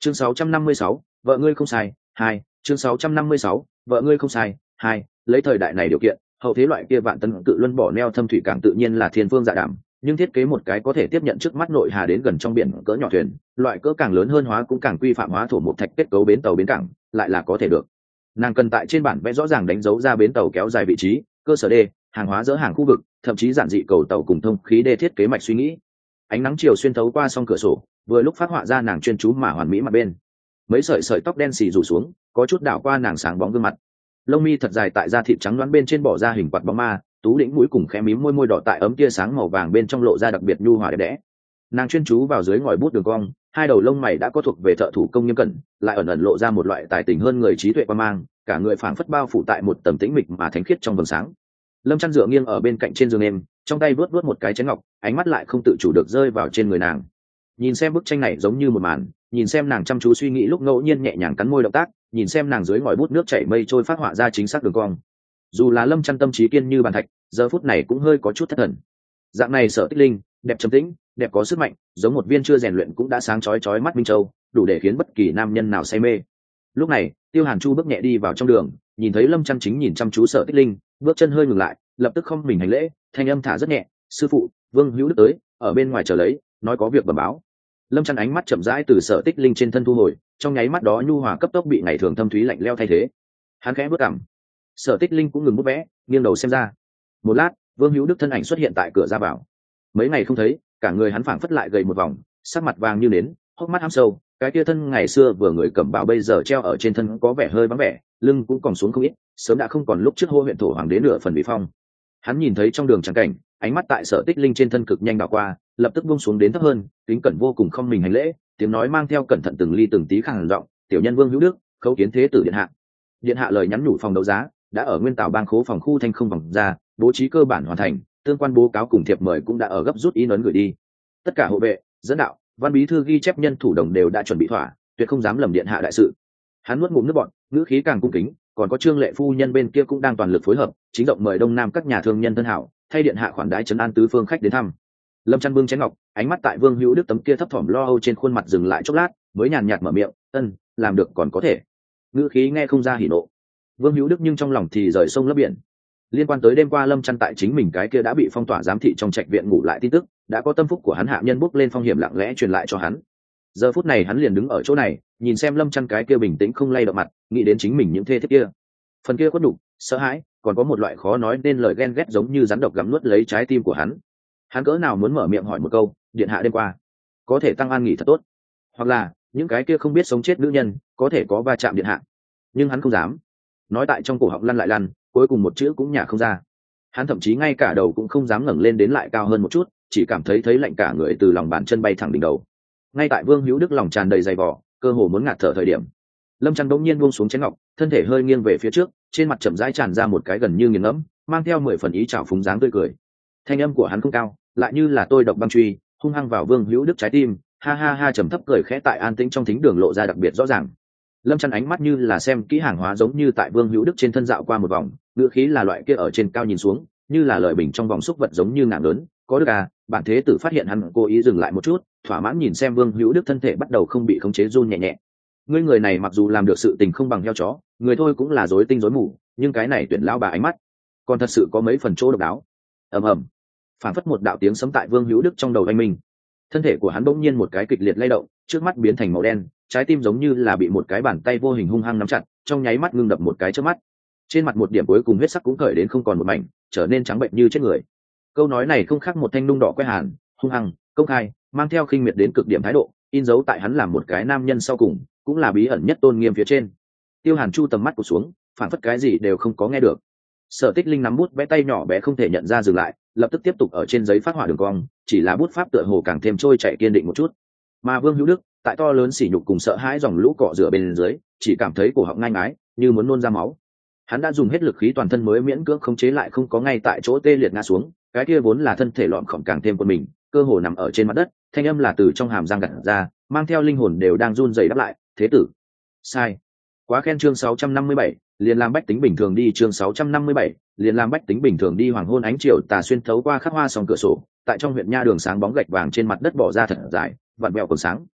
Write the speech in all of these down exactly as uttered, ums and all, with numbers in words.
chương sáu trăm năm mươi sáu, vợ ngươi không sai hai chương sáu trăm năm mươi sáu, vợ ngươi không sai hai lấy thời đại này điều kiện, hậu thế loại kia vạn tấn cự luân bỏ neo thâm thủy cảng tự nhiên là thiên phương dạ đảm, nhưng thiết kế một cái có thể tiếp nhận trước mắt nội hà đến gần trong biển cỡ nhỏ thuyền, loại cỡ càng lớn hơn hóa cũng càng quy phạm hóa thổ một thạch kết cấu bến tàu bến cảng lại là có thể được. Nàng cần tại trên bản vẽ rõ ràng đánh dấu ra bến tàu kéo dài vị trí, cơ sở đê, hàng hóa dỡ hàng khu vực, thậm chí giản dị cầu tàu cùng thông khí đê thiết kế mạch suy nghĩ. Ánh nắng chiều xuyên thấu qua song cửa sổ, vừa lúc phát họa ra nàng chuyên chú mà hoàn mỹ mặt bên. Mấy sợi sợi tóc đen xì rủ xuống, có chút đảo qua nàng sáng bóng gương mặt. Lông mi thật dài tại da thịt trắng đoán bên trên bỏ ra hình quạt bóng ma, tú đỉnh mũi cùng khẽ mím môi môi đỏ tại ấm tia sáng màu vàng bên trong lộ ra đặc biệt nhu hòa đẹp đẽ. Nàng chuyên chú vào dưới ngòi bút đường cong, hai đầu lông mày đã có thuộc về thợ thủ công nghiêm cẩn, lại ẩn ẩn lộ ra một loại tài tình hơn người trí tuệ qua mang, cả người phảng phất bao phủ tại một tầm tĩnh mịch mà thánh khiết trong vầng sáng. Lâm Chăn dựa nghiêng ở bên cạnh trên giường em, trong tay vuốt vuốt một cái chén ngọc, ánh mắt lại không tự chủ được rơi vào trên người nàng. Nhìn xem bức tranh này giống như một màn, nhìn xem nàng chăm chú suy nghĩ lúc ngẫu nhiên nhẹ nhàng cắn môi động tác, nhìn xem nàng dưới ngòi bút nước chảy mây trôi phát họa ra chính xác đường cong. Dù là Lâm Chăn tâm trí kiên như bàn thạch, giờ phút này cũng hơi có chút thất thần. Dạng này Sở Tích Linh, đẹp trầm tĩnh, đẹp có sức mạnh, giống một viên chưa rèn luyện cũng đã sáng chói chói mắt minh châu, đủ để khiến bất kỳ nam nhân nào say mê. Lúc này, Tiêu Hàn Chu bước nhẹ đi vào trong đường, nhìn thấy Lâm Chăn chính nhìn chăm chú Sở Tích Linh, bước chân hơi ngừng lại, lập tức không mình hành lễ, thanh âm thả rất nhẹ, sư phụ, Vương Hữu Đức tới, ở bên ngoài chờ lấy, nói có việc bẩm báo. Lâm Chăn ánh mắt chậm rãi từ Sở Tích Linh trên thân thu hồi, trong nháy mắt đó nhu hòa cấp tốc bị ngày thường thâm thúy lạnh lẽo thay thế. Hắn khẽ bước cằm. Sở Tích Linh cũng ngừng bút vẽ, nghiêng đầu xem ra. Một lát, Vương Hữu Đức thân ảnh xuất hiện tại cửa ra vào. Mấy ngày không thấy, cả người hắn phảng phất lại gầy một vòng, sắc mặt vàng như nến, hốc mắt hăm sâu, cái kia thân ngày xưa vừa người cẩm bào bây giờ treo ở trên thân có vẻ hơi vắng vẻ, lưng cũng còn xuống không ít, sớm đã không còn lúc trước hô huyện thổ hoàng đế nửa phần bị phong. Hắn nhìn thấy trong đường trắng cảnh, ánh mắt tại Sở Tích Linh trên thân cực nhanh đảo qua, lập tức buông xuống đến thấp hơn, kính cẩn vô cùng không mình hành lễ, tiếng nói mang theo cẩn thận từng ly từng tí khàn giọng, tiểu nhân Vương Hữu Đức, khấu kiến thế tử điện hạ. Điện hạ lời nhắn nhủ phòng đấu giá đã ở Nguyên Tảo Bang khố phòng khu thanh không vòng ra, bố trí cơ bản hoàn thành, tương quan bố cáo cùng thiệp mời cũng đã ở gấp rút in ấn gửi đi. Tất cả hộ vệ, dẫn đạo, văn bí thư ghi chép nhân thủ đồng đều đã chuẩn bị thỏa, tuyệt không dám lầm điện hạ đại sự. Hắn nuốt ngụm nước bọt, ngữ khí càng cung kính, còn có Trương Lệ phu nhân bên kia cũng đang toàn lực phối hợp, chính rộng mời đông nam các nhà thương nhân thân hảo, thay điện hạ khoản đãi trấn an tứ phương khách đến thăm. Lâm Chăn bưng chén ngọc, ánh mắt tại Vương Hữu Đức tấm kia thấp thỏm lo âu trên khuôn mặt dừng lại chốc lát, mới nhàn nhạt mở miệng, "Ân, làm được còn có thể." Ngữ khí nghe không ra hỉ nộ. Vương Hữu Đức nhưng trong lòng thì rời sông lấp biển. Liên quan tới đêm qua Lâm Chăn tại chính mình cái kia đã bị phong tỏa giám thị trong trạch viện ngủ lại tin tức, đã có tâm phúc của hắn hạ nhân bước lên phong hiểm lặng lẽ truyền lại cho hắn. Giờ phút này hắn liền đứng ở chỗ này, nhìn xem Lâm Chăn cái kia bình tĩnh không lay động mặt, nghĩ đến chính mình những thê thiếp kia. Phần kia khuất nhục, sợ hãi, còn có một loại khó nói nên lời ghen ghét giống như rắn độc gặm nuốt lấy trái tim của hắn. Hắn cỡ nào muốn mở miệng hỏi một câu, điện hạ đêm qua có thể tăng an nghỉ thật tốt, hoặc là những cái kia không biết sống chết nữ nhân có thể có va chạm điện hạ, nhưng hắn không dám nói, tại trong cổ họng lăn lại lăn, cuối cùng một chữ cũng nhả không ra. Hắn thậm chí ngay cả đầu cũng không dám ngẩng lên đến lại cao hơn một chút, chỉ cảm thấy thấy lạnh cả người từ lòng bàn chân bay thẳng đỉnh đầu. Ngay tại Vương Hữu Đức lòng tràn đầy dày vò, cơ hồ muốn ngạt thở thời điểm, Lâm Chăn bỗng nhiên buông xuống chén ngọc, thân thể hơi nghiêng về phía trước, trên mặt chậm rãi tràn ra một cái gần như nghiền ngẫm, mang theo mười phần ý trào phúng dáng tươi cười. Thanh âm của hắn không cao, lại như là tôi độc băng truy, hung hăng vào Vương Hữu Đức trái tim, ha ha ha trầm thấp cười khẽ tại an tĩnh trong thính đường lộ ra đặc biệt rõ ràng. Lâm Chăn ánh mắt như là xem kỹ hàng hóa giống như tại Vương Hữu Đức trên thân dạo qua một vòng, ngữ khí là loại kia ở trên cao nhìn xuống, như là lời bình trong vòng xúc vật giống như ngạng lớn, có được à, bản thế tử phát hiện hắn cố ý dừng lại một chút, thỏa mãn nhìn xem Vương Hữu Đức thân thể bắt đầu không bị khống chế run nhẹ nhẹ. Ngươi người này mặc dù làm được sự tình không bằng heo chó, người thôi cũng là rối tinh rối mù, nhưng cái này tuyển lão bà ánh mắt, còn thật sự có mấy phần chỗ độc đáo. Ầm ầm, phản phất một đạo tiếng sấm tại Vương Hữu Đức trong đầu anh minh. Thân thể của hắn bỗng nhiên một cái kịch liệt lay động, trước mắt biến thành màu đen, trái tim giống như là bị một cái bàn tay vô hình hung hăng nắm chặt, trong nháy mắt ngưng đập một cái trước mắt. Trên mặt một điểm cuối cùng huyết sắc cũng cởi đến không còn một mảnh, trở nên trắng bệnh như chết người. Câu nói này không khác một thanh nung đỏ que hàn, hung hăng, công khai, mang theo khinh miệt đến cực điểm thái độ, in dấu tại hắn làm một cái nam nhân sau cùng, cũng là bí ẩn nhất tôn nghiêm phía trên. Tiêu Hàn Chu tầm mắt cụt xuống, phản phất cái gì đều không có nghe được. Sở Tích Linh nắm bút vẽ tay nhỏ bé không thể nhận ra dừng lại, lập tức tiếp tục ở trên giấy phát họa đường cong, chỉ là bút pháp tựa hồ càng thêm trôi chảy kiên định một chút. Mà Vương Hữu Đức, tại to lớn sỉ nhục cùng sợ hãi dòng lũ cọ rửa bên dưới, chỉ cảm thấy cổ họng ngai ngái, như muốn nôn ra máu. Hắn đã dùng hết lực khí toàn thân mới miễn cưỡng khống chế lại không có ngay tại chỗ tê liệt ngã xuống, cái kia vốn là thân thể lọm khổng càng thêm quân mình, cơ hồ nằm ở trên mặt đất, thanh âm là từ trong hàm răng gặt ra, mang theo linh hồn đều đang run rẩy đáp lại, "Thế tử." Sai. Quá khen. Chương sáu trăm năm mươi bảy, liền làm bách tính bình thường đi. Chương sáu trăm năm mươi bảy, liền làm bách tính bình thường đi. Hoàng hôn ánh chiều tà xuyên thấu qua khắc hoa song cửa sổ, tại trong huyện nha đường sáng bóng gạch vàng trên mặt đất bỏ ra thật dài, vặn vẹo còn sáng.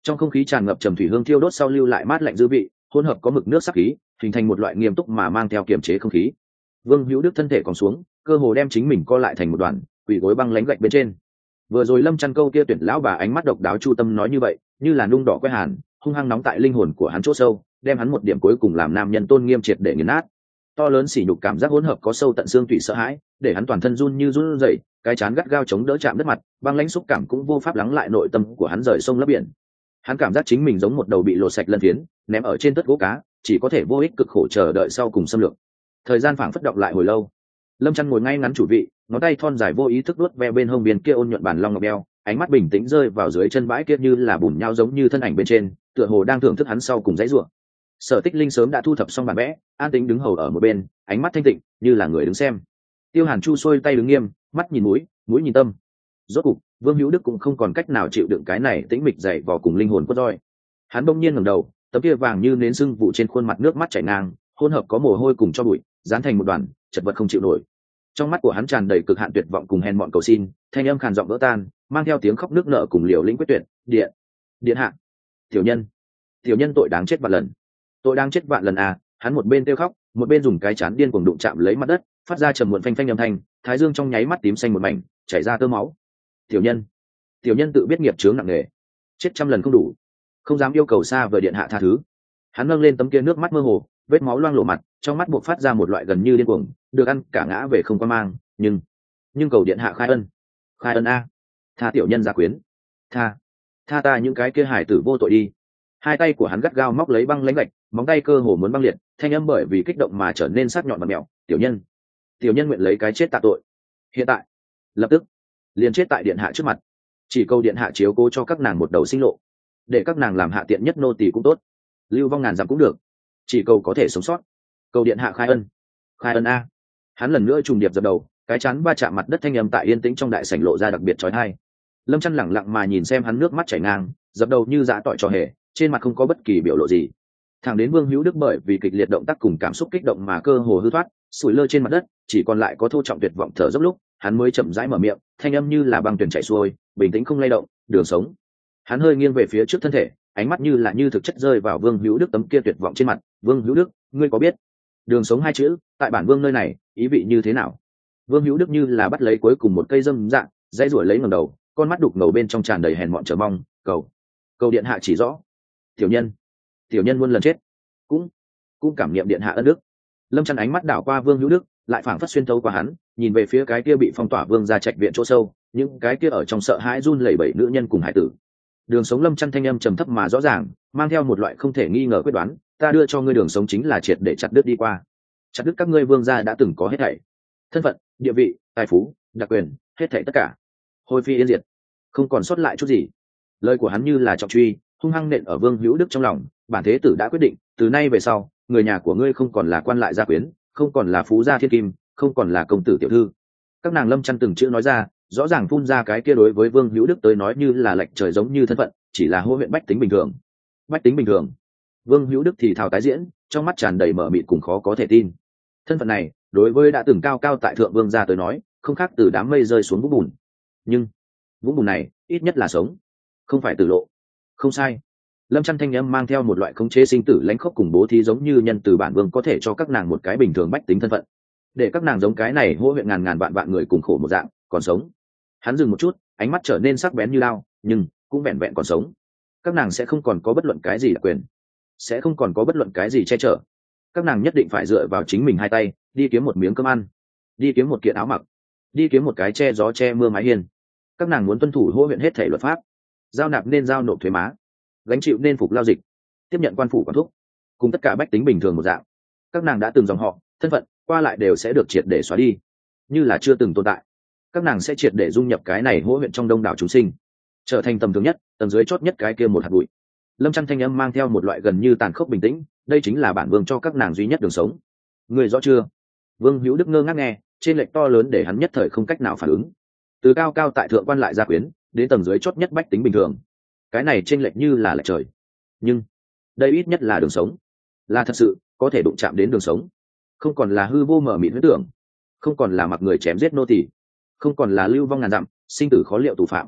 Trong không khí tràn ngập trầm thủy hương thiêu đốt sau lưu lại mát lạnh dư vị, hỗn hợp có mực nước sắc khí, hình thành một loại nghiêm túc mà mang theo kiềm chế không khí. Vương Hữu Đức thân thể còn xuống, cơ hồ đem chính mình co lại thành một đoàn, quỳ gối băng lánh gạch bên trên. Vừa rồi Lâm Chăn câu kia tuyển lão bà ánh mắt độc đáo chu tâm nói như vậy, như là nung đỏ quét hàn, hung hăng nóng tại linh hồn của hắn chỗ sâu, đem hắn một điểm cuối cùng làm nam nhân tôn nghiêm triệt để nghiền nát. To lớn sỉ nhục cảm giác hỗn hợp có sâu tận xương tủy sợ hãi, để hắn toàn thân run như run rẩy, cái chán gắt gao chống đỡ chạm đất mặt, băng lãnh xúc cảm cũng vô pháp lắng lại nội tâm của hắn rời sông lấp biển. Hắn cảm giác chính mình giống một đầu bị lột sạch lân phiến, ném ở trên tất gỗ cá, chỉ có thể vô ích cực khổ chờ đợi sau cùng xâm lược. Thời gian phảng phất động lại hồi lâu. Lâm Chăn ngồi ngay ngắn chủ vị, ngón tay thon dài vô ý thức đuốt ve bên hông biên kia ôn nhuận bàn long ngọc đeo, ánh mắt bình tĩnh rơi vào dưới chân bãi kia như là bùn nhau giống như thân ảnh bên trên, tựa hồ đang thưởng thức hắn sau cùng dãy rủa. Sở Tích Linh sớm đã thu thập xong bản vẽ, an tĩnh đứng hầu ở một bên, ánh mắt thanh tịnh, như là người đứng xem. Tiêu Hàn Chu xuôi tay đứng nghiêm, mắt nhìn mũi, mũi nhìn tâm. Rốt cục, Vương Hữu Đức cũng không còn cách nào chịu đựng cái này tĩnh mịch dậy vào cùng linh hồn quất roi. Hắn bỗng nhiên ngẩng đầu, tấm kia vàng như nến sưng vụ trên khuôn mặt nước mắt chảy ngang, hỗn hợp có mồ hôi cùng cho bụi, dán thành một đoàn, chật vật không chịu nổi. Trong mắt của hắn tràn đầy cực hạn tuyệt vọng cùng hèn mọn cầu xin, thanh âm khàn giọng vỡ tan, mang theo tiếng khóc nước nở cùng liều lĩnh quyết tuyệt, "Điện, điện hạ, tiểu nhân, tiểu nhân tội đáng chết vạn lần, tội đáng chết vạn lần à!" Hắn một bên kêu khóc, một bên dùng cái chán điên cuồng đụng chạm lấy mặt đất, phát ra trầm muộn phanh phanh âm thanh, thái dương trong nháy mắt tím xanh một mảnh, chảy ra tơ máu. "Tiểu nhân, tiểu nhân tự biết nghiệp chướng nặng nề, chết trăm lần không đủ, không dám yêu cầu xa vời điện hạ tha thứ." Hắn nâng lên tấm kia nước mắt mơ hồ, vết máu loang lổ mặt, trong mắt buộc phát ra một loại gần như điên cuồng, được ăn cả ngã về không qua mang, nhưng nhưng cầu điện hạ khai ân, khai ân a, tha tiểu nhân gia quyến, tha tha ta những cái kia hải tử vô tội đi. Hai tay của hắn gắt gao móc lấy băng lãnh gạch, móng tay cơ hồ muốn băng liệt, thanh âm bởi vì kích động mà trở nên sắc nhọn và mèo. "Tiểu nhân, tiểu nhân nguyện lấy cái chết tạ tội, hiện tại, lập tức, liền chết tại điện hạ trước mặt, chỉ cầu điện hạ chiếu cố cho các nàng một đầu sinh lộ, để các nàng làm hạ tiện nhất nô tỳ cũng tốt, lưu vong ngàn dặm cũng được, chỉ cầu có thể sống sót, cầu điện hạ khai ân, khai ân a." Hắn lần nữa trùng điệp dập đầu, cái chán va chạm mặt đất, thanh âm tại yên tĩnh trong đại sảnh lộ ra đặc biệt chói tai. Lâm Chăn lẳng lặng mà nhìn xem hắn nước mắt chảy ngang, dập đầu như dã tỏi trò hề, trên mặt không có bất kỳ biểu lộ gì. Thẳng đến Vương Hữu Đức bởi vì kịch liệt động tác cùng cảm xúc kích động mà cơ hồ hư thoát, sủi lơ trên mặt đất, chỉ còn lại có thô trọng tuyệt vọng thở dốc lúc, hắn mới chậm rãi mở miệng, thanh âm như là băng tuyền chảy xuôi, bình tĩnh không lay động, "Đường sống." Hắn hơi nghiêng về phía trước thân thể, ánh mắt như là như thực chất rơi vào Vương Hữu Đức tấm kia tuyệt vọng trên mặt. "Vương Hữu Đức, ngươi có biết đường sống hai chữ tại bản vương nơi này ý vị như thế nào?" Vương Hữu Đức như là bắt lấy cuối cùng một cây dâm dạng, dãy ruổi lấy ngẩng đầu, con mắt đục ngầu bên trong tràn đầy hèn mọn chờ mong, "Cầu, cầu điện hạ chỉ rõ. Tiểu nhân, tiểu nhân muôn lần chết, cũng cũng cảm niệm điện hạ ân đức." Lâm Chăn ánh mắt đảo qua Vương Hữu Đức, lại phảng phất xuyên thấu qua hắn, nhìn về phía cái kia bị phong tỏa vương gia trạch viện chỗ sâu, những cái kia ở trong sợ hãi run lẩy bẩy nữ nhân cùng hải tử. Đường sống Lâm Chăn thanh âm trầm thấp mà rõ ràng, mang theo một loại không thể nghi ngờ quyết đoán, "Ta đưa cho ngươi đường sống chính là triệt để chặt đứt đi qua, chặt đứt các ngươi vương gia đã từng có hết thảy, thân phận, địa vị, tài phú, đặc quyền, hết thảy tất cả, hồi phi yên diệt, không còn sót lại chút gì." Lời của hắn như là trọng truy, hung hăng nện ở Vương Hữu Đức trong lòng. "Bản thế tử đã quyết định, từ nay về sau, người nhà của ngươi không còn là quan lại gia quyến, không còn là phú gia thiên kim, không còn là công tử tiểu thư." Các nàng Lâm Chăn từng chữ nói ra, rõ ràng phun ra cái kia đối với Vương Hữu Đức tới nói như là lệch trời giống như thân phận, chỉ là hô huyện bách tính bình thường. Bách tính bình thường. Vương Hữu Đức thì thào tái diễn, trong mắt tràn đầy mở mịt cùng khó có thể tin. Thân phận này, đối với đã từng cao cao tại thượng vương gia tới nói, không khác từ đám mây rơi xuống vũng bùn. Nhưng vũng bùn này, ít nhất là sống, không phải tử lộ. Không sai. Lâm Chăn thanh âm mang theo một loại khống chế sinh tử lãnh khốc cùng bố thí, giống như nhân từ bản vương có thể cho các nàng một cái bình thường bách tính thân phận, để các nàng giống cái này hô huyện ngàn ngàn vạn vạn người cùng khổ một dạng, còn sống. Hắn dừng một chút, ánh mắt trở nên sắc bén như lao, nhưng cũng vẹn vẹn còn sống. Các nàng sẽ không còn có bất luận cái gì đặc quyền, sẽ không còn có bất luận cái gì che chở. Các nàng nhất định phải dựa vào chính mình hai tay, đi kiếm một miếng cơm ăn, đi kiếm một kiện áo mặc, đi kiếm một cái che gió che mưa mái hiên. Các nàng muốn tuân thủ hô huyện hết thể luật pháp, giao nạp nên giao nộp thuế má, gánh chịu nên phục lao dịch, tiếp nhận quan phủ quản thúc, cùng tất cả bách tính bình thường một dạng. Các nàng đã từng dòng họ, thân phận, qua lại đều sẽ được triệt để xóa đi, như là chưa từng tồn tại. Các nàng sẽ triệt để dung nhập cái này hỗ huyện trong đông đảo chúng sinh, trở thành tầm thường nhất, tầm dưới chót nhất cái kia một hạt bụi. Lâm Chăn thanh âm mang theo một loại gần như tàn khốc bình tĩnh, đây chính là bản vương cho các nàng duy nhất đường sống. Người rõ chưa? Vương Hữu Đức ngơ ngác nghe, trên lệch to lớn để hắn nhất thời không cách nào phản ứng. Từ cao cao tại thượng quan lại gia quyến, đến tầng dưới chót nhất bách tính bình thường, cái này trên lệch như là lệch trời. Nhưng đây ít nhất là đường sống, là thật sự có thể đụng chạm đến đường sống, không còn là hư vô mờ mịt huyễn tưởng, không còn là mặc người chém giết nô tỳ, không còn là lưu vong ngàn dặm, sinh tử khó liệu tù phạm.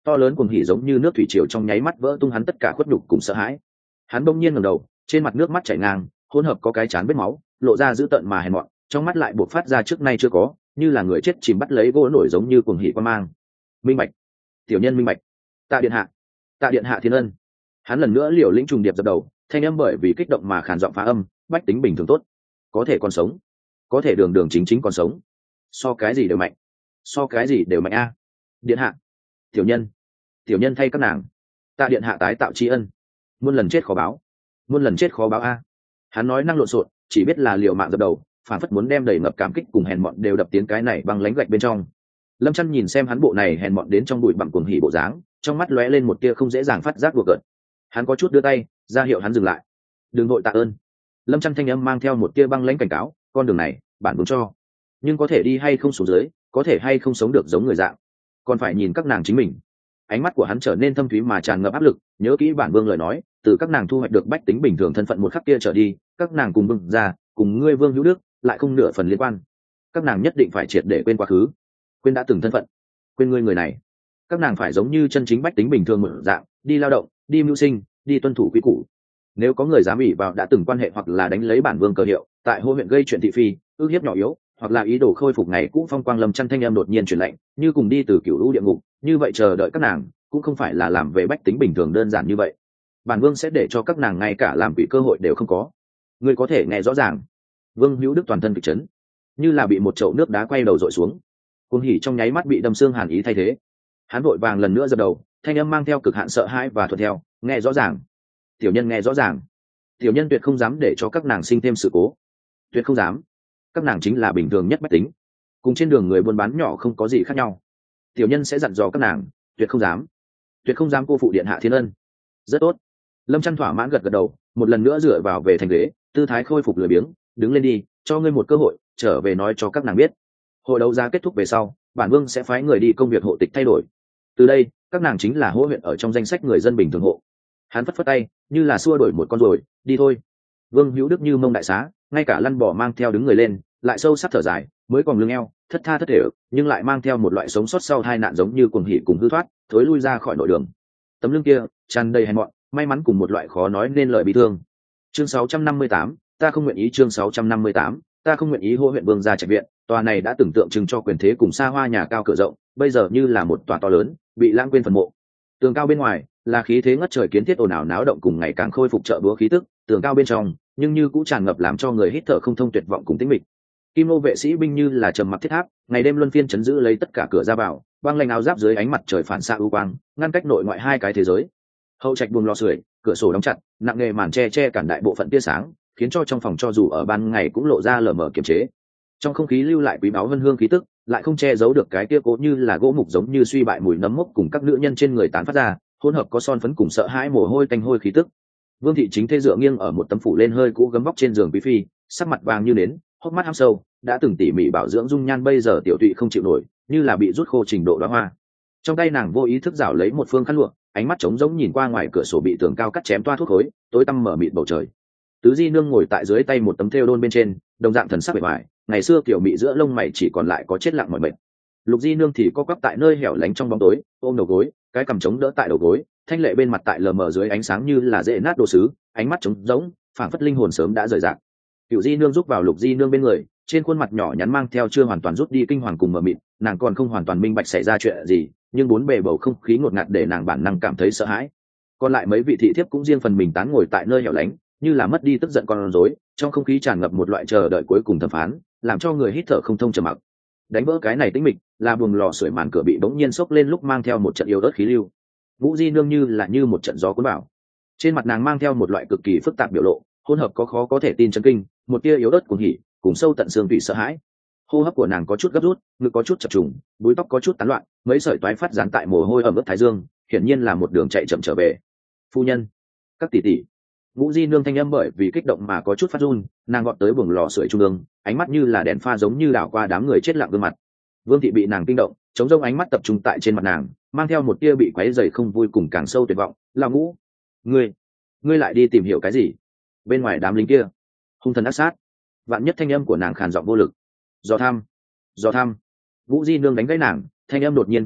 To lớn cuồng hỉ giống như nước thủy triều trong nháy mắt vỡ tung hắn tất cả khuất nhục cùng sợ hãi. Hắn bỗng nhiên ngẩng đầu, trên mặt nước mắt chảy ngang, hỗn hợp có cái chán vết máu, lộ ra dữ tợn mà hèn mọn, trong mắt lại buộc phát ra trước nay chưa có, như là người chết chìm bắt lấy gỗ nổi giống như cuồng hỉ quan mang. Minh bạch, tiểu nhân minh bạch. Tạ điện hạ, tạ điện hạ thiên ân. Hắn lần nữa liều lĩnh trùng điệp dập đầu, thanh âm bởi vì kích động mà khàn giọng phá âm, bách tính bình thường tốt, có thể còn sống, có thể đường đường chính chính còn sống, so cái gì đều mạnh, so cái gì đều mạnh a. Điện hạ, tiểu nhân, tiểu nhân thay các nàng, tạ điện hạ tái tạo tri ân, muôn lần chết khó báo, muôn lần chết khó báo a. Hắn nói năng lộn xộn, chỉ biết là liều mạng dập đầu, phản phất muốn đem đầy ngập cảm kích cùng hèn mọn đều đập tiếng cái này bằng lánh gạch bên trong. Lâm Chân nhìn xem hắn bộ này hèn mọn đến trong bụi bặm cuồng hỉ bộ dáng, trong mắt lóe lên một tia không dễ dàng phát giác đùa cợt. Hắn có chút đưa tay ra hiệu hắn dừng lại. Đừng vội tạ ơn. Lâm Chân thanh âm mang theo một tia băng lãnh cảnh cáo, con đường này bản vương cho, nhưng có thể đi hay không xuống dưới, có thể hay không sống được giống người dạng, còn phải nhìn các nàng chính mình. Ánh mắt của hắn trở nên thâm thúy mà tràn ngập áp lực, nhớ kỹ bản vương lời nói, từ các nàng thu hoạch được bách tính bình thường thân phận một khắc kia trở đi, các nàng cùng vương ra, cùng ngươi Vương Hữu Đức, lại không nửa phần liên quan. Các nàng nhất định phải triệt để quên quá khứ, quên đã từng thân phận, quên ngươi người này. Các nàng phải giống như chân chính bách tính bình thường một dạng, đi lao động, đi mưu sinh, đi tuân thủ quy củ. Nếu có người dám ỷ vào đã từng quan hệ hoặc là đánh lấy bản vương cờ hiệu, tại hô huyện gây chuyện thị phi, ước hiếp nhỏ yếu, hoặc là ý đồ khôi phục ngày cũ phong quang, Lâm Chân thanh em đột nhiên truyền lệnh, như cùng đi từ cửu lũ địa ngục, như vậy chờ đợi các nàng cũng không phải là làm về bách tính bình thường đơn giản như vậy. Bản vương sẽ để cho các nàng ngay cả làm bị cơ hội đều không có. Ngươi có thể nghe rõ ràng. Vương Hữu Đức toàn thân kịch chấn, như là bị một chậu nước đá quay đầu dội xuống, cuồng hỉ trong nháy mắt bị đâm xương hàn ý thay thế. Hắn vội vàng lần nữa giơ đầu, thanh âm mang theo cực hạn sợ hãi và thuận theo, nghe rõ ràng. Tiểu nhân nghe rõ ràng. Tiểu nhân tuyệt không dám để cho các nàng sinh thêm sự cố, tuyệt không dám. Các nàng chính là bình thường nhất bách tính, cùng trên đường người buôn bán nhỏ không có gì khác nhau. Tiểu nhân sẽ dặn dò các nàng, tuyệt không dám, tuyệt không dám cô phụ điện hạ thiên ân. Rất tốt. Lâm Chân thỏa mãn gật gật đầu, một lần nữa dựa vào về thành ghế, tư thái khôi phục lười biếng, đứng lên đi, cho ngươi một cơ hội, trở về nói cho các nàng biết. Hội đấu giá kết thúc về sau, bản vương sẽ phái người đi công việc hộ tịch thay đổi. Từ đây, các nàng chính là hỗ huyện ở trong danh sách người dân bình thường hộ. Hắn phất phất tay, như là xua đuổi một con ruồi, đi thôi. Vương Hữu Đức như mông đại xá, ngay cả lăn bò mang theo đứng người lên, lại sâu sắc thở dài, mới còn lưng eo, thất tha thất thể, nhưng lại mang theo một loại sống sót sau hai nạn giống như cuồng hỉ cùng hư thoát, thối lui ra khỏi nội đường. Tấm lưng kia tràn đầy hèn mọn, may mắn cùng một loại khó nói nên lời bi thương. Chương sáu trăm năm mươi tám, ta không nguyện ý. Chương sáu trăm năm mươi tám, ta không nguyện ý. Hô huyện Vương gia trạch viện, tòa này đã tưởng tượng trưng cho quyền thế cùng xa hoa nhà cao cửa rộng, bây giờ như là một tòa to lớn bị lãng quên phần mộ. Tường cao bên ngoài là khí thế ngất trời kiến thiết ồn ào náo động cùng ngày càng khôi phục chợ búa khí tức, tường cao bên trong nhưng như cũng tràn ngập làm cho người hít thở không thông tuyệt vọng cùng tĩnh mịch. Kim Lô vệ sĩ binh như là trầm mặc thiết tháp, ngày đêm luân phiên chấn giữ lấy tất cả cửa ra vào, băng lanh áo giáp dưới ánh mặt trời phản xạ ưu quang, ngăn cách nội ngoại hai cái thế giới. Hậu trạch buồng lò sưởi, cửa sổ đóng chặt, nặng nghề màn che che cản đại bộ phận tia sáng, khiến cho trong phòng cho dù ở ban ngày cũng lộ ra lờ mờ kiềm chế. Trong không khí lưu lại quý báu hân hương khí tức, lại không che giấu được cái tia cố như là gỗ mục giống như suy bại mùi nấm mốc cùng các nữ nhân trên người tán phát ra, hỗn hợp có son phấn cùng sợ hãi mồ hôi tanh hôi khí tức. Vương thị chính thê dựa nghiêng ở một tấm phủ lên hơi cũ gấm vóc trên giường quý phi, sắc mặt vàng như nến, hốc mắt hăm sâu, đã từng tỉ mỉ bảo dưỡng dung nhan bây giờ tiểu tụy không chịu nổi, như là bị rút khô trình độ đóa hoa. Trong tay nàng vô ý thức rảo lấy một phương khăn lụa, ánh mắt trống rỗng nhìn qua ngoài cửa sổ bị tường cao cắt chém toa thuốc khối, tối tăm mở mịt bầu trời. Tứ Di nương ngồi tại dưới tay một tấm thêu đôn bên trên, đồng dạng thần sắc bề ngoài, ngày xưa kiểu mị giữa lông mày chỉ còn lại có chết lặng mỏi mệt. Lục Di nương thì co quắp tại nơi hẻo lánh trong bóng tối, ôm đầu gối, cái cằm chống đỡ tại đầu gối, thanh lệ bên mặt tại lờ mờ dưới ánh sáng như là dễ nát đồ sứ, ánh mắt trống rỗng, phảng phất linh hồn sớm đã rời rạc. Cửu Di nương giúp vào Lục Di nương bên người, trên khuôn mặt nhỏ nhắn mang theo chưa hoàn toàn rút đi kinh hoàng cùng mờ mịt, nàng còn không hoàn toàn minh bạch xảy ra chuyện gì, nhưng bốn bề bầu không khí ngột ngạt để nàng bản năng cảm thấy sợ hãi. Còn lại mấy vị thị thiếp cũng riêng phần mình tán ngồi tại nơi hẻo lánh, như là mất đi tức giận con rối, trong không khí tràn ngập một loại chờ đợi cuối cùng thẩm phán, làm cho người hít thở không thông trầm mặc. Đánh vỡ cái này tĩnh mịch, là buồng lò sưởi màn cửa bị bỗng nhiên sốc lên lúc mang theo một trận yếu ớt khí lưu. Vũ Di nương như là như một trận gió cuốn vào, trên mặt nàng mang theo một loại cực kỳ phức tạp biểu lộ, hỗn hợp có khó có thể tin chấn kinh, một tia yếu ớt cuồng hỉ, cùng sâu tận xương tủy sợ hãi. Hô hấp của nàng có chút gấp rút, ngực có chút chập trùng, búi tóc có chút tán loạn, mấy sợi toái phát dán tại mồ hôi ẩm ướt thái dương, hiển nhiên là một đường chạy chậm trở về. Phu nhân, các tỷ tỷ. Vũ Di nương thanh âm bởi vì kích động mà có chút phát run, nàng gọn tới buồng lò sưởi trung ương, ánh mắt như là đèn pha giống như đảo qua đám người chết lặng gương mặt. Vương thị bị nàng kinh động, chống rông ánh mắt tập trung tại trên mặt nàng, mang theo một tia bị quấy rầy không vui cùng càng sâu tuyệt vọng. Lão Ngũ, ngươi, ngươi lại đi tìm hiểu cái gì? Bên ngoài đám lính kia, hung thần ác sát. Vạn nhất thanh âm của nàng khàn giọng vô lực. Do tham, do tham. Vũ Di nương đánh gãy nàng, thanh âm đột nhiên cất cao,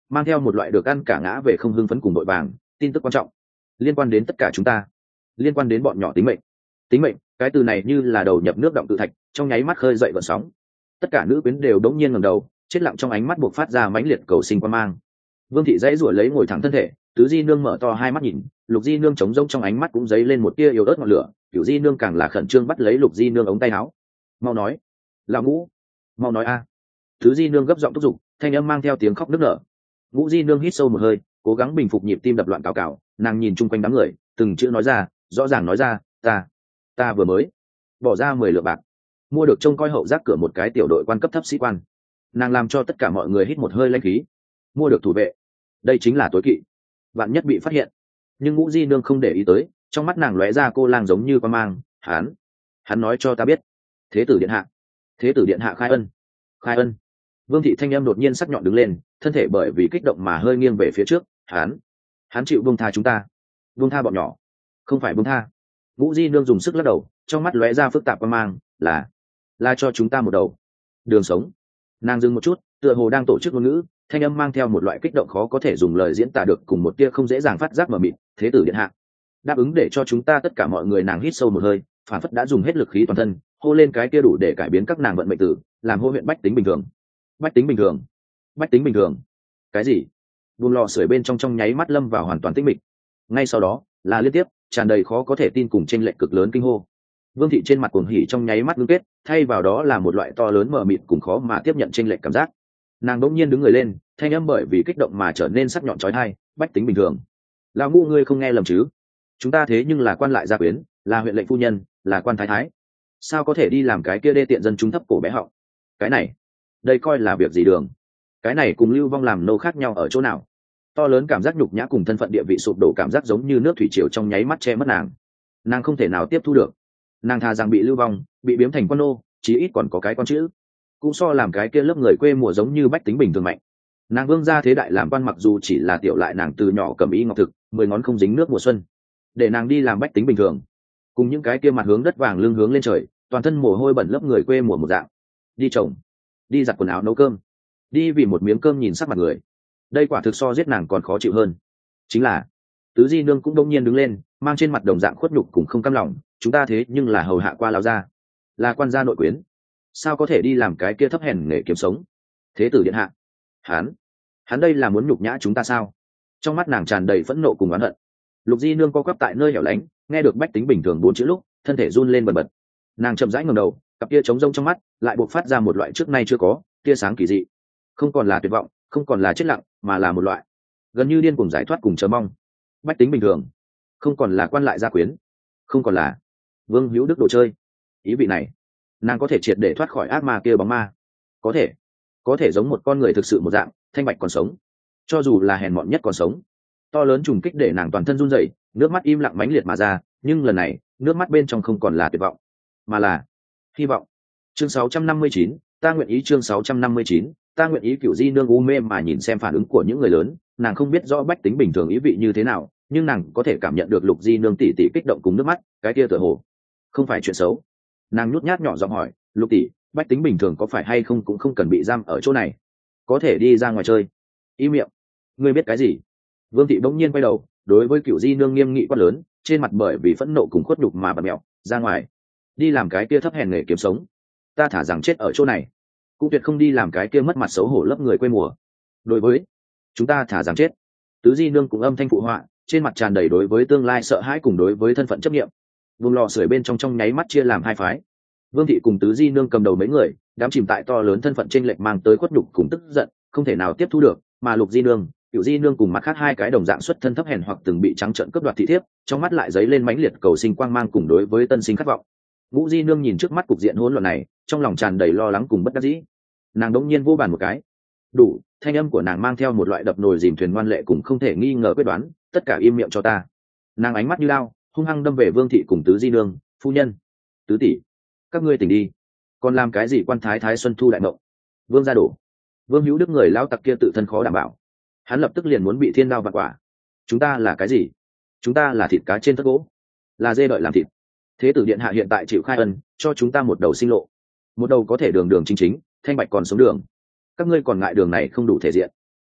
mang theo một loại được ăn cả ngã về không hưng phấn cùng đội vàng. Tin tức quan trọng liên quan đến tất cả chúng ta, liên quan đến bọn nhỏ tính mệnh. Tính mệnh, cái từ này như là đầu nhập nước động tự thạch, trong nháy mắt khơi dậy gợn sóng. Tất cả nữ quyến đều đống nhiên ngẩng đầu, chết lặng trong ánh mắt buộc phát ra mãnh liệt cầu sinh quan mang. Vương thị dãy ruổi lấy ngồi thẳng thân thể, tứ di nương mở to hai mắt nhìn, lục di nương trống rỗng trong ánh mắt cũng dấy lên một tia yếu ớt ngọn lửa, cửu di nương càng là khẩn trương bắt lấy lục di nương ống tay áo. Mau nói, là Ngũ, mau nói a. Tứ di nương gấp giọng thúc giục, thanh âm mang theo tiếng khóc nức nở. Ngũ di nương hít sâu một hơi, cố gắng bình phục nhịp tim đập loạn cào cào, nàng nhìn chung quanh đám người, từng chữ nói ra, rõ ràng nói ra, ta, ta vừa mới bỏ ra mười lượng bạc, mua được trông coi hậu giác cửa một cái tiểu đội quan cấp thấp sĩ quan. Nàng làm cho tất cả mọi người hít một hơi lãnh khí. Mua được thủ vệ, đây chính là tối kỵ, vạn nhất bị phát hiện. Nhưng Ngũ di nương không để ý tới, trong mắt nàng lóe ra cô lang giống như quan mang. Hắn, hắn nói cho ta biết. Thế tử điện hạ, thế tử điện hạ khai ân, khai ân. Vương thị thanh âm đột nhiên sắc nhọn đứng lên, thân thể bởi vì kích động mà hơi nghiêng về phía trước. Hắn, hắn chịu buông tha chúng ta, buông tha bọn nhỏ, không phải buông tha. Ngũ di nương dùng sức lắc đầu, trong mắt lóe ra phức tạp quan mang. Là, là cho chúng ta một đầu đường sống. Nàng dừng một chút, tựa hồ đang tổ chức ngôn ngữ, thanh âm mang theo một loại kích động khó có thể dùng lời diễn tả được, cùng một tia không dễ dàng phát giác mờ mịt. Thế tử điện hạ đáp ứng để cho chúng ta tất cả mọi người. Nàng hít sâu một hơi, phản phất đã dùng hết lực khí toàn thân, hô lên cái kia đủ để cải biến các nàng vận mệnh tử, làm hô huyện bách tính bình thường. Bách tính bình thường, bách tính bình thường. Cái gì? Buồng lò sưởi bên trong trong nháy mắt lâm vào hoàn toàn tĩnh mịch. Ngay sau đó là liên tiếp tràn đầy khó có thể tin cùng chênh lệch cực lớn kinh hô. Vương thị trên mặt cuồng hỉ trong nháy mắt ngưng kết, thay vào đó là một loại to lớn mờ mịt cùng khó mà tiếp nhận chênh lệch cảm giác. Nàng đột nhiên đứng người lên, thanh âm bởi vì kích động mà trở nên sắc nhọn chói tai. Bách tính bình thường, lão Ngũ ngươi không nghe lầm chứ? Chúng ta thế nhưng là quan lại gia quyến, là huyện lệnh phu nhân, là quan thái thái, sao có thể đi làm cái kia đê tiện dân chúng thấp cổ bé họng? Cái này, đây coi là việc gì đường? Cái này cùng lưu vong làm nô khác nhau ở chỗ nào? To lớn cảm giác nhục nhã cùng thân phận địa vị sụp đổ cảm giác giống như nước thủy triều trong nháy mắt che mất nàng. Nàng không thể nào tiếp thu được. Nàng thà rằng bị lưu vong, bị biếm thành quan nô, chí ít còn có cái con chữ, cũng so làm cái kia lớp người quê mùa giống như bách tính bình thường mạnh. Nàng vương gia thế đại làm quan, mặc dù chỉ là tiểu lại nàng từ nhỏ cầm y ngọc thực, mười ngón không dính nước mùa xuân, để nàng đi làm bách tính bình thường, cùng những cái kia mặt hướng đất vàng lưng hướng lên trời, toàn thân mồ hôi bẩn lớp người quê mùa một dạng, đi trồng, đi giặt quần áo nấu cơm, đi vì một miếng cơm nhìn sắc mặt người, đây quả thực so giết nàng còn khó chịu hơn. Chính là tứ di nương cũng đông nhiên đứng lên, mang trên mặt đồng dạng khuất nhục cùng không cam lòng. Chúng ta thế nhưng là hầu hạ qua lão gia, là quan gia nội quyến, sao có thể đi làm cái kia thấp hèn nghề kiếm sống? Thế tử điện hạ, hắn hắn đây là muốn nhục nhã chúng ta sao? Trong mắt nàng tràn đầy phẫn nộ cùng oán hận. Lục di nương co quắp tại nơi hẻo lánh, nghe được bách tính bình thường bốn chữ lúc, thân thể run lên bần bật. Nàng chậm rãi ngẩng đầu, cặp kia trống rông trong mắt lại buộc phát ra một loại trước nay chưa có tia sáng kỳ dị, không còn là tuyệt vọng, không còn là chết lặng, mà là một loại gần như điên cuồng giải thoát cùng chờ mong. Bách tính bình thường, không còn là quan lại gia quyến, không còn là Vương Hữu Đức đồ chơi. Ý vị này, nàng có thể triệt để thoát khỏi ác ma kia bóng ma, có thể có thể giống một con người thực sự một dạng thanh bạch còn sống, cho dù là hèn mọn nhất còn sống. To lớn trùng kích để nàng toàn thân run rẩy, nước mắt im lặng mãnh liệt mà ra, nhưng lần này nước mắt bên trong không còn là tuyệt vọng, mà là hy vọng. Chương sáu trăm năm mươi chín, ta nguyện ý. Chương sáu trăm năm mươi chín, ta nguyện ý. Cửu di nương u mê mà nhìn xem phản ứng của những người lớn, nàng không biết rõ bách tính bình thường ý vị như thế nào, nhưng nàng có thể cảm nhận được lục di nương tỉ tỉ kích động cùng nước mắt, cái kia tựa hồ không phải chuyện xấu. Nàng nhút nhát nhỏ giọng hỏi, lục tỷ, bách tính bình thường có phải hay không cũng không cần bị giam ở chỗ này, có thể đi ra ngoài chơi? Im miệng, ngươi biết cái gì? Vương thị bỗng nhiên quay đầu, đối với Cửu di nương nghiêm nghị quát lớn, trên mặt bởi vì phẫn nộ cùng khuất nhục mà bật mẹo. Ra ngoài đi làm cái kia thấp hèn nghề kiếm sống, ta thả rằng chết ở chỗ này, cũng tuyệt không đi làm cái kia mất mặt xấu hổ lấp người quê mùa. Đối với chúng ta thả rằng chết. Tứ di nương cũng âm thanh phụ họa, trên mặt tràn đầy đối với tương lai sợ hãi cùng đối với thân phận chấp nghiệm. Vùng lò sưởi bên trong trong nháy mắt chia làm hai phái. Vương thị cùng tứ di nương cầm đầu mấy người, đám chìm tại to lớn thân phận chênh lệch mang tới khuất nhục cùng tức giận, không thể nào tiếp thu được, mà lục di nương, Cửu di nương cùng mặt khác hai cái đồng dạng xuất thân thấp hèn hoặc từng bị trắng trợn cướp đoạt thị thiếp, trong mắt lại dấy lên mãnh liệt cầu sinh quang mang cùng đối với tân sinh khát vọng. Ngũ di nương nhìn trước mắt cục diện hỗn loạn này, trong lòng tràn đầy lo lắng cùng bất đắc dĩ. Nàng đống nhiên vô bàn một cái, đủ. Thanh âm của nàng mang theo một loại đập nồi dìm thuyền ngoan lệ cùng không thể nghi ngờ quyết đoán. Tất cả im miệng cho ta. Nàng ánh mắt như lao, hung hăng đâm về Vương thị cùng tứ di nương. Phu nhân, tứ tỷ, các ngươi tỉnh đi, còn làm cái gì quan thái thái xuân thu đại mộng? Vương gia đổ. Vương Hữu Đức người lao tặc kia tự thân khó đảm bảo, hắn lập tức liền muốn bị thiên đao vạn quả. Chúng ta là cái gì? Chúng ta là thịt cá trên thớt gỗ, là dê đợi làm thịt. Thế tử điện hạ hiện tại chịu khai ân, cho chúng ta một đầu sinh lộ, một đầu có thể đường đường chính chính thanh bạch còn sống đường. Các ngươi còn ngại đường này không đủ thể diện,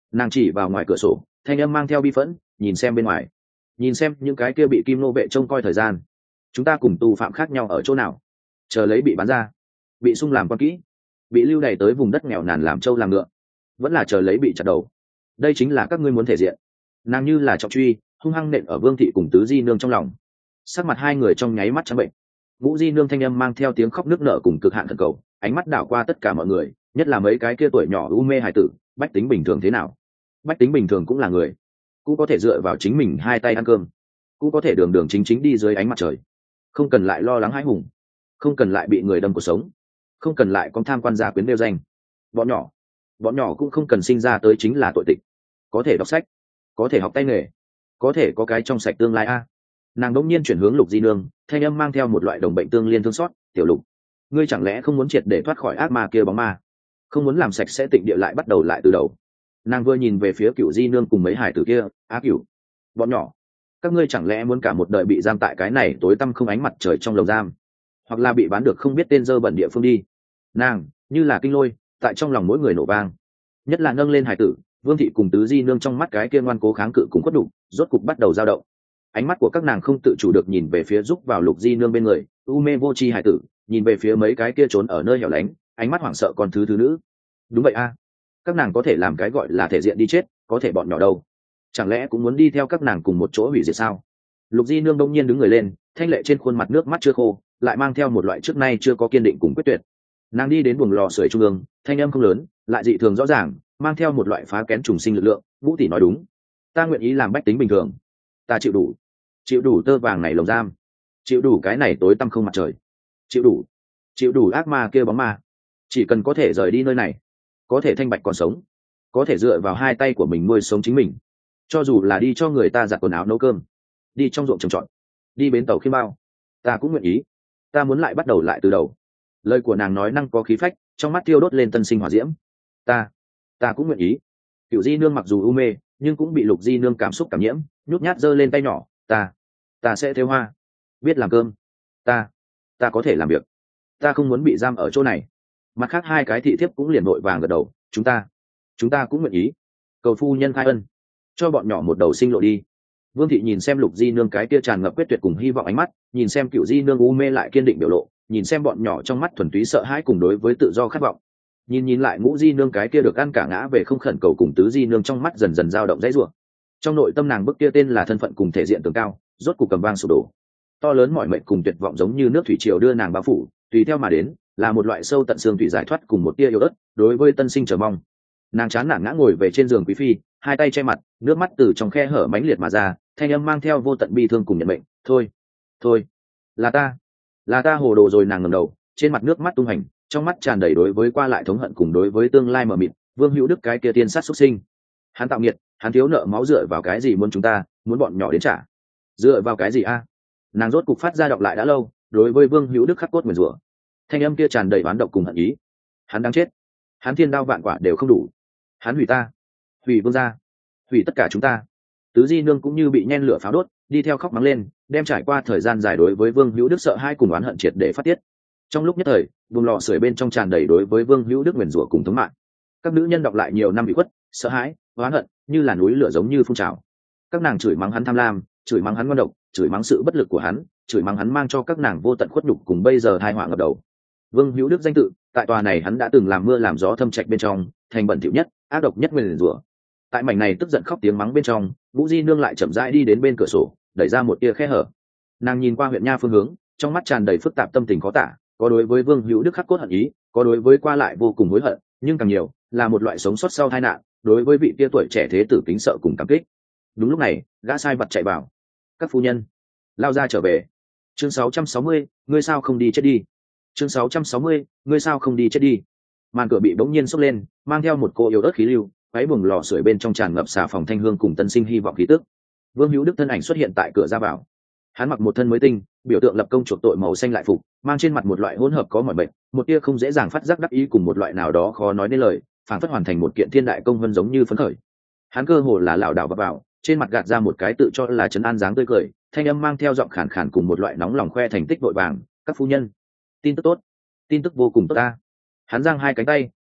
Nàng chỉ vào ngoài cửa sổ, thanh âm mang theo bi phẫn, nhìn xem bên ngoài, nhìn xem những cái kia bị kim nô vệ trông coi thời gian. Chúng ta cùng tù phạm khác nhau ở chỗ nào? Chờ lấy bị bán ra, bị sung làm quan kỹ, bị lưu đày tới vùng đất nghèo nàn làm trâu làm ngựa, vẫn là chờ lấy bị chặt đầu. Đây chính là các ngươi muốn thể diện. Nàng như là trọng truy hung hăng nện ở Vương thị cùng Tứ Di nương trong lòng. Sắc mặt hai người trong nháy mắt trắng bệnh. Ngũ Di nương thanh âm mang theo tiếng khóc nức nở cùng cực hạn thần cầu, ánh mắt đảo qua tất cả mọi người, nhất là mấy cái kia tuổi nhỏ u mê hài tử. Bách tính bình thường thế nào? Bách tính bình thường cũng là người, cũng có thể dựa vào chính mình hai tay ăn cơm, cũng có thể đường đường chính chính đi dưới ánh mặt trời, không cần lại lo lắng hãi hùng, không cần lại bị người đâm cuộc sống, không cần lại có tham quan gia quyến nêu danh. Bọn nhỏ bọn nhỏ cũng không cần sinh ra tới chính là tội tịch, có thể đọc sách, có thể học tay nghề, có thể có cái trong sạch tương lai a. Nàng đỗng nhiên chuyển hướng Lục Di nương, thanh âm mang theo một loại đồng bệnh tương liên thương xót. Tiểu Lục, ngươi chẳng lẽ không muốn triệt để thoát khỏi ác ma kia bóng ma, không muốn làm sạch sẽ tịnh địa lại bắt đầu lại từ đầu? Nàng vừa nhìn về phía Cửu Di nương cùng mấy hải tử kia, á Cửu, bọn nhỏ, các ngươi chẳng lẽ muốn cả một đời bị giam tại cái này tối tăm không ánh mặt trời trong lồng giam, hoặc là bị bán được không biết tên dơ bẩn địa phương đi? Nàng như là kinh lôi tại trong lòng mỗi người nổ vang, nhất là nâng lên hải tử Vương thị cùng Tứ Di nương trong mắt cái kia ngoan cố kháng cự cùng khuất đủ, rốt cục bắt đầu dao động. Ánh mắt của các nàng không tự chủ được nhìn về phía giúp vào Lục Di nương bên người u mê vô tri hải tử, nhìn về phía mấy cái kia trốn ở nơi hẻo lánh, ánh mắt hoảng sợ còn thứ thứ nữ. Đúng vậy a, các nàng có thể làm cái gọi là thể diện đi chết, có thể bọn nhỏ đâu, chẳng lẽ cũng muốn đi theo các nàng cùng một chỗ hủy diệt sao? Lục Di nương đông nhiên đứng người lên, thanh lệ trên khuôn mặt nước mắt chưa khô, lại mang theo một loại trước nay chưa có kiên định cùng quyết tuyệt. Nàng đi đến buồng lò sưởi trung ương, thanh âm không lớn, lại dị thường rõ ràng, mang theo một loại phá kén trùng sinh lực lượng. Ngũ tỷ nói đúng, ta nguyện ý làm bách tính bình thường, ta chịu đủ, chịu đủ tơ vàng này lồng giam, chịu đủ cái này tối tăm không mặt trời, chịu đủ, chịu đủ ác ma kia bóng ma. Chỉ cần có thể rời đi nơi này, có thể thanh bạch còn sống, có thể dựa vào hai tay của mình nuôi sống chính mình, cho dù là đi cho người ta giặt quần áo nấu cơm, đi trong ruộng trồng trọt, đi bến tàu khiêm bao, ta cũng nguyện ý. Ta muốn lại bắt đầu lại từ đầu. Lời của nàng nói năng có khí phách, trong mắt thiêu đốt lên tân sinh hỏa diễm. Ta, ta cũng nguyện ý. Cửu Di nương mặc dù u mê, nhưng cũng bị Lục Di nương cảm xúc cảm nhiễm, nhút nhát giơ lên tay nhỏ. Ta, ta sẽ thêu hoa, biết làm cơm. Ta, ta có thể làm việc. Ta không muốn bị giam ở chỗ này. Mặt khác hai cái thị thiếp cũng liền vội vàng gật đầu. Chúng ta, chúng ta cũng nguyện ý. Cầu phu nhân khai ân, cho bọn nhỏ một đầu sinh lộ đi. Vương thị nhìn xem Lục Di nương cái kia tràn ngập quyết tuyệt cùng hy vọng ánh mắt, nhìn xem Cửu Di nương u mê lại kiên định biểu lộ, nhìn xem bọn nhỏ trong mắt thuần túy sợ hãi cùng đối với tự do khát vọng, nhìn nhìn lại Ngũ Di nương cái kia được ăn cả ngã về không khẩn cầu cùng Tứ Di nương trong mắt dần dần dao động dãy rủa. Trong nội tâm nàng bức kia tên là thân phận cùng thể diện tường cao, rốt cục cầm vang sụp đổ. To lớn mọi mệnh cùng tuyệt vọng giống như nước thủy triều đưa nàng bao phủ, tùy theo mà đến là một loại sâu tận xương thủy giải thoát cùng một tia yếu ớt đối với tân sinh chờ mong. Nàng chán nản ngã ngồi về trên giường quý phi, hai tay che mặt, nước mắt từ trong khe hở mãnh liệt mà ra, thanh âm mang theo vô tận bi thương cùng nhận mệnh. Thôi, thôi, là ta, là ta hồ đồ rồi. Nàng ngẩng đầu, trên mặt nước mắt tung hành, trong mắt tràn đầy đối với qua lại thống hận cùng đối với tương lai mờ mịt. Vương Hữu Đức cái kia tiên sát xuất sinh, hắn tạo nghiệt, hắn thiếu nợ máu, dựa vào cái gì muốn chúng ta, muốn bọn nhỏ đến trả? Dựa vào cái gì a? Nàng rốt cục phát ra đọc lại đã lâu, đối với Vương Hữu Đức khắc cốt nguyền rủa, thanh âm kia tràn đầy oán độc cùng hận ý. Hắn đang chết, hắn thiên đao vạn quả đều không đủ, hắn hủy ta, hủy Vương gia, hủy tất cả chúng ta. Tứ Di nương cũng như bị nhen lửa pháo đốt, đi theo khóc mắng lên, đem trải qua thời gian dài đối với Vương Hữu Đức sợ hãi cùng oán hận triệt để phát tiết. Trong lúc nhất thời, vùng lò sưởi bên trong tràn đầy đối với Vương Hữu Đức nguyền rủa cùng thống mạng. Các nữ nhân đọc lại nhiều năm bị khuất, sợ hãi, oán hận, như là núi lửa giống như phun trào. Các nàng chửi mắng hắn tham lam, chửi mắng hắn ngoan độc, chửi mắng sự bất lực của hắn, chửi mắng hắn mang cho các nàng vô tận khuất nhục cùng bây giờ tai họa ngập đầu. Vương Hữu Đức danh tự, tại tòa này hắn đã từng làm mưa làm gió thâm trạch bên trong, thành bẩn thỉu nhất, ác độc nhất nguyền rủa. Tại mảnh này tức giận khóc tiếng mắng bên trong, Vũ Di nương lại chậm rãi đi đến bên cửa sổ, đẩy ra một tia khe hở. Nàng nhìn qua huyện nha phương hướng, trong mắt tràn đầy phức tạp tâm tình khó tả, có đối với Vương Hữu Đức khắc cốt hận ý, có đối với qua lại vô cùng hối hận, nhưng càng nhiều là một loại sống sót sau tai nạn, đối với vị tia tuổi trẻ thế tử kính sợ cùng cảm kích. Đúng lúc này, gã sai vật chạy vào. Các phu nhân, lao ra trở về. Chương sáu trăm sáu mươi, ngươi sao không đi chết đi. Chương sáu trăm sáu mươi, ngươi sao không đi chết đi. Màn cửa bị bỗng nhiên xốc lên, mang theo một cô yếu ớt khí lưu, cái buồng lò sưởi bên trong tràn ngập xà phòng thanh hương cùng tân sinh hy vọng khí tức. Vương Hữu Đức thân ảnh xuất hiện tại cửa ra vào. Hắn mặc một thân mới tinh, biểu tượng lập công chuộc tội màu xanh lại phục, mang trên mặt một loại hỗn hợp có mỏi mệt, một tia không dễ dàng phát giác đắc ý cùng một loại nào đó khó nói nên lời, phản phất hoàn thành một kiện thiên đại công vân giống như phấn khởi. Hắn cơ hồ là lảo đảo vào, vào trên mặt gạt ra một cái tự cho là trấn an dáng tươi cười, thanh âm mang theo giọng khàn khàn cùng một loại nóng lòng khoe thành tích vội vàng. Các phu nhân, tin tức tốt, tin tức vô cùng tốt ta. Hắn giang hai cánh tay,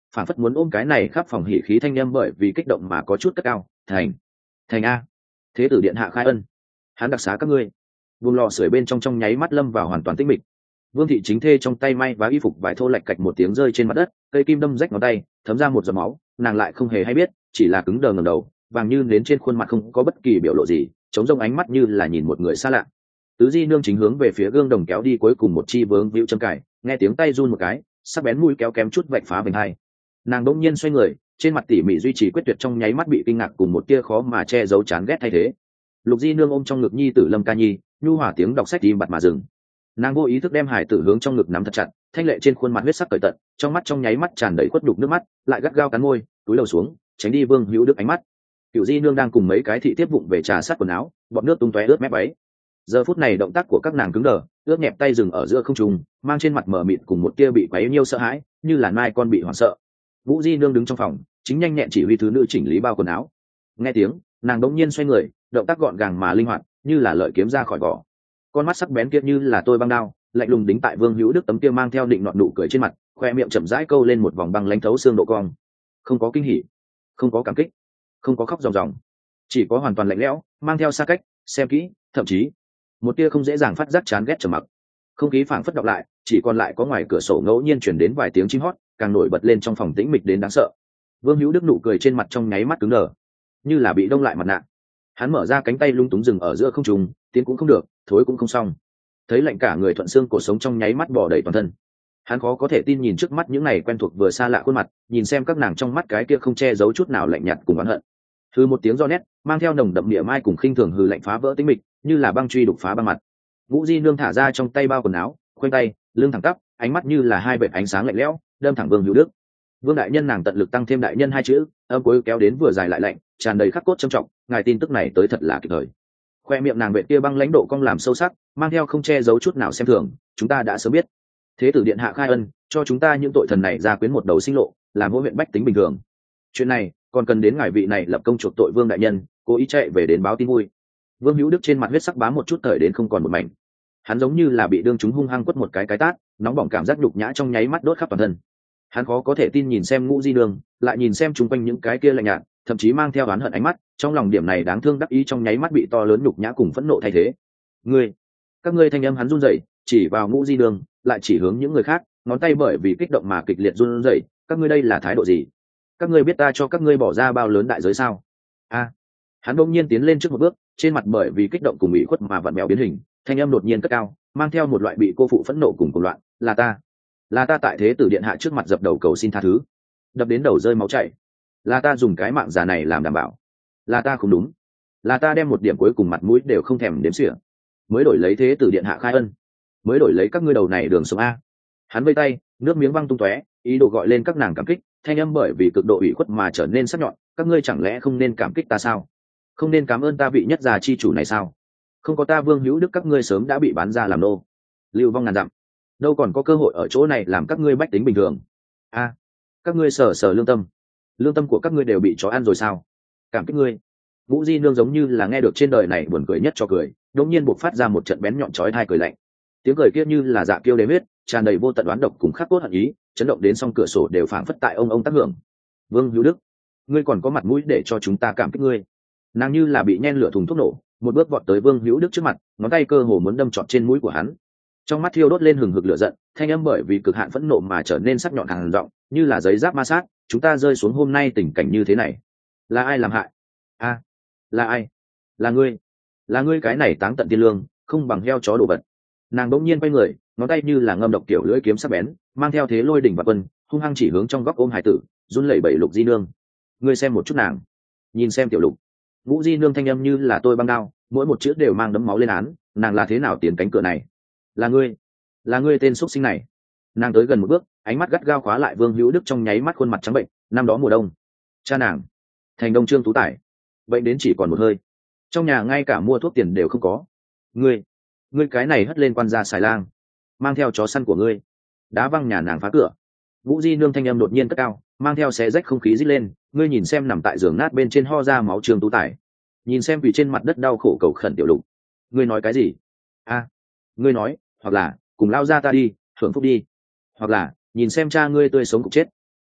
phản phất muốn ôm cái này khắp phòng hỉ khí thanh â m bởi vì kích động mà có chút cất cao. Thành, thành a, thế tử điện hạ khai ân, hắn đặc xá các ngươi. Vùng lò sưởi bên trong trong nháy mắt lâm vào hoàn toàn tĩnh mịch. Vương thị chính thê trong tay may và y phục vải thô lạch cạch một tiếng rơi trên mặt đất, cây kim đâm rách ngón tay, thấm ra một giọt máu, nàng lại không hề hay biết, chỉ là cứng đờ ngẩng đầu, vàng như nến trên khuôn mặt không có bất kỳ biểu lộ gì, chống rông ánh mắt như là nhìn một người xa lạ. Tứ di nương chính hướng về phía gương đồng kéo đi cuối cùng một chi vướng víu châm cài, nghe tiếng tay run một cái, sắc bén mũi kéo kém chút vạch phá vành hai. Nàng đỗng nhiên xoay người, trên mặt tỉ mỉ duy trì quyết tuyệt trong nháy mắt bị kinh ngạc cùng một tia khó mà che giấu chán ghét thay thế. Lục di nương ôm trong ngực nhi tử Lâm Ca Nhi, nhu hòa tiếng đọc sách im bặt mà dừng. Nàng vô ý thức đem hải tử hướng trong ngực nắm thật chặt, thanh lệ trên khuôn mặt huyết sắc cởi tận, trong mắt trong nháy mắt tràn đầy khuất nhục nước mắt, lại gắt gao cắn môi, túi đầu xuống, tránh đi Vương Hữu Đức ánh mắt. Cửu di nương đang cùng mấy cái thị tiếp vụng về trà sát quần áo, bọt nước tung tóe ướt mép váy. Giờ phút này động tác của các nàng cứng đờ, ướt nhẹp tay dừng ở giữa không trung, mang trên mặt mờ mịt cùng một tia bị quấy nhiêu sợ hãi, như là nai con bị hoảng sợ. Vũ di nương đứng trong phòng, chính nhanh nhẹn chỉ huy thứ nữ chỉnh lý bao quần áo. Nghe tiếng, nàng đống nhiên xoay người, động tác gọn gàng mà linh hoạt, như là lợi kiếm ra khỏi vỏ. Con mắt sắc bén kia như là tôi băng đao, lạnh lùng đính tại Vương Hữu Đức tấm kia mang theo định nọt nụ cười trên mặt, khoe miệng chậm rãi câu lên một vòng băng lánh thấu xương độ cong. Không có kinh hỉ, không có cảm kích, không có khóc ròng ròng, chỉ có hoàn toàn lạnh lẽo, mang theo xa cách, xem kỹ, thậm chí một tia không dễ dàng phát giác chán ghét trầm mặc. Không khí phảng phất đọc lại, chỉ còn lại có ngoài cửa sổ ngẫu nhiên chuyển đến vài tiếng chim hót, càng nổi bật lên trong phòng tĩnh mịch đến đáng sợ. Vương Hữu Đức nụ cười trên mặt trong nháy mắt cứng đờ, như là bị đông lại mặt nạ. Hắn mở ra cánh tay lung túng dừng ở giữa không trung, tiến cũng không được, thối cũng không xong. Thấy lạnh cả người thuận xương cổ sống trong nháy mắt bò đầy toàn thân. Hắn khó có thể tin nhìn trước mắt những này quen thuộc vừa xa lạ khuôn mặt, nhìn xem các nàng trong mắt cái kia không che giấu chút nào lạnh nhạt cùng oán hận. Hừ một tiếng do nét, mang theo nồng đậm địa mai cùng khinh thường hừ lạnh phá vỡ tĩnh mịch, như là băng truy đục phá băng mặt. Vũ Di nương thả ra trong tay bao quần áo, khoanh tay, lưng thẳng tắp, ánh mắt như là hai vệt ánh sáng lạnh lẽo, đâm thẳng Vương Hữu Đức. Vương đại nhân, nàng tận lực tăng thêm đại nhân hai chữ, âm cuối kéo đến vừa dài lại lạnh, tràn đầy khắc cốt trầm trọng, ngài tin tức này tới thật là kịp thời. Khoe miệng nàng vệ kia băng lãnh độ cong làm sâu sắc, mang theo không che giấu chút nào xem thường, chúng ta đã sớm biết. Thế tử điện hạ khai ân, cho chúng ta những tội thần này ra quyến một đầu sinh lộ, làm vô huyện bách tính bình thường. Chuyện này còn cần đến ngài vị này lập công chuộc tội Vương đại nhân, cố ý chạy về đến báo tin vui. Vương Hữu Đức trên mặt huyết sắc bám một chút thời đến không còn một mảnh. Hắn giống như là bị đương chúng hung hăng quất một cái cái tát, nóng bỏng cảm giác nhục nhã trong nháy mắt đốt khắp toàn thân. Hắn khó có thể tin nhìn xem Ngũ Di nương, lại nhìn xem chung quanh những cái kia lạnh nhạt, thậm chí mang theo oán hận ánh mắt, trong lòng điểm này đáng thương đắc ý trong nháy mắt bị to lớn nhục nhã cùng phẫn nộ thay thế. Ngươi, các ngươi, thanh âm hắn run rẩy, chỉ vào Ngũ Di nương, lại chỉ hướng những người khác, ngón tay bởi vì kích động mà kịch liệt run rẩy, các ngươi đây là thái độ gì? Các ngươi biết ta cho các ngươi bỏ ra bao lớn đại giới sao? A. Hắn đột nhiên tiến lên trước một bước, trên mặt bởi vì kích động cùng ủy khuất mà vặn vẹo biến hình, thanh âm đột nhiên cất cao, mang theo một loại bị cô phụ phẫn nộ cùng cuồng loạn, là ta, là ta tại thế tử điện hạ trước mặt dập đầu cầu xin tha thứ, đập đến đầu rơi máu chảy, là ta dùng cái mạng già này làm đảm bảo, là ta không đúng, là ta đem một điểm cuối cùng mặt mũi đều không thèm đếm xỉa, mới đổi lấy thế tử điện hạ khai ân, mới đổi lấy các ngươi đầu này đường sống a. Hắn vây tay, nước miếng văng tung tóe, ý đồ gọi lên các nàng cảm kích, thanh âm bởi vì cực độ ủy khuất mà trở nên sắc nhọn, các ngươi chẳng lẽ không nên cảm kích ta sao? Không nên cảm ơn ta vị nhất già chi chủ này sao? Không có ta Vương Hữu Đức các ngươi sớm đã bị bán ra làm nô, lưu vong ngàn dặm, đâu còn có cơ hội ở chỗ này làm các ngươi bách tính bình thường. A, các ngươi sở sở lương tâm, lương tâm của các ngươi đều bị chó ăn rồi sao? Cảm kích ngươi. Vũ Di nương giống như là nghe được trên đời này buồn cười nhất cho cười, đột nhiên buộc phát ra một trận bén nhọn chói tai cười lạnh. Tiếng cười kia như là dạ kiêu đế huyết, tràn đầy vô tận oán độc cùng khắc cốt hận ý, chấn động đến song cửa sổ đều phảng phất tại ông ông tác hưởng. Vương Hữu Đức, ngươi còn có mặt mũi để cho chúng ta cảm kích ngươi? Nàng như là bị nhen lửa thùng thuốc nổ, một bước vọt tới Vương Hữu Đức trước mặt, ngón tay cơ hồ muốn đâm trọt trên mũi của hắn. Trong mắt thiêu đốt lên hừng hực lửa giận, thanh âm bởi vì cực hạn phẫn nộ mà trở nên sắc nhọn hàn giọng, như là giấy giáp ma sát, chúng ta rơi xuống hôm nay tình cảnh như thế này, là ai làm hại? A, là ai? Là ngươi, là ngươi cái này táng tận thiên lương, không bằng heo chó đồ vật. Nàng bỗng nhiên quay người, ngón tay như là ngâm độc kiểu lưỡi kiếm sắc bén, mang theo thế lôi đỉnh và quân, hung hăng chỉ hướng trong góc ôm hải tử, run lẩy bẩy Lục Di nương. Ngươi xem một chút nàng, nhìn xem tiểu Lục. Ngũ Di nương thanh âm như là tôi băng đao, mỗi một chữ đều mang đấm máu lên án, nàng là thế nào tiến cánh cửa này? Là ngươi, là ngươi tên xuất sinh này. Nàng tới gần một bước, ánh mắt gắt gao khóa lại Vương Hữu Đức trong nháy mắt khuôn mặt trắng bệnh, năm đó mùa đông, cha nàng thành đông trương tú tải, bệnh đến chỉ còn một hơi, trong nhà ngay cả mua thuốc tiền đều không có. Ngươi, ngươi cái này hất lên quan gia xài lang, mang theo chó săn của ngươi, đá văng nhà nàng phá cửa. Vũ Di nương thanh âm đột nhiên cất cao, mang theo xé rách không khí rít lên, ngươi nhìn xem nằm tại giường nát bên trên ho ra máu trương tú tải, nhìn xem vì trên mặt đất đau khổ cầu khẩn tiểu Lục, ngươi nói cái gì? A, ngươi nói, hoặc là cùng lao ra ta đi hưởng phúc đi, hoặc là nhìn xem cha ngươi tươi sống cục chết.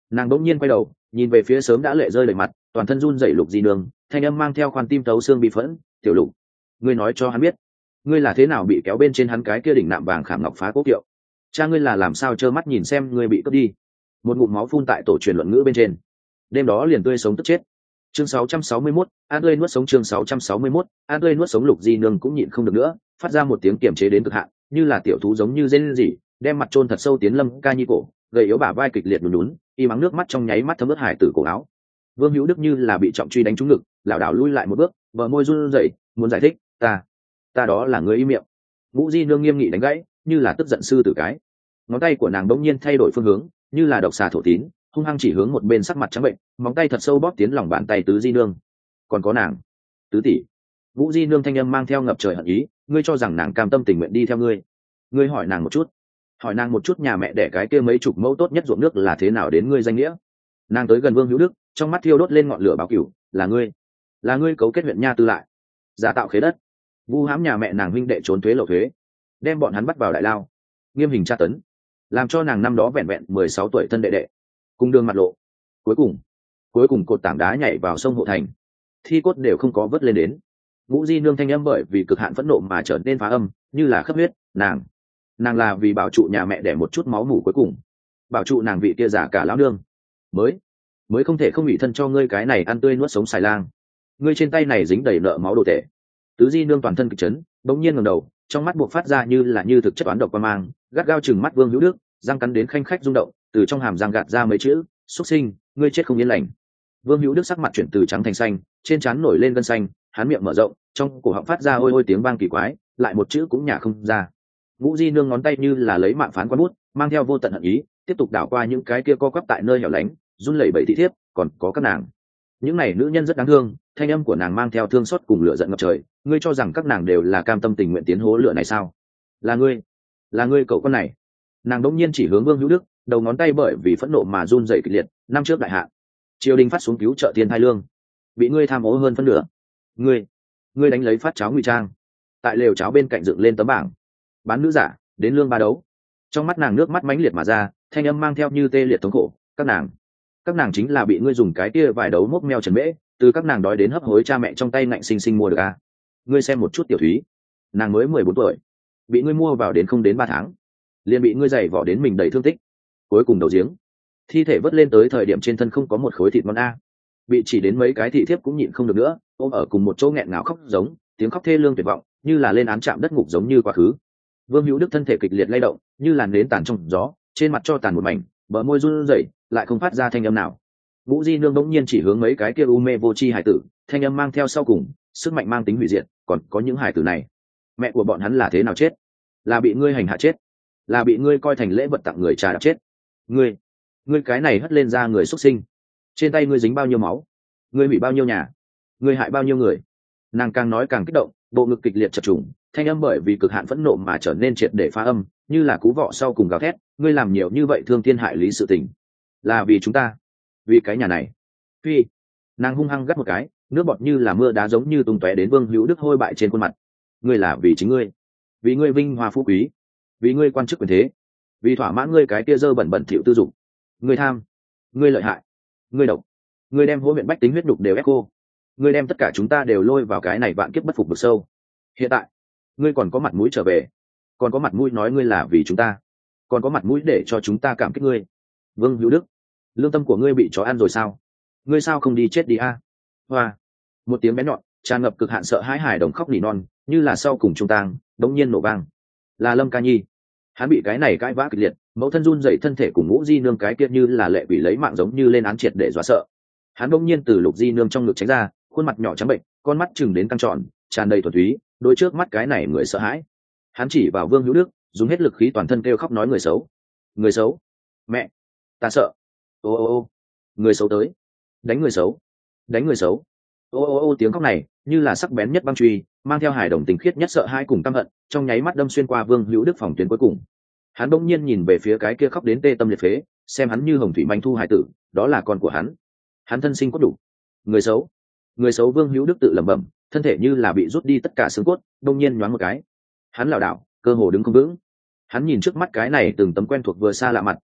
Nàng bỗng nhiên quay đầu nhìn về phía sớm đã lệ rơi đầy mặt toàn thân run rẩy Lục Di Nương, thanh âm mang theo khoan tim thấu xương bị phẫn. Tiểu Lục, ngươi nói cho hắn biết, ngươi là thế nào bị kéo bên trên hắn cái kia đỉnh nạm vàng khảm ngọc phá cố kiệu. Cha ngươi là làm sao trơ mắt nhìn xem ngươi bị cướp đi. Một ngụm máu phun tại tổ truyền luận ngữ bên trên. Đêm đó liền tươi sống tức chết. Chương sáu trăm sáu mươi mốt, An tươi nuốt sống. Chương sáu trăm sáu mươi mốt, An tươi nuốt sống. Lục Di Nương cũng nhịn không được nữa, phát ra một tiếng kiềm chế đến cực hạn, như là tiểu thú giống như rên rỉ, đem mặt chôn thật sâu tiến Lâm Ca Nhi cổ, gầy yếu bả vai kịch liệt lún lún, y mắng nước mắt trong nháy mắt thấm ướt hải tử cổ áo. Vương Hữu Đức như là bị trọng truy đánh trúng ngực, lảo đảo lui lại một bước, bờ môi run rẩy, muốn giải thích, ta, ta đó là người im miệng. Ngũ Di Nương nghiêm nghị đánh gãy, như là tức giận sư tử cái. Ngón tay của nàng đống nhiên thay đổi phương hướng, như là độc xà thổ tín, hung hăng chỉ hướng một bên sắc mặt trắng bệnh, móng tay thật sâu bóp tiến lòng bàn tay Tứ Di Nương. Còn có nàng, tứ tỷ. Ngũ Di Nương thanh âm mang theo ngập trời hận ý, ngươi cho rằng nàng cam tâm tình nguyện đi theo ngươi? Ngươi hỏi nàng một chút, hỏi nàng một chút nhà mẹ đẻ cái kia mấy chục mẫu tốt nhất ruộng nước là thế nào đến ngươi danh nghĩa. Nàng tới gần Vương Hữu Đức, trong mắt thiêu đốt lên ngọn lửa báo cửu, là ngươi, là ngươi cấu kết huyện nha tư lại, giả tạo khế đất, vu hãm nhà mẹ nàng huynh đệ trốn thuế lậu thuế, đem bọn hắn bắt vào đại lao, nghiêm hình tra tấn, làm cho nàng năm đó vẹn vẹn mười sáu tuổi thân đệ đệ cùng đường mặt lộ. Cuối cùng, cuối cùng cột tảng đá nhảy vào sông Hộ Thành, thi cốt đều không có vớt lên đến. Ngũ Di Nương thanh âm bởi vì cực hạn phẫn nộ mà trở nên phá âm, như là khắp huyết. Nàng, nàng là vì bảo trụ nhà mẹ để một chút máu mủ cuối cùng, bảo trụ nàng vị kia giả cả lão nương, mới mới không thể không bị thân cho ngươi cái này ăn tươi nuốt sống xài lang. Ngươi trên tay này dính đầy nợ máu đồ tể. Tứ Di Nương toàn thân kịch chấn, bỗng nhiên ngẩng đầu, trong mắt buộc phát ra như là như thực chất toán độc qua mang, gắt gao chừng mắt Vương Hữu Đức, răng cắn đến khanh khách rung động, từ trong hàm răng gạt ra mấy chữ: xuất sinh, ngươi chết không yên lành. Vương Hữu Đức sắc mặt chuyển từ trắng thành xanh, trên trán nổi lên gân xanh, hắn miệng mở rộng, trong cổ họng phát ra ôi ôi tiếng vang kỳ quái, lại một chữ cũng nhả không ra. Ngũ Di Nương ngón tay như là lấy mạng phán quan bút, mang theo vô tận hận ý, tiếp tục đảo qua những cái kia co quắp tại nơi hẻo lánh, run lẩy bẩy thị thiếp, còn có các nàng. Những này nữ nhân rất đáng thương, thanh âm của nàng mang theo thương xót cùng lửa giận ngập trời. Ngươi cho rằng các nàng đều là cam tâm tình nguyện tiến hố lửa này sao? Là ngươi, là ngươi cậu con này. Nàng đống nhiên chỉ hướng Vương Hữu Đức, đầu ngón tay bởi vì phẫn nộ mà run rẩy kịch liệt. Năm trước đại hạn, triều đình phát xuống cứu trợ thiên thai lương, bị ngươi tham ô hơn phân nửa. Ngươi, ngươi đánh lấy phát cháo ngụy trang, tại lều cháo bên cạnh dựng lên tấm bảng, bán nữ giả, đến lương ba đấu. Trong mắt nàng nước mắt mãnh liệt mà ra, thanh âm mang theo như tê liệt thống khổ. Các nàng, các nàng chính là bị ngươi dùng cái kia vài đấu mốc meo trần mễ, từ các nàng đói đến hấp hối cha mẹ trong tay ngạnh sinh sinh mua được a. Ngươi xem một chút Tiểu Thúy, nàng mới mười bốn tuổi, bị ngươi mua vào đến không đến ba tháng, liền bị ngươi giày vỏ đến mình đầy thương tích, cuối cùng đầu giếng, thi thể vớt lên tới thời điểm trên thân không có một khối thịt ngon a, bị chỉ đến mấy cái thị thiếp cũng nhịn không được nữa, ôm ở cùng một chỗ nghẹn ngào khóc giống, tiếng khóc thê lương tuyệt vọng, như là lên án chạm đất ngục giống như quá khứ. Vương Hữu Đức thân thể kịch liệt lay động, như làn nến tàn trong gió, trên mặt cho tàn một mảnh, bờ môi run rẩy, lại không phát ra thanh âm nào. Ngũ Di Nương bỗng nhiên chỉ hướng mấy cái kia u mê vô tri hải tử, thanh âm mang theo sau cùng sức mạnh mang tính hủy diệt. Còn có những hải tử này, mẹ của bọn hắn là thế nào chết? Là bị ngươi hành hạ chết, là bị ngươi coi thành lễ vật tặng người trà đạp chết. Ngươi, ngươi cái này hất lên ra người xuất sinh, trên tay ngươi dính bao nhiêu máu, ngươi hủy bao nhiêu nhà, ngươi hại bao nhiêu người. Nàng càng nói càng kích động, bộ ngực kịch liệt chập trùng, thanh âm bởi vì cực hạn phẫn nộ mà trở nên triệt để phá âm, như là cú vọ sau cùng gào thét. Ngươi làm nhiều như vậy thương thiên hại lý sự tình, là vì chúng ta, vì cái nhà này. Phi. Nàng hung hăng gắt một cái, nước bọt như là mưa đá giống như tung tóe đến Vương Hữu Đức hôi bại trên khuôn mặt. Ngươi là vì chính ngươi, vì ngươi vinh hoa phú quý, vì ngươi quan chức quyền thế, vì thỏa mãn ngươi cái kia dơ bẩn bẩn thỉu tư dục. Ngươi tham, ngươi lợi hại, ngươi độc, ngươi đem hố huyện bách tính huyết đục đều ép cô, ngươi đem tất cả chúng ta đều lôi vào cái này vạn kiếp bất phục vực sâu. Hiện tại, ngươi còn có mặt mũi trở về, còn có mặt mũi nói ngươi là vì chúng ta, còn có mặt mũi để cho chúng ta cảm kích ngươi. Vương Hữu Đức, lương tâm của ngươi bị chó ăn rồi sao? Ngươi sao không đi chết đi a? Hoa. Một tiếng bé nhọn tràn ngập cực hạn sợ hãi hài đồng khóc nỉ non, như là sau cùng trung tang đống nhiên nổ vang. Là Lâm Ca Nhi. Hắn bị cái này cãi vã kịch liệt, mẫu thân run dậy thân thể cùng Ngũ Di Nương cái kia như là lệ quỷ lấy mạng giống như lên án triệt để dọa sợ. Hắn đống nhiên từ Lục Di Nương trong ngực tránh ra, khuôn mặt nhỏ trắng bệnh, con mắt chừng đến căng tròn, tràn đầy thuần túy, đôi trước mắt cái này người sợ hãi. Hắn chỉ vào Vương Hữu Đức, dùng hết lực khí toàn thân kêu khóc nói người xấu, người xấu, mẹ, ta sợ. Ô ô ô, người xấu tới, đánh người xấu, đánh người xấu. Ô ô ô, tiếng khóc này như là sắc bén nhất băng truy, mang theo hài đồng tình khiết nhất sợ hãi cùng căm hận, trong nháy mắt đâm xuyên qua Vương Hữu Đức phòng tuyến cuối cùng. Hắn bỗng nhiên nhìn về phía cái kia khóc đến tê tâm liệt phế, xem hắn như hồng thủy manh thu hài tử, đó là con của hắn. Hắn thân sinh cốt đủ. Người xấu, người xấu. Vương Hữu Đức tự lẩm bẩm, thân thể như là bị rút đi tất cả xương cốt, bỗng nhiên nhoáng một cái. Hắn lảo đảo, cơ hồ đứng không vững. Hắn nhìn trước mắt cái này từng tấm quen thuộc vừa xa lạ mặt,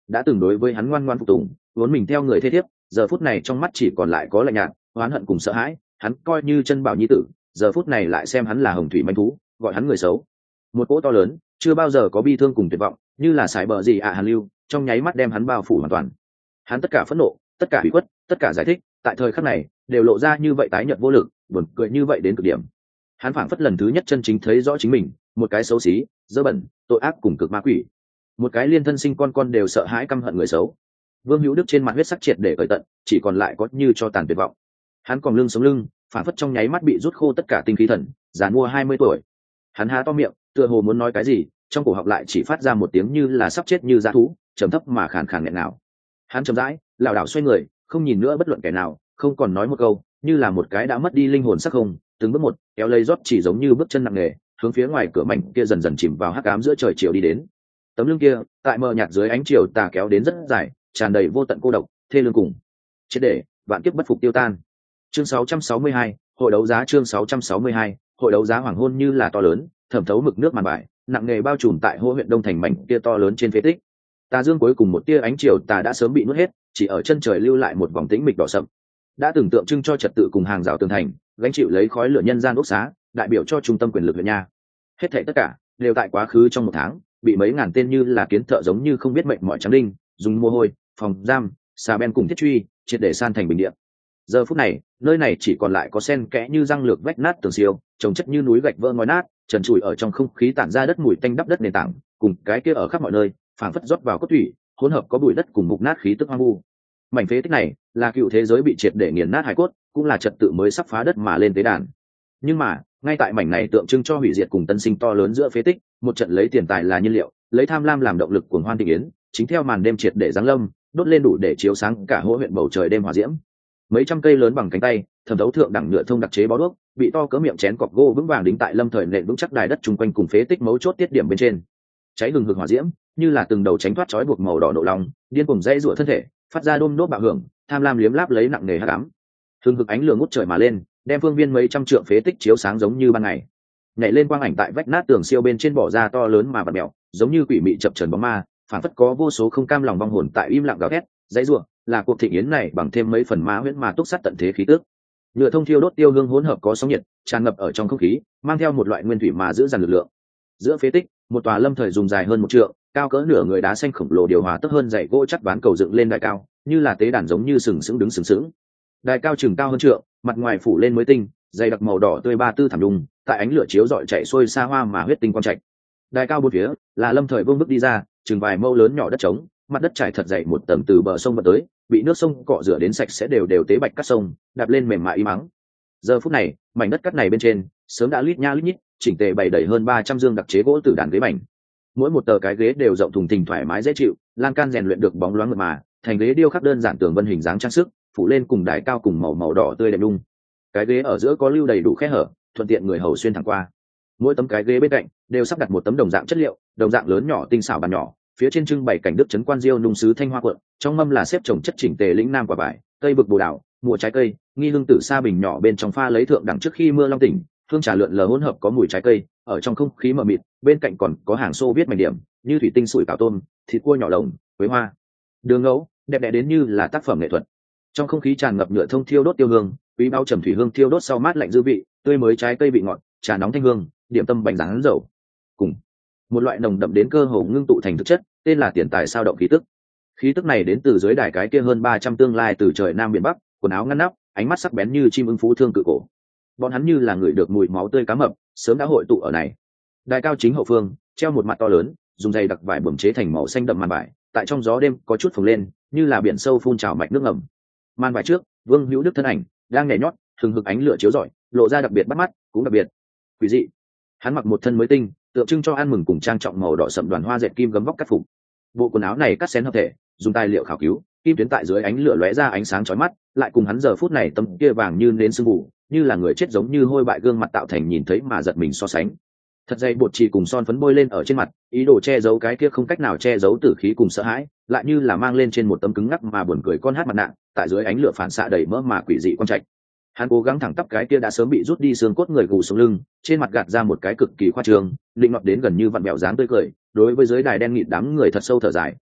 đã từng đối với hắn ngoan ngoan phục tùng vốn mình theo người thế thiếp, giờ phút này trong mắt chỉ còn lại có lạnh nhạt, oán hận cùng sợ hãi. Hắn coi như chân bảo nhi tử, giờ phút này lại xem hắn là hồng thủy manh thú, gọi hắn người xấu. Một cỗ to lớn chưa bao giờ có bi thương cùng tuyệt vọng, như là sải bờ gì ạ hàn lưu, trong nháy mắt đem hắn bao phủ hoàn toàn. Hắn tất cả phẫn nộ, tất cả hủy khuất, tất cả giải thích, tại thời khắc này đều lộ ra như vậy tái nhợt vô lực, buồn cười như vậy đến cực điểm. Hắn phảng phất lần thứ nhất chân chính thấy rõ chính mình, một cái xấu xí, dơ bẩn, tội ác cùng cực ma quỷ, một cái liên thân sinh con con đều sợ hãi căm hận người xấu. Vương Hữu Đức trên mặt huyết sắc triệt để cởi tận, chỉ còn lại có như cho tàn tuyệt vọng. Hắn còn lưng sống lưng, phảng phất trong nháy mắt bị rút khô tất cả tinh khí thần, giàn mua hai mươi tuổi. Hắn há to miệng, tựa hồ muốn nói cái gì, trong cổ họng lại chỉ phát ra một tiếng như là sắp chết như dã thú, trầm thấp mà khàn khàn nghẹn nào. Hắn chậm rãi, lảo đảo xoay người, không nhìn nữa bất luận kẻ nào, không còn nói một câu, như là một cái đã mất đi linh hồn sắc không, từng bước một, kéo lấy rót chỉ giống như bước chân nặng nề, hướng phía ngoài cửa mảnh kia dần dần chìm vào hắc ám giữa trời chiều đi đến. Tấm lưng kia, tại mờ nhạt dưới ánh chiều tà kéo đến rất dài, tràn đầy vô tận cô độc, thê lương cùng chết để vạn kiếp bất phục tiêu tan. Chương sáu trăm sáu mươi hai, hội đấu giá. Chương sáu trăm sáu mươi hai, hội đấu giá. Hoàng hôn như là to lớn, thẩm thấu mực nước màn bài, nặng nề bao trùm tại Hô huyện Đông thành mảnh kia to lớn trên phế tích. Tà dương cuối cùng một tia ánh chiều tà đã sớm bị nuốt hết, chỉ ở chân trời lưu lại một vòng tĩnh mịch đỏ sậm. Đã tưởng tượng trưng cho trật tự cùng hàng rào tường thành, gánh chịu lấy khói lửa nhân gian ốc xá, đại biểu cho trung tâm quyền lực huyện nha. Hết thảy tất cả đều tại quá khứ trong một tháng, bị mấy ngàn tên như là kiến thợ giống như không biết mệnh mọi trắng đinh, dùng mồ hôi, phòng giam, xà ben cùng thiết truy, triệt để san thành bình địa. Giờ phút này, nơi này chỉ còn lại có sen kẽ như răng lược vách nát tường siêu, trồng chất như núi gạch vỡ ngói nát, trần trụi ở trong không khí tản ra đất mùi tanh đắp đất nền tảng, cùng cái kia ở khắp mọi nơi, phảng phất rót vào cốt thủy, hỗn hợp có bụi đất cùng mục nát khí tức hoang vu. Mảnh phế tích này là cựu thế giới bị triệt để nghiền nát hải cốt, cũng là trật tự mới sắp phá đất mà lên tế đàn. Nhưng mà, ngay tại mảnh này tượng trưng cho hủy diệt cùng tân sinh to lớn giữa phế tích, một trận lấy tiền tài là nhiên liệu, lấy tham lam làm động lực cuồng hoan tình yến, chính theo màn đêm triệt để giáng lâm, đốt lên đủ để chiếu sáng cả Hô huyện bầu trời đêm hỏa diễm. Mấy trăm cây lớn bằng cánh tay, thẩm thấu thượng đẳng nhựa thông đặc chế bó đuốc, bị to cỡ miệng chén cọc gỗ vững vàng đính tại lâm thời nền vững chắc đài đất chung quanh cùng phế tích mấu chốt tiết điểm bên trên. Cháy hừng hực hỏa diễm, như là từng đầu tránh thoát trói buộc màu đỏ nộ lòng, điên cuồng dãy rủa thân thể, phát ra đôm đốt bạo hưởng, tham lam liếm láp lấy nặng nề hắc ám. Hừng hực ánh lửa ngút trời mà lên, đem phương viên mấy trăm trượng phế tích chiếu sáng giống như ban ngày. Nhảy lên quang ảnh tại vách nát tường siêu bên trên bỏ ra to lớn mà bật mèo, giống như quỷ mị chập chờn bóng ma, phản phất có vô số không cam lòng vong hồn tại im lặng gào thét, dãy rủa, là cuộc thịnh yến này bằng thêm mấy phần ma huyễn mà túc sát tận thế khí tức. Nhựa thông thiêu đốt tiêu hương hỗn hợp có sóng nhiệt, tràn ngập ở trong không khí, mang theo một loại nguyên thủy mà giữ dằn lực lượng. Giữa phế tích, một tòa lâm thời dùng dài hơn một trượng, cao cỡ nửa người đá xanh khổng lồ điều hòa tức hơn dãy gỗ chắc ván cầu dựng lên đài cao, như là tế đàn giống như sừng sững đứng sừng sững. Đài cao chừng cao hơn trượng, mặt ngoài phủ lên mới tinh, dày đặc màu đỏ tươi ba tư thảm đùng, tại ánh lửa chiếu rọi chạy xuôi xa hoa mà huyết tinh quang trạch. Đài cao bốn phía là lâm thời vương bước đi ra, chừng vài mâu lớn nhỏ đất trống, mặt đất trải thật dày một tầng từ bờ sông bật tới, bị nước sông cọ rửa đến sạch sẽ đều đều tế bạch cắt sông, đạp lên mềm mại y mắng. Giờ phút này, mảnh đất cắt này bên trên, sớm đã lít nha lít nhít, chỉnh tề bày đầy hơn ba trăm dương đặc chế gỗ từ đàn ghế mảnh. Mỗi một tờ cái ghế đều rộng thùng thình thoải mái dễ chịu, lan can rèn luyện được bóng loáng mượt mà, thành ghế điêu khắc đơn giản tường vân hình dáng trang sức, phủ lên cùng đài cao cùng màu màu đỏ tươi đẹp đung. Cái ghế ở giữa có lưu đầy đủ khe hở, thuận tiện người hầu xuyên thẳng qua. Mỗi tấm cái ghế bên cạnh đều sắp đặt một tấm đồng dạng chất liệu, đồng dạng lớn nhỏ tinh xảo bàn nhỏ, phía trên trưng bày cảnh đức trấn quan diêu nung sứ thanh hoa cuộn, trong mâm là xếp chồng chất chỉnh tề lĩnh nam quả vải, cây bực bồ đào, mùa trái cây, nghi hương tử sa bình nhỏ bên trong pha lấy thượng đẳng trước khi mưa long tỉnh, hương trà lượn lờ hỗn hợp có mùi trái cây, ở trong không khí mờ mịt, bên cạnh còn có hàng xô viết mảnh điểm, như thủy tinh sủi cảo tôm, thịt cua nhỏ lồng, quế hoa, đường ngấu, đẹp đẽ đến như là tác phẩm nghệ thuật. Trong không khí tràn ngập nhựa thông thiêu đốt tiêu hương, quý bao trầm thủy hương thiêu đốt sau mát lạnh dư vị, tươi mới trái cây vị ngọt, trà nóng thanh hương, điểm tâm bánh rán dầu, cùng một loại nồng đậm đến cơ hồ ngưng tụ thành thực chất, tên là tiền tài sao động khí tức. Khí tức này đến từ dưới đài cái kia hơn ba trăm tương lai từ trời nam biển bắc, quần áo ngăn nắp, ánh mắt sắc bén như chim ưng phú thương cự cổ. Bọn hắn như là người được mùi máu tươi cá mập, sớm đã hội tụ ở này. Đài cao chính hậu phương, treo một mặt to lớn, dùng dây đặc vải bẩm chế thành màu xanh đậm màn vải, tại trong gió đêm có chút phồng lên, như là biển sâu phun trào mạch nước ngầm. Màn vải trước, Vương Hữu Đức thân ảnh đang nhảy nhót, thường hực ánh lửa chiếu rọi, lộ ra đặc biệt bắt mắt, cũng đặc biệt quý dị. Hắn mặc một thân mới tinh, tượng trưng cho ăn mừng cùng trang trọng màu đỏ sậm đoàn hoa dệt kim gấm vóc cắt phục. Bộ quần áo này cắt xén hợp thể, dùng tài liệu khảo cứu, kim tuyến tại dưới ánh lửa lóe ra ánh sáng chói mắt, lại cùng hắn giờ phút này tấm kia vàng như nến sương mù, như là người chết giống như hôi bại gương mặt tạo thành nhìn thấy mà giật mình so sánh. Thật dày bột chì cùng son phấn bôi lên ở trên mặt, ý đồ che giấu cái kia không cách nào che giấu tử khí cùng sợ hãi, lại như là mang lên trên một tấm cứng ngắc mà buồn cười con hát mặt nạ, tại dưới ánh lửa phản xạ đầy mỡ mà quỷ dị quan trạch. Hắn cố gắng thẳng tắp cái kia đã sớm bị rút đi xương cốt người gù xuống lưng, trên mặt gạt ra một cái cực kỳ khoa trương, định ngọt đến gần như vặn bẹo dáng tươi cười, đối với dưới đài đen nghịt đám người thật sâu thở dài,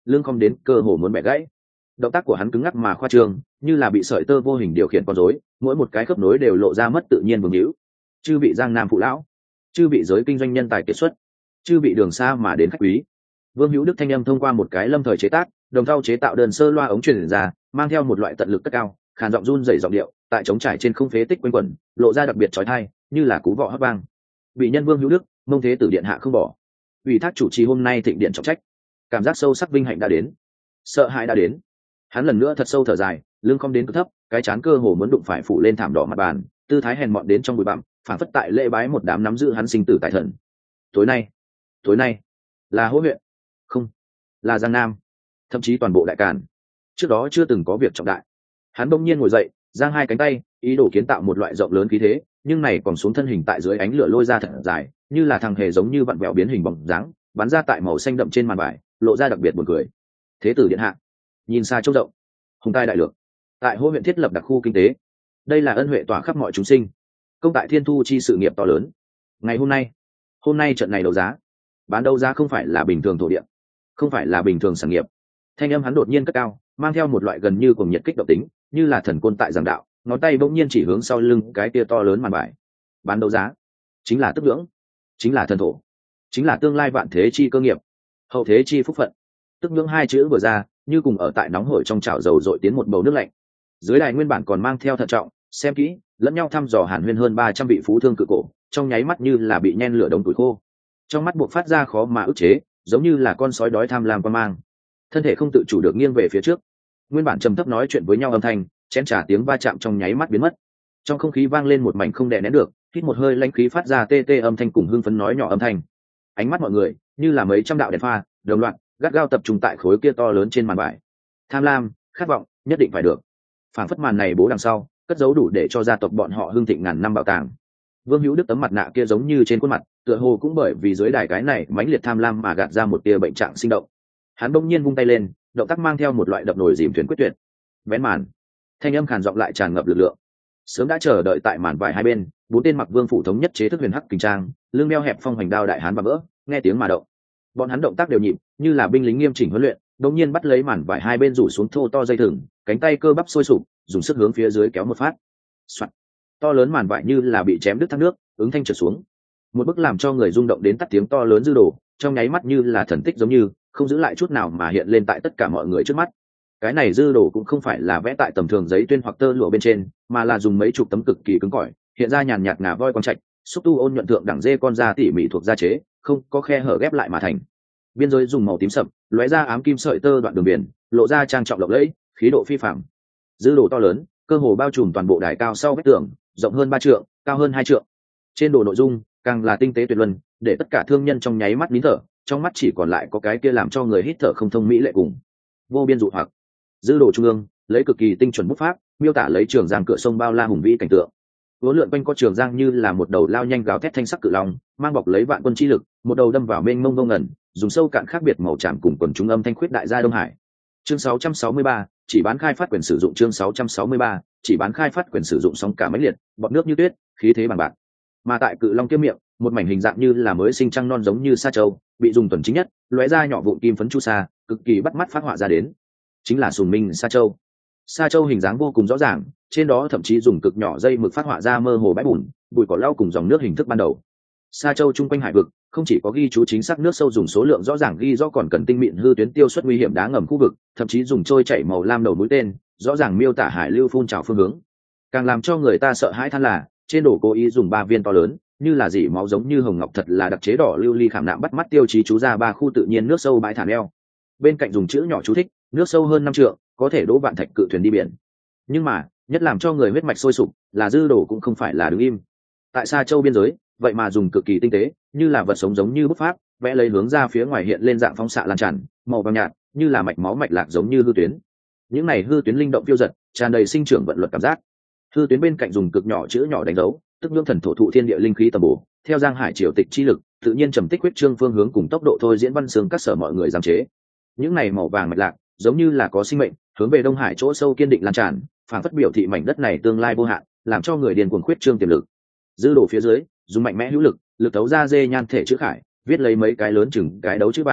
lưng cong đến cơ hồ muốn bẻ gãy. Động tác của hắn cứng ngắc mà khoa trương, như là bị sợi tơ vô hình điều khiển con rối, mỗi một cái khớp nối đều lộ ra mất tự nhiên vương hữu. Chư vị giang nam phụ lão, chư vị giới kinh doanh nhân tài kiệt xuất, chư vị đường xa mà đến khách quý. Vương Hữu Đức thanh âm thông qua một cái lâm thời chế tác, đồng thau chế tạo đơn sơ loa ống truyền ra, mang theo một loại tận lực cất cao, khàn giọng run rẩy giọng điệu, tại trống trải trên không phế tích quanh quẩn, lộ ra đặc biệt chói tai, như là cú vọ hấp vang. Vị nhân Vương Hữu Đức, mông thế tử điện hạ không bỏ. Ủy thác chủ trì hôm nay thịnh điện trọng trách, cảm giác sâu sắc vinh hạnh đã đến, sợ hãi đã đến. Hắn lần nữa thật sâu thở dài, lưng không đến cực thấp, cái chán cơ hồ muốn đụng phải phủ lên thảm đỏ mặt bàn, tư thái hèn mọn đến trong bụi bặm, phản phất tại lễ bái một đám nắm giữ hắn sinh tử tại thần. Tối nay, tối nay là Hỗ huyện, không, là Giang Nam, thậm chí toàn bộ đại càn. Trước đó chưa từng có việc trọng đại. Hắn bỗng nhiên ngồi dậy, giang hai cánh tay, ý đồ kiến tạo một loại rộng lớn khí thế, nhưng này còn xuống thân hình tại dưới ánh lửa lôi ra thật dài, như là thằng hề giống như vặn vẹo biến hình bóng dáng, bắn ra tại màu xanh đậm trên màn bài, lộ ra đặc biệt buồn cười. Thế tử điện hạ, nhìn xa trông rộng, hùng tai đại lược, tại Hỗ huyện thiết lập đặc khu kinh tế, đây là ân huệ tỏa khắp mọi chúng sinh, công tại thiên thu chi sự nghiệp to lớn. Ngày hôm nay, hôm nay trận này đấu giá, bán đấu giá không phải là bình thường thổ địa, không phải là bình thường sản nghiệp. Thanh âm hắn đột nhiên cất cao, mang theo một loại gần như cuồng nhiệt kích động tính, như là thần côn tại giảng đạo, ngón tay bỗng nhiên chỉ hướng sau lưng cái kia to lớn màn bài. Bán đấu giá chính là tức ngưỡng, chính là thần thổ, chính là tương lai vạn thế chi cơ nghiệp, hậu thế chi phúc phận. Tức ngưỡng hai chữ vừa ra, như cùng ở tại nóng hổi trong chảo dầu dội tiến một bầu nước lạnh. Dưới đài nguyên bản còn mang theo thận trọng, xem kỹ, lẫn nhau thăm dò hàn huyên hơn ba trăm vị phú thương cự cổ, trong nháy mắt như là bị nhen lửa đống tuổi khô. Trong mắt buộc phát ra khó mà ức chế, giống như là con sói đói tham lam quan mang, thân thể không tự chủ được nghiêng về phía trước. Nguyên bản trầm thấp nói chuyện với nhau âm thanh, chén trà tiếng va chạm trong nháy mắt biến mất. Trong không khí vang lên một mảnh không đè nén được, hít một hơi lãnh khí phát ra tê tê âm thanh cùng hưng phấn nói nhỏ âm thanh. Ánh mắt mọi người như là mấy trăm đạo đèn pha, đồng loạt gắt gao tập trung tại khối kia to lớn trên màn bài. Tham lam, khát vọng, nhất định phải được. Phảng phất màn này bố đằng sau, cất giấu đủ để cho gia tộc bọn họ hưng thịnh ngàn năm bảo tàng. Vương Hữu Đức tấm mặt nạ kia giống như trên khuôn mặt, tựa hồ cũng bởi vì dưới đài cái này mãnh liệt tham lam mà gạt ra một tia bệnh trạng sinh động. Hắn bỗng nhiên vung tay lên, động tác mang theo một loại đập nồi dìm thuyền quyết tuyệt. Vén màn, thanh âm khàn giọng lại tràn ngập lực lượng. Sớm đã chờ đợi tại màn vải hai bên, bốn tên mặc vương phủ thống nhất chế thức huyền hắc kình trang, lưng đeo hẹp phong hoành đao đại hán và vỡ, nghe tiếng mà động. Bọn hắn động tác đều nhịp, như là binh lính nghiêm chỉnh huấn luyện, đống nhiên bắt lấy màn vải hai bên rủ xuống thô to dây thừng, cánh tay cơ bắp sôi sục, dùng sức hướng phía dưới kéo một phát. Soạt. To lớn màn vải như là bị chém đứt thác nước, ứng thanh trượt xuống. Một bức làm cho người rung động đến tắt tiếng to lớn dư đồ, trong nháy mắt như là thần tích giống như, không giữ lại chút nào mà hiện lên tại tất cả mọi người trước mắt. Cái này dư đồ cũng không phải là vẽ tại tầm thường giấy tuyên hoặc tơ lụa bên trên, mà là dùng mấy chục tấm cực kỳ cứng cỏi, hiện ra nhàn nhạt ngà voi quang trạch, xúc tu ôn nhuận thượng đẳng dê con da tỉ mỉ thuộc da chế, không có khe hở ghép lại mà thành. Biên giới dùng màu tím sậm, lóe ra ám kim sợi tơ đoạn đường biển, lộ ra trang trọng lộng lẫy, khí độ phi phàm. Dư đồ to lớn, cơ hồ bao trùm toàn bộ đài cao sau vách tường, rộng hơn ba trượng, cao hơn hai trượng. Trên đồ nội dung càng là tinh tế tuyệt luân, để tất cả thương nhân trong nháy mắt nín thở, trong mắt chỉ còn lại có cái kia làm cho người hít thở không thông mỹ lệ cùng vô biên dụ hoặc. Dư đồ trung ương lấy cực kỳ tinh chuẩn bút pháp, miêu tả lấy trường giang cửa sông bao la hùng vĩ cảnh tượng. Uốn lượn quanh có trường giang như là một đầu lao nhanh gào thét thanh sắc cự long, mang bọc lấy vạn quân chi lực, một đầu đâm vào mênh mông vô ngần, dùng sâu cạn khác biệt màu tràm cùng quần chúng âm thanh khuyết đại gia Đông Hải. Chương sáu trăm sáu mươi ba, chỉ bán khai phát quyền sử dụng chương sáu trăm sáu mươi ba, chỉ bán khai phát quyền sử dụng sóng cả mấy liệt, bọt nước như tuyết, khí thế bằng bạc. Mà tại cự long kia miệng, một mảnh hình dạng như là mới sinh trăng non giống như sa châu, bị dùng tuần chính nhất, lóe ra nhỏ vụn kim phấn chu sa, cực kỳ bắt mắt phát họa ra đến. Chính là Sùng Minh sa châu. Sa châu hình dáng vô cùng rõ ràng, trên đó thậm chí dùng cực nhỏ dây mực phát họa ra mơ hồ bãi bùn, bụi cỏ lau cùng dòng nước hình thức ban đầu. Sa châu chung quanh hải vực, không chỉ có ghi chú chính xác nước sâu dùng số lượng rõ ràng ghi rõ còn cần tinh mịn hư tuyến tiêu xuất nguy hiểm đá ngầm khu vực, thậm chí dùng trôi chảy màu lam đầu mũi tên, rõ ràng miêu tả hải lưu phun trào phương hướng. Càng làm cho người ta sợ hãi than là, trên đồ cố ý dùng ba viên to lớn, như là dỉ máu giống như hồng ngọc thật là đặc chế đỏ lưu ly khảm nạm bắt mắt tiêu chí chú ra ba khu tự nhiên nước sâu bãi thả neo. Bên cạnh dùng chữ nhỏ chú thích, nước sâu hơn năm trượng, có thể đỗ vạn thạch cự thuyền đi biển. Nhưng mà, nhất làm cho người huyết mạch sôi sục, là dư đồ cũng không phải là đứng im. Tại Sa Châu biên giới, vậy mà dùng cực kỳ tinh tế, như là vật sống giống như bút pháp, vẽ lấy hướng ra phía ngoài hiện lên dạng phóng xạ lan tràn, màu vàng nhạt, như là mạch máu mạch lạc giống như hư tuyến. Những này hư tuyến linh động phiêu dật, tràn đầy sinh trưởng vận luật cảm giác. Hư tuyến bên cạnh dùng cực nhỏ chữ nhỏ đánh dấu, tức nhưỡng thần thổ thụ thiên địa linh khí tầm bổ, theo giang hải triều tịch chi lực, tự nhiên trầm tích huyết trương phương hướng cùng tốc độ thôi diễn văn xương các sở mọi người giám chế. Những này màu vàng mạch lạc, giống như là có sinh mệnh, hướng về đông hải chỗ sâu kiên định lan tràn, phản phất biểu thị mảnh đất này tương lai vô hạn, làm cho người điên cuồng khuyết trương tiềm lực. Dư đồ phía dưới, dùng mạnh mẽ hữu lực, lực tấu ra dê nhan thể chữ khải, viết lấy mấy cái lớn chừng cái đấu chữ bảng,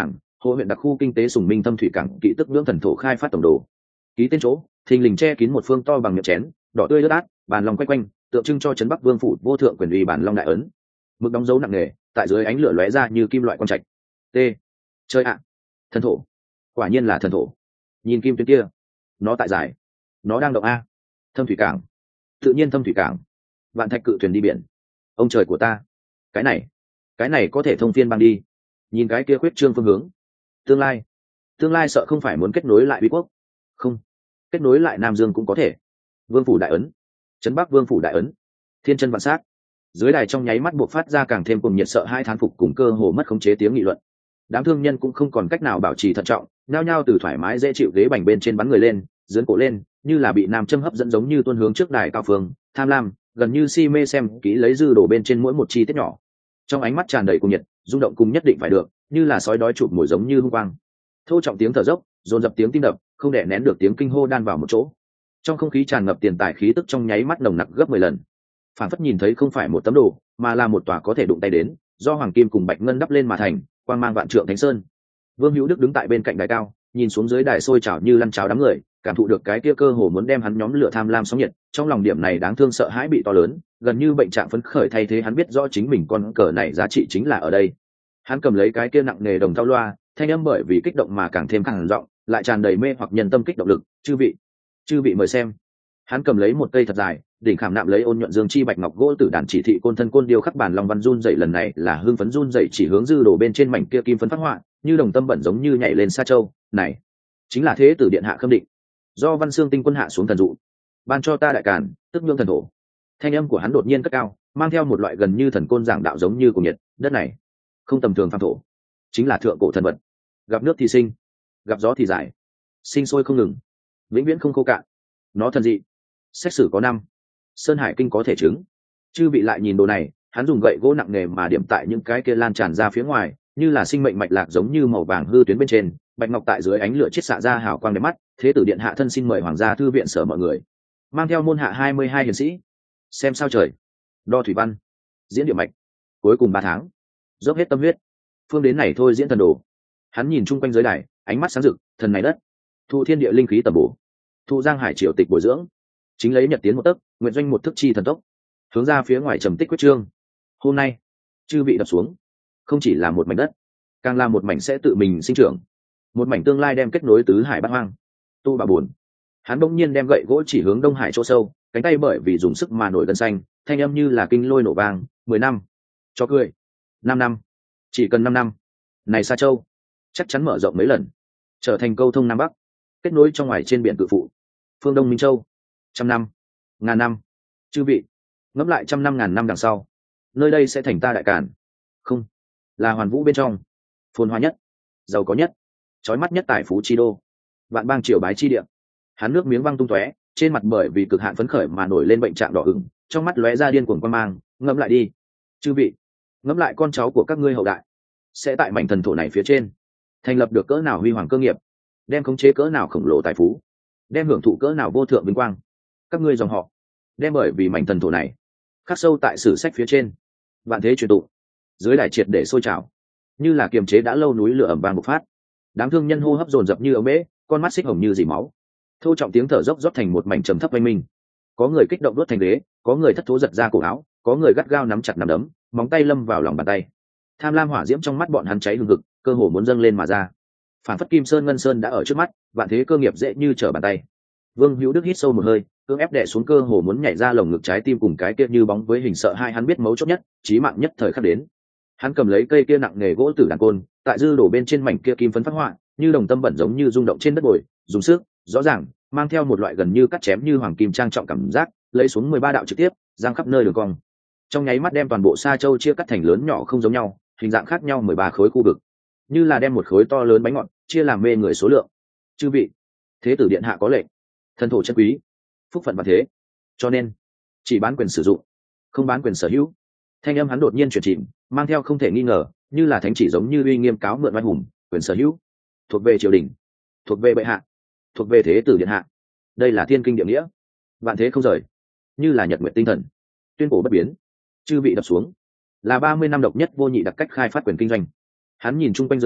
Hồ huyện đặc khu kinh tế Sùng Minh Thâm thủy cảng kỵ tức nhưỡng thần thổ khai phát tổng đồ. Ký tên chỗ, thình lình che kín một phương to bằng miệng chén, đỏ tươi ướt át, bàn long quanh quanh, tượng trưng cho trấn Bắc Vương phủ vô thượng quyền uy bản long đại ấn. Mực đóng dấu nặng nề, tại dưới ánh lửa lóe ra như kim loại quang trạch. T. Chơi ạ. Thần thổ. Quả nhiên là thần thổ. Nhìn kim tuyến kia, nó tại giải. Nó đang động a. Thâm thủy cảng. Tự nhiên thâm thủy cảng. Vạn thạch cự thuyền đi biển. Ông trời của ta. Cái này, cái này có thể thông phiên băng đi. Nhìn cái kia khuyết trương phương hướng. Tương lai, tương lai sợ không phải muốn kết nối lại Uy quốc. Không, kết nối lại Nam Dương cũng có thể. Vương phủ đại ấn, trấn Bắc Vương phủ đại ấn, thiên chân vạn sát. Dưới đài trong nháy mắt buộc phát ra càng thêm cùng nhiệt sợ hai thán phục cùng cơ hồ mất khống chế tiếng nghị luận. Đám thương nhân cũng không còn cách nào bảo trì thận trọng, nhao nhao từ thoải mái dễ chịu ghế bành bên trên bắn người lên, dướn cổ lên, như là bị nam châm hấp dẫn giống như tuôn hướng trước đài cao phương, tham lam, gần như si mê xem kỹ lấy dư đổ bên trên mỗi một chi tiết nhỏ. Trong ánh mắt tràn đầy cuồng nhiệt, rung động cùng nhất định phải được, như là sói đói chụp mồi giống như hung quang. Thô trọng tiếng thở dốc, dồn dập tiếng tim đập, không đè nén được tiếng kinh hô đan vào một chỗ. Trong không khí tràn ngập tiền tài khí tức trong nháy mắt nồng nặc gấp mười lần. Phản phất nhìn thấy không phải một tấm đồ, mà là một tòa có thể đụng tay đến, do hoàng kim cùng bạch ngân đắp lên mà thành, quang mang vạn trượng thánh sơn. Vương Hữu Đức đứng tại bên cạnh đài cao, nhìn xuống dưới đài sôi trào như lăn cháo đám người, cảm thụ được cái kia cơ hồ muốn đem hắn nhóm lửa tham lam sóng nhiệt, trong lòng điểm này đáng thương sợ hãi bị to lớn, gần như bệnh trạng phấn khởi thay thế hắn biết rõ chính mình con cờ này giá trị chính là ở đây. Hắn cầm lấy cái kia nặng nề đồng thau loa, thanh âm bởi vì kích động mà càng thêm càng giọng, lại tràn đầy mê hoặc nhân tâm kích động lực, "Chư vị, chư vị mời xem." Hắn cầm lấy một cây thật dài, đỉnh khảm nạm lấy ôn nhuận dương chi bạch ngọc gỗ tử đàn chỉ thị côn thân côn điêu khắc bản long văn run dậy, lần này là hương phấn run dậy chỉ hướng dư đổ bên trên mảnh kia kim phấn phát họa, như đồng tâm bẩn giống như nhảy lên sa châu. "Này, chính là thế tử điện hạ khâm định, do văn xương tinh quân hạ xuống thần dụ, ban cho ta đại càn, tức nhương thần thổ." Thanh âm của hắn đột nhiên cất cao, mang theo một loại gần như thần côn giảng đạo giống như của nhiệt. Đất này không tầm thường phàm thổ, chính là thượng cổ thần vật, gặp nước thì sinh, gặp gió thì giải, sinh sôi không ngừng, vĩnh viễn không khô cạn. Nó thần dị, xét xử có năm, sơn hải kinh có thể chứng. Chư vị lại nhìn đồ này, hắn dùng gậy gỗ nặng nề mà điểm tại những cái kia lan tràn ra phía ngoài, như là sinh mệnh mạch lạc giống như màu vàng hư tuyến bên trên, bạch ngọc tại dưới ánh lửa chiết xạ ra hào quang đẹp mắt. Thế tử điện hạ thân xin mời hoàng gia thư viện sở mọi người, mang theo môn hạ hai mươi hai hiền sĩ, xem sao trời, đo thủy văn, diễn địa mạch, cuối cùng ba tháng, dốc hết tâm huyết, phương đến này thôi diễn thần đồ. Hắn nhìn chung quanh giới đài, ánh mắt sáng rực, thần này đất, thụ thiên địa linh khí tầm bổ, thụ giang hải triều tịch bồi dưỡng, chính lấy nhật tiến một tấc, nguyện doanh một thức chi thần tốc, hướng ra phía ngoài trầm tích quyết trương. Hôm nay chư vị đập xuống, không chỉ là một mảnh đất, càng là một mảnh sẽ tự mình sinh trưởng, một mảnh tương lai đem kết nối tứ hải bát hoang. Tu bà buồn, hắn bỗng nhiên đem gậy gỗ chỉ hướng đông hải chỗ sâu, cánh tay bởi vì dùng sức mà nổi gân xanh, thanh âm như là kinh lôi nổ vang. Mười năm, cho cười, năm năm, chỉ cần năm năm, này Sa Châu chắc chắn mở rộng mấy lần, trở thành câu thông nam bắc, kết nối trong ngoài trên biển cự phụ, phương đông minh châu. Trăm năm, ngàn năm, chư vị ngẫm lại trăm năm ngàn năm đằng sau, nơi đây sẽ thành ta đại càn, không là hoàn vũ bên trong, phồn hoa nhất, giàu có nhất, chói mắt nhất tài phú chi đô, vạn bang triều bái chi địa. Hắn nước miếng văng tung tóe, trên mặt bởi vì cực hạn phấn khởi mà nổi lên bệnh trạng đỏ ửng, trong mắt lóe ra điên cuồng quan mang. Ngẫm lại đi, chư vị, ngẫm lại con cháu của các ngươi hậu đại sẽ tại mảnh thần thổ này phía trên thành lập được cỡ nào huy hoàng cơ nghiệp, đem khống chế cỡ nào khổng lồ tài phú, đem hưởng thụ cỡ nào vô thượng vinh quang. Các ngươi dòng họ đem bởi vì mảnh thần thổ này khắc sâu tại sử sách phía trên, vạn thế truyền tụ. Dưới đài triệt để sôi trào, như là kiềm chế đã lâu núi lửa ẩm vang bộc phát. Đám thương nhân hô hấp dồn dập như ống bể, con mắt xích hồng như dì máu. Thô trọng tiếng thở dốc rót thành một mảnh trầm thấp oanh minh. Có người kích động đốt thành ghế, có người thất thố giật ra cổ áo, có người gắt gao nắm chặt nắm đấm, móng tay lâm vào lòng bàn tay. Tham lam hỏa diễm trong mắt bọn hắn cháy hừng hực, cơ hồ muốn dâng lên mà ra. Phản phất kim sơn ngân sơn đã ở trước mắt, vạn thế cơ nghiệp dễ như trở bàn tay. Vương Hữu Đức hít sâu một hơi, cưỡng ép đè xuống cơ hồ muốn nhảy ra lồng ngực trái tim cùng cái kia như bóng với hình sợ hai. Hắn biết mấu chốt nhất, chí mạng nhất thời khắc đến. Hắn cầm lấy cây kia nặng nghề gỗ tử đàn côn, tại dư đổ bên trên mảnh kia kim phấn phát họa, như đồng tâm bẩn giống như rung động trên đất bồi, dùng sức, rõ ràng, mang theo một loại gần như cắt chém như hoàng kim trang trọng cảm giác, lấy xuống mười ba đạo trực tiếp, giang khắp nơi đường cong. Trong nháy mắt đem toàn bộ Sa Châu chia cắt thành lớn nhỏ không giống nhau, hình dạng khác nhau mười ba khối khu vực, như là đem một khối to lớn bánh ngọt chia làm mê người số lượng. Chư vị, thế tử điện hạ có lệnh, thần thổ chân quý, phúc phận và thế, cho nên chỉ bán quyền sử dụng, không bán quyền sở hữu. Thanh âm hắn đột nhiên chuyển chìm, mang theo không thể nghi ngờ, như là thánh chỉ giống như uy nghiêm cáo mượn oai hùng. Quyền sở hữu thuộc về triều đình, thuộc về bệ hạ, thuộc về thế tử điện hạ. Đây là thiên kinh địa nghĩa, vạn thế không rời, như là nhật nguyện tinh thần, tuyên bố bất biến. Chư vị đập xuống, là ba mươi năm độc nhất vô nhị đặc cách khai phát quyền kinh doanh. Hắn nhìn chung quanh giới đài,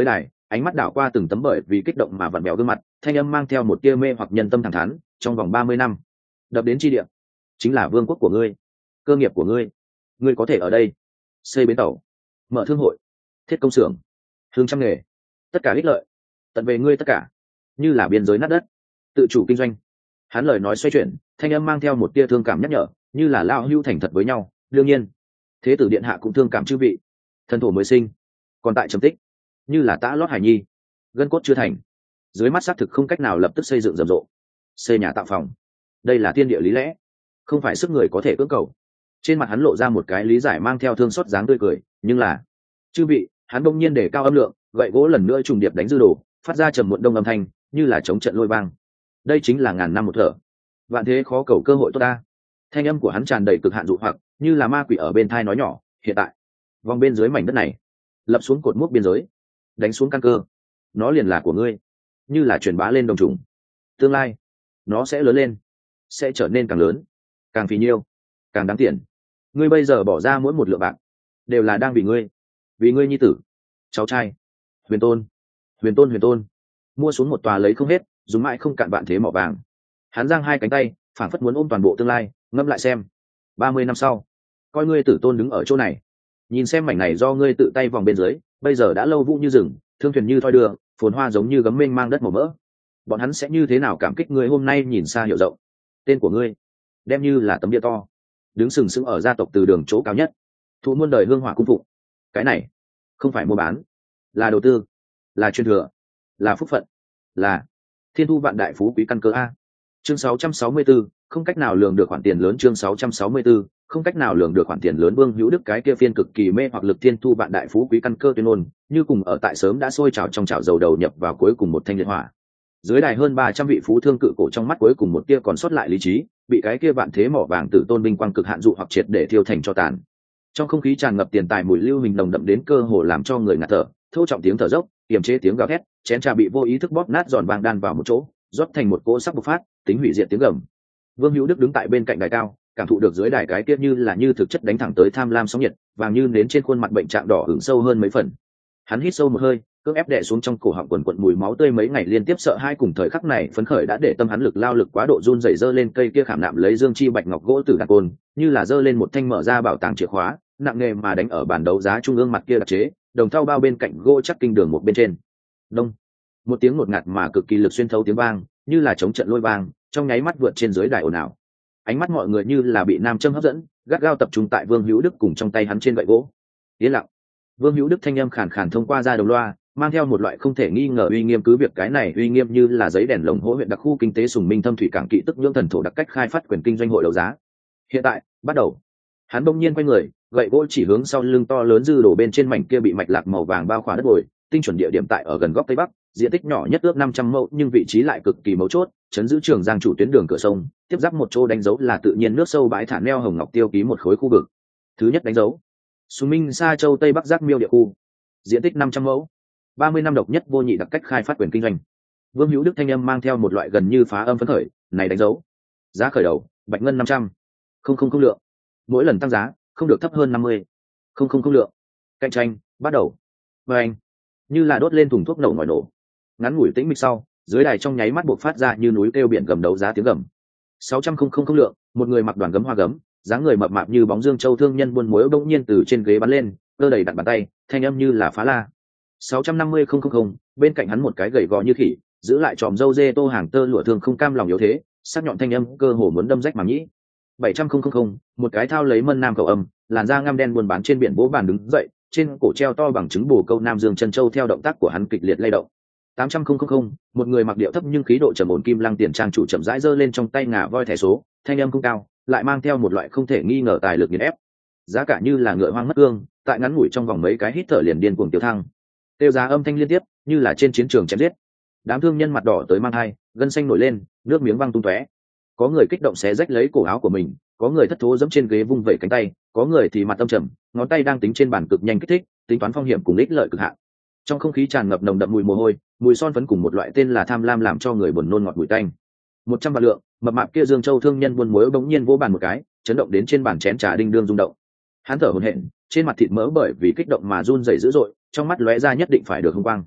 ánh mắt đảo qua từng tấm bởi vì kích động mà vặn vẹo gương mặt, thanh âm mang theo một tia mê hoặc nhân tâm thẳng thắn. Trong vòng ba mươi năm, đập đến chi địa chính là vương quốc của ngươi, cơ nghiệp của ngươi. Ngươi có thể ở đây xây bến tàu, mở thương hội, thiết công xưởng, hương trăm nghề, tất cả ích lợi tận về ngươi tất cả, như là biên giới nát đất, tự chủ kinh doanh. Hắn lời nói xoay chuyển, thanh âm mang theo một tia thương cảm nhắc nhở, như là lao hưu thành thật với nhau. Đương nhiên thế tử điện hạ cũng thương cảm chư vị, thần thổ mới sinh còn tại trầm tích, như là tã lót hải nhi, gân cốt chưa thành, dưới mắt xác thực không cách nào lập tức xây dựng rầm rộ, xây nhà tạo phòng. Đây là thiên địa lý lẽ, không phải sức người có thể cưỡng cầu. Trên mặt hắn lộ ra một cái lý giải mang theo thương xót dáng tươi cười. Nhưng là chư vị, hắn đông nhiên để cao âm lượng, gậy gỗ lần nữa trùng điệp đánh dư đồ, phát ra trầm muộn đông âm thanh, như là chống trận lôi vang. Đây chính là ngàn năm một thở, vạn thế khó cầu cơ hội tốt ta. Thanh âm của hắn tràn đầy cực hạn dụ hoặc, như là ma quỷ ở bên thai nói nhỏ. Hiện tại vòng bên dưới mảnh đất này, lập xuống cột mốc biên giới, đánh xuống căn cơ, nó liền là của ngươi, như là truyền bá lên đồng trùng. Tương lai nó sẽ lớn lên, sẽ trở nên càng lớn, càng phì nhiêu, càng đáng tiền. Ngươi bây giờ bỏ ra mỗi một lượng bạc, đều là đang vì ngươi, vì ngươi nhi tử, cháu trai, huyền tôn, huyền tôn huyền tôn, mua xuống một tòa lấy không hết, dùng mãi không cạn vạn thế mỏ vàng. Hắn giang hai cánh tay, phảng phất muốn ôm toàn bộ tương lai. Ngẫm lại xem, ba mươi năm sau, coi ngươi tử tôn đứng ở chỗ này, nhìn xem mảnh này do ngươi tự tay vòng bên dưới, bây giờ đã lâu vũ như rừng, thương thuyền như thoi đưa, phồn hoa giống như gấm mênh mang đất màu mỡ. Bọn hắn sẽ như thế nào cảm kích ngươi hôm nay nhìn xa hiểu rộng. Tên của ngươi đem như là tấm địa to, đứng sừng sững ở gia tộc từ đường chỗ cao nhất, thụ muôn đời hương hỏa cung phụng. Cái này không phải mua bán, là đầu tư, là truyền thừa, là phúc phận, là thiên thu vạn đại phú quý căn cơ a. Chương sáu trăm sáu mươi tư, không cách nào lường được khoản tiền lớn. Chương sáu trăm sáu mươi tư, không cách nào lường được khoản tiền lớn. Vương Hữu Đức cái kia phiên cực kỳ mê hoặc lực thiên thu vạn đại phú quý căn cơ tuyên ngôn, như cùng ở tại sớm đã sôi trào trong chảo dầu đầu nhập vào cuối cùng một thanh liệt hỏa. Dưới đài hơn ba trăm vị phú thương cự cổ trong mắt cuối cùng một tia còn sót lại lý trí, bị cái kia vạn thế mỏ vàng tử tôn binh quang cực hạn dụ hoặc triệt để thiêu thành cho tàn. Trong không khí tràn ngập tiền tài mùi lưu hình nồng đậm đến cơ hồ làm cho người ngạt thở, thô trọng tiếng thở dốc, kiềm chế tiếng gào thét, chén trà bị vô ý thức bóp nát giòn vàng đan vào một chỗ, rót thành một cỗ sắc bộc phát, tính hủy diệt tiếng gầm. Vương Hữu Đức đứng tại bên cạnh đài cao, cảm thụ được dưới đài cái kia như là như thực chất đánh thẳng tới tham lam sóng nhiệt, vàng như nến trên khuôn mặt bệnh trạng đỏ ửng sâu hơn mấy phần. Hắn hít sâu một hơi, cưỡng ép đè xuống trong cổ họng quần quần mùi máu tươi mấy ngày liên tiếp sợ hai cùng thời khắc này phấn khởi đã để tâm hắn lực lao lực quá độ run rẩy giơ lên cây kia khảm nạm lấy dương chi bạch ngọc gỗ tử đàn côn, như là giơ lên một thanh mở ra bảo tàng chìa khóa, nặng nề mà đánh ở bàn đấu giá trung ương mặt kia đặc chế, đồng thau bao bên cạnh gỗ chắc kinh đường một bên trên. Đông, một tiếng ngột ngạt mà cực kỳ lực xuyên thấu tiếng vang, như là chống trận lôi vang, trong nháy mắt vượt trên dưới đài ồn ào. Ánh mắt mọi người như là bị nam châm hấp dẫn, gắt gao tập trung tại Vương Hữu Đức cùng trong tay hắn trên gậy gỗ. Yên lặng. Vương Hữu Đức thanh âm khàn khàn thông qua ra đồng loa, mang theo một loại không thể nghi ngờ uy nghiêm, cứ việc cái này uy nghiêm như là giấy đèn lồng hỗ huyện đặc khu kinh tế Sùng Minh Thâm Thủy Cảng Kỵ tức nhưỡng thần thổ đặc cách khai phát quyền kinh doanh hội đấu giá. Hiện tại, bắt đầu. Hắn bỗng nhiên quay người, gậy gỗ chỉ hướng sau lưng to lớn dư đổ bên trên mảnh kia bị mạch lạc màu vàng bao khỏa đất bồi, tinh chuẩn địa điểm tại ở gần góc tây bắc, diện tích nhỏ nhất ước năm trăm mẫu nhưng vị trí lại cực kỳ mấu chốt, chấn giữ trường giang chủ tuyến đường cửa sông, tiếp giáp một chỗ đánh dấu là tự nhiên nước sâu bãi thả neo hồng ngọc tiêu ký một khối khu vực. Thứ nhất đánh dấu, Sùng Minh Sa Châu Tây Bắc Giác Miêu địa khu, diện tích năm trăm mẫu, ba mươi năm độc nhất vô nhị đặc cách khai phát quyền kinh doanh. Vương Hữu Đức thanh âm mang theo một loại gần như phá âm phấn khởi, này đánh dấu, giá khởi đầu, bạch ngân năm trăm, không không không lượng, mỗi lần tăng giá không được thấp hơn năm mươi, không không không lượng. Cạnh tranh bắt đầu. Và anh, như là đốt lên thùng thuốc nổ ngòi nổ. Ngắn ngủi tĩnh mịch sau, dưới đài trong nháy mắt buộc phát ra như núi kêu biển gầm đấu giá tiếng gầm. sáu trăm không không không lượng, một người mặc đoàn gấm hoa gấm, dáng người mập mạp như bóng dương châu thương nhân buôn muối bỗng nhiên từ trên ghế bắn lên, cơ đầy đặt bàn tay, thanh âm như là phá la. sáu trăm năm mươi không không không, bên cạnh hắn một cái gầy gò như khỉ, giữ lại tròm râu dê tô hàng tơ lụa thương không cam lòng yếu thế, sắc nhọn thanh âm cơ hồ muốn đâm rách màng nhĩ. bảy trăm không không không, một cái thao lấy mân nam cầu âm, làn da ngăm đen buôn bán trên biển bố bàn đứng dậy, trên cổ treo to bằng trứng bồ câu nam dương chân châu theo động tác của hắn kịch liệt lay động. tám trăm không không không, một người mặc điệu thấp nhưng khí độ trầm ổn kim lăng tiền trang chủ chậm rãi giơ lên trong tay ngà voi thẻ số, thanh âm không cao, lại mang theo một loại không thể nghi ngờ tài lực nghiền ép. Giá cả như là ngựa hoang mất ương, tại ngắn ngủi trong vòng mấy cái hít thở liền điên cuồng tiêu thăng. Tiêu giá âm thanh liên tiếp, như là trên chiến trường chém giết. Đám thương nhân mặt đỏ tới mang hai, gân xanh nổi lên, nước miếng văng tung tóe. Có người kích động xé rách lấy cổ áo của mình, có người thất thố giẫm trên ghế vung vẩy cánh tay, có người thì mặt tâm trầm, ngón tay đang tính trên bàn cực nhanh kích thích, tính toán phong hiểm cùng ích lợi cực hạn. Trong không khí tràn ngập nồng đậm mùi mồ hôi, mùi son phấn cùng một loại tên là tham lam làm cho người buồn nôn ngọt bụi tanh. Một trăm vạn lượng, mập mạp kia Dương Châu thương nhân buôn muối bỗng nhiên vỗ bàn một cái, chấn động đến trên bàn chén trà đinh đương rung động. Hắn thở hổn hển, trên mặt thịt mỡ bởi vì kích động mà run rẩy dữ dội, trong mắt lóe ra nhất định phải được hung quang.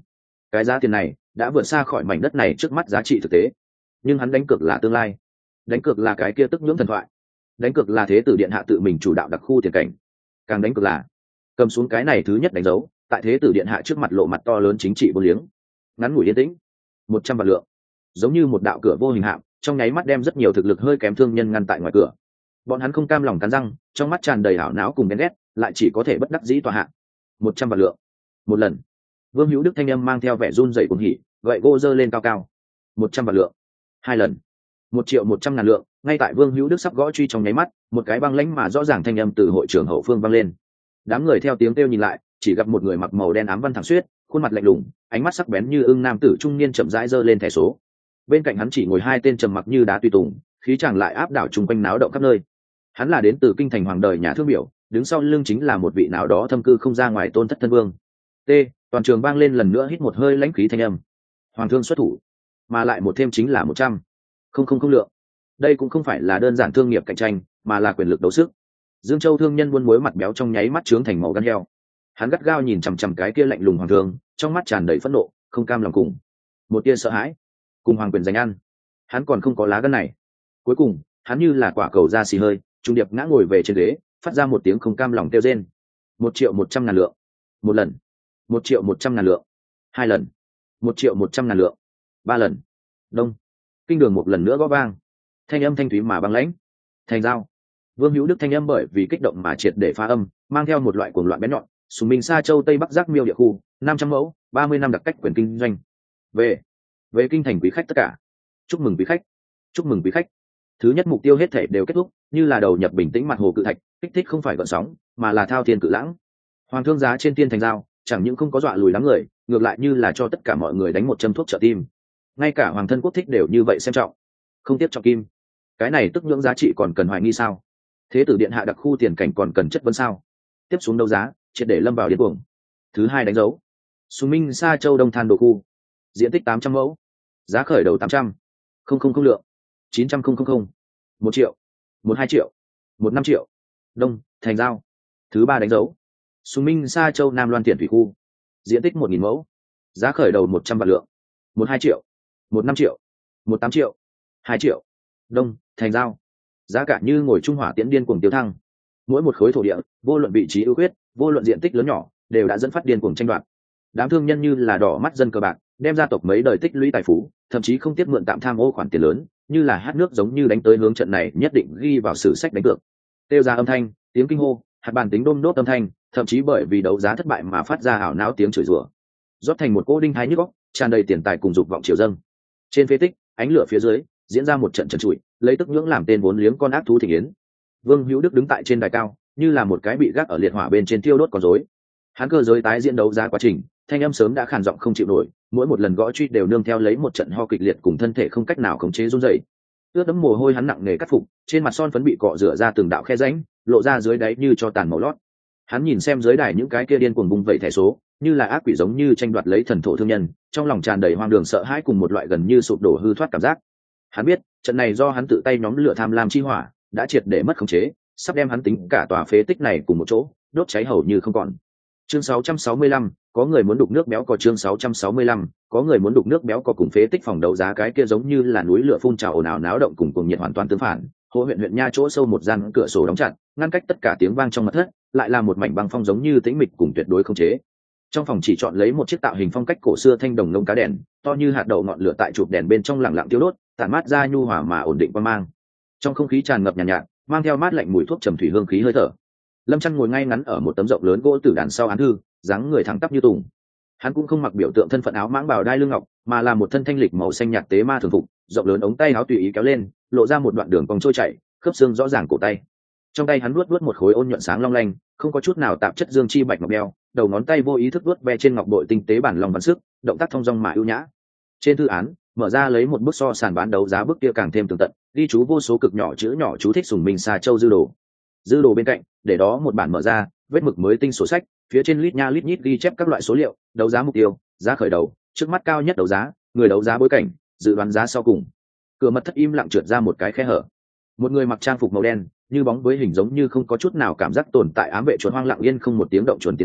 Cái giá tiền này đã vượt xa khỏi mảnh đất này trước mắt giá trị thực tế, nhưng hắn đánh cược là tương lai, đánh cược là cái kia tức nhưỡng thần thoại, đánh cược là thế tử điện hạ tự mình chủ đạo đặc khu tiền cảnh, càng đánh cược là cầm xuống cái này thứ nhất đánh dấu tại thế tử điện hạ trước mặt lộ mặt to lớn chính trị vô liếng. Ngắn ngủi yên tĩnh, một trăm vạn lượng giống như một đạo cửa vô hình hạm, trong nháy mắt đem rất nhiều thực lực hơi kém thương nhân ngăn tại ngoài cửa. Bọn hắn không cam lòng cắn răng, trong mắt tràn đầy hảo não cùng ghen ghét, lại chỉ có thể bất đắc dĩ tòa hạ. Một trăm vạn lượng một lần. Vương Hữu Đức thanh âm mang theo vẻ run rẩy cuồng hỉ, gậy gỗ giơ lên cao cao. Một trăm vạn lượng hai lần. Một triệu một trăm ngàn lượng. Ngay tại Vương Hữu Đức sắp gõ truy trong nháy mắt, một cái băng lãnh mà rõ ràng thanh âm từ hội trường hậu phương vang lên. Đám người theo tiếng kêu nhìn lại, chỉ gặp một người mặc màu đen ám văn thẳng xuyết, khuôn mặt lạnh lùng, ánh mắt sắc bén như ưng nam tử trung niên chậm rãi giơ lên thẻ số. Bên cạnh hắn chỉ ngồi hai tên trầm mặc như đá tùy tùng, khí chàng lại áp đảo chung quanh náo động khắp nơi. Hắn là đến từ kinh thành hoàng đời nhà thương biểu, đứng sau lưng chính là một vị nào đó thâm cư không ra ngoài tôn thất thân vương. T, toàn trường vang lên lần nữa hít một hơi lãnh khí thanh âm. Hoàng thương xuất thủ, mà lại một thêm chính là một trăm. Không không không lượng. Đây cũng không phải là đơn giản thương nghiệp cạnh tranh, mà là quyền lực đấu sức. Dương Châu thương nhân buôn muối mặt béo trong nháy mắt trướng thành màu gan heo. Hắn gắt gao nhìn chằm chằm cái kia lạnh lùng hoàng thương, trong mắt tràn đầy phẫn nộ, không cam lòng cùng một tia sợ hãi, cùng hoàng quyền giành ăn. Hắn còn không có lá gan này. Cuối cùng, hắn như là quả cầu da xì hơi, trung điệp ngã ngồi về trên ghế, phát ra một tiếng không cam lòng kêu rên. Một triệu một trăm ngàn lượng một lần. Một triệu một trăm ngàn lượng hai lần. Một triệu một trăm ngàn lượng ba lần. Đông. Kinh đường một lần nữa gõ vang, thanh âm thanh thúy mà băng lãnh. Thành giao. Vương Hữu Đức thanh âm bởi vì kích động mà triệt để phá âm, mang theo một loại cuồng loạn bén nhọn. Sùng Minh Sa Châu Tây Bắc Giác Miêu địa khu, năm trăm mẫu, ba mươi năm đặc cách quyền kinh doanh. Về, về kinh thành quý khách tất cả. Chúc mừng quý khách, chúc mừng quý khách. Thứ nhất mục tiêu hết thể đều kết thúc, như là đầu nhập bình tĩnh mặt hồ cự thạch, kích thích không phải gợn sóng, mà là thao thiên cự lãng. Hoàng thương giá trên tiên thành giao, chẳng những không có dọa lùi đám người, ngược lại như là cho tất cả mọi người đánh một châm thuốc trợ tim. Ngay cả hoàng thân quốc thích đều như vậy xem trọng, không tiếp trọng kim. Cái này tức nhưỡng giá trị còn cần hoài nghi sao? Thế tử điện hạ đặc khu tiền cảnh còn cần chất vấn sao? Tiếp xuống đấu giá, triệt để lâm vào điên cuồng. Thứ hai đánh dấu. Sùng Minh Sa Châu Đông Than đồ khu, diện tích tám trăm mẫu, giá khởi đầu tám trăm. Không không không lượng. chín trăm không không không. Một triệu. Một hai triệu. Một năm triệu. Đông, thành giao. Thứ ba đánh dấu. Sùng Minh Sa Châu Nam Loan Tiền thủy khu, diện tích một nghìn mẫu, giá khởi đầu một trăm vạn lượng. Một hai triệu. Một năm triệu. Một tám triệu. Hai triệu. Đông, thành giao. Giá cả như ngồi trung hỏa tiễn điên cuồng tiêu thăng. Mỗi một khối thổ địa, vô luận vị trí ưu khuyết, vô luận diện tích lớn nhỏ, đều đã dẫn phát điên cuồng tranh đoạt. Đám thương nhân như là đỏ mắt dân cờ bạc, đem gia tộc mấy đời tích lũy tài phú, thậm chí không tiếc mượn tạm tham ô khoản tiền lớn, như là hát nước giống như đánh tới hướng trận này nhất định ghi vào sử sách đánh cược. Tiêu ra âm thanh, tiếng kinh hô, hạt bàn tính đôm đốt âm thanh, thậm chí bởi vì đấu giá thất bại mà phát ra ảo não tiếng chửi rủa, rót thành một cỗ đinh thái nhức óc, tràn đầy tiền tài cùng dục vọng triều dâng. Trên phế tích, ánh lửa phía dưới, diễn ra một trận trần trụi, lấy tức nhưỡng làm tên vốn liếng con ác thú thịnh yến. Vương Hữu Đức đứng tại trên đài cao, như là một cái bị gác ở liệt hỏa bên trên thiêu đốt con rối. Hắn cơ giới tái diễn đấu giá quá trình, thanh âm sớm đã khàn giọng không chịu nổi, mỗi một lần gõ truy đều nương theo lấy một trận ho kịch liệt cùng thân thể không cách nào khống chế run rẩy. Ướt đẫm mồ hôi hắn nặng nề cắt phục, trên mặt son phấn bị cọ rửa ra từng đạo khe rãnh, lộ ra dưới đáy như cho tàn màu lót. Hắn nhìn xem dưới đài những cái kia điên cuồng bung vẩy thẻ số, như là ác quỷ giống như tranh đoạt lấy thần thổ thương nhân, trong lòng tràn đầy hoang đường sợ hãi cùng một loại gần như sụp đổ hư thoát cảm giác. Hắn biết, trận này do hắn tự tay nhóm lửa tham lam chi hỏa, đã triệt để mất khống chế, sắp đem hắn tính cả tòa phế tích này cùng một chỗ đốt cháy hầu như không còn. Chương sáu trăm sáu mươi lăm, có người muốn đục nước béo cò. Chương sáu trăm sáu mươi lăm, có người muốn đục nước béo cò. Cùng phế tích phòng đấu giá cái kia giống như là núi lửa phun trào ồn ào náo động cùng cùng nhiệt hoàn toàn tương phản. Hồ huyện huyện nha chỗ sâu một gian cửa sổ đóng chặt, ngăn cách tất cả tiếng vang trong mật thất, lại là một mảnh băng phong giống như tĩnh mịch cùng tuyệt đối không chế. Trong phòng chỉ chọn lấy một chiếc tạo hình phong cách cổ xưa thanh đồng lông cá đèn, to như hạt đậu, ngọn lửa tại chụp đèn bên trong lặng lặng tiêu đốt, tản mát ra nhu hòa mà ổn định quang mang. Trong không khí tràn ngập nhàn nhạt, nhạt, mang theo mát lạnh mùi thuốc trầm thủy hương khí hơi thở. Lâm Chân ngồi ngay ngắn ở một tấm rộng lớn gỗ tử đàn sau án thư, dáng người thẳng tắp như tùng. Hắn cũng không mặc biểu tượng thân phận áo mãng bào đai lưng ngọc, mà là một thân thanh lịch màu xanh nhạt tế ma thường phục, rộng lớn ống tay áo tùy ý kéo lên, lộ ra một đoạn đường cong trôi chảy, khớp xương rõ ràng cổ tay. Trong tay hắn luốt luốt một khối ôn nhuận sáng long lanh, không có chút nào tạp chất dương chi bạch ngọc đeo, đầu ngón tay vô ý thức luốt ve trên ngọc bội tinh tế bản lòng văn sức, động tác thông dong mà ưu nhã. Trên thư án, mở ra lấy một bức so sàn bán đấu giá bức kia càng thêm tường tận, ghi chú vô số cực nhỏ chữ nhỏ chú thích Sùng Minh Sa Châu dư đồ. Dư đồ bên cạnh, để đó một bản mở ra, vết mực mới tinh sổ sách, phía trên lít nha lít nhít ghi chép các loại số liệu, đấu giá mục tiêu, giá khởi đầu, trước mắt cao nhất đấu giá, người đấu giá bối cảnh, dự đoán giá sau cùng. Cửa mật thất im lặng trượt ra một cái khe hở. Một người mặc trang phục màu đen, như bóng với hình giống như không có chút nào cảm giác tồn tại ám vệ chuột hoang lặng yên không một tiếng động chuồn tiến đến,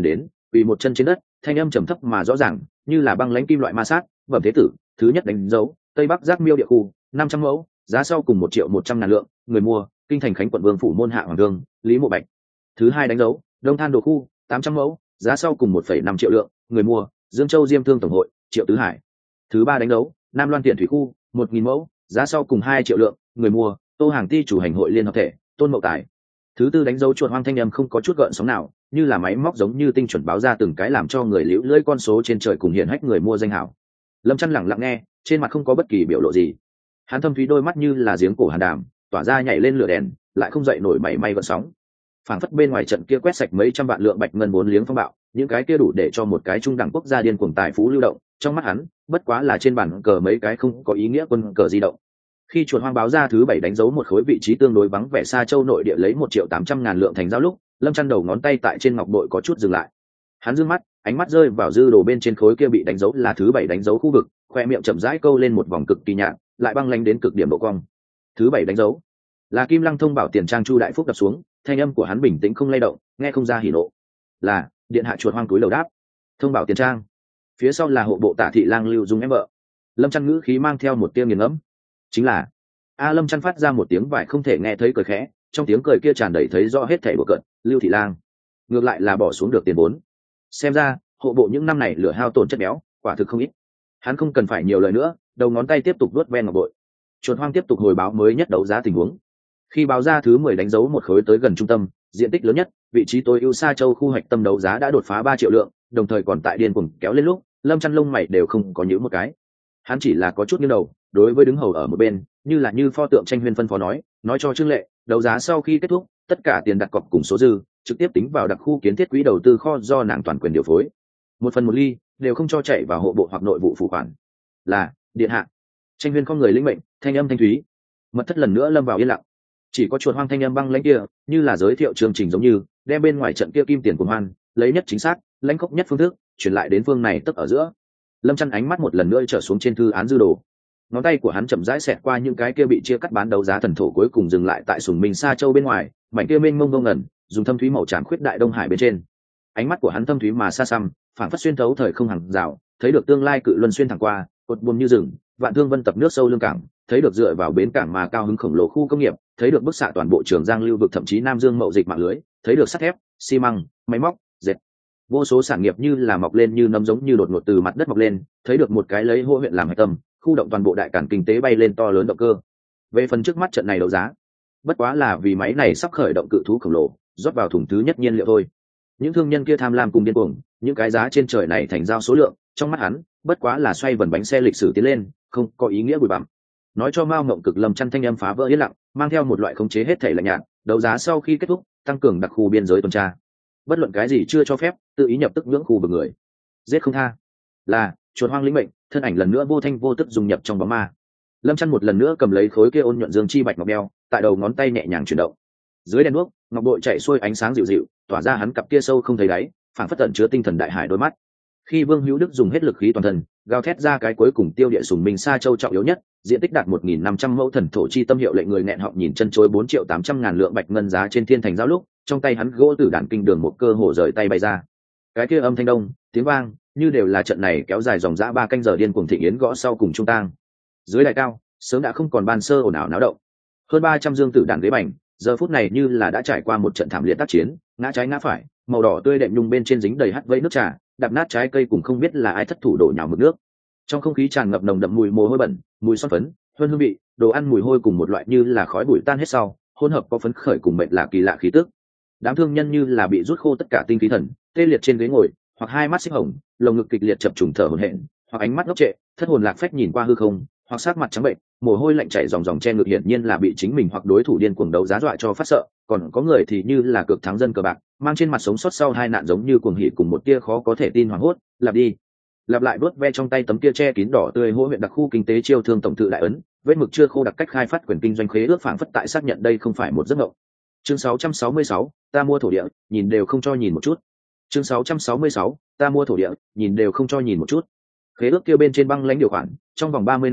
quỳ một chân trên đất, thanh âm trầm thấp mà rõ ràng, như là băng lãnh kim loại ma sát. Bẩm thế tử, thứ nhất đánh dấu tây bắc giác miêu địa khu năm trăm mẫu, giá sau cùng một triệu một trăm ngàn lượng, người mua kinh thành khánh quận vương phủ môn hạ hoàng thương lý mộ bạch. Thứ hai đánh dấu đông than đồ khu tám trăm mẫu, giá sau cùng một phẩy năm triệu lượng, người mua dương châu diêm thương tổng hội triệu tứ hải. Thứ ba đánh dấu nam loan tiện thủy khu một nghìn mẫu, giá sau cùng hai triệu lượng, người mua tô hàng ti chủ hành hội liên hợp thể tôn mậu tài. Thứ tư đánh dấu chuột hoang, thanh âm không có chút gợn sóng nào, như là máy móc giống như tinh chuẩn báo ra từng cái làm cho người liễu lưỡi con số trên trời cùng hiển hách người mua danh hảo. Lâm Chân lẳng lặng nghe, trên mặt không có bất kỳ biểu lộ gì. Hắn thâm thúy đôi mắt như là giếng cổ hàn đàm, tỏa ra nhảy lên lửa đèn, lại không dậy nổi mảy may gợn sóng. Phảng phất bên ngoài trận kia quét sạch mấy trăm vạn lượng bạch ngân bốn liếng phong bạo, những cái kia đủ để cho một cái trung đẳng quốc gia điên cuồng tài phú lưu động, trong mắt hắn, bất quá là trên bàn cờ mấy cái không có ý nghĩa quân cờ di động. Khi chuột hoang báo ra thứ bảy đánh dấu một khối vị trí tương đối vắng vẻ xa châu nội địa lấy một triệu tám trăm ngàn lượng thành giao lúc, Lâm Chân đầu ngón tay tại trên ngọc bội có chút dừng lại. Hắn dương mắt, ánh mắt rơi vào dư đồ bên trên khối kia bị đánh dấu là thứ bảy đánh dấu khu vực, khoe miệng chậm rãi câu lên một vòng cực kỳ nhạt, lại băng lanh đến cực điểm độ cong. Thứ bảy đánh dấu là Kim Lăng thông bảo tiền trang Chu đại phúc đập xuống, thanh âm của hắn bình tĩnh không lay động, nghe không ra hỉ nộ. Là điện hạ chuột hoang túi lầu đáp. Thông bảo tiền trang. Phía sau là hộ bộ Tả thị lang Lưu Dung em vợ. Lâm Chân ngữ khí mang theo một tia nghiền ngẫm. Chính là a Lâm Chân phát ra một tiếng vải không thể nghe thấy cười khẽ, trong tiếng cười kia tràn đầy thấy rõ hết thảy của cận Lưu thị lang. Ngược lại là bỏ xuống được tiền vốn. Xem ra hộ bộ những năm này lửa hao tổn chất béo, quả thực không ít. Hắn không cần phải nhiều lời nữa, đầu ngón tay tiếp tục vuốt ven ngọc bội. Chuột hoang tiếp tục hồi báo mới nhất đấu giá tình huống. Khi báo ra thứ mười đánh dấu một khối tới gần trung tâm, diện tích lớn nhất, vị trí tối ưu xa châu khu hoạch tâm đấu giá đã đột phá ba triệu lượng, đồng thời còn tại điên cuồng kéo lên lúc, Lâm Chân lông mày đều không có nhíu một cái. Hắn chỉ là có chút nghiêng đầu, đối với đứng hầu ở một bên, như là như pho tượng tranh huyên phân phó nói, nói cho Trương Lệ, đấu giá sau khi kết thúc, tất cả tiền đặt cọc cùng số dư, trực tiếp tính vào đặc khu kiến thiết quỹ đầu tư kho do nàng toàn quyền điều phối. Một phần một ly, đều không cho chạy vào hộ bộ hoặc nội vụ phụ khoản. Là, điện hạ. Tranh huyên không người lĩnh mệnh, thanh âm thanh thúy. Mật thất lần nữa lâm vào yên lặng. Chỉ có chuột hoang thanh âm băng lãnh kia, như là giới thiệu chương trình giống như, đem bên ngoài trận kia kim tiền của hoan, lấy nhất chính xác, lãnh khốc nhất phương thức, chuyển lại đến phương này tức ở giữa. Lâm Chân ánh mắt một lần nữa trở xuống trên thư án dư đồ. Ngón tay của hắn chậm rãi xẹt qua những cái kia bị chia cắt bán đấu giá thần thổ, cuối cùng dừng lại tại Sùng Minh Sa Châu bên ngoài, mảnh kia mênh mông ngông ngẩn, dùng thâm thúy màu tràm khuyết đại Đông Hải bên trên. Ánh mắt của hắn thâm thúy mà xa xăm, phảng phất xuyên thấu thời không hàng rào, thấy được tương lai cự luân xuyên thẳng qua, cột buồm như rừng, vạn thương vân tập nước sâu lương cảng, thấy được dựa vào bến cảng mà cao hứng khổng lồ khu công nghiệp, thấy được bức xạ toàn bộ Trường Giang lưu vực thậm chí Nam Dương mậu dịch mạng lưới, thấy được sắt thép, xi măng, máy móc, dệt. Vô số sản nghiệp như là mọc lên như nấm giống như đột ngột từ mặt đất mọc lên, thấy được một cái lấy Hô huyện làm hạch tâm, khu động toàn bộ đại cản kinh tế bay lên to lớn động cơ. Về phần trước mắt trận này đấu giá, bất quá là vì máy này sắp khởi động cự thú khổng lồ, rót vào thùng thứ nhất nhiên liệu thôi. Những thương nhân kia tham lam cùng điên cuồng, những cái giá trên trời này thành giao số lượng, trong mắt hắn, bất quá là xoay vần bánh xe lịch sử tiến lên, không có ý nghĩa bụi bặm. Nói cho Mao Ngộng Cực Lâm Chân thanh âm phá vỡ yên lặng, mang theo một loại khống chế hết thảy lạnh nhạt, đấu giá sau khi kết thúc, tăng cường đặc khu biên giới tuần tra. Bất luận cái gì chưa cho phép, tự ý nhập tức nhưỡng khu vực người, giết không tha. Là chuột hoang lĩnh mệnh, thân ảnh lần nữa vô thanh vô tức dung nhập trong bóng ma. Lâm Chân một lần nữa cầm lấy khối kia ôn nhuận dương chi bạch ngọc beo, tại đầu ngón tay nhẹ nhàng chuyển động. Dưới đèn đuốc, ngọc bội chạy xuôi ánh sáng dịu dịu, tỏa ra hắn cặp kia sâu không thấy đáy, phảng phất tận chứa tinh thần đại hải đôi mắt. Khi Vương Hữu Đức dùng hết lực khí toàn thân, gào thét ra cái cuối cùng tiêu địa Sùng Minh Sa Châu trọng yếu nhất, diện tích đạt một nghìn năm trăm mẫu thần thổ chi tâm hiệu lệnh người nghẹn họng nhìn chân chối bốn triệu tám trăm ngàn lượng bạch ngân giá trên thiên thành giao lúc, trong tay hắn gỗ tử đàn kinh đường một cơ hồ rời tay bay ra. Cái kia âm thanh đông, tiếng vang, như đều là trận này kéo dài dòng dã ba canh giờ điên cuồng thịnh yến gõ sau cùng trung tang. Dưới đài cao, sớm đã không còn ban sơ ồn ào náo động. Hơn ba trăm dương tử đàn ghế bành, giờ phút này như là đã trải qua một trận thảm liệt tác chiến, ngã trái ngã phải, màu đỏ tươi đệm nhung bên trên dính đầy hắt vây nước trà, đạp nát trái cây cùng không biết là ai thất thủ đổ nhào mực nước. Trong không khí tràn ngập nồng đậm mùi mồ hôi bẩn, mùi son phấn, hơn hương vị, đồ ăn mùi hôi cùng một loại như là khói bụi tan hết sau, hỗn hợp có phấn khởi cùng mệt lạ kỳ lạ khí tức. Đám thương nhân như là bị rút khô tất cả tinh khí thần, tê liệt trên ghế ngồi, hoặc hai mắt xích hồng, lồng ngực kịch liệt chập trùng thở hổn hển, hoặc ánh mắt ngốc trệ, thất hồn lạc phách nhìn qua hư không, hoặc sát mặt trắng bệnh, mồ hôi lạnh chảy ròng ròng che ngực, hiển nhiên là bị chính mình hoặc đối thủ điên cuồng đấu giá dọa cho phát sợ, còn có người thì như là cược thắng dân cờ bạc, mang trên mặt sống sót sau hai nạn giống như cuồng hỉ cùng một tia khó có thể tin hoảng hốt, lặp đi lặp lại vuốt ve trong tay tấm kia che kín đỏ tươi hỗ huyện đặc khu kinh tế chiêu thương tổng tự đại ấn, vết mực chưa khô đặc cách khai phát quyền kinh doanh khế ước phảng phất tại xác nhận đây không phải một giấc mộng. Chương sáu trăm sáu mươi sáu, ta mua thổ địa, nhìn đều không cho nhìn một chút. Chương sáu trăm sáu mươi sáu, ta mua thổ địa, nhìn đều không cho nhìn một chút. Khế ước kia bên trên băng lãnh điều khoản, trong vòng ba mươi năm,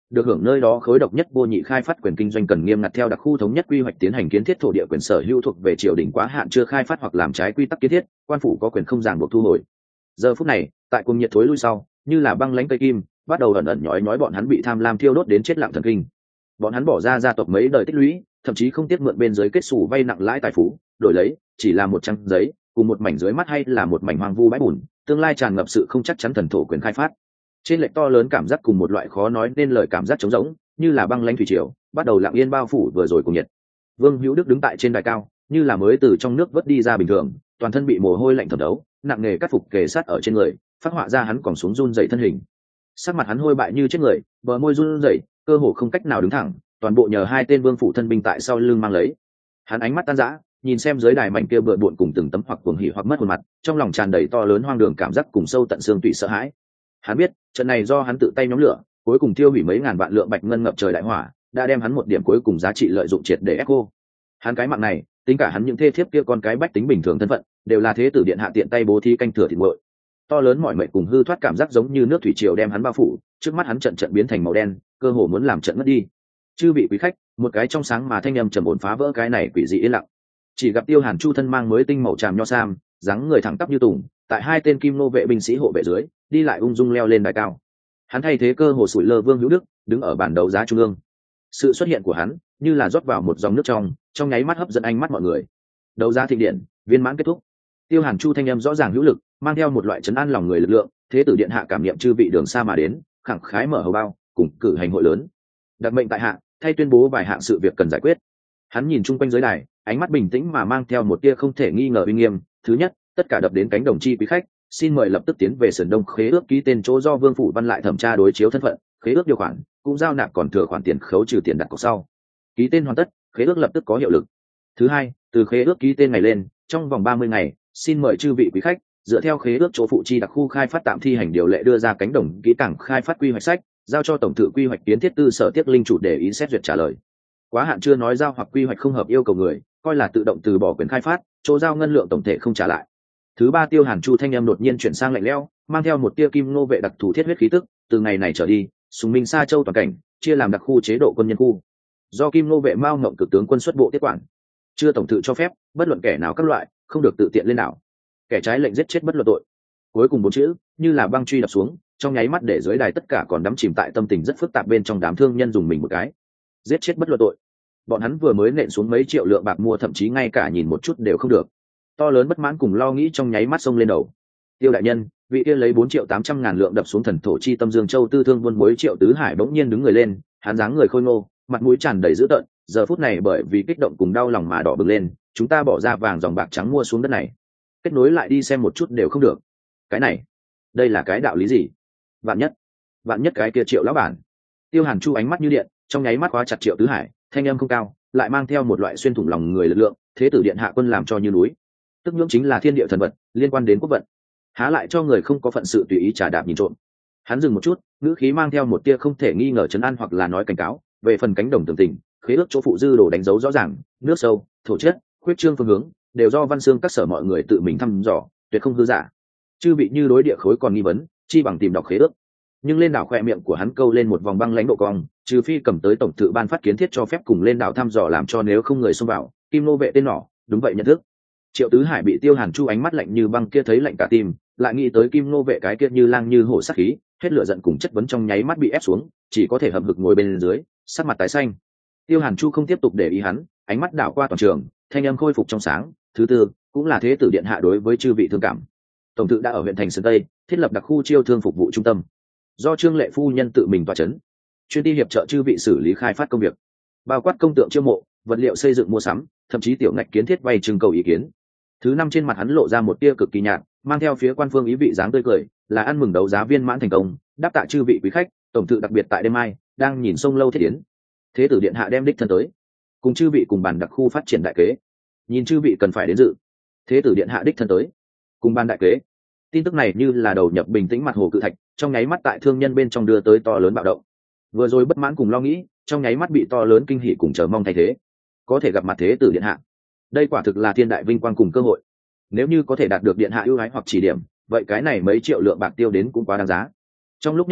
được hưởng nơi đó khối độc nhất vô nhị khai phát quyền kinh doanh cần nghiêm ngặt theo đặc khu thống nhất quy hoạch tiến hành kiến thiết thổ địa quyền sở hữu thuộc về triều đình quá hạn chưa khai phát hoặc làm trái quy tắc kiến thiết, quan phủ có quyền không ràng buộc thu hồi. Giờ phút này, tại cùng nhiệt thối lui sau, như là băng lãnh cây kim, bắt đầu ẩn ẩn nhói nhói bọn hắn bị tham lam thiêu đốt đến chết lặng thần kinh. Bọn hắn bỏ ra gia tộc mấy đời tích lũy, thậm chí không tiếc mượn bên dưới kết sủ vay nặng lãi tài phú, đổi lấy chỉ là một trang giấy, cùng một mảnh dưới mắt hay là một mảnh hoang vu bãi bùn, tương lai tràn ngập sự không chắc chắn thần thổ quyền khai phát. Trên lệch to lớn cảm giác cùng một loại khó nói nên lời cảm giác trống rỗng, như là băng lãnh thủy triều, bắt đầu lặng yên bao phủ vừa rồi cùng nhiệt. Vương Hữu Đức đứng tại trên đài cao, như là mới từ trong nước vớt đi ra bình thường, toàn thân bị mồ hôi lạnh thấm đấu, nặng nề cắt phục kề sát ở trên người, phát họa ra hắn còn xuống run rẩy thân hình. Sắc mặt hắn hôi bại như chết người, bờ môi run rẩy, cơ hồ không cách nào đứng thẳng, toàn bộ nhờ hai tên vương phủ thân binh tại sau lưng mang lấy. Hắn ánh mắt tan rã, nhìn xem dưới đài mảnh kia bừa bộn cùng từng tấm hoặc cuồng hỉ hoặc mất hồn mặt, trong lòng tràn đầy to lớn hoang đường cảm giác cùng sâu tận xương tủy sợ hãi. Hắn biết, trận này do hắn tự tay nhóm lửa, cuối cùng tiêu hủy mấy ngàn vạn lượng bạch ngân ngập trời đại hỏa, đã đem hắn một điểm cuối cùng giá trị lợi dụng triệt để ép cô. Hắn cái mạng này, tính cả hắn những thê thiếp kia con cái bách tính bình thường thân phận, đều là thế tử điện hạ tiện tay bố thí canh thừa thịt nguội. To lớn mọi mệnh cùng hư thoát cảm giác giống như nước thủy triều đem hắn bao phủ, trước mắt hắn trận trận biến thành màu đen, cơ hồ muốn làm trận mất đi. Chư vị quý khách, một cái trong sáng mà thanh âm trầm ổn phá vỡ cái này quỷ dị yên lặng. Chỉ gặp Tiêu Hàn Chu thân mang mới tinh màu tràm nho sam, dáng người thẳng tắp như tùng, tại hai tên kim nô vệ binh sĩ hộ vệ dưới, đi lại ung dung leo lên đài cao. Hắn thay thế cơ hồ sủi lơ Vương Hữu Đức, đứng ở bàn đấu giá trung ương. Sự xuất hiện của hắn, như là rót vào một dòng nước trong, trong nháy mắt hấp dẫn ánh mắt mọi người. Đấu giá thịnh điện, viên mãn kết thúc. Tiêu Hàn Chu thanh âm rõ ràng hữu lực, mang theo một loại trấn an lòng người lực lượng, thế tử điện hạ cảm nghiệm chư vị đường xa mà đến, khẳng khái mở hầu bao, cùng cử hành hội lớn. Đặc mệnh tại hạ, thay tuyên bố vài hạng sự việc cần giải quyết. Hắn nhìn chung quanh dưới đài, ánh mắt bình tĩnh mà mang theo một tia không thể nghi ngờ uy nghiêm. Thứ nhất, tất cả đập đến cánh đồng chi quý khách, xin mời lập tức tiến về sườn đông khế ước ký tên chỗ do Vương phủ văn lại thẩm tra đối chiếu thân phận, khế ước điều khoản, cũng giao nạp còn thừa khoản tiền khấu trừ tiền đặt cọc sau. Ký tên hoàn tất, khế ước lập tức có hiệu lực. Thứ hai, từ khế ước ký tên ngày lên, trong vòng ba mươi ngày, xin mời chư vị quý khách dựa theo khế ước chỗ phụ chi đặc khu khai phát tạm thi hành điều lệ đưa ra cánh đồng kỹ cảng khai phát quy hoạch sách, giao cho tổng thự quy hoạch kiến thiết tư sở tiết linh chủ để ý xét duyệt trả lời. Quá hạn chưa nói giao hoặc quy hoạch không hợp yêu cầu người, coi là tự động từ bỏ quyền khai phát, chỗ giao ngân lượng tổng thể không trả lại. Thứ ba, Tiêu Hàn Chu thanh em đột nhiên chuyển sang lạnh lẽo, mang theo một tia kim nô vệ đặc thù thiết huyết khí tức, từ ngày này trở đi, Sùng Minh Sa Châu toàn cảnh chia làm đặc khu chế độ quân nhân khu, do kim nô vệ Mao Ngộng cực tướng quân xuất bộ tiếp quản. Chưa tổng thự cho phép, bất luận kẻ nào các loại, không được tự tiện lên đảo. Kẻ trái lệnh giết chết bất luận tội. Cuối cùng bốn chữ, như là băng truy đập xuống, trong nháy mắt để dưới đài tất cả còn đắm chìm tại tâm tình rất phức tạp bên trong đám thương nhân dùng mình một cái. Giết chết bất luận tội. Bọn hắn vừa mới nện xuống mấy triệu lượng bạc mua, thậm chí ngay cả nhìn một chút đều không được. To lớn bất mãn cùng lo nghĩ trong nháy mắt xông lên đầu. Tiêu đại nhân, vị kia lấy bốn triệu tám trăm ngàn lượng đập xuống thần thổ chi tâm Dương Châu tư thương buôn muối Triệu Tứ Hải bỗng nhiên đứng người lên, hắn dáng người khôi ngô, mặt mũi tràn đầy dữ tợn, giờ phút này bởi vì kích động cùng đau lòng mà đỏ bừng lên. Chúng ta bỏ ra vàng dòng bạc trắng mua xuống đất này, kết nối lại đi xem một chút đều không được. Cái này, đây là cái đạo lý gì? Vạn nhất, vạn nhất cái kia Triệu lão bản. Tiêu Hàn Chu ánh mắt như điện, trong nháy mắt khóa chặt Triệu Tứ Hải, thanh âm không cao, lại mang theo một loại xuyên thủng lòng người lực lượng. Thế tử điện hạ quân làm cho như núi, tức nhưỡng chính là thiên địa thần vật, liên quan đến quốc vận, há lại cho người không có phận sự tùy ý trà đạp nhìn trộm. Hắn dừng một chút, ngữ khí mang theo một tia không thể nghi ngờ trấn an hoặc là nói cảnh cáo. Về phần cánh đồng tường tình, khế ước chỗ phụ dư đồ đánh dấu rõ ràng, nước sâu, thổ chất, khuyết trương phương hướng, đều do văn xương các sở mọi người tự mình thăm dò, tuyệt không hư giả. Chư bị như đối địa khối còn nghi vấn, chi bằng tìm đọc khế ước. Nhưng lên đảo khoe miệng của hắn câu lên một vòng băng lãnh độ cong, trừ phi cầm tới tổng tự ban phát kiến thiết cho phép cùng lên đảo thăm dò, làm cho nếu không người xông vào, kim nô vệ tên nỏ, đúng vậy nhận thức. Triệu Tứ Hải bị Tiêu Hàn Chu ánh mắt lạnh như băng kia thấy lạnh cả tim, lại nghĩ tới kim nô vệ cái kia như lang như hổ sát khí, hết lửa giận cùng chất vấn trong nháy mắt bị ép xuống, chỉ có thể hậm hực ngồi bên dưới, sắc mặt tái xanh. Tiêu Hàn Chu không tiếp tục để ý hắn, ánh mắt đảo qua toàn trường, thanh âm khôi phục trong sáng. Thứ tư, cũng là thế tử điện hạ đối với chư vị thương cảm. Tổng tự đã ở huyện thành Sơn Tây thiết lập đặc khu chiêu thương phục vụ trung tâm, do Trương Lệ phu nhân tự mình tọa chấn, chuyên đi hiệp trợ chư vị xử lý khai phát công việc, bao quát công tượng chiêu mộ, vật liệu xây dựng mua sắm, thậm chí tiểu ngạch kiến thiết vay trưng cầu ý kiến. Thứ năm, trên mặt hắn lộ ra một tia cực kỳ nhạt, mang theo phía quan phương ý vị dáng tươi cười, là ăn mừng đấu giá viên mãn thành công, đáp tạ chư vị quý khách. Tổng tự đặc biệt tại đêm mai đang nhìn sông lâu thiết yến, thế tử điện hạ đem đích thân tới, cùng chư vị cùng bàn đặc khu phát triển đại kế, nhìn chư vị cần phải đến dự. Thế tử điện hạ đích thân tới, cùng bàn đại kế. Tin tức này như là đầu nhập bình tĩnh mặt hồ cự thạch, trong nháy mắt tại thương nhân bên trong đưa tới to lớn bạo động. Vừa rồi bất mãn cùng lo nghĩ, trong nháy mắt bị to lớn kinh hỉ cùng chờ mong thay thế. Có thể gặp mặt thế tử điện hạ, đây quả thực là thiên đại vinh quang cùng cơ hội. Nếu như có thể đạt được điện hạ ưu ái hoặc chỉ điểm, vậy cái này mấy triệu lượng bạc tiêu đến cũng quá đáng giá. Trong lúc nhất thời,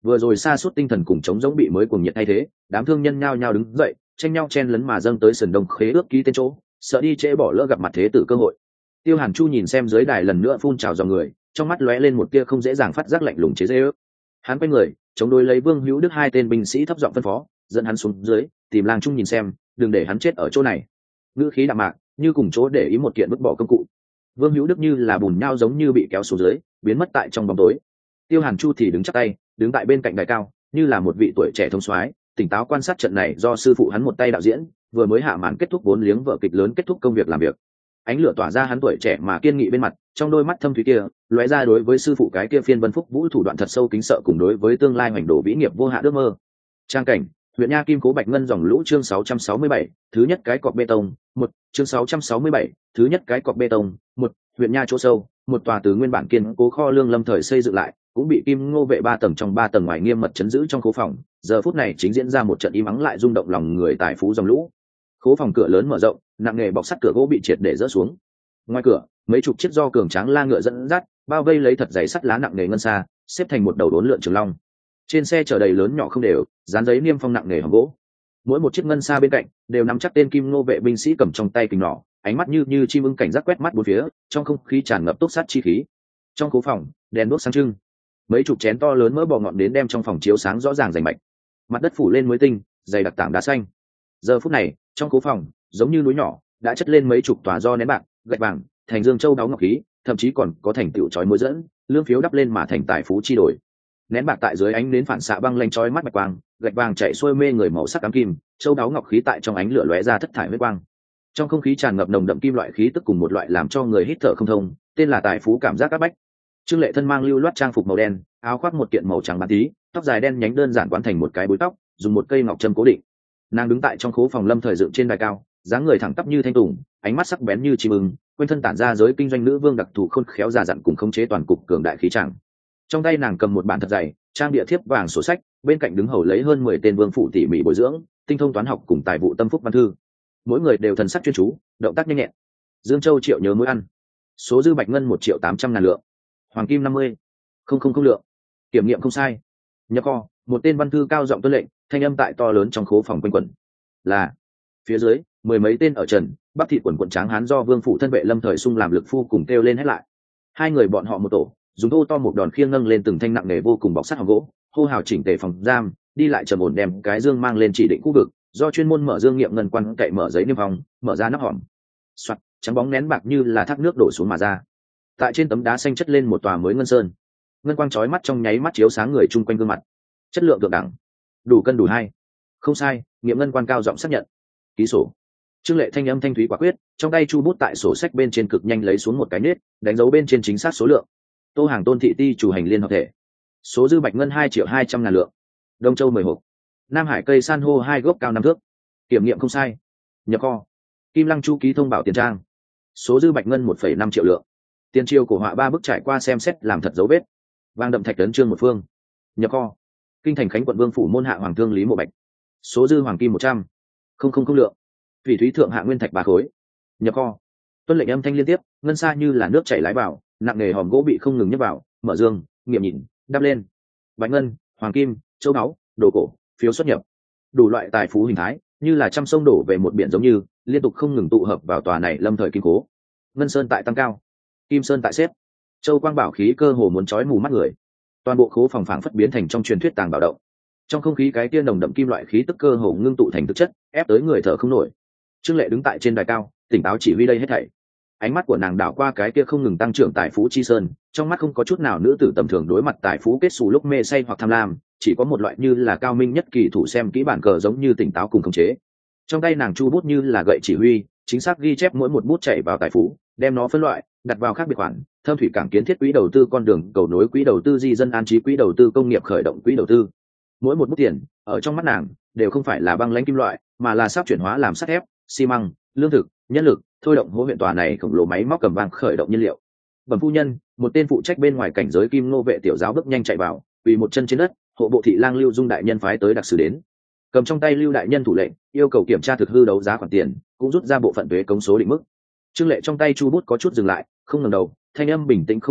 vừa rồi sa sút tinh thần cùng chống giống bị mới cuồng nhiệt thay thế, đám thương nhân nhao nhao đứng dậy, tranh nhau chen lấn mà dâng tới sườn đông khế ước ký tên chỗ, sợ đi trễ bỏ lỡ gặp mặt thế tử cơ hội. Tiêu Hàn Chu nhìn xem dưới đài lần nữa phun trào dòng người, trong mắt lóe lên một tia không dễ dàng phát giác lạnh lùng chế giễu. Hắn quay người, chống đối lấy Vương Hữu Đức hai tên binh sĩ thấp giọng phân phó, dẫn hắn xuống dưới, tìm Lang Trung nhìn xem, đừng để hắn chết ở chỗ này. Ngữ khí đạm mạc, như cùng chỗ để ý một kiện vứt bỏ công cụ. Vương Hữu Đức như là bùn nhão giống như bị kéo xuống dưới, biến mất tại trong bóng tối. Tiêu Hàn Chu thì đứng chắp tay, đứng tại bên cạnh đài cao, như là một vị tuổi trẻ thông soái, tỉnh táo quan sát trận này do sư phụ hắn một tay đạo diễn, vừa mới hạ màn kết thúc vốn liếng vở kịch lớn kết thúc công việc làm việc. Ánh lửa tỏa ra hắn tuổi trẻ mà kiên nghị bên mặt, trong đôi mắt thâm thúy kia lóe ra đối với sư phụ cái kia phiên vân phúc vũ thủ đoạn thật sâu kính sợ, cùng đối với tương lai hoành đồ vĩ nghiệp vô hạn ước mơ. Trang cảnh: huyện Nha Kim Cố Bạch Ngân dòng lũ, chương sáu trăm sáu mươi bảy, thứ nhất cái cọc bê tông, một, chương sáu trăm sáu mươi bảy, thứ nhất cái cọc bê tông, một, huyện Nha chỗ sâu, một tòa từ nguyên bản kiên cố kho lương lâm thời xây dựng lại, cũng bị Kim Ngô vệ ba tầng trong ba tầng ngoài nghiêm mật trấn giữ trong khố phòng, giờ phút này chính diễn ra một trận im ắng lại rung động lòng người tài phú dòng lũ. Khố phòng cửa lớn mở rộng, nặng nghề bọc sắt cửa gỗ bị triệt để dỡ xuống. Ngoài cửa, mấy chục chiếc do cường tráng la ngựa dẫn dắt, bao vây lấy thật dày sắt lá nặng nghề ngân xa, xếp thành một đầu đốn lượn trường long. Trên xe chở đầy lớn nhỏ không đều, dán giấy niêm phong nặng nghề hòm gỗ. Mỗi một chiếc ngân xa bên cạnh đều nắm chắc tên Kim Ngô vệ binh sĩ cầm trong tay kình nỏ, ánh mắt như như chim ưng cảnh giác quét mắt bốn phía, trong không khí tràn ngập túc sát chi khí. Trong khố phòng, đèn đuốc sáng trưng, mấy chục chén to lớn mỡ bò ngọn đến đem trong phòng chiếu sáng rõ ràng rành mạch. Mặt đất phủ lên mới tinh, dày đặc tảng đá xanh. Giờ phút này, trong khố phòng, giống như núi nhỏ, đã chất lên mấy chục tòa do nén bạc, gạch vàng, thành dương châu đáo ngọc khí, thậm chí còn có thành tựu chói mối dẫn, lương phiếu đắp lên mà thành tài phú chi đổi. Nén bạc tại dưới ánh nến phản xạ băng lanh chói mắt bạch quang, gạch vàng chạy xuôi mê người màu sắc ám kim, châu đáo ngọc khí tại trong ánh lửa lóe ra thất thải huyết quang. Trong không khí tràn ngập nồng đậm kim loại khí tức cùng một loại làm cho người hít thở không thông, tên là tài phú cảm giác áp bách. Trương Lệ thân mang lưu loát trang phục màu đen, áo khoác một kiện màu trắng bán tí, tóc dài đen nhánh đơn giản quán thành một cái búi tóc, dùng một cây ngọc châm cố định. Nàng đứng tại trong khố phòng lâm thời dựng trên đài cao, dáng người thẳng tắp như thanh tùng, ánh mắt sắc bén như chim ưng, quanh thân tản ra giới kinh doanh nữ vương đặc thù khôn khéo già dặn cùng khống chế toàn cục cường đại khí trạng. Trong tay nàng cầm một bản thật dày, trang địa thiếp vàng sổ sách, bên cạnh đứng hầu lấy hơn mười tên vương phụ tỉ mỉ bồi dưỡng, tinh thông toán học cùng tài vụ tâm phúc văn thư. Mỗi người đều thần sắc chuyên chú, động tác nhanh nhẹn. Dương Châu triệu nhớ mối ăn. Số dư bạch ngân một triệu tám trăm ngàn lượng. Hoàng kim năm mươi. Không không không lượng. Kiểm nghiệm không sai. Nhập kho, một tên văn thư cao giọng tuân lệnh, thanh âm tại to lớn trong khố phòng quanh quẩn. Là phía dưới, mười mấy tên ở trần, bắp thịt quần quần tráng hán do vương phụ thân vệ lâm thời sung làm lực phu cùng kêu lên hết lại. Hai người bọn họ một tổ, dùng thô to một đòn khiêng nâng lên từng thanh nặng nề vô cùng bọc sắt hòm gỗ, hô hào chỉnh tề phòng giam, đi lại trầm ổn đem cái dương mang lên chỉ định khu vực, do chuyên môn mở dương nghiệm ngân quan cậy mở giấy niêm phong, mở ra nắp hòm. Soạt, trắng bóng nén bạc như là thác nước đổ xuống mà ra. Tại trên tấm đá xanh chất lên một tòa mới ngân sơn, ngân quang chói mắt trong nháy mắt chiếu sáng người chung quanh gương mặt. Chất lượng thượng đẳng, đủ cân đủ hai, không sai, nghiệm ngân quan cao giọng xác nhận. Ký sổ. Trương Lệ thanh âm thanh thúy quả quyết, trong tay chu bút tại sổ sách bên trên cực nhanh lấy xuống một cái nét, đánh dấu bên trên chính xác số lượng. Tô Hàng Tôn thị ti chủ hành liên hợp thể. Số dư bạch ngân hai triệu hai trăm ngàn lượng. Đông Châu mười hộp. Nam Hải cây san hô hai gốc cao năm thước. Kiểm nghiệm không sai. Nhập kho. Kim Lăng chu ký thông bảo tiền trang. Số dư bạch ngân một phẩy năm triệu lượng. Tiền triều của họa ba bức trải qua xem xét làm thật dấu vết. Vàng đậm thạch tấn trương một phương. Nhập kho. Kinh thành Khánh quận Vương phủ môn hạ hoàng thương Lý Mộ Bạch. Số dư hoàng kim một trăm. Không không không lượng. Thủy thúy thượng hạ nguyên thạch ba khối. Nhập kho. Tuân lệnh âm thanh liên tiếp, ngân xa như là nước chảy lái vào, nặng nghề hòm gỗ bị không ngừng nhấc vào, mở dương, nghiệm nhìn, đắp lên. Bạch ngân, hoàng kim, châu báu, đồ cổ, phiếu xuất nhập, đủ loại tài phú hình thái, như là trăm sông đổ về một biển giống như, liên tục không ngừng tụ hợp vào tòa này lâm thời kim cố. Ngân sơn tại tăng cao, kim sơn tại xếp, châu quang bảo khí cơ hồ muốn chói mù mắt người. Toàn bộ khố phòng phảng phất biến thành trong truyền thuyết tàng bảo động. Trong không khí cái kia nồng đậm kim loại khí tức cơ hồ ngưng tụ thành thực chất, ép tới người thở không nổi. Trương Lệ đứng tại trên đài cao, tỉnh táo chỉ huy đây hết thảy. Ánh mắt của nàng đảo qua cái kia không ngừng tăng trưởng tài phú chi sơn, trong mắt không có chút nào nữ tử tầm thường đối mặt tài phú kết xù lúc mê say hoặc tham lam, chỉ có một loại như là cao minh nhất kỳ thủ xem kỹ bản cờ giống như tỉnh táo cùng khống chế. Trong tay nàng chu bút như là gậy chỉ huy, chính xác ghi chép mỗi một bút chảy vào tài phú, đem nó phân loại, đặt vào khác biệt khoản, thâm thủy cảng kiến thiết quỹ đầu tư con đường cầu nối quỹ đầu tư di dân an trí quỹ đầu tư công nghiệp khởi động quỹ đầu tư. Mỗi một bút tiền, ở trong mắt nàng, đều không phải là băng lãnh kim loại, mà là sắp chuyển hóa làm sắt thép, xi măng, lương thực, nhân lực, thôi động hố huyện tòa này khổng lồ máy móc cầm vang khởi động nhiên liệu. Bẩm phu nhân, một tên phụ trách bên ngoài cảnh giới Kim Ngô vệ tiểu giáo bước nhanh chạy vào, quỳ một chân trên đất, hộ bộ thị lang Lưu Dung đại nhân phái tới đặc sứ đến. Cầm trong tay Lưu đại nhân thủ lệnh, yêu cầu kiểm tra thực hư đấu giá khoản tiền, cũng rút ra bộ phận thuế cống số định mức. Trương Lệ trong tay chu bút có chút dừng lại, không ngẩng đầu, thanh âm bình tĩnh không lay động,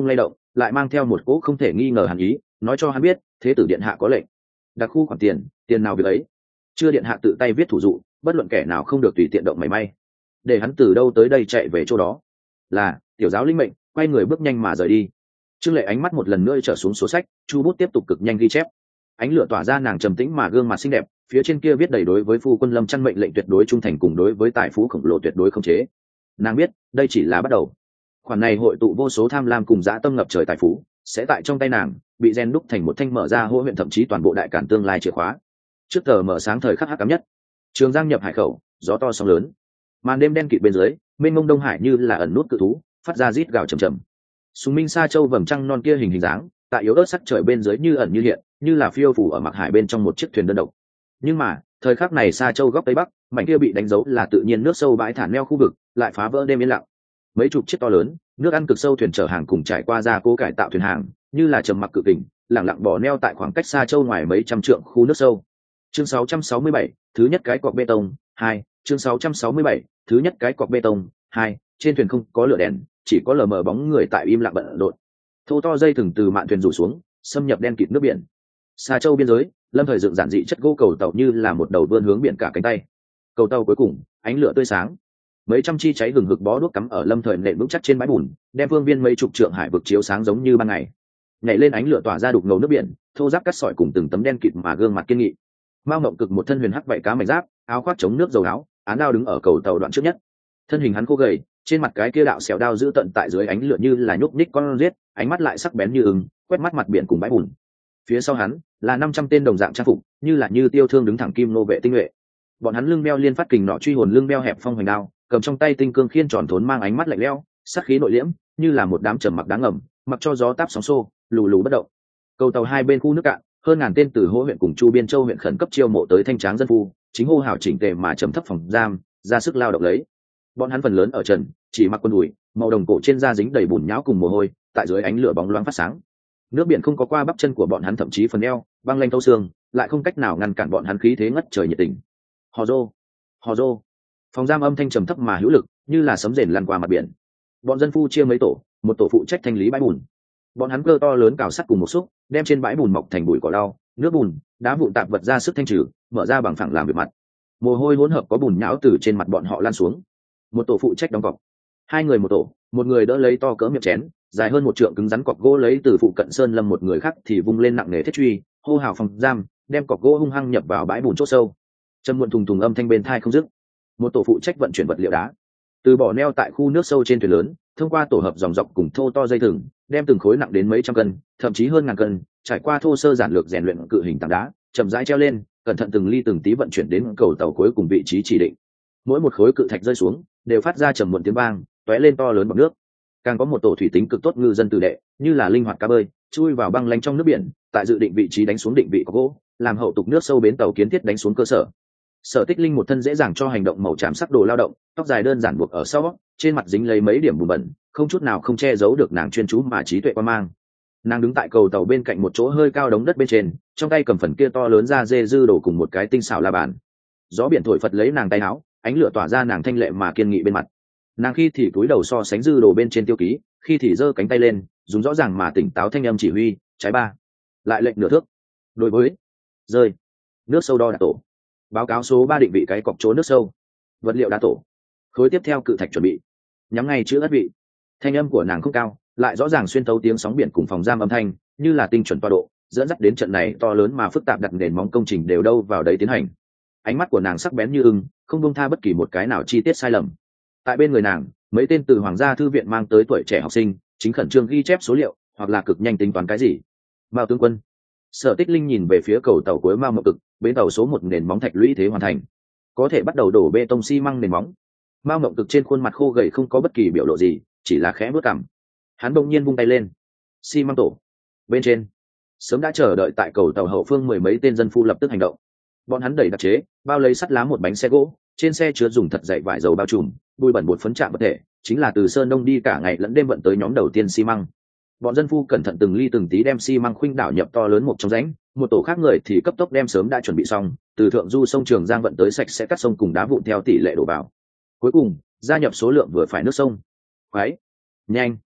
lại mang theo một cỗ không thể nghi ngờ hàn ý, nói cho hắn biết thế tử điện hạ có lệnh đặc khu khoản tiền, tiền nào việc ấy, chưa điện hạ tự tay viết thủ dụ, bất luận kẻ nào không được tùy tiện động mảy may. Để hắn từ đâu tới đây chạy về chỗ đó. Là tiểu giáo linh mệnh, quay người bước nhanh mà rời đi. Trương Lệ ánh mắt một lần nữa trở xuống số sách, chu bút tiếp tục cực nhanh ghi chép. Ánh lửa tỏa ra nàng trầm tĩnh mà gương mặt xinh đẹp, phía trên kia viết đầy đối với phu quân Lâm Chăn mệnh lệnh tuyệt đối trung thành cùng đối với tài phú khổng lồ tuyệt đối không chế. Nàng biết đây chỉ là bắt đầu. Khoản này hội tụ vô số tham lam cùng dã tâm ngập trời tài phú, sẽ tại trong tay nàng bị rèn đúc thành một thanh mở ra hô huyện thậm chí toàn bộ đại cản tương lai chìa khóa. Trước tờ mở sáng thời khắc hắc ám nhất, Trường Giang nhập hải khẩu, gió to sóng lớn, màn đêm đen kịt bên dưới, mênh mông đông hải như là ẩn nút cự thú, phát ra rít gào trầm trầm. Sùng Minh Sa Châu vầng trăng non kia hình hình dáng, tại yếu ớt sắc trời bên dưới như ẩn như hiện, như là phiêu phù ở mặc hải bên trong một chiếc thuyền đơn độc. Nhưng mà, thời khắc này Sa Châu góc tây bắc, mảnh kia bị đánh dấu là tự nhiên nước sâu bãi thản neo khu vực, lại phá vỡ đêm yên lặng. Mấy chục chiếc to lớn, nước ăn cực sâu thuyền chở hàng cùng trải qua gia cố cải tạo thuyền hàng, như là trầm mặc cự kình, lặng lặng bỏ neo tại khoảng cách Sa Châu ngoài mấy trăm trượng khu nước sâu. Chương sáu trăm sáu mươi bảy, thứ nhất cái cọc bê tông, hai, chương sáu trăm sáu mươi bảy, thứ nhất cái cọc bê tông, hai, trên thuyền không có lửa đèn, chỉ có lờ mờ bóng người tại im lặng bận rộn. Thô to dây thừng từ mạn thuyền rủ xuống, xâm nhập đen kịt nước biển. Sa Châu biên giới, Lâm Thời dựng giản dị chất gỗ cầu tàu như là một đầu vươn hướng biển cả cánh tay. Cầu tàu cuối cùng, ánh lửa tươi sáng. Mấy trăm chi cháy hừng hực bó đuốc cắm ở Lâm Thời nện vững chắc trên bãi bùn, đem phương viên mấy chục trượng hải vực chiếu sáng giống như ban ngày. Nhảy lên ánh lửa tỏa ra đục ngầu nước biển, thô ráp cắt sỏi cùng từng tấm đen kịt mà gương mặt kiên nghị. Mao Mộng Cực một thân huyền hắc vảy cá mảnh giáp, áo khoác chống nước dầu áo, án đao đứng ở cầu tàu đoạn trước nhất. Thân hình hắn khô gầy, trên mặt cái kia đạo xẻo đao giữ tận tại dưới ánh lửa như là nhúc nhích con riết, ánh mắt lại sắc bén như ưng, quét mắt mặt biển cùng bãi bùn. Phía sau hắn là năm trăm tên đồng dạng trang phục, như là như tiêu thương đứng thẳng kim nô vệ tinh nhuệ. Bọn hắn lưng đeo liên phát kình nọ truy hồn lưng đeo hẹp phong hoành đao, cầm trong tay tinh cương khiên tròn thốn mang ánh mắt lạnh lẽo, sát khí nội liễm, như là một đám trầm mặc đáng ngầm, mặc cho gió táp sóng xô, lù lù bất động. Cầu tàu hai bên khu nước cạn, hơn ngàn tên từ Hỗ huyện cùng Chu Biên Châu huyện khẩn cấp chiêu mộ tới thanh tráng dân phu, chính hô hào chỉnh tề mà trầm thấp phòng giam, ra sức lao động lấy. Bọn hắn phần lớn ở trần, chỉ mặc quần đùi, màu đồng cổ trên da dính đầy bùn nhão cùng mồ hôi, tại dưới ánh lửa bóng loáng phát sáng. Nước biển không có qua bắp chân của bọn hắn, thậm chí phần eo băng lanh thấu xương, lại không cách nào ngăn cản bọn hắn khí thế ngất trời nhiệt tình. Hò rô, hò rô. Phòng giam âm thanh trầm thấp mà hữu lực, như là sấm rền lăn qua mặt biển. Bọn dân phu chia mấy tổ, một tổ phụ trách thanh lý bãi bùn. Bọn hắn cơ to lớn cào sắt cùng một xúc, đem trên bãi bùn mọc thành bụi cỏ lau, nước bùn, đá vụn tạp vật ra sức thanh trừ, mở ra bằng phẳng làm việc mặt. Mồ hôi hỗn hợp có bùn nhão từ trên mặt bọn họ lan xuống. Một tổ phụ trách đóng cọc, hai người một tổ, một người đỡ lấy to cỡ miệng chén, dài hơn một trượng cứng rắn cọc gỗ lấy từ phụ cận sơn lâm, một người khác thì vung lên nặng nề thiết truy, hô hào phòng giam, đem cọc gỗ hung hăng nhập vào bãi bùn chỗ sâu. Trầm muộn thùng thùng âm thanh bên tai không dứt. Một tổ phụ trách vận chuyển vật liệu đá, từ bỏ neo tại khu nước sâu trên thuyền lớn, thông qua tổ hợp dòng dọc cùng thô to dây thừng, đem từng khối nặng đến mấy trăm cân, thậm chí hơn ngàn cân, trải qua thô sơ giản lược rèn luyện cự hình tảng đá, chậm rãi treo lên, cẩn thận từng ly từng tí vận chuyển đến cầu tàu cuối cùng vị trí chỉ định. Mỗi một khối cự thạch rơi xuống, đều phát ra trầm muộn tiếng vang, tóe lên to lớn bọt nước. Càng có một tổ thủy tính cực tốt ngư dân tử đệ, như là linh hoạt cá bơi, chui vào băng lanh trong nước biển, tại dự định vị trí đánh xuống định vị có gỗ, làm hậu tục nước sâu bến tàu kiến thiết đánh xuống cơ sở. Sở Tích Linh một thân dễ dàng cho hành động màu tràm sắc đồ lao động, tóc dài đơn giản buộc ở sau, trên mặt dính lấy mấy điểm bùn bẩn, không chút nào không che giấu được nàng chuyên chú mà trí tuệ quan mang. Nàng đứng tại cầu tàu bên cạnh một chỗ hơi cao đống đất bên trên, trong tay cầm phần kia to lớn da dê dư đồ cùng một cái tinh xảo la bàn. Gió biển thổi phật lấy nàng tay áo, ánh lửa tỏa ra nàng thanh lệ mà kiên nghị bên mặt. Nàng khi thì cúi đầu so sánh dư đồ bên trên tiêu ký, khi thì giơ cánh tay lên, dùng rõ ràng mà tỉnh táo thanh âm chỉ huy, trái ba, lại lệnh nửa thước. Đối với rơi, nước sâu đo đạc tổ. Báo cáo số ba định vị cái cọc chỗ nước sâu. Vật liệu đá tổ. Khối tiếp theo cự thạch chuẩn bị. Nhắm ngay chữ ất vị. Thanh âm của nàng không cao, lại rõ ràng xuyên tấu tiếng sóng biển cùng phòng giam âm thanh, như là tinh chuẩn toa độ, dẫn dắt đến trận này to lớn mà phức tạp đặt nền móng công trình đều đâu vào đấy tiến hành. Ánh mắt của nàng sắc bén như ưng, không buông tha bất kỳ một cái nào chi tiết sai lầm. Tại bên người nàng, mấy tên từ hoàng gia thư viện mang tới tuổi trẻ học sinh, chính khẩn trương ghi chép số liệu, hoặc là cực nhanh tính toán cái gì. Mao tướng quân. Sở Tích Linh nhìn về phía cầu tàu cuối Mao Mộng Cực, bến tàu số một nền móng thạch lũy thế hoàn thành, có thể bắt đầu đổ bê tông xi măng nền móng. Mao Mộng Cực trên khuôn mặt khô gầy không có bất kỳ biểu lộ gì, chỉ là khẽ bước cằm. Hắn bỗng nhiên vung tay lên, xi măng tổ. Bên trên, sớm đã chờ đợi tại cầu tàu hậu phương mười mấy tên dân phu lập tức hành động. Bọn hắn đẩy đặc chế, bao lấy sắt lá một bánh xe gỗ, trên xe chứa dùng thật dày vải dầu bao trùm, bụi bẩn bột phấn chạm vật thể, chính là từ sơn đông đi cả ngày lẫn đêm vận tới nhóm đầu tiên xi măng. Bọn dân phu cẩn thận từng ly từng tí đem xi măng khuynh đảo nhập to lớn một trong rãnh, một tổ khác người thì cấp tốc đem sớm đã chuẩn bị xong, từ thượng du sông Trường Giang vận tới sạch sẽ cắt sông cùng đá vụn theo tỷ lệ đổ vào. Cuối cùng, gia nhập số lượng vừa phải nước sông. Quái, nhanh,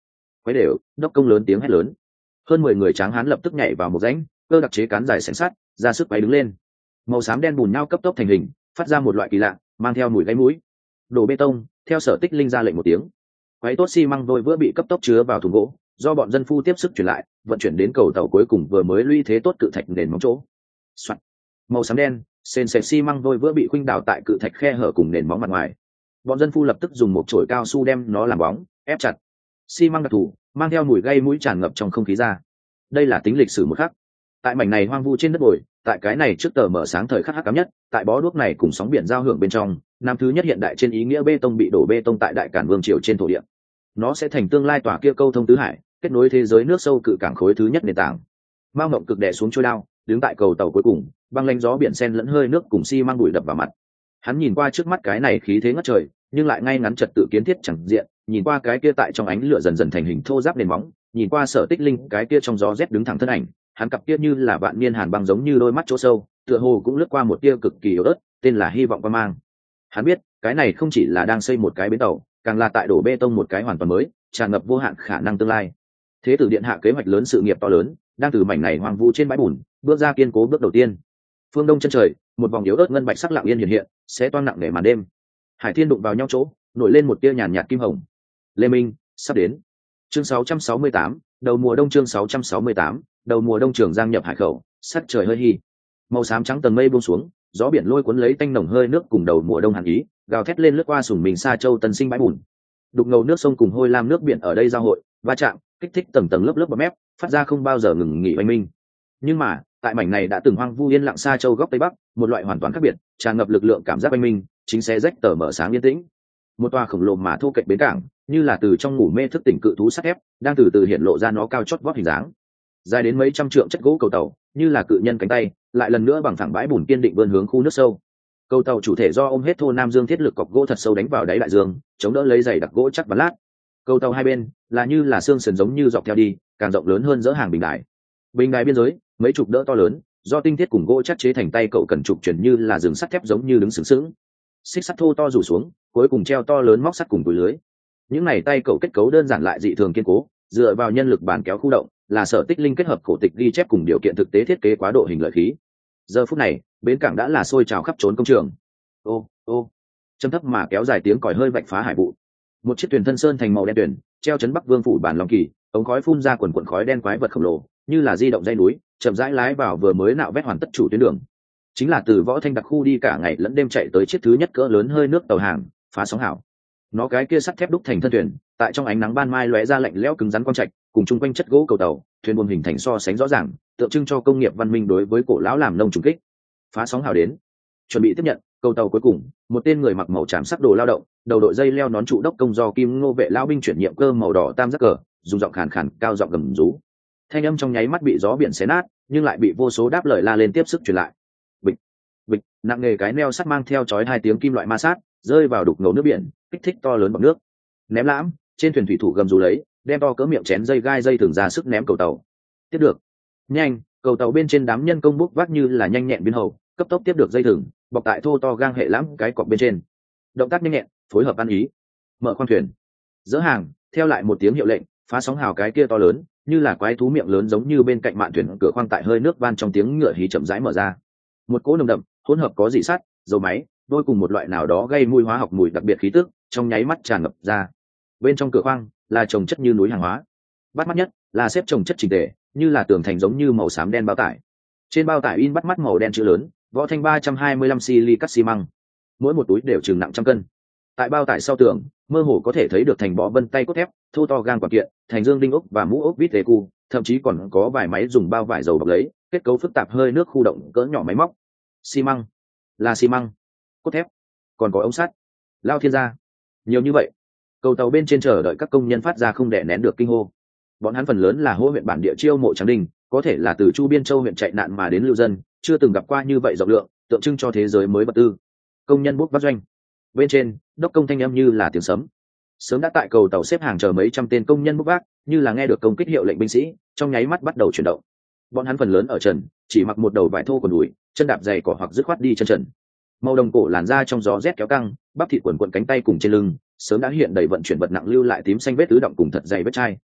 quấy đều, đốc công lớn tiếng hét lớn. Hơn mười người tráng hán lập tức nhảy vào một rãnh, cơ đặc chế cán dài xẻng sắt, ra sức quấy đứng lên. Màu xám đen bùn nhau cấp tốc thành hình, phát ra một loại kỳ lạ, mang theo mùi gáy mũi. Đổ bê tông, theo Sở Tích Linh ra lệnh một tiếng. Quấy tốt xi măng vôi vữa bị cấp tốc chứa vào thùng gỗ, do bọn dân phu tiếp sức chuyển lại, vận chuyển đến cầu tàu cuối cùng vừa mới lũy thế tốt cự thạch nền móng chỗ. Soạn. Màu xám đen, sền sệt xi măng vôi vữa bị khuynh đào tại cự thạch khe hở cùng nền móng mặt ngoài. Bọn dân phu lập tức dùng một chổi cao su đem nó làm bóng, ép chặt. Xi măng đặc thù, mang theo mùi gây mũi tràn ngập trong không khí ra. Đây là tính lịch sử một khắc. Tại mảnh này hoang vu trên đất bồi, tại cái này trước tờ mở sáng thời khắc hắc ám nhất, tại bó đuốc này cùng sóng biển giao hưởng bên trong, năm thứ nhất hiện đại trên ý nghĩa bê tông bị đổ bê tông tại đại cản vương triều trên thổ địa. Nó sẽ thành tương lai tòa kia câu thông tứ hải, kết nối thế giới nước sâu cự cảng khối thứ nhất nền tảng. Mao Ngộng cực đè xuống trôi đao, đứng tại cầu tàu cuối cùng, băng lanh gió biển sen lẫn hơi nước cùng xi măng bụi đập vào mặt. Hắn nhìn qua trước mắt cái này khí thế ngất trời, nhưng lại ngay ngắn trật tự kiến thiết chẳng diện, nhìn qua cái kia tại trong ánh lửa dần dần thành hình thô ráp nền móng, nhìn qua Sở Tích Linh cái kia trong gió rét đứng thẳng thân ảnh, hắn cặp kia như là vạn niên hàn băng giống như đôi mắt chỗ sâu, tựa hồ cũng lướt qua một tia cực kỳ yếu ớt, tên là hy vọng quan mang. Hắn biết, cái này không chỉ là đang xây một cái bến tàu, càng là tại đổ bê tông một cái hoàn toàn mới, tràn ngập vô hạn khả năng tương lai. Thế tử điện hạ kế hoạch lớn sự nghiệp to lớn, đang từ mảnh này hoang vu trên bãi bùn, bước ra kiên cố bước đầu tiên. Phương đông chân trời, một vòng yếu ớt ngân bạch sắc lặng yên hiện hiện, sẽ toan nặng nề màn đêm. Hải thiên đụng vào nhau chỗ, nổi lên một tia nhàn nhạt kim hồng. Lê Minh sắp đến. Chương sáu trăm sáu mươi tám, đầu mùa đông. Chương sáu trăm sáu mươi tám, đầu mùa đông. Trường Giang nhập hải khẩu, sắt trời hơi hi. Màu xám trắng tầng mây buông xuống, gió biển lôi cuốn lấy tanh nồng hơi nước cùng đầu mùa đông hàn ý, gào thét lên lướt qua sùng mình Sa Châu Tân Sinh bãi bùn. Đục ngầu nước sông cùng hôi lam nước biển ở đây giao hội, va chạm, kích thích tầng tầng lớp lớp bọt mép, phát ra không bao giờ ngừng nghỉ oanh minh. Nhưng mà, tại mảnh này đã từng hoang vu yên lặng Sa Châu góc tây bắc, một loại hoàn toàn khác biệt, tràn ngập lực lượng cảm giác oanh minh, chính sẽ rách tờ mở sáng yên tĩnh. Một tòa khổng lồ mà thô kệch bến cảng, như là từ trong ngủ mê thức tỉnh cự thú sắt thép, đang từ từ hiện lộ ra nó cao chót vót hình dáng. Dài đến mấy trăm trượng chất gỗ cầu tàu, như là cự nhân cánh tay, lại lần nữa bằng thẳng bãi bùn kiên định vươn hướng khu nước sâu. Cầu tàu chủ thể do ôm hết thô nam dương thiết lực cọc gỗ thật sâu đánh vào đáy đại dương, chống đỡ lấy dày đặc gỗ chắc và lát. Cầu tàu hai bên là như là xương sườn giống như dọc theo đi, càng rộng lớn hơn dỡ hàng bình đài. Bình đài biên giới, mấy chục đỡ to lớn, do tinh thiết cùng gỗ chắc chế thành tay cậu cần trục chuyển như là rừng sắt thép giống như đứng sướng sướng. Xích sắt thô to rủ xuống, cuối cùng treo to lớn móc sắt cùng túi lưới. Những này tay cậu kết cấu đơn giản lại dị thường kiên cố, dựa vào nhân lực bàn kéo khu động, là Sở Tích Linh kết hợp cổ tịch ghi chép cùng điều kiện thực tế thiết kế quá độ hình lợi khí. Giờ phút này, bến cảng đã là sôi trào khắp trốn công trường. Ô ô, trầm thấp mà kéo dài tiếng còi hơi vạch phá hải vụ. Một chiếc thuyền thân sơn thành màu đen tuyển, treo chấn Bắc Vương phủ bản Long Kỳ, ống khói phun ra quần quần khói đen quái vật khổng lồ, như là di động dây núi, chậm rãi lái vào vừa mới nạo vét hoàn tất chủ tuyến đường. Chính là từ Võ Thanh đặc khu đi cả ngày lẫn đêm chạy tới chiếc thứ nhất cỡ lớn hơi nước tàu hàng, Phá Sóng Hảo. Nó cái kia sắt thép đúc thành thân thuyền, tại trong ánh nắng ban mai lóe ra lạnh lẽo cứng rắn quang trạch, cùng chung quanh chất gỗ cầu tàu, thuyền buồm hình thành so sánh rõ ràng, tượng trưng cho công nghiệp văn minh đối với cổ lão làm nông trùng kích. Phá Sóng Hảo đến, chuẩn bị tiếp nhận cầu tàu cuối cùng, một tên người mặc màu tràm sắc đồ lao động, đầu đội dây leo nón trụ đốc công do Kim Ngô vệ lão binh chuyển nhiệm cơ màu đỏ tam giác cờ, dùng giọng khàn khàn cao giọng gầm rú. Thanh âm trong nháy mắt bị gió biển xé nát, nhưng lại bị vô số đáp lời la lên tiếp sức truyền lại. Bịch, bịch, nặng nề cái neo sắt mang theo chói hai tiếng kim loại ma sát, rơi vào đục ngầu nước biển, kích thích to lớn bọt nước. Ném lãm, trên thuyền thủy thủ gầm rú lấy, đem to cỡ miệng chén dây gai dây thường ra sức ném cầu tàu. Tiếp được. Nhanh, cầu tàu bên trên đám nhân công bốc vác như là nhanh nhẹn biến hầu, cấp tốc tiếp được dây thừng, bọc tại thô to gang hệ lãm cái cọc bên trên. Động tác nhanh nhẹn, phối hợp ăn ý. Mở khoang thuyền. Dỡ hàng, theo lại một tiếng hiệu lệnh, Phá Sóng Hào cái kia to lớn, như là quái thú miệng lớn giống như bên cạnh mạn thuyền cửa khoang tại hơi nước van trong tiếng ngựa hí chậm rãi mở ra. Một cỗ nồng đậm, hỗn hợp có dị sắt, dầu máy, đôi cùng một loại nào đó gây mùi hóa học mùi đặc biệt khí tức, trong nháy mắt tràn ngập ra. Bên trong cửa khoang là chồng chất như núi hàng hóa. Bắt mắt nhất là xếp chồng chất chỉnh tề, như là tường thành giống như màu xám đen bao tải. Trên bao tải in bắt mắt màu đen chữ lớn, Võ Thanh ba trăm hai mươi lăm sili cắt xi măng. Mỗi một túi đều chừng nặng trăm cân. Tại bao tải sau tường, mơ hồ có thể thấy được thành bó vân tay cốt thép, thô to gang quản kiện, thành dương đinh ốc và mũ ốc vít tê cu, thậm chí còn có vài máy dùng bao vải dầu bọc lấy, kết cấu phức tạp hơi nước khu động cỡ nhỏ máy móc. Xi măng, là xi măng, cốt thép, còn có ống sắt. Lao thiên gia, nhiều như vậy. Cầu tàu bên trên chờ đợi các công nhân phát ra không đè nén được kinh hô. Bọn hắn phần lớn là hô huyện bản địa chiêu mộ tráng đình, có thể là từ Chu Biên Châu huyện chạy nạn mà đến lưu dân, chưa từng gặp qua như vậy rộng lượng, tượng trưng cho thế giới mới vật tư. Công nhân bốc vác doanh. Bên trên, đốc công thanh âm như là tiếng sấm. Sớm đã tại cầu tàu xếp hàng chờ mấy trăm tên công nhân bốc vác, như là nghe được công kích hiệu lệnh binh sĩ, trong nháy mắt bắt đầu chuyển động. Bọn hắn phần lớn ở trần, chỉ mặc một đầu vải thô quần đùi, chân đạp giày cỏ hoặc dứt khoát đi chân trần. Màu đồng cổ làn da trong gió rét kéo căng, bắp thịt quần quần cánh tay cùng trên lưng, sớm đã hiện đầy vận chuyển vật nặng lưu lại tím xanh vết tứ động cùng thật dày vết chai.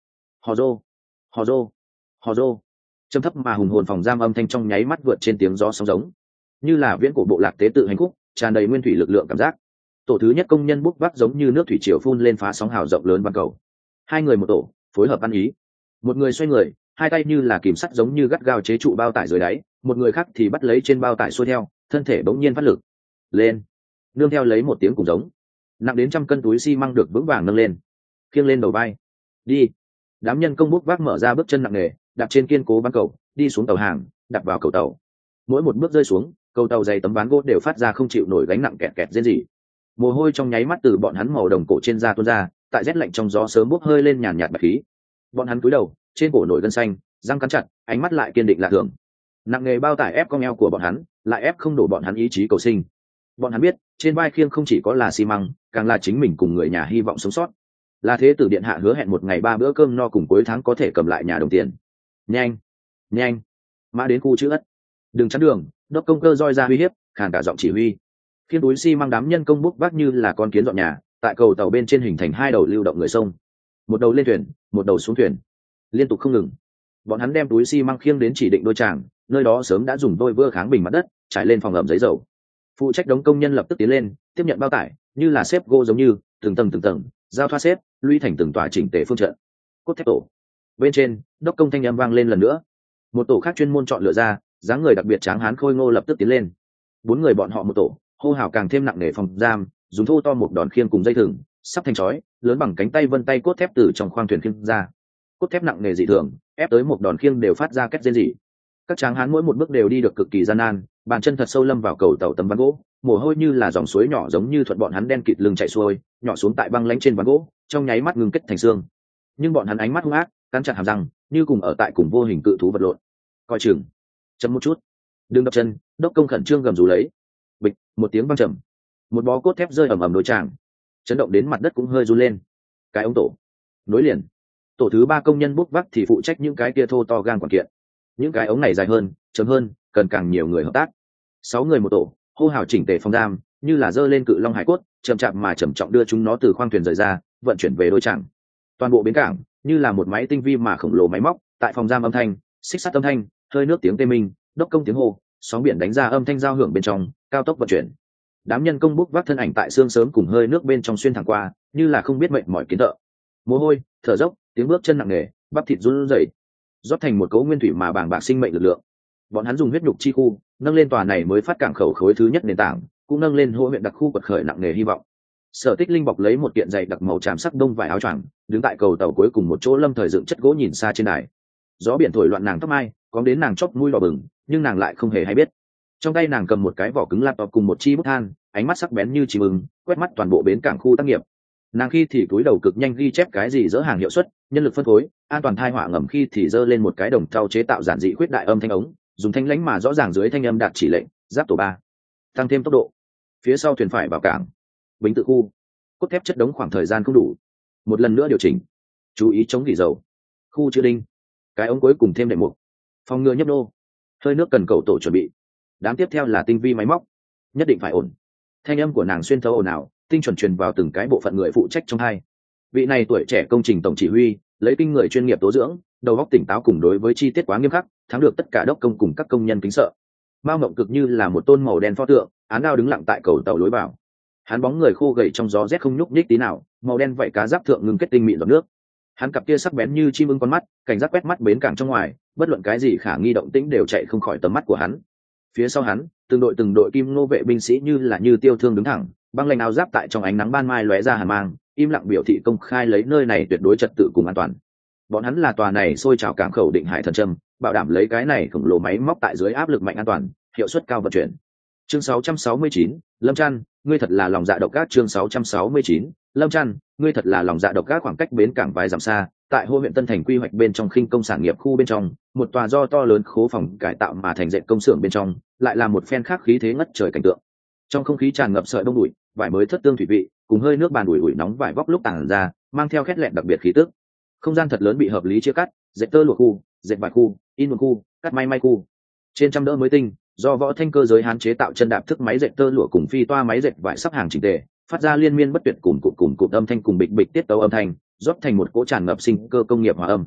hò rô hò rô hò rô. Trầm thấp mà hùng hồn phòng giam âm thanh trong nháy mắt vượt trên tiếng gió sóng giống, như là viễn cổ bộ lạc tế tự hành khúc, tràn đầy nguyên thủy lực lượng cảm giác. Tổ thứ nhất công nhân bốc vác giống như nước thủy triều phun lên phá sóng hào rộng lớn van cầu. Hai người một tổ, phối hợp ăn ý. Một người xoay người, hai tay như là kìm sắt giống như gắt gao chế trụ bao tải dưới đáy, một người khác thì bắt lấy trên bao tải xuôi theo, thân thể bỗng nhiên phát lực lên, nương theo lấy một tiếng cùng giống, nặng đến trăm cân túi xi măng được vững vàng nâng lên, khiêng lên đầu vai. Đi. Đám nhân công bốc vác mở ra bước chân nặng nề, đạp trên kiên cố ván cầu, đi xuống tàu hàng, đạp vào cầu tàu. Mỗi một bước rơi xuống, cầu tàu dày tấm ván gỗ đều phát ra không chịu nổi gánh nặng kẹt kẹt rên rỉ. Mồ hôi trong nháy mắt từ bọn hắn màu đồng cổ trên da tuôn ra, tại rét lạnh trong gió sớm bốc hơi lên nhàn nhạt bạch khí. Bọn hắn cúi đầu, trên cổ nổi gân xanh, răng cắn chặt, ánh mắt lại kiên định lạ thường. Nặng nghề bao tải ép cong eo của bọn hắn, lại ép không đổ bọn hắn ý chí cầu sinh. Bọn hắn biết, trên vai khiêng không chỉ có là xi măng, càng là chính mình cùng người nhà hy vọng sống sót. Là thế tử điện hạ hứa hẹn một ngày ba bữa cơm no cùng cuối tháng có thể cầm lại nhà đồng tiền. Nhanh, nhanh, mã đến khu chữ ất. Đừng chắn đường, đốc công cơ roi ra uy hiếp, khàn cả giọng chỉ huy. Khiêng túi xi măng đám nhân công bốc vác như là con kiến dọn nhà, tại cầu tàu bên trên hình thành hai đầu lưu động người sông. Một đầu lên thuyền, một đầu xuống thuyền, liên tục không ngừng. Bọn hắn đem túi xi măng khiêng đến chỉ định đôi tràng, nơi đó sớm đã dùng đôi vưa kháng bình mặt đất, trải lên phòng ẩm giấy dầu. Phụ trách đống công nhân lập tức tiến lên, tiếp nhận bao tải, như là xếp gỗ giống như từng tầng từng tầng, giao thoa xếp, lũy thành từng tòa chỉnh tề phương trận. Cốt thép tổ. Bên trên, đốc công thanh âm vang lên lần nữa. Một tổ khác chuyên môn chọn lựa ra, dáng người đặc biệt tráng hán khôi ngô lập tức tiến lên. Bốn người bọn họ một tổ, hô hào càng thêm nặng nề phòng giam, dùng thô to một đòn khiêng cùng dây thừng, sắp thành chói, lớn bằng cánh tay vân tay cốt thép từ trong khoang thuyền khiêng ra. Cốt thép nặng nề dị thường, ép tới một đòn khiêng đều phát ra két rên rỉ. Các tráng hán mỗi một bước đều đi được cực kỳ gian nan, bàn chân thật sâu lâm vào cầu tàu tấm ván gỗ, mồ hôi như là dòng suối nhỏ giống như thuận bọn hắn đen kịt lưng chạy xuôi, nhỏ xuống tại băng lánh trên ván gỗ, trong nháy mắt ngừng kết thành xương. Nhưng bọn hắn ánh mắt hung ác, cắn chặt hàm răng, như cùng ở tại cùng vô hình cự thú vật lộn. Coi chừng, chấm một chút, đừng đập chân. Đốc công khẩn trương gầm rú lấy. Bịch, một tiếng vang trầm, một bó cốt thép rơi ầm ầm đối tràng, chấn động đến mặt đất cũng hơi run lên. Cái ống tổ nối liền, tổ thứ ba công nhân bốc vác thì phụ trách những cái kia thô to gang quản kiện. Những cái ống này dài hơn, chấm hơn, cần càng nhiều người hợp tác. Sáu người một tổ, hô hào chỉnh tề phòng giam, như là giơ lên cự long hải cốt, chậm chạp mà chậm trọng đưa chúng nó từ khoang thuyền rời ra, vận chuyển về đôi tràng. Toàn bộ bến cảng như là một máy tinh vi mà khổng lồ máy móc, tại phòng giam âm thanh, xích sắt âm thanh, hơi nước tiếng tê minh, đốc công tiếng hô, sóng biển đánh ra âm thanh giao hưởng bên trong, cao tốc vận chuyển. Đám nhân công bốc vác thân ảnh tại xương sớm cùng hơi nước bên trong xuyên thẳng qua, như là không biết mệnh mỏi kiến thợ. Mồ hôi, thở dốc, tiếng bước chân nặng nề, bắp thịt run rẩy, rót thành một cấu nguyên thủy mà bàng bạc sinh mệnh lực lượng. Bọn hắn dùng huyết nhục chi khu nâng lên tòa này mới phát cảng khẩu khối thứ nhất nền tảng, cũng nâng lên hô huyện đặc khu quật khởi nặng nề hy vọng. Sở Tích Linh bọc lấy một kiện dày đặc màu tràm sắc đông vải áo choàng, đứng tại cầu tàu cuối cùng một chỗ lâm thời dựng chất gỗ nhìn xa trên đài. Gió biển thổi loạn nàng tóc mai, có đến nàng chóp mũi đỏ bừng, nhưng nàng lại không hề hay biết. Trong tay nàng cầm một cái vỏ cứng laptop cùng một chi bút than, ánh mắt sắc bén như chim ưng, quét mắt toàn bộ bến cảng khu tác nghiệp. Nàng khi thì cúi đầu cực nhanh ghi chép cái gì dỡ hàng hiệu suất, nhân lực phân phối, an toàn thai họa ngầm, khi thì giơ lên một cái đồng thau chế tạo giản dị khuyết đại âm thanh ống, dùng thanh lãnh mà rõ ràng dưới thanh âm đạt chỉ lệnh, giáp tổ ba, tăng thêm tốc độ. Phía sau thuyền phải vào cảng. Bính tự khu, cốt thép chất đống khoảng thời gian không đủ, một lần nữa điều chỉnh, chú ý chống gỉ dầu. Khu chữ đinh, cái ống cuối cùng thêm đệm mục, phòng ngừa nhấp nô, hơi nước cần cầu tổ chuẩn bị. Đám tiếp theo là tinh vi máy móc, nhất định phải ổn. Thanh âm của nàng xuyên thấu ồn ào, tinh chuẩn truyền vào từng cái bộ phận người phụ trách trong hai. Vị này tuổi trẻ công trình tổng chỉ huy, lấy kinh người chuyên nghiệp tố dưỡng, đầu óc tỉnh táo cùng đối với chi tiết quá nghiêm khắc, thắng được tất cả đốc công cùng các công nhân kính sợ. Mao Ngộng Cực như là một tôn màu đen pho tượng, án đao đứng lặng tại cầu tàu lối vào. Hắn bóng người khô gầy trong gió rét không nhúc nhích tí nào, màu đen vậy cá giáp thượng ngưng kết tinh mịn giọt nước. Hắn cặp kia sắc bén như chim ưng con mắt, cảnh giác quét mắt bến cảng trong ngoài, bất luận cái gì khả nghi động tĩnh đều chạy không khỏi tầm mắt của hắn. Phía sau hắn, từng đội từng đội kim nô vệ binh sĩ như là như tiêu thương đứng thẳng, băng lanh áo giáp tại trong ánh nắng ban mai lóe ra hàn mang, im lặng biểu thị công khai lấy nơi này tuyệt đối trật tự cùng an toàn. Bọn hắn là tòa này sôi trào cảng khẩu Định Hải Thần Trâm, bảo đảm lấy cái này khổng lồ máy móc tại dưới áp lực mạnh an toàn, hiệu suất cao vận chuyển. Chương sáu trăm sáu mươi chín, Lâm Trăn, ngươi thật là lòng dạ độc ác. Chương sáu trăm sáu mươi chín, Lâm Trăn, ngươi thật là lòng dạ độc ác. Khoảng cách bến cảng vài dặm xa, tại Hô huyện Tân Thành quy hoạch bên trong khinh công sản nghiệp khu bên trong, một tòa do to lớn khố phòng cải tạo mà thành dệt công xưởng bên trong, lại là một phen khác khí thế ngất trời cảnh tượng. Trong không khí tràn ngập sợi bông bụi, vải mới thất tương thủy vị, cùng hơi nước bàn ủi ủi nóng vải vóc lúc tàng ra, mang theo khét lẹn đặc biệt khí tức. Không gian thật lớn bị hợp lý chia cắt, dệt tơ lụa khu, dệt vải khu, in một khu, cắt may may khu. Trên trăm đỡ mới tinh, do Võ Thanh cơ giới hán chế tạo chân đạp thức máy dệt tơ lụa cùng phi toa máy dệt vải sắp hàng chỉnh tề, phát ra liên miên bất tuyệt cùng cụm cụm cụm âm thanh cùng bịch bịch tiết tấu âm thanh, rót thành một cỗ tràn ngập sinh cơ công nghiệp hòa âm,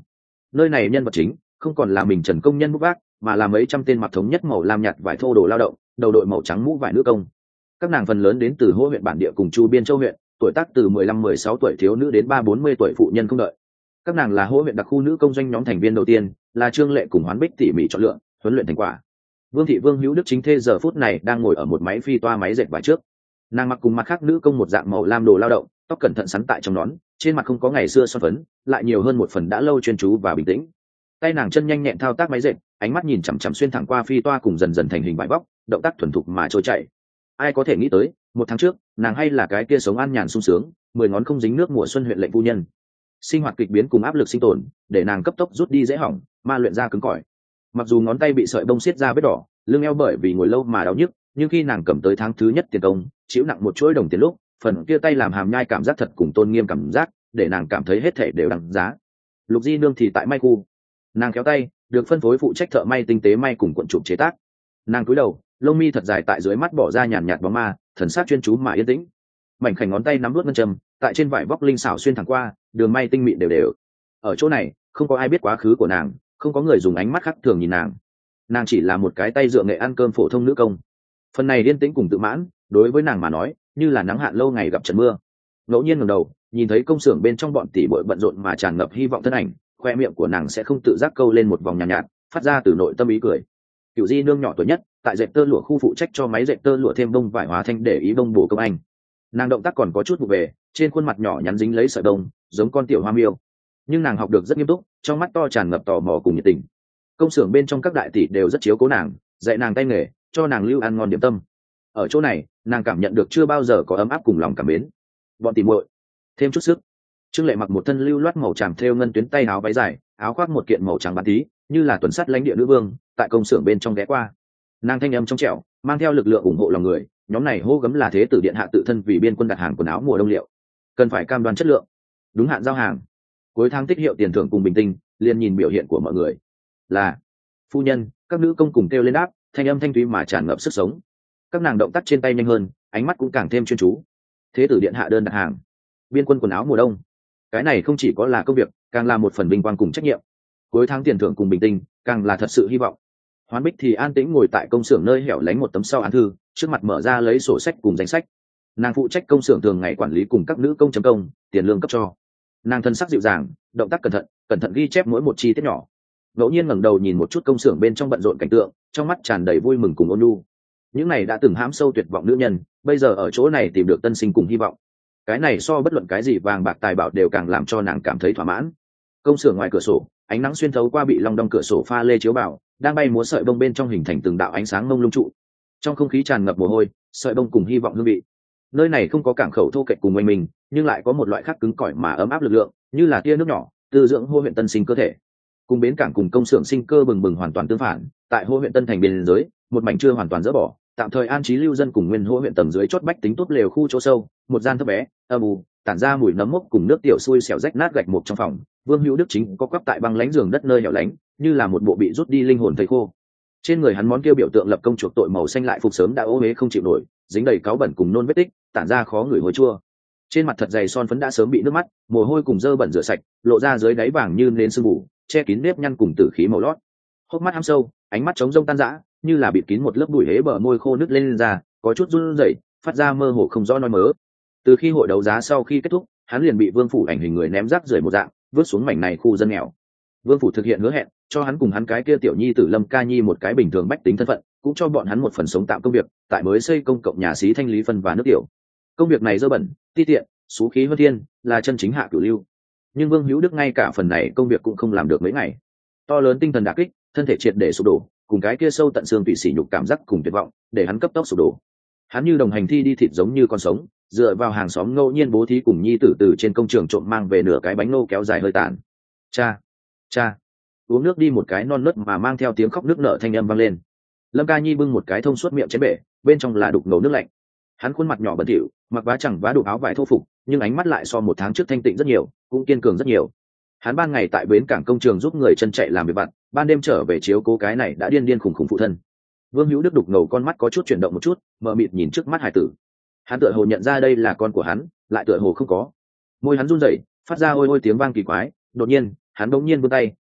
nơi này nhân vật chính không còn là mình trần công nhân bút vác, mà là mấy trăm tên mặc thống nhất màu lam nhạt vải thô đồ lao động, đầu đội màu trắng mũ vải nữ công. Các nàng phần lớn đến từ Hỗ huyện bản địa cùng Chu Biên Châu huyện, tuổi tác từ mười lăm mười sáu tuổi thiếu nữ đến ba bốn mươi tuổi phụ nhân không đợi. Các nàng là Hỗ huyện đặc khu nữ công doanh nhóm thành viên đầu tiên, là Trương Lệ cùng Hoán Bích tỉ mỉ chọn lựa, huấn luyện thành quả. Vương thị Vương Hữu Đức chính thê giờ phút này đang ngồi ở một máy phi toa máy dệt vải trước. Nàng mặc cùng mặt khác nữ công một dạng màu lam đồ lao động, tóc cẩn thận sắn tại trong nón, trên mặt không có ngày xưa son phấn, lại nhiều hơn một phần đã lâu chuyên chú và bình tĩnh. Tay nàng chân nhanh nhẹn thao tác máy dệt, ánh mắt nhìn chằm chằm xuyên thẳng qua phi toa cùng dần dần thành hình vải vóc, động tác thuần thục mà trôi chảy. Ai có thể nghĩ tới, một tháng trước, nàng hay là cái kia sống an nhàn sung sướng, mười ngón không dính nước mùa xuân huyện lệnh phu nhân. Sinh hoạt kịch biến cùng áp lực sinh tồn, để nàng cấp tốc rút đi dễ hỏng, ma luyện ra cứng cỏi. Mặc dù ngón tay bị sợi bông xiết ra vết đỏ, lưng eo bởi vì ngồi lâu mà đau nhức, nhưng khi nàng cầm tới tháng thứ nhất tiền công, chịu nặng một chuỗi đồng tiền lúc, phần kia tay làm hàm nhai cảm giác thật cùng tôn nghiêm cảm giác, để nàng cảm thấy hết thể đều đáng giá. Lục Di Nương thì tại may khu, nàng kéo tay, được phân phối phụ trách thợ may tinh tế may cùng cuộn trục chế tác. Nàng cúi đầu, lông mi thật dài tại dưới mắt bỏ ra nhàn nhạt bóng ma, thần sắc chuyên chú mà yên tĩnh. Mảnh khảnh ngón tay nắm nuốt ngân châm, tại trên vải vóc linh xảo xuyên thẳng qua, đường may tinh mịn đều đều. Ở chỗ này, không có ai biết quá khứ của nàng, không có người dùng ánh mắt khác thường nhìn nàng. Nàng chỉ là một cái tay dựa nghệ ăn cơm phổ thông nữ công. Phần này yên tĩnh cùng tự mãn, đối với nàng mà nói, như là nắng hạn lâu ngày gặp trận mưa. Ngẫu nhiên ngẩng đầu, nhìn thấy công xưởng bên trong bọn tỷ muội bận rộn mà tràn ngập hy vọng thân ảnh, khoe miệng của nàng sẽ không tự giác câu lên một vòng nhàn nhạt, nhạt, phát ra từ nội tâm ý cười. Cửu Di Nương nhỏ tuổi nhất, tại dệt tơ lụa khu phụ trách cho máy dệt tơ lụa thêm bông vải hóa thanh để ý bông bổ công anh. Nàng động tác còn có chút vụ về, trên khuôn mặt nhỏ nhắn dính lấy sợi bông, giống con tiểu hoa miêu. Nhưng nàng học được rất nghiêm túc, trong mắt to tràn ngập tò mò cùng nhiệt tình. Công xưởng bên trong các đại tỷ đều rất chiếu cố nàng, dạy nàng tay nghề, cho nàng lưu ăn ngon điểm tâm. Ở chỗ này, nàng cảm nhận được chưa bao giờ có ấm áp cùng lòng cảm mến. Bọn tỷ muội, thêm chút sức. Trương Lệ mặc một thân lưu loát màu tràm thêu ngân tuyến tay áo váy dài, áo khoác một kiện màu trắng bán tí, như là tuần sát lãnh địa nữ vương, tại công xưởng bên trong ghé qua. Nàng thanh âm trong trẻo, mang theo lực lượng ủng hộ lòng người, nhóm này hô gấm là thế tử điện hạ tự thân vì biên quân đặt hàng quần áo mùa đông liệu, cần phải cam đoan chất lượng, đúng hạn giao hàng. Cuối tháng tích hiệu tiền thưởng cùng bình tinh, liền nhìn biểu hiện của mọi người. Là phu nhân, các nữ công cùng kêu lên đáp, thanh âm thanh thúy mà tràn ngập sức sống. Các nàng động tác trên tay nhanh hơn, ánh mắt cũng càng thêm chuyên chú. Thế tử điện hạ đơn đặt hàng, biên quân quần áo mùa đông. Cái này không chỉ có là công việc, càng là một phần vinh quang cùng trách nhiệm. Cuối tháng tiền thưởng cùng bình tinh, càng là thật sự hy vọng. Hoán Bích thì an tĩnh ngồi tại công xưởng nơi hẻo lánh một tấm sau án thư, trước mặt mở ra lấy sổ sách cùng danh sách. Nàng phụ trách công xưởng thường ngày quản lý cùng các nữ công chấm công, tiền lương cấp cho. Nàng thân sắc dịu dàng, động tác cẩn thận, cẩn thận ghi chép mỗi một chi tiết nhỏ. Ngẫu nhiên ngẩng đầu nhìn một chút công xưởng bên trong bận rộn cảnh tượng, trong mắt tràn đầy vui mừng cùng ôn nhu. Những này đã từng hãm sâu tuyệt vọng nữ nhân, bây giờ ở chỗ này tìm được tân sinh cùng hy vọng. Cái này so bất luận cái gì vàng bạc tài bảo đều càng làm cho nàng cảm thấy thỏa mãn. Công xưởng ngoài cửa sổ, ánh nắng xuyên thấu qua bị long đong cửa sổ pha lê chiếu vào, đang bay múa sợi bông bên trong hình thành từng đạo ánh sáng mông lung trụ. Trong không khí tràn ngập mồ hôi, sợi bông cùng hy vọng hương vị. Nơi này không có cảng khẩu thô kệch cùng oanh mình, nhưng lại có một loại khác cứng cỏi mà ấm áp lực lượng, như là tia nước nhỏ, từ dưỡng Hô huyện tân sinh cơ thể. Cùng bến cảng cùng công xưởng sinh cơ bừng bừng hoàn toàn tương phản, tại Hô huyện tân thành biên giới, một mảnh chưa hoàn toàn dỡ bỏ, tạm thời an trí lưu dân cùng nguyên Hô huyện tầng dưới chót bách tính tốt lều khu chỗ sâu, một gian thấp bé, âm u, tản ra mùi nấm mốc cùng nước tiểu xui xẻo rách nát gạch mục trong phòng. Vương Hữu Đức chính có quắp tại băng lánh giường đất nơi hẻo lánh, như là một bộ bị rút đi linh hồn thầy khô. Trên người hắn món kia biểu tượng lập công chuộc tội màu xanh lại phục sớm đã ô uế không chịu nổi, dính đầy cáu bẩn cùng nôn vết tích, tản ra khó ngửi hôi chua. Trên mặt thật dày son phấn đã sớm bị nước mắt, mồ hôi cùng dơ bẩn rửa sạch, lộ ra dưới đáy vàng như nến sương mù, che kín nếp nhăn cùng tử khí màu lót. Hốc mắt hăm sâu, ánh mắt trống rông tan rã, như là bịt kín một lớp bụi hế bờ môi khô nứt lên, lên ra, có chút run rẩy, phát ra mơ hồ không rõ nói mớ. Từ khi hội đấu giá sau khi kết thúc, hắn liền bị Vương phủ ảnh hình người ném rác rưởi một dạng, vứt xuống mảnh này khu dân nghèo. Vương phủ thực hiện hứa hẹn, cho hắn cùng hắn cái kia tiểu nhi tử Lâm Ca Nhi một cái bình thường bách tính thân phận, cũng cho bọn hắn một phần sống tạm công việc, tại mới xây công cộng nhà xí thanh lý phân và nước tiểu. Công việc này dơ bẩn, ti tiện, xú khí hơn thiên, là chân chính hạ cửu lưu. Nhưng Vương Hữu Đức ngay cả phần này công việc cũng không làm được mấy ngày. To lớn tinh thần đả kích, thân thể triệt để sụp đổ, cùng cái kia sâu tận xương tủy sỉ nhục cảm giác cùng tuyệt vọng, để hắn cấp tốc sụp đổ. Hắn như đồng hành thi đi thịt giống như con sống, dựa vào hàng xóm ngẫu nhiên bố thí cùng nhi tử từ trên công trường trộm mang về nửa cái bánh nô kéo dài hơi tàn. Cha, cha, uống nước đi. Một cái non nớt mà mang theo tiếng khóc nước nở thanh âm vang lên. Lâm Ca Nhi bưng một cái thông suốt miệng chén bể, bên trong là đục ngầu nước lạnh. Hắn khuôn mặt nhỏ bẩn thỉu, mặc vá chẳng vá đục áo vải thô phục, nhưng ánh mắt lại so một tháng trước thanh tịnh rất nhiều, cũng kiên cường rất nhiều. Hắn ban ngày tại bến cảng công trường giúp người chân chạy làm việc vặt, ban đêm trở về chiếu cố cái này đã điên điên khủng khủng phụ thân. Vương Hữu Đức đục ngầu con mắt có chút chuyển động một chút, mờ mịt nhìn trước mắt hải tử. Hắn tựa hồ nhận ra đây là con của hắn, lại tựa hồ không có. Môi hắn run rẩy, phát ra ôi ôi tiếng vang kỳ quái. Đột nhiên, hắn bỗng nhiên vươn tay,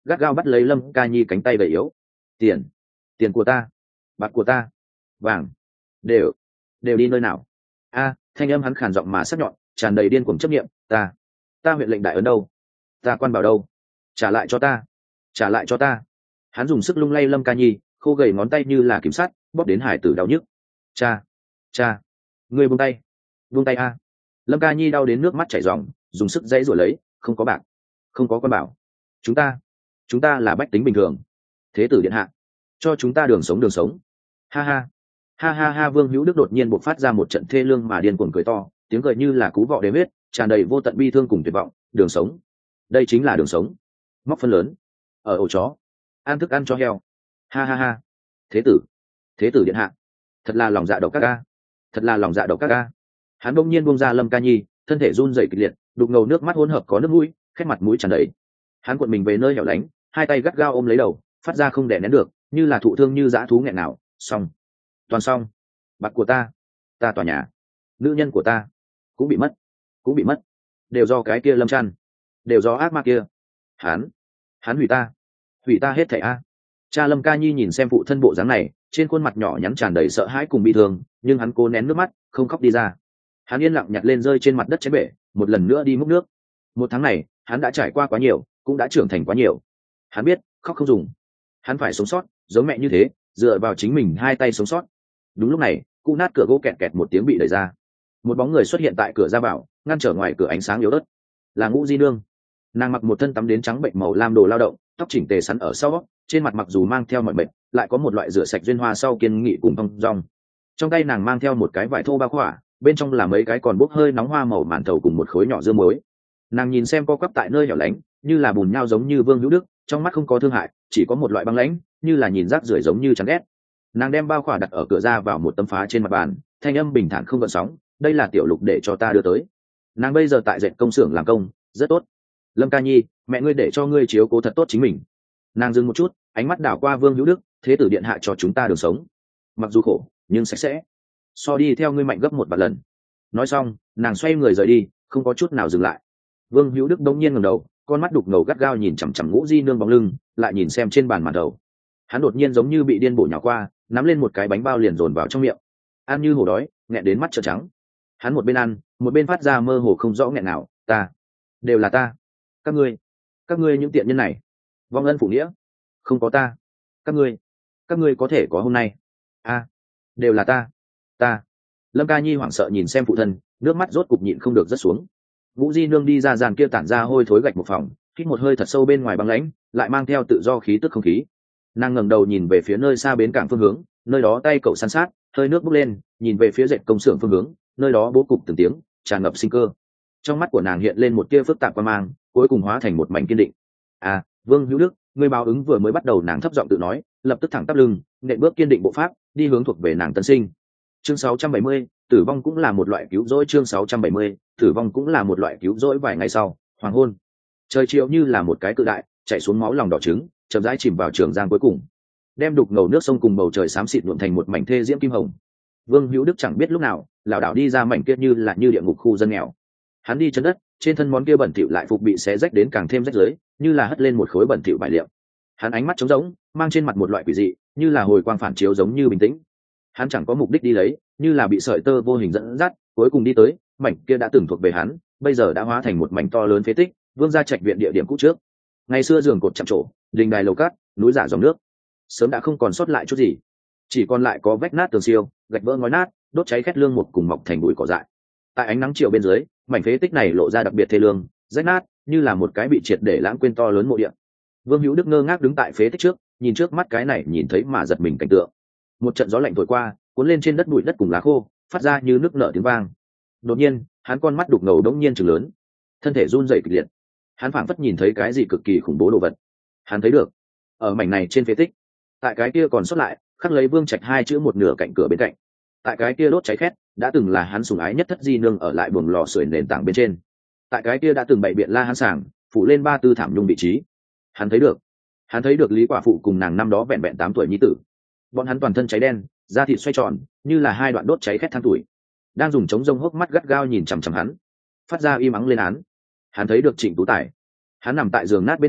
gắt gao bắt lấy Lâm Ca Nhi cánh tay gầy yếu. Tiền, tiền của ta, bạc của ta, vàng, đều, đều đi nơi nào? A, thanh âm hắn khàn giọng mà sắc nhọn, tràn đầy điên cuồng chấp niệm. Ta, ta huyện lệnh đại ấn đâu? Ta quan bảo đâu? Trả lại cho ta, trả lại cho ta. Hắn dùng sức lung lay Lâm Ca Nhi, khô gầy ngón tay như là kiểm sát, bóp đến hải tử đau nhức. Cha, cha, ngươi buông tay, buông tay a. Lâm Ca Nhi đau đến nước mắt chảy ròng, dùng sức dãy rồi lấy. Không có bạc, không có quan bảo, chúng ta, chúng ta là bách tính bình thường. Thế tử điện hạ, cho chúng ta đường sống đường sống. Ha ha, ha ha ha. Vương Hữu Đức đột nhiên bộc phát ra một trận thê lương mà điên cuồng cười to, tiếng cười như là cú vọ đếm huyết, tràn đầy vô tận bi thương cùng tuyệt vọng. Đường sống, đây chính là đường sống. Móc phân lớn ở ổ chó, ăn thức ăn cho heo. Ha ha ha. Thế tử, thế tử điện hạ, thật là lòng dạ độc các ca, thật là lòng dạ độc các ca. Hắn bỗng nhiên buông ra Lâm Ca Nhi, thân thể run rẩy kịch liệt, đục ngầu nước mắt hỗn hợp có nước mũi, khét mặt mũi tràn đầy. Hắn cuộn mình về nơi hẻo lánh, hai tay gắt gao ôm lấy đầu, phát ra không đè nén được, như là thụ thương như dã thú nghẹn nào. Xong, toàn xong. Bạc của ta, ta tòa nhà, nữ nhân của ta cũng bị mất, cũng bị mất, đều do cái kia Lâm Trăn, đều do ác ma kia. Hắn, hắn hủy ta, hủy ta hết thảy a. Cha Lâm Ca Nhi nhìn xem phụ thân bộ dáng này, trên khuôn mặt nhỏ nhắn tràn đầy sợ hãi cùng bị thương, nhưng hắn cố nén nước mắt, không khóc đi ra. Hắn yên lặng nhặt lên rơi trên mặt đất chén bể, một lần nữa đi múc nước. Một tháng này, hắn đã trải qua quá nhiều, cũng đã trưởng thành quá nhiều. Hắn biết, khóc không dùng. Hắn phải sống sót, giống mẹ như thế, dựa vào chính mình hai tay sống sót. Đúng lúc này, cụ nát cửa gỗ kẹt kẹt một tiếng bị đẩy ra. Một bóng người xuất hiện tại cửa ra vào, ngăn trở ngoài cửa ánh sáng yếu ớt. Là Ngũ Di Nương. Nàng mặc một thân tắm đến trắng bệnh màu lam đồ lao động, tóc chỉnh tề sắn ở sau, trên mặt mặc dù mang theo mọi bệnh, lại có một loại rửa sạch duyên hoa sau kiên nghị cùng thong dong. Trong tay nàng mang theo một cái vải thô bao khỏa, bên trong là mấy cái còn bốc hơi nóng hoa màu màn thầu cùng một khối nhỏ dưa muối. Nàng nhìn xem co quắp tại nơi hẻo lánh, như là bùn nhau giống như Vương Hữu Đức, trong mắt không có thương hại, chỉ có một loại băng lãnh, như là nhìn rác rưởi giống như chán ghét. Nàng đem bao khỏa đặt ở cửa ra vào một tấm phá trên mặt bàn, thanh âm bình thản không gợn sóng. Đây là tiểu lục để cho ta đưa tới. Nàng bây giờ tại dệt công xưởng làm công, rất tốt. Lâm Ca Nhi, mẹ ngươi để cho ngươi chiếu cố thật tốt chính mình. Nàng dừng một chút, ánh mắt đảo qua Vương Hữu Đức. Thế tử điện hạ cho chúng ta đường sống, mặc dù khổ nhưng sạch sẽ, so đi theo ngươi mạnh gấp một vạn lần. Nói xong, nàng xoay người rời đi, không có chút nào dừng lại. Vương Hữu Đức đông nhiên ngẩng đầu, con mắt đục ngầu gắt gao nhìn chằm chằm Ngũ Di Nương bóng lưng, lại nhìn xem trên bàn màn đầu. Hắn đột nhiên giống như bị điên bổ nhào qua, nắm lên một cái bánh bao liền dồn vào trong miệng, ăn như hổ đói, nghẹn đến mắt trợn trắng. Hắn một bên ăn, một bên phát ra mơ hồ không rõ nghẹn nào. Ta, đều là ta. Các ngươi, các ngươi những tiện nhân này, vong ân phụ nghĩa, không có ta, các ngươi, các ngươi có thể có hôm nay. A, đều là ta, ta. Lâm Ca Nhi hoảng sợ nhìn xem phụ thân, nước mắt rốt cục nhịn không được rớt xuống. Ngũ Di Nương đi ra dàn kia tản ra hôi thối gạch một phòng, hít một hơi thật sâu bên ngoài băng lãnh, lại mang theo tự do khí tức không khí. Nàng ngẩng đầu nhìn về phía nơi xa bến cảng phương hướng, nơi đó tay cậu san sát, hơi nước bốc lên, nhìn về phía dệt công xưởng phương hướng, nơi đó bố cục từng tiếng, tràn ngập sinh cơ. Trong mắt của nàng hiện lên một tia phức tạp qua mang, cuối cùng hóa thành một mảnh kiên định. À, Vương Hữu Đức, người báo ứng vừa mới bắt đầu. Nàng thấp giọng tự nói, lập tức thẳng tắp lưng, nện bước kiên định bộ pháp, đi hướng thuộc về nàng tân sinh. Chương sáu trăm bảy mươi, tử vong cũng là một loại cứu rỗi. Chương sáu trăm bảy mươi, tử vong cũng là một loại cứu rỗi. Vài ngày sau, hoàng hôn, trời chiều như là một cái cự đại, chạy xuống máu lòng đỏ trứng, chậm rãi chìm vào trường giang cuối cùng, đem đục ngầu nước sông cùng bầu trời xám xịt nhuộm thành một mảnh thê diễm kim hồng. Vương Hữu Đức chẳng biết lúc nào, lảo đảo đi ra mảnh kia như là như địa ngục khu dân nghèo. Hắn đi chân đất, trên thân món kia bẩn thỉu lại phục bị xé rách đến càng thêm rách rưới, như là hất lên một khối bẩn thỉu bại liệu. Hắn ánh mắt trống rỗng, mang trên mặt một loại quỷ dị, như là hồi quang phản chiếu giống như bình tĩnh. Hắn chẳng có mục đích đi lấy, như là bị sợi tơ vô hình dẫn dắt, cuối cùng đi tới mảnh kia đã từng thuộc về hắn, bây giờ đã hóa thành một mảnh to lớn phế tích, Vương gia trạch viện địa điểm cũ trước. Ngày xưa giường cột chạm trổ, đình đài lầu cát, núi giả dòng nước, sớm đã không còn sót lại chút gì, chỉ còn lại có vách nát tường siêu, gạch vỡ ngói nát, đốt cháy khét lương một cùng mọc thành bụi cỏ dại. Tại ánh nắng chiều bên dưới, mảnh phế tích này lộ ra đặc biệt thê lương, rách nát, như là một cái bị triệt để lãng quên to lớn mộ địa. Vương Hữu Đức ngơ ngác đứng tại phế tích trước, nhìn trước mắt cái này nhìn thấy mà giật mình cảnh tượng. Một trận gió lạnh thổi qua, cuốn lên trên đất bụi đất cùng lá khô, phát ra như nước nở tiếng vang. Đột nhiên, hắn con mắt đục ngầu đống nhiên trừng lớn, thân thể run rẩy kịch liệt. Hắn phảng phất nhìn thấy cái gì cực kỳ khủng bố đồ vật. Hắn thấy được, ở mảnh này trên phế tích, tại cái kia còn sót lại, khắc lấy Vương Trạch hai chữ một nửa cạnh cửa bên cạnh. Tại cái kia đốt cháy khét, đã từng là hắn sủng ái nhất Thất Di Nương ở lại buồng lò sưởi nền tảng bên trên. Tại cái kia đã từng bày biện la hán sàng, phủ lên ba tư thảm nhung vị trí. Hắn thấy được, hắn thấy được Lý quả phụ cùng nàng năm đó vẹn vẹn tám tuổi nhi tử. Bọn hắn toàn thân cháy đen, da thịt xoay tròn, như là hai đoạn đốt cháy khét than tuổi, đang dùng trống rông hốc mắt gắt gao nhìn chằm chằm hắn, phát ra im ắng lên án. Hắn thấy được Trịnh Tú Tài, hắn nằm tại giường nát bên trên,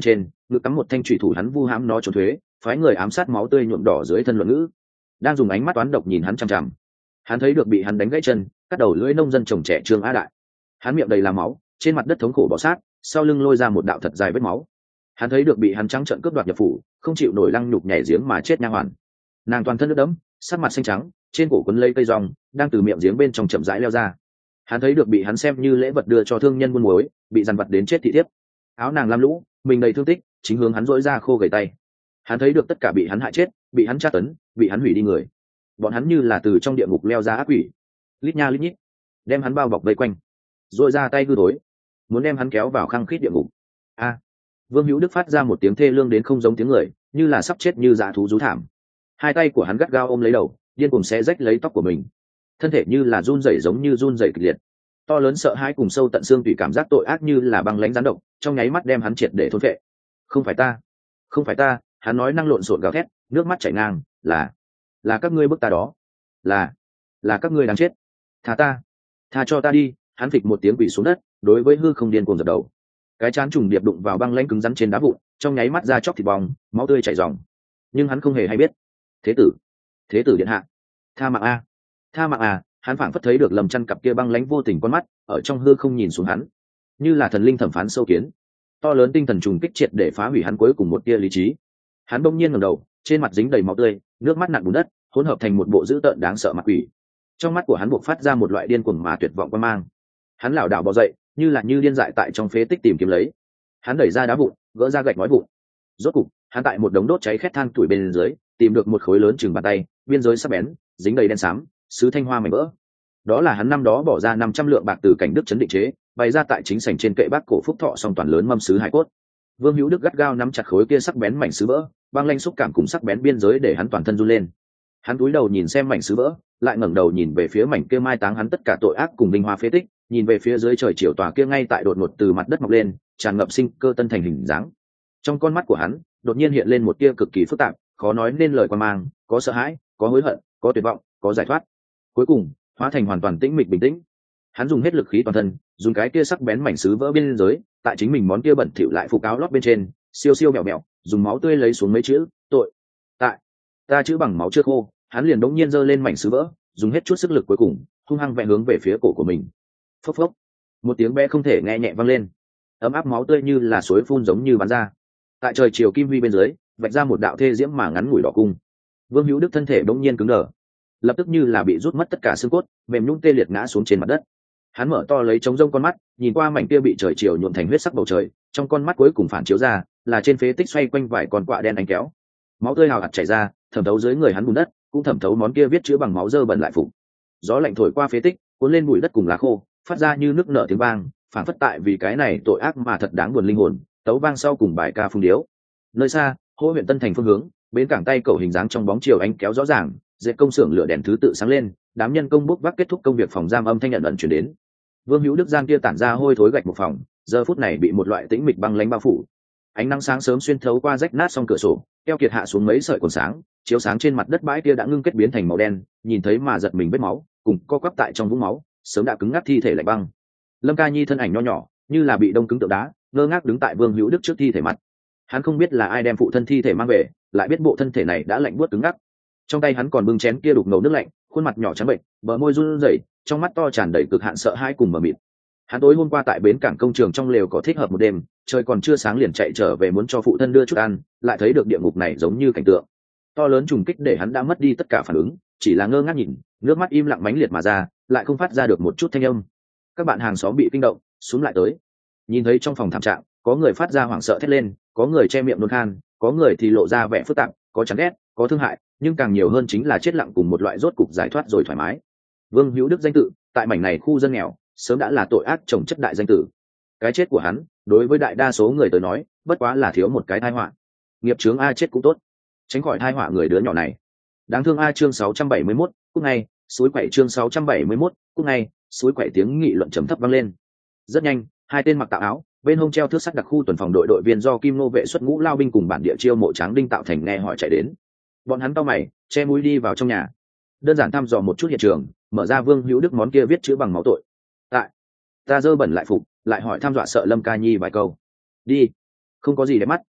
ngực cắm một thanh thủy thủ, hắn vu hãm nó trốn thuế, phái người ám sát máu tươi nhuộm đỏ dưới thân luận ngữ, đang dùng ánh mắt toán độc nhìn hắn chằm chằm. Hắn thấy được bị hắn đánh gãy chân, cắt đầu lưỡi nông dân chồng trẻ Trương Á Đại. Hắn miệng đầy là máu, trên mặt đất thống khổ bò sát, sau lưng lôi ra một đạo thật dài vết máu. Hắn thấy được bị hắn trắng trợn cướp đoạt nhập phủ, không chịu nổi lăng nhục nhảy giếng mà chết nha hoàn. Nàng toàn thân nước đẫm, sắc mặt xanh trắng, trên cổ quấn lấy cây rong, đang từ miệng giếng bên trong chậm rãi leo ra. Hắn thấy được bị hắn xem như lễ vật đưa cho thương nhân buôn muối, bị dằn vặt đến chết thị thiếp. Áo nàng lam lũ, mình đầy thương tích, chính hướng hắn rỗi ra khô gầy tay. Hắn thấy được tất cả bị hắn hại chết, bị hắn tra tấn, bị hắn hủy đi người. Bọn hắn như là từ trong địa ngục leo ra ác quỷ, lít nha lít nhít, đem hắn bao bọc vây quanh, rỗi ra tay hư tối, muốn đem hắn kéo vào khăng khít địa ngục. A! Vương Hữu Đức phát ra một tiếng thê lương đến không giống tiếng người, như là sắp chết như dã thú rú thảm. Hai tay của hắn gắt gao ôm lấy đầu, điên cuồng xé rách lấy tóc của mình, thân thể như là run rẩy, giống như run rẩy kịch liệt. To lớn sợ hãi cùng sâu tận xương tủy cảm giác tội ác như là băng lãnh rắn độc, trong nháy mắt đem hắn triệt để thôn phệ. Không phải ta, không phải ta, hắn nói năng lộn xộn gào thét, nước mắt chảy ngang, là, là các ngươi bức ta đó, là, là các ngươi đáng chết, tha ta, tha cho ta đi. Hắn phịch một tiếng quỳ xuống đất, đối với hư không điên cuồng dập đầu. Cái chán trùng điệp đụng vào băng lãnh cứng rắn trên đá vụn, trong nháy mắt ra chóc thịt bong, máu tươi chảy ròng. Nhưng hắn không hề hay biết. Thế tử, thế tử điện hạ, tha mạng a, tha mạng à. Hắn phảng phất thấy được Lâm Chân cặp kia băng lãnh vô tình con mắt ở trong hư không nhìn xuống hắn, như là thần linh thẩm phán sâu kiến. To lớn tinh thần trùng kích triệt để phá hủy hắn cuối cùng một tia lý trí. Hắn bỗng nhiên ngẩng đầu, trên mặt dính đầy máu tươi, nước mắt nặn bùn đất, hỗn hợp thành một bộ dữ tợn đáng sợ mặt quỷ. Trong mắt của hắn bộc phát ra một loại điên cuồng mà tuyệt vọng quan mang. Hắn lảo đảo bò dậy, như là như điên dại tại trong phế tích tìm kiếm lấy. Hắn đẩy ra đá vụn, gỡ ra gạch ngói vụn. Rốt cục, hắn tại một đống đốt cháy khét than tuổi bên dưới, tìm được một khối lớn chừng bàn tay, biên giới sắc bén, dính đầy đen xám, sứ thanh hoa mảnh vỡ. Đó là hắn năm đó bỏ ra năm trăm lượng bạc từ cảnh đức trấn định chế, bày ra tại chính sảnh trên kệ bác cổ phúc thọ song toàn lớn mâm sứ hải cốt. Vương Hữu Đức gắt gao nắm chặt khối kia sắc bén mảnh sứ vỡ, băng lanh xúc cảm cùng sắc bén biên giới để hắn toàn thân run lên. Hắn cúi đầu nhìn xem mảnh sứ vỡ, lại ngẩng đầu nhìn về phía mảnh kia mai táng hắn tất cả tội ác cùng linh hoa phế tích, nhìn về phía dưới trời chiều tòa kia ngay tại đột ngột từ mặt đất mọc lên, tràn ngập sinh cơ tân thành hình dáng. Trong con mắt của hắn, đột nhiên hiện lên một tia cực kỳ phức tạp, khó nói nên lời quan mang, có sợ hãi, có hối hận, có tuyệt vọng, có giải thoát. Cuối cùng, hóa thành hoàn toàn tĩnh mịch bình tĩnh. Hắn dùng hết lực khí toàn thân, dùng cái kia sắc bén mảnh sứ vỡ bên dưới, tại chính mình món kia bẩn thỉu lại phục áo lót bên trên, siêu siêu mèo mèo, dùng máu tươi lấy xuống mấy chữ, tội. Tại, ta chữ bằng máu chưa khô, hắn liền đống nhiên giơ lên mảnh sứ vỡ, dùng hết chút sức lực cuối cùng, hung hăng vẽ hướng về phía cổ của mình. Phốc phốc, một tiếng bé không thể nghe nhẹ vang lên, ấm áp máu tươi như là suối phun giống như bắn ra. Tại trời chiều kim huy bên dưới, vạch ra một đạo thê diễm mà ngắn ngủi đỏ cung. Vương Hữu Đức thân thể đống nhiên cứng đờ, lập tức như là bị rút mất tất cả xương cốt, mềm nhũn tê liệt ngã xuống trên mặt đất. Hắn mở to lấy trống rông con mắt, nhìn qua mảnh kia bị trời chiều nhuộm thành huyết sắc bầu trời, trong con mắt cuối cùng phản chiếu ra là trên phế tích xoay quanh vài con quạ đen ánh kéo. Máu tươi hào hạt chảy ra, thẩm thấu dưới người hắn bùn đất, cũng thẩm thấu món kia viết chữ bằng máu dơ bẩn lại phục. Gió lạnh thổi qua phế tích, cuốn lên bụi đất cùng lá khô, phát ra như nước nở tiếng vang, phản phất tại vì cái này tội ác mà thật đáng buồn linh hồn, tấu vang sau cùng bài ca phung điếu. Nơi xa, Hỗ huyện Tân Thành phương hướng, bến cảng tay cầu hình dáng trong bóng chiều ánh kéo rõ ràng, dệt công xưởng lửa đèn thứ tự sáng lên, đám nhân công bốc vác kết thúc công việc phòng giam âm thanh nhận ẩn chuyển đến. Vương Hữu Đức gian kia tản ra hôi thối gạch một phòng, giờ phút này bị một loại tĩnh mịch băng lãnh bao phủ. Ánh nắng sáng sớm xuyên thấu qua rách nát song cửa sổ, keo kiệt hạ xuống mấy sợi quần sáng, chiếu sáng trên mặt đất bãi kia đã ngưng kết biến thành màu đen, nhìn thấy mà giật mình vết máu, cùng co quắp tại trong vũng máu, sớm đã cứng ngắc thi thể lạnh băng. Lâm Ca Nhi thân ảnh nho nhỏ, như là bị đông cứng tượng đá, ngơ ngác đứng tại Vương Hữu Đức trước thi thể mặt. Hắn không biết là ai đem phụ thân thi thể mang về, lại biết bộ thân thể này đã lạnh buốt cứng ngắc. Trong tay hắn còn bưng chén kia đục ngầu nước lạnh, khuôn mặt nhỏ trắng bệnh, bờ môi run rẩy, trong mắt to tràn đầy cực hạn sợ hãi cùng mờ mịt. Hắn tối hôm qua tại bến cảng công trường trong lều có thích hợp một đêm, trời còn chưa sáng liền chạy trở về muốn cho phụ thân đưa chút ăn, lại thấy được địa ngục này giống như cảnh tượng to lớn trùng kích để hắn đã mất đi tất cả phản ứng, chỉ là ngơ ngác nhìn, nước mắt im lặng mãnh liệt mà ra, lại không phát ra được một chút thanh âm. Các bạn hàng xóm bị kinh động, xuống lại tới, nhìn thấy trong phòng thảm trạng, có người phát ra hoảng sợ thét lên, có người che miệng nôn khan, có người thì lộ ra vẻ phức tạp, có chán ghét, có thương hại, nhưng càng nhiều hơn chính là chết lặng cùng một loại rốt cục giải thoát rồi thoải mái. Vương Hữu Đức danh tự tại mảnh này khu dân nghèo sớm đã là tội ác chồng chất đại danh tử. Cái chết của hắn đối với đại đa số người tới nói bất quá là thiếu một cái tai họa. Nghiệp chướng a chết cũng tốt, tránh khỏi tai họa người đứa nhỏ này. Đáng thương a. Chương sáu trăm bảy mươi mốt, cúc ngay suối quậy. Chương sáu trăm bảy mươi mốt, cúc ngay suối quậy. Tiếng nghị luận trầm thấp vang lên. Rất nhanh, hai tên mặc tạo áo, bên hông treo thước sắt đặc khu tuần phòng đội đội viên do Kim Nô vệ xuất ngũ lao binh cùng bản địa chiêu mộ tráng đinh tạo thành nghe hỏi chạy đến. Bọn hắn cau mày, che mũi đi vào trong nhà, đơn giản thăm dò một chút hiện trường, mở ra Vương Hữu Đức món kia viết chữ bằng máu tội. Tại, ta dơ bẩn lại phục, lại hỏi thăm dọa sợ Lâm Ca Nhi vài câu. Đi, không có gì để mắt,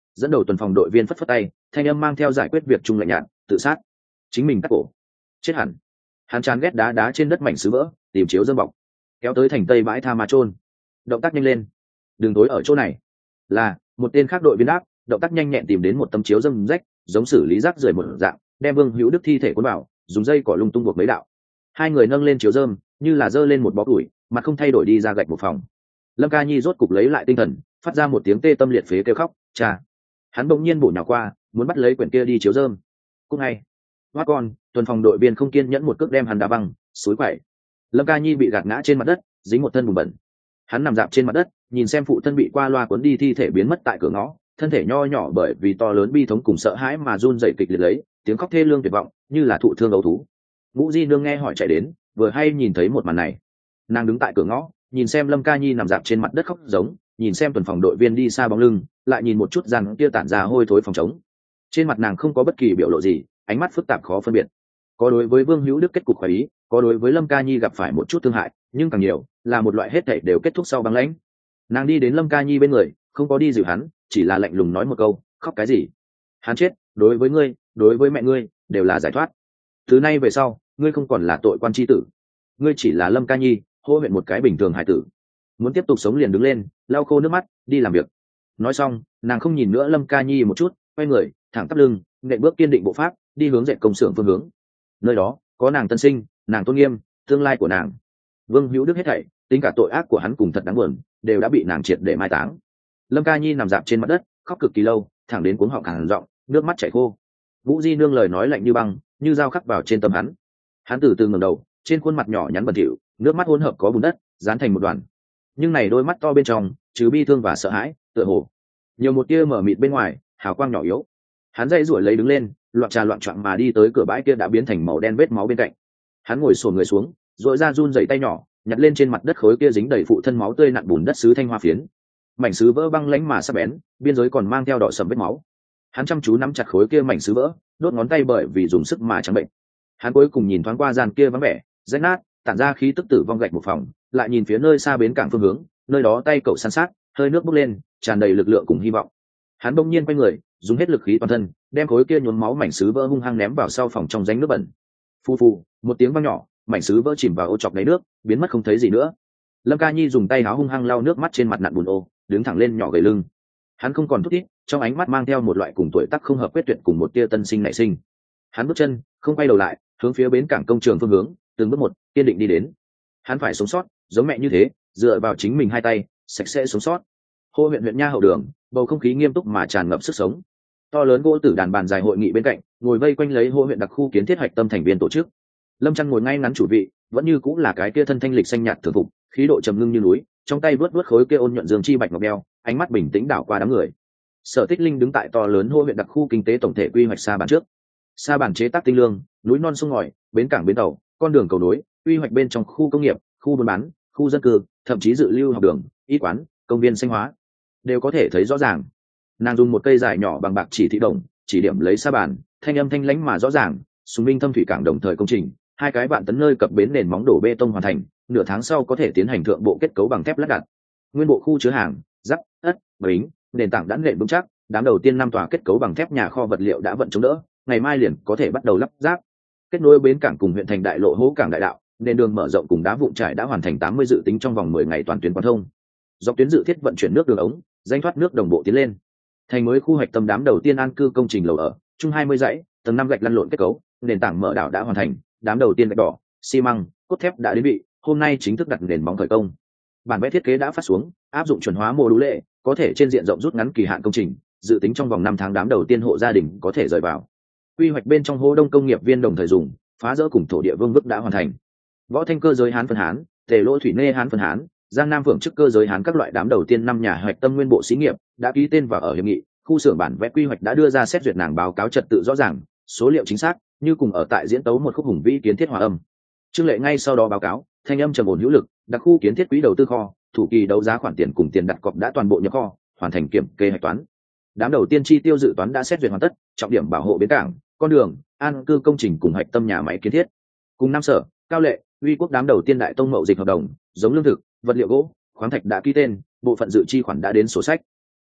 dẫn đầu tuần phòng đội viên phất phất tay, thanh âm mang theo giải quyết việc chung lạnh nhạt, tự sát, chính mình cắt cổ, chết hẳn. Hắn chán ghét đá đá trên đất mảnh sứ vỡ, tìm chiếu dơm bọc, kéo tới thành tây bãi tha ma trôn. Động tác nhanh lên, đừng tối ở chỗ này. Là một tên khác đội viên đáp, động tác nhanh nhẹn tìm đến một tấm chiếu dơm rách, giống xử lý rác rưởi một dạng, đem Vương Hữu Đức thi thể cuốn vào, dùng dây cỏ lung tung buộc mấy đạo. Hai người nâng lên chiếu dơm, như là giơ lên một bó củi, mặt không thay đổi đi ra gạch một phòng. Lâm Ca Nhi rốt cục lấy lại tinh thần, phát ra một tiếng tê tâm liệt phế kêu khóc, "Cha!" Hắn bỗng nhiên bổ nhào qua, muốn bắt lấy quyển kia đi chiếu dơm. Cũng ngay, "Hoa con!" Tuần phòng đội viên không kiên nhẫn một cước đem hắn đá văng, suối quậy. Lâm Ca Nhi bị gạt ngã trên mặt đất, dính một thân bùn bẩn. Hắn nằm dạp trên mặt đất, nhìn xem phụ thân bị qua loa cuốn đi thi thể biến mất tại cửa ngõ, thân thể nho nhỏ bởi vì to lớn bi thống cùng sợ hãi mà run rẩy kịch liệt lấy, tiếng khóc thê lương tuyệt vọng, như là thụ thương ấu thú. Ngũ Di nương nghe hỏi chạy đến, vừa hay nhìn thấy một màn này. Nàng đứng tại cửa ngõ, nhìn xem Lâm Ca Nhi nằm dạp trên mặt đất khóc giống, nhìn xem tuần phòng đội viên đi xa bóng lưng, lại nhìn một chút rằng kia tản ra hôi thối phòng trống. Trên mặt nàng không có bất kỳ biểu lộ gì, ánh mắt phức tạp khó phân biệt. Có đối với Vương Hữu Đức kết cục khoái ý, có đối với Lâm Ca Nhi gặp phải một chút thương hại, nhưng càng nhiều là một loại hết thảy đều kết thúc sau băng lãnh. Nàng đi đến Lâm Ca Nhi bên người, không có đi dịu hắn, chỉ là lạnh lùng nói một câu, "Khóc cái gì? Hắn chết, đối với ngươi, đối với mẹ ngươi, đều là giải thoát. Từ nay về sau, ngươi không còn là tội quan chi tử, ngươi chỉ là Lâm Ca Nhi, hô huyện một cái bình thường hải tử. Muốn tiếp tục sống liền đứng lên, lau khô nước mắt, đi làm việc." Nói xong, nàng không nhìn nữa Lâm Ca Nhi một chút, quay người, thẳng tắp lưng, nện bước kiên định bộ pháp, đi hướng dệt công xưởng phương hướng. Nơi đó có nàng tân sinh, nàng tôn nghiêm, tương lai của nàng. Vương Hữu Đức hết thảy, tính cả tội ác của hắn cùng thật đáng buồn, đều đã bị nàng triệt để mai táng. Lâm Ca Nhi nằm dạp trên mặt đất, khóc cực kỳ lâu, thẳng đến cuống họng khàn giọng, nước mắt chảy khô. Vũ Di nương lời nói lạnh như băng, như dao khắc vào trên tâm hắn. Hắn từ từ ngẩng đầu, trên khuôn mặt nhỏ nhắn bẩn thỉu, nước mắt hỗn hợp có bùn đất, dán thành một đoàn. Nhưng này đôi mắt to bên trong, trừ bi thương và sợ hãi, tựa hồ nhiều một tia mở mịt bên ngoài, hào quang nhỏ yếu. Hắn dậy rủi lấy đứng lên, loạn trà loạn choạng mà đi tới cửa bãi kia đã biến thành màu đen vết máu bên cạnh. Hắn ngồi xổm người xuống, dội ra run rẩy tay nhỏ, nhặt lên trên mặt đất khối kia dính đầy phụ thân máu tươi nặn bùn đất sứ thanh hoa phiến. Mảnh sứ vỡ băng lãnh mà sắc bén, biên giới còn mang theo đỏ sầm vết máu. Hắn chăm chú nắm chặt khối kia mảnh sứ vỡ, đốt ngón tay bởi vì dùng sức mà trắng bệnh. Hắn cuối cùng nhìn thoáng qua gian kia vắng vẻ, rách nát, tản ra khí tức tử vong gạch một phòng, lại nhìn phía nơi xa bến cảng phương hướng, nơi đó tay cậu san sát, hơi nước bốc lên, tràn đầy lực lượng cùng hy vọng. Hắn bỗng nhiên quay người, dùng hết lực khí toàn thân, đem khối kia nhuốm máu mảnh sứ vỡ hung hăng ném vào sau phòng trong rãnh nước bẩn. Phu phu, một tiếng vang nhỏ, mảnh sứ vỡ chìm vào ô chọc đáy nước, biến mất không thấy gì nữa. Lâm Ca Nhi dùng tay áo hung hăng lau nước mắt trên mặt nặn bùn ô, đứng thẳng lên nhỏ gầy lưng. Hắn không còn thúc thiết, trong ánh mắt mang theo một loại cùng tuổi tác không hợp quyết tuyệt cùng một tia tân sinh nảy sinh. Hắn bước chân, không quay đầu lại, hướng phía bến cảng công trường phương hướng, từng bước một, kiên định đi đến. Hắn phải sống sót, giống mẹ như thế, dựa vào chính mình hai tay, sạch sẽ sống sót. Hô huyện huyện nha hậu đường, bầu không khí nghiêm túc mà tràn ngập sức sống. To lớn gỗ tử đàn bàn dài hội nghị bên cạnh, ngồi vây quanh lấy hô huyện đặc khu kiến thiết hạch tâm thành viên tổ chức. Lâm Trăn ngồi ngay ngắn chủ vị, vẫn như cũng là cái kia thân thanh lịch xanh nhạt thường phục, khí độ trầm ngưng như núi, trong tay vớt vớt khối kia ôn nhuận dương chi bạch ngọc đeo, ánh mắt bình tĩnh đảo qua đám người. Sở Tích Linh đứng tại to lớn hô huyện đặc khu kinh tế tổng thể quy hoạch xa bàn trước. Xa bàn chế tác tinh lương, núi non sông ngòi, bến cảng bến tàu, con đường cầu nối, quy hoạch bên trong khu công nghiệp, khu buôn bán, khu dân cư, thậm chí dự lưu học đường, y quán, công viên sinh hóa, đều có thể thấy rõ ràng. Nàng dùng một cây dài nhỏ bằng bạc chỉ thị đồng, chỉ điểm lấy sa bàn, thanh âm thanh lãnh mà rõ ràng, sùng minh thâm thủy cảng đồng thời công trình, hai cái vạn tấn nơi cập bến nền móng đổ bê tông hoàn thành, nửa tháng sau có thể tiến hành thượng bộ kết cấu bằng thép lát đặt. Nguyên bộ khu chứa hàng, giáp, ất, bính, nền tảng đã nện vững chắc, đám đầu tiên năm tòa kết cấu bằng thép nhà kho vật liệu đã vận chống đỡ, ngày mai liền có thể bắt đầu lắp ráp. Kết nối bến cảng cùng huyện thành đại lộ hố cảng đại đạo, nền đường mở rộng cùng đá vụn trải đã hoàn thành tám mươi dự tính trong vòng mười ngày toàn tuyến quan thông. Dọc tuyến dự thiết vận chuyển nước đường ống, danh thoát nước đồng bộ tiến lên. Thành mới khu hoạch tâm đám đầu tiên an cư công trình lầu ở, chung hai mươi dãy, tầng năm gạch lăn lộn kết cấu, nền tảng mở đảo đã hoàn thành, đám đầu tiên gạch đỏ, xi măng, cốt thép đã đến vị, hôm nay chính thức đặt nền móng khởi công. Bản vẽ thiết kế đã phát xuống, áp dụng chuẩn hóa mô đũ lệ, có thể trên diện rộng rút ngắn kỳ hạn công trình, dự tính trong vòng năm tháng đám đầu tiên hộ gia đình có thể rời vào. Quy hoạch bên trong hố đông công nghiệp viên đồng thời dùng, phá rỡ cùng thổ địa vương vức đã hoàn thành. Võ Thanh cơ giới Hán phân Hán, Tề Lỗ thủy nê Hán phân Hán, Giang Nam Phượng chức cơ giới Hán các loại đám đầu tiên năm nhà hoạch tâm nguyên bộ xí nghiệp đã ký tên vào ở hiệp nghị, khu xưởng bản vẽ quy hoạch đã đưa ra xét duyệt nàng báo cáo trật tự rõ ràng, số liệu chính xác, như cùng ở tại diễn tấu một khúc hùng vĩ kiến thiết hòa âm. Trương Lệ ngay sau đó báo cáo, thanh âm trầm ổn hữu lực, đặc khu kiến thiết quỹ đầu tư kho, thủ kỳ đấu giá khoản tiền cùng tiền đặt cọc đã toàn bộ nhập kho, hoàn thành kiểm kê hạch toán. Đám đầu tiên chi tiêu dự toán đã xét duyệt hoàn tất, trọng điểm bảo hộ bến cảng, con đường, an cư công trình cùng hạch tâm nhà máy kiến thiết. Cùng năm sở, Cao Lệ, Uy Quốc đám đầu tiên đại tông mậu dịch hợp đồng, giống lương thực, vật liệu gỗ, khoáng thạch đã ký tên, bộ phận dự chi khoản đã đến sổ sách.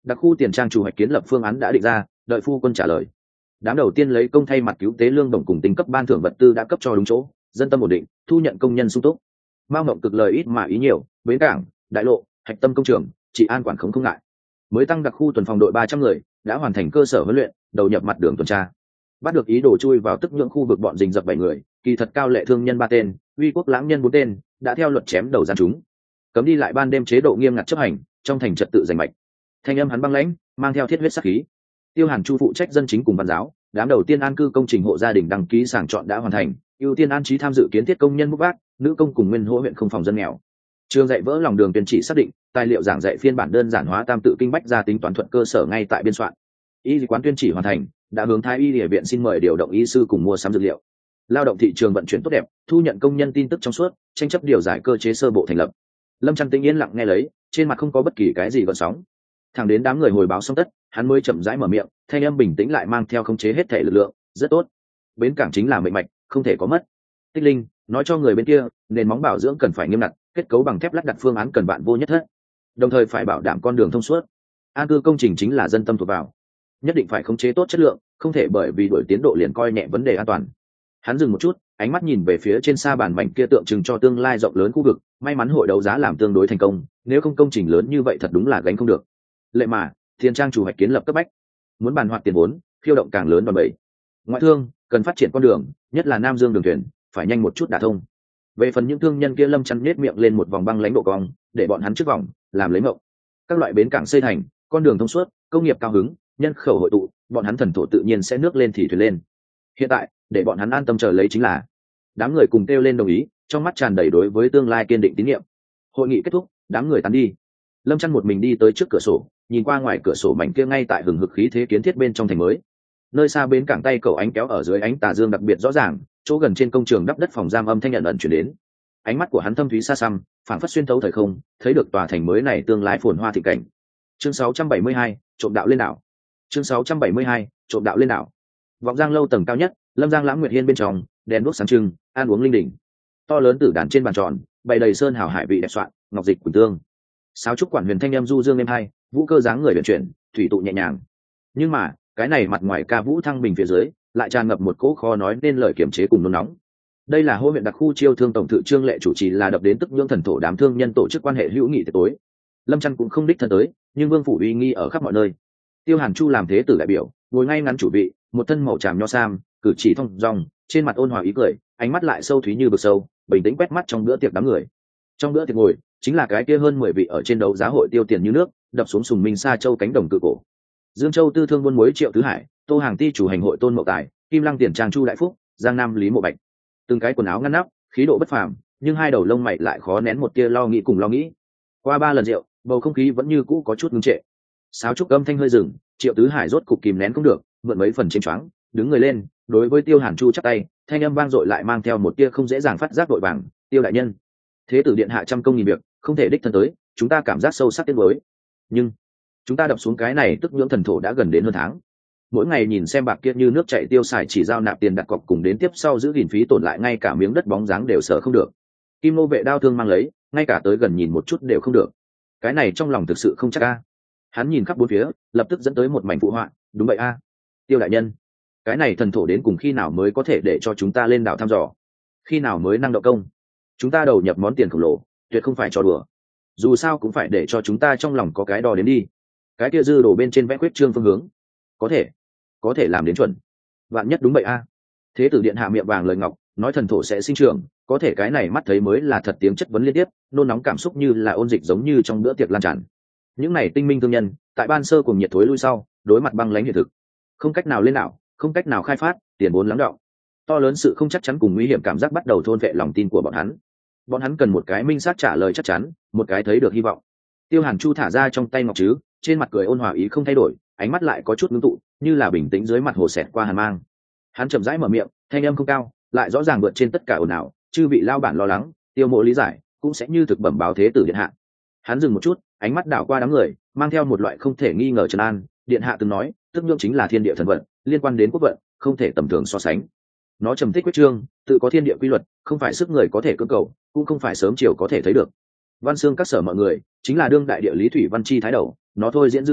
Đặc khu tiền trang chủ hoạch kiến lập phương án đã định ra, đợi phu quân trả lời. Đám đầu tiên lấy công thay mặt cứu tế lương đồng cùng tính cấp ban thưởng vật tư đã cấp cho đúng chỗ, dân tâm ổn định, thu nhận công nhân sung túc. Mao Ngộng cực lời ít mà ý nhiều, bến cảng, đại lộ, hạch tâm công trường, trị an quản khống không ngại. Mới tăng đặc khu tuần phòng đội ba trăm người, đã hoàn thành cơ sở huấn luyện, đầu nhập mặt đường tuần tra. Bắt được ý đồ chui vào tức nhưỡng khu vực bọn rình rập bảy người, kỳ thật cao lệ thương nhân ba tên, uy quốc lãng nhân bốn tên, đã theo luật chém đầu gian chúng. Cấm đi lại ban đêm chế độ nghiêm ngặt chấp hành, trong thành trật tự giành mạch. Thanh âm hắn băng lãnh, mang theo thiết huyết sát khí. Tiêu Hàn Chu phụ trách dân chính cùng văn giáo, đám đầu tiên an cư công trình hộ gia đình đăng ký sàng chọn đã hoàn thành, ưu tiên an trí tham dự kiến thiết công nhân bốc vác, nữ công cùng nguyên hỗ huyện không phòng dân nghèo. Trường dạy vỡ lòng đường tuyên chỉ xác định, tài liệu giảng dạy phiên bản đơn giản hóa tam tự kinh bách ra tính toán thuận cơ sở ngay tại biên soạn. Y quán tuyên chỉ hoàn thành, đã hướng Thái Y Địa viện xin mời điều động y sư cùng mua sắm dược liệu. Lao động thị trường vận chuyển tốt đẹp, thu nhận công nhân tin tức trong suốt, tranh chấp điều giải cơ chế sơ bộ thành lập. Lâm Trăn Tĩnh yên lặng nghe lấy, trên mặt không có bất kỳ cái gì gợn sóng. Thẳng đến đám người hồi báo xong tất, hắn mới chậm rãi mở miệng, thanh âm bình tĩnh lại mang theo khống chế hết thể lực lượng, rất tốt. Bến cảng chính là mệnh mạch, không thể có mất. Tích Linh nói cho người bên kia, nền móng bảo dưỡng cần phải nghiêm ngặt, kết cấu bằng thép lắp đặt phương án cần bạn vô nhất thất, đồng thời phải bảo đảm con đường thông suốt. An cư công trình chính là dân tâm thuộc vào, nhất định phải khống chế tốt chất lượng, không thể bởi vì đổi tiến độ liền coi nhẹ vấn đề an toàn. Hắn dừng một chút, ánh mắt nhìn về phía trên xa bàn mảnh kia tượng trưng cho tương lai rộng lớn khu vực, may mắn hội đấu giá làm tương đối thành công, nếu không công trình lớn như vậy thật đúng là gánh không được. Lệ mà, Thiên Trang chủ hoạch kiến lập cấp bách, muốn bàn hoạt tiền vốn, khiêu động càng lớn đòn bẩy. Ngoại thương cần phát triển con đường, nhất là Nam Dương đường thuyền, phải nhanh một chút đả thông. Về phần những thương nhân kia, Lâm Chăn nhếch miệng lên một vòng băng lãnh độ cong, để bọn hắn trước vòng, làm lấy mộng. Các loại bến cảng xây thành, con đường thông suốt, công nghiệp cao hứng, nhân khẩu hội tụ, bọn hắn thần thổ tự nhiên sẽ nước lên thì thuyền lên. Hiện tại, để bọn hắn an tâm chờ lấy chính là. Đám người cùng kêu lên đồng ý, trong mắt tràn đầy đối với tương lai kiên định tín nhiệm. Hội nghị kết thúc, đám người tán đi. Lâm Chăn một mình đi tới trước cửa sổ, nhìn qua ngoài cửa sổ mảnh kia ngay tại hừng hực khí thế kiến thiết bên trong thành mới. Nơi xa bến cảng tay cầu ánh kéo ở dưới ánh tà dương đặc biệt rõ ràng, chỗ gần trên công trường đắp đất phòng giam âm thanh nhận ẩn chuyển đến. Ánh mắt của hắn thâm thúy xa xăm, phảng phất xuyên thấu thời không, thấy được tòa thành mới này tương lai phồn hoa thịnh cảnh. Chương sáu trăm bảy mươi hai, trộm đạo lên đảo. Chương sáu trăm bảy mươi hai, trộm đạo lên đảo. Vọng Giang lâu tầng cao nhất, Lâm Giang Lãng Nguyệt Hiên bên trong, đèn đuốc sáng trưng, ăn uống linh đình. To lớn tử đàn trên bàn tròn, bày đầy sơn hào hải vị đẹp soạn, ngọc dịch quỳnh tương. Sáo trúc quản huyền thanh em du dương êm hai, vũ cơ dáng người vận chuyển, thủy tụ nhẹ nhàng. Nhưng mà, cái này mặt ngoài ca vũ thăng bình phía dưới, lại tràn ngập một cỗ khó nói nên lời kiềm chế cùng nôn nóng. Đây là hô huyện đặc khu chiêu thương tổng thự Trương Lệ chủ trì là đập đến tức nhưỡng thần thổ đám thương nhân tổ chức quan hệ hữu nghị tiệc tối. Lâm Chăn cũng không đích thân tới, nhưng vương phủ uy nghi ở khắp mọi nơi. Tiêu Hàn Chu làm thế tử đại biểu, ngồi ngay ngắn chủ vị, một thân màu tràm nho sam, cử chỉ thong dong, trên mặt ôn hòa ý cười, ánh mắt lại sâu thúy như vực sâu, bình tĩnh quét mắt trong bữa tiệc đám người. Trong bữa tiệc ngồi, chính là cái kia hơn mười vị ở trên đấu giá hội tiêu tiền như nước, đập xuống sùng minh sa châu cánh đồng cự cổ. Dương Châu tư thương buôn muối Triệu Tứ Hải, Tô Hàng ty chủ hành hội Tôn Mậu Tài, Kim Lăng tiền trang Chu Đại Phúc, Giang Nam Lý Mộ Bạch. Từng cái quần áo ngăn nắp, khí độ bất phàm, nhưng hai đầu lông mày lại khó nén một tia lo nghĩ cùng lo nghĩ. Qua ba lần rượu, bầu không khí vẫn như cũ có chút ngưng trệ. Sáo trúc âm thanh hơi dừng, Triệu Tứ Hải rốt cục kìm nén không được, mượn mấy phần chênh choáng, đứng người lên, đối với Tiêu Hàn Chu chắp tay, thanh âm vang dội lại mang theo một tia không dễ dàng phát giác vội vàng, "Tiêu đại nhân, thế tử điện hạ trăm công nghìn việc, không thể đích thân tới, chúng ta cảm giác sâu sắc tiếc nuối. Nhưng chúng ta đập xuống cái này tức nhưỡng thần thổ đã gần đến hơn tháng. Mỗi ngày nhìn xem bạc kia như nước chảy tiêu xài, chỉ giao nạp tiền đặt cọc cùng đến tiếp sau giữ gìn phí tổn lại ngay cả miếng đất bóng dáng đều sợ không được. Kim nô vệ đao thương mang lấy, ngay cả tới gần nhìn một chút đều không được. Cái này trong lòng thực sự không chắc a." Hắn nhìn khắp bốn phía, lập tức dẫn tới một mảnh phụ họa, "Đúng vậy a, Tiêu đại nhân, cái này thần thổ đến cùng khi nào mới có thể để cho chúng ta lên đảo thăm dò? Khi nào mới năng động công? Chúng ta đầu nhập món tiền khổng lồ, tuyệt không phải trò đùa. Dù sao cũng phải để cho chúng ta trong lòng có cái đo đến đi. Cái kia dư đổ bên trên vẽ khuyết trương phương hướng, có thể, có thể làm đến chuẩn. Vạn nhất đúng vậy a." Thế tử điện hạ miệng vàng lời ngọc, nói thần thổ sẽ sinh trưởng, có thể cái này mắt thấy mới là thật, tiếng chất vấn liên tiếp, nôn nóng cảm xúc như là ôn dịch giống như trong bữa tiệc lan tràn. Những này tinh minh thương nhân, tại ban sơ cùng nhiệt thối lui sau, đối mặt băng lãnh hiện thực, không cách nào lên nào, không cách nào khai phát, tiền vốn lắng đọng. To lớn sự không chắc chắn cùng nguy hiểm cảm giác bắt đầu thôn vệ lòng tin của bọn hắn. Bọn hắn cần một cái minh xác trả lời chắc chắn, một cái thấy được hy vọng. Tiêu Hàn Chu thả ra trong tay ngọc chứ, trên mặt cười ôn hòa ý không thay đổi, ánh mắt lại có chút ngưng tụ, như là bình tĩnh dưới mặt hồ xẹt qua hàn mang. Hắn chậm rãi mở miệng, thanh âm không cao, lại rõ ràng vượt trên tất cả ồn ào, chư vị lao bản lo lắng, Tiêu mộ lý giải, cũng sẽ như thực bẩm báo thế tử điện hạ. Hắn dừng một chút, ánh mắt đảo qua đám người, mang theo một loại không thể nghi ngờ trấn an, điện hạ từng nói, tức nhưỡng chính là thiên địa thần vận, liên quan đến quốc vận, không thể tầm thường so sánh. Nó trầm tích quyết trương, tự có thiên địa quy luật, không phải sức người có thể cưỡng cầu, cũng không phải sớm chiều có thể thấy được. Văn xương các sở mọi người, chính là đương đại địa lý thủy văn chi thái đầu, nó thôi diễn dư đồ,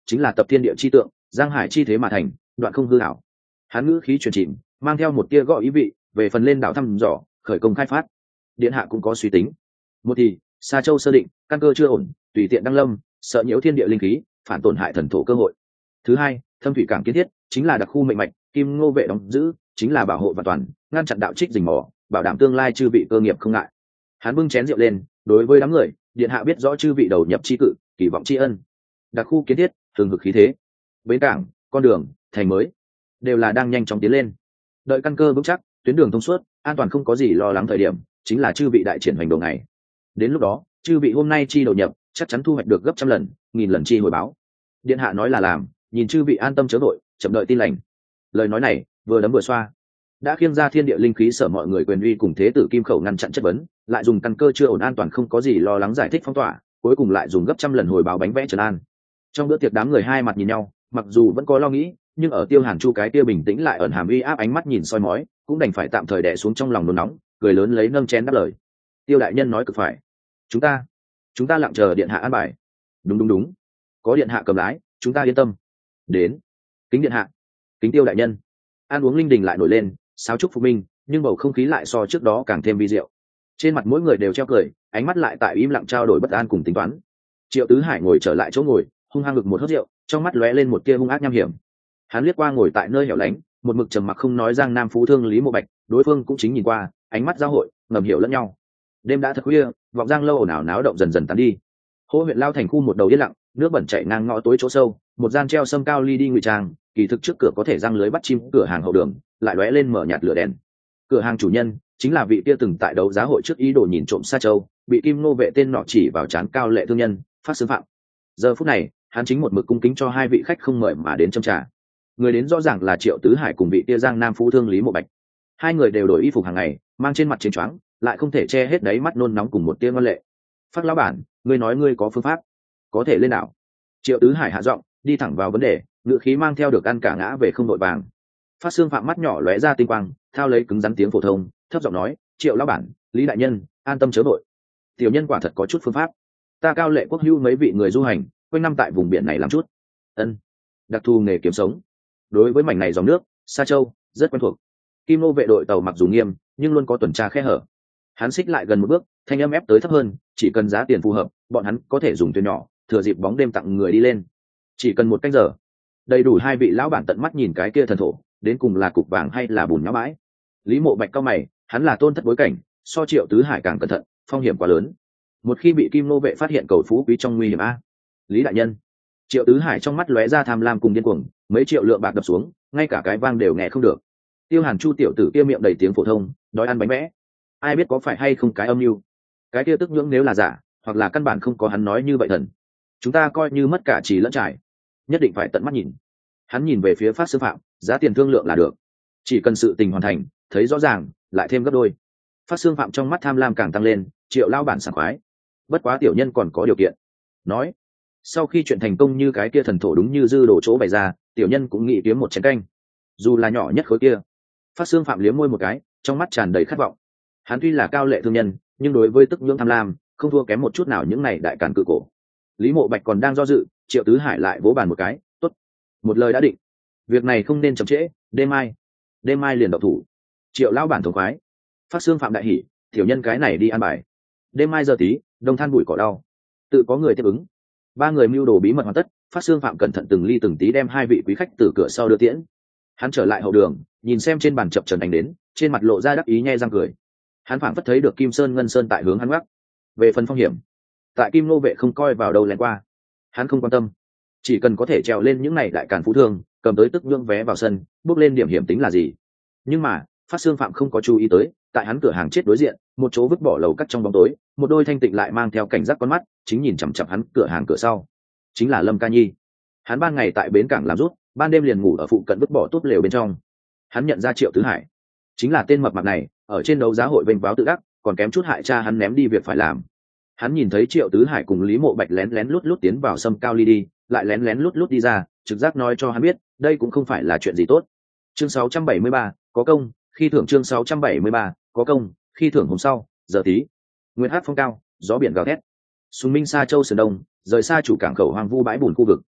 chính là tập thiên địa chi tượng, giang hải chi thế mà thành, đoạn không hư hảo. Hắn ngữ khí truyền chìm, mang theo một tia gõ ý vị, về phần lên đảo thăm dò, khởi công khai phát. Điện hạ cũng có suy tính. Một thì, Sa Châu sơ định, căn cơ chưa ổn, tùy tiện đăng lâm, sợ nhiễu thiên địa linh khí, phản tổn hại thần thổ cơ hội. Thứ hai, thâm thủy cảng kiến thiết, chính là đặc khu mệnh mạch, kim ngô vệ đóng giữ, chính là bảo hộ và toàn, ngăn chặn đạo trích rình mò, bảo đảm tương lai chư vị cơ nghiệp không ngại. Hắn bưng chén rượu lên, đối với đám người, điện hạ biết rõ chư vị đầu nhập chi cự, kỳ vọng tri ân. Đặc khu kiến thiết, thường hực khí thế, bến cảng, con đường, thành mới, đều là đang nhanh chóng tiến lên. Đợi căn cơ vững chắc, tuyến đường thông suốt, an toàn không có gì lo lắng thời điểm, chính là chư vị đại triển hành động này. Đến lúc đó, chư vị hôm nay chi đầu nhập, chắc chắn thu hoạch được gấp trăm lần, nghìn lần chi hồi báo. Điện hạ nói là làm, nhìn chư vị an tâm chớ vội, chậm đợi tin lành. Lời nói này, vừa đấm vừa xoa, đã khiêng ra thiên địa linh khí sở mọi người quyền uy cùng thế tử kim khẩu ngăn chặn chất vấn, lại dùng căn cơ chưa ổn an toàn không có gì lo lắng giải thích phong tỏa, cuối cùng lại dùng gấp trăm lần hồi báo bánh vẽ trấn an. Trong bữa tiệc đám người hai mặt nhìn nhau, mặc dù vẫn có lo nghĩ, nhưng ở Tiêu Hàn Chu cái kia bình tĩnh lại ẩn hàm uy áp ánh mắt nhìn soi mói, cũng đành phải tạm thời đè xuống trong lòng nôn nóng, cười lớn lấy nâng chén đáp lời. Tiêu đại nhân nói cực phải, chúng ta chúng ta lặng chờ điện hạ an bài. Đúng đúng đúng, có điện hạ cầm lái, chúng ta yên tâm. Đến, kính điện hạ, kính Tiêu đại nhân. Ăn uống linh đình lại nổi lên, sáo trúc phục minh, nhưng bầu không khí lại so trước đó càng thêm vi diệu. Trên mặt mỗi người đều treo cười, ánh mắt lại tại im lặng trao đổi bất an cùng tính toán. Triệu Tứ Hải ngồi trở lại chỗ ngồi, hung hăng ngực một hớp rượu, trong mắt lóe lên một tia hung ác nham hiểm. Hắn liếc qua ngồi tại nơi hẻo lánh, một mực trầm mặc không nói Giang Nam Phú Thương Lý Mộ Bạch, đối phương cũng chính nhìn qua, ánh mắt giao hội, ngầm hiểu lẫn nhau. Đêm đã thật khuya, vọng Giang lâu ồn ào náo động dần dần tán đi. Hô huyện lao thành khu một đầu yên lặng, nước bẩn chảy ngang ngõ tối chỗ sâu, một gian treo sâm cao ly đi ngụy trang, kỳ thực trước cửa có thể răng lưới bắt chim, cửa hàng hậu đường lại lóe lên mở nhạt lửa đèn. Cửa hàng chủ nhân chính là vị kia từng tại đấu giá hội trước ý đồ nhìn trộm Sa Châu, bị Kim Nô vệ tên nọ chỉ vào trán cao lệ thương nhân, Phát Xương Phạm. Giờ phút này, hắn chính một mực cung kính cho hai vị khách không mời mà đến châm trà. Người đến rõ ràng là Triệu Tứ Hải cùng vị kia Giang Nam Phú Thương Lý Mộ Bạch. Hai người đều đổi y phục hàng ngày, mang trên mặt chiến choáng, lại không thể che hết đáy mắt nôn nóng cùng một tia ngoan lệ. Phát lão bản, ngươi nói ngươi có phương pháp, có thể lên đảo. Triệu Tứ Hải hạ giọng, đi thẳng vào vấn đề, ngữ khí mang theo được ăn cả ngã về không đội vàng. Phát Xương Phạm mắt nhỏ lóe ra tinh quang, thao lấy cứng rắn tiếng phổ thông, thấp giọng nói, Triệu lão bản, Lý đại nhân, an tâm chớ vội. Tiểu nhân quả thật có chút phương pháp. Ta cao lệ quốc hữu mấy vị người du hành, quanh năm tại vùng biển này làm chút ân đặc thù nghề kiếm sống. Đối với mảnh này dòng nước Sa Châu rất quen thuộc. Kim Nô vệ đội tàu mặc dù nghiêm, nhưng luôn có tuần tra khe hở. Hắn xích lại gần một bước, thanh âm ép tới thấp hơn, chỉ cần giá tiền phù hợp, bọn hắn có thể dùng thuyền nhỏ, thừa dịp bóng đêm tặng người đi lên. Chỉ cần một canh giờ, đầy đủ hai vị lão bản tận mắt nhìn cái kia thần thổ, đến cùng là cục vàng hay là bùn nhão bãi. Lý Mộ Bạch cao mày, hắn là tôn thất bối cảnh, so Triệu Tứ Hải càng cẩn thận, phong hiểm quá lớn. Một khi bị Kim Nô vệ phát hiện cầu phú quý trong nguy hiểm a. Lý đại nhân. Triệu Tứ Hải trong mắt lóe ra tham lam cùng điên cuồng, mấy triệu lượng bạc đập xuống, ngay cả cái vang đều nghe không được. Tiêu Hàn Chu tiểu tử kia miệng đầy tiếng phổ thông, đói ăn bánh vẽ, ai biết có phải hay không cái âm mưu. Cái kia tức nhưỡng nếu là giả, hoặc là căn bản không có hắn nói như vậy thần, chúng ta coi như mất cả trì lẫn trải, nhất định phải tận mắt nhìn. Hắn nhìn về phía Phát Xương Phạm, giá tiền thương lượng là được, chỉ cần sự tình hoàn thành, thấy rõ ràng, lại thêm gấp đôi. Phát Xương Phạm trong mắt tham lam càng tăng lên, Triệu lao bản sảng khoái, bất quá tiểu nhân còn có điều kiện. Nói, sau khi chuyện thành công như cái kia thần thổ đúng như dư đồ chỗ bày ra, tiểu nhân cũng nghĩ kiếm một chén canh, dù là nhỏ nhất khối kia. Phát Xương Phạm liếm môi một cái, trong mắt tràn đầy khát vọng. Hắn tuy là cao lệ thương nhân, nhưng đối với tức nhưỡng tham lam, không thua kém một chút nào những này đại càn cự cổ. Lý Mộ Bạch còn đang do dự, Triệu Tứ Hải lại vỗ bàn một cái, tốt, một lời đã định, việc này không nên chậm trễ, đêm mai, đêm mai liền động thủ. Triệu lão bản thống khoái. Phát Xương Phạm đại hỉ, tiểu nhân cái này đi ăn bài. Đêm mai giờ tí, đông than bụi cỏ đau, tự có người tiếp ứng. Ba người mưu đồ bí mật hoàn tất, Phát Xương Phạm cẩn thận từng ly từng tí đem hai vị quý khách từ cửa sau đưa tiễn. Hắn trở lại hậu đường, nhìn xem trên bàn chập trần đánh đến, trên mặt lộ ra đắc ý nhe răng cười. Hắn phảng phất thấy được Kim Sơn Ngân Sơn tại hướng hắn gác. Về phần phong hiểm, tại Kim Nô vệ không coi vào đâu lén qua, hắn không quan tâm, chỉ cần có thể trèo lên những này đại càn phú thương, cầm tới tức nhưỡng vé vào sân, bước lên điểm hiểm tính là gì. Nhưng mà Phát Xương Phạm không có chú ý tới, tại hắn cửa hàng chết đối diện, một chỗ vứt bỏ lầu cắt trong bóng tối, một đôi thanh tịnh lại mang theo cảnh giác con mắt, chính nhìn chằm chằm hắn cửa hàng cửa sau. Chính là Lâm Ca Nhi. Hắn ban ngày tại bến cảng làm rút, ban đêm liền ngủ ở phụ cận vứt bỏ túp lều bên trong. Hắn nhận ra Triệu Tứ Hải, chính là tên mập mạp này, ở trên đấu giá hội vênh váo tự đắc, còn kém chút hại cha hắn ném đi việc phải làm. Hắn nhìn thấy Triệu Tứ Hải cùng Lý Mộ Bạch lén lén lút lút tiến vào sâm cao ly đi, lại lén lén lút lút đi ra, trực giác nói cho hắn biết, đây cũng không phải là chuyện gì tốt. Chương sáu trăm bảy mươi ba, có công, khi thưởng chương sáu trăm bảy mươi ba, có công, khi thưởng hôm sau, giờ tí. Nguyên hát phong cao, gió biển gào thét. Sùng Minh Sa Châu sườn đông, rời xa chủ cảng khẩu hoang vu bãi bùn khu vực.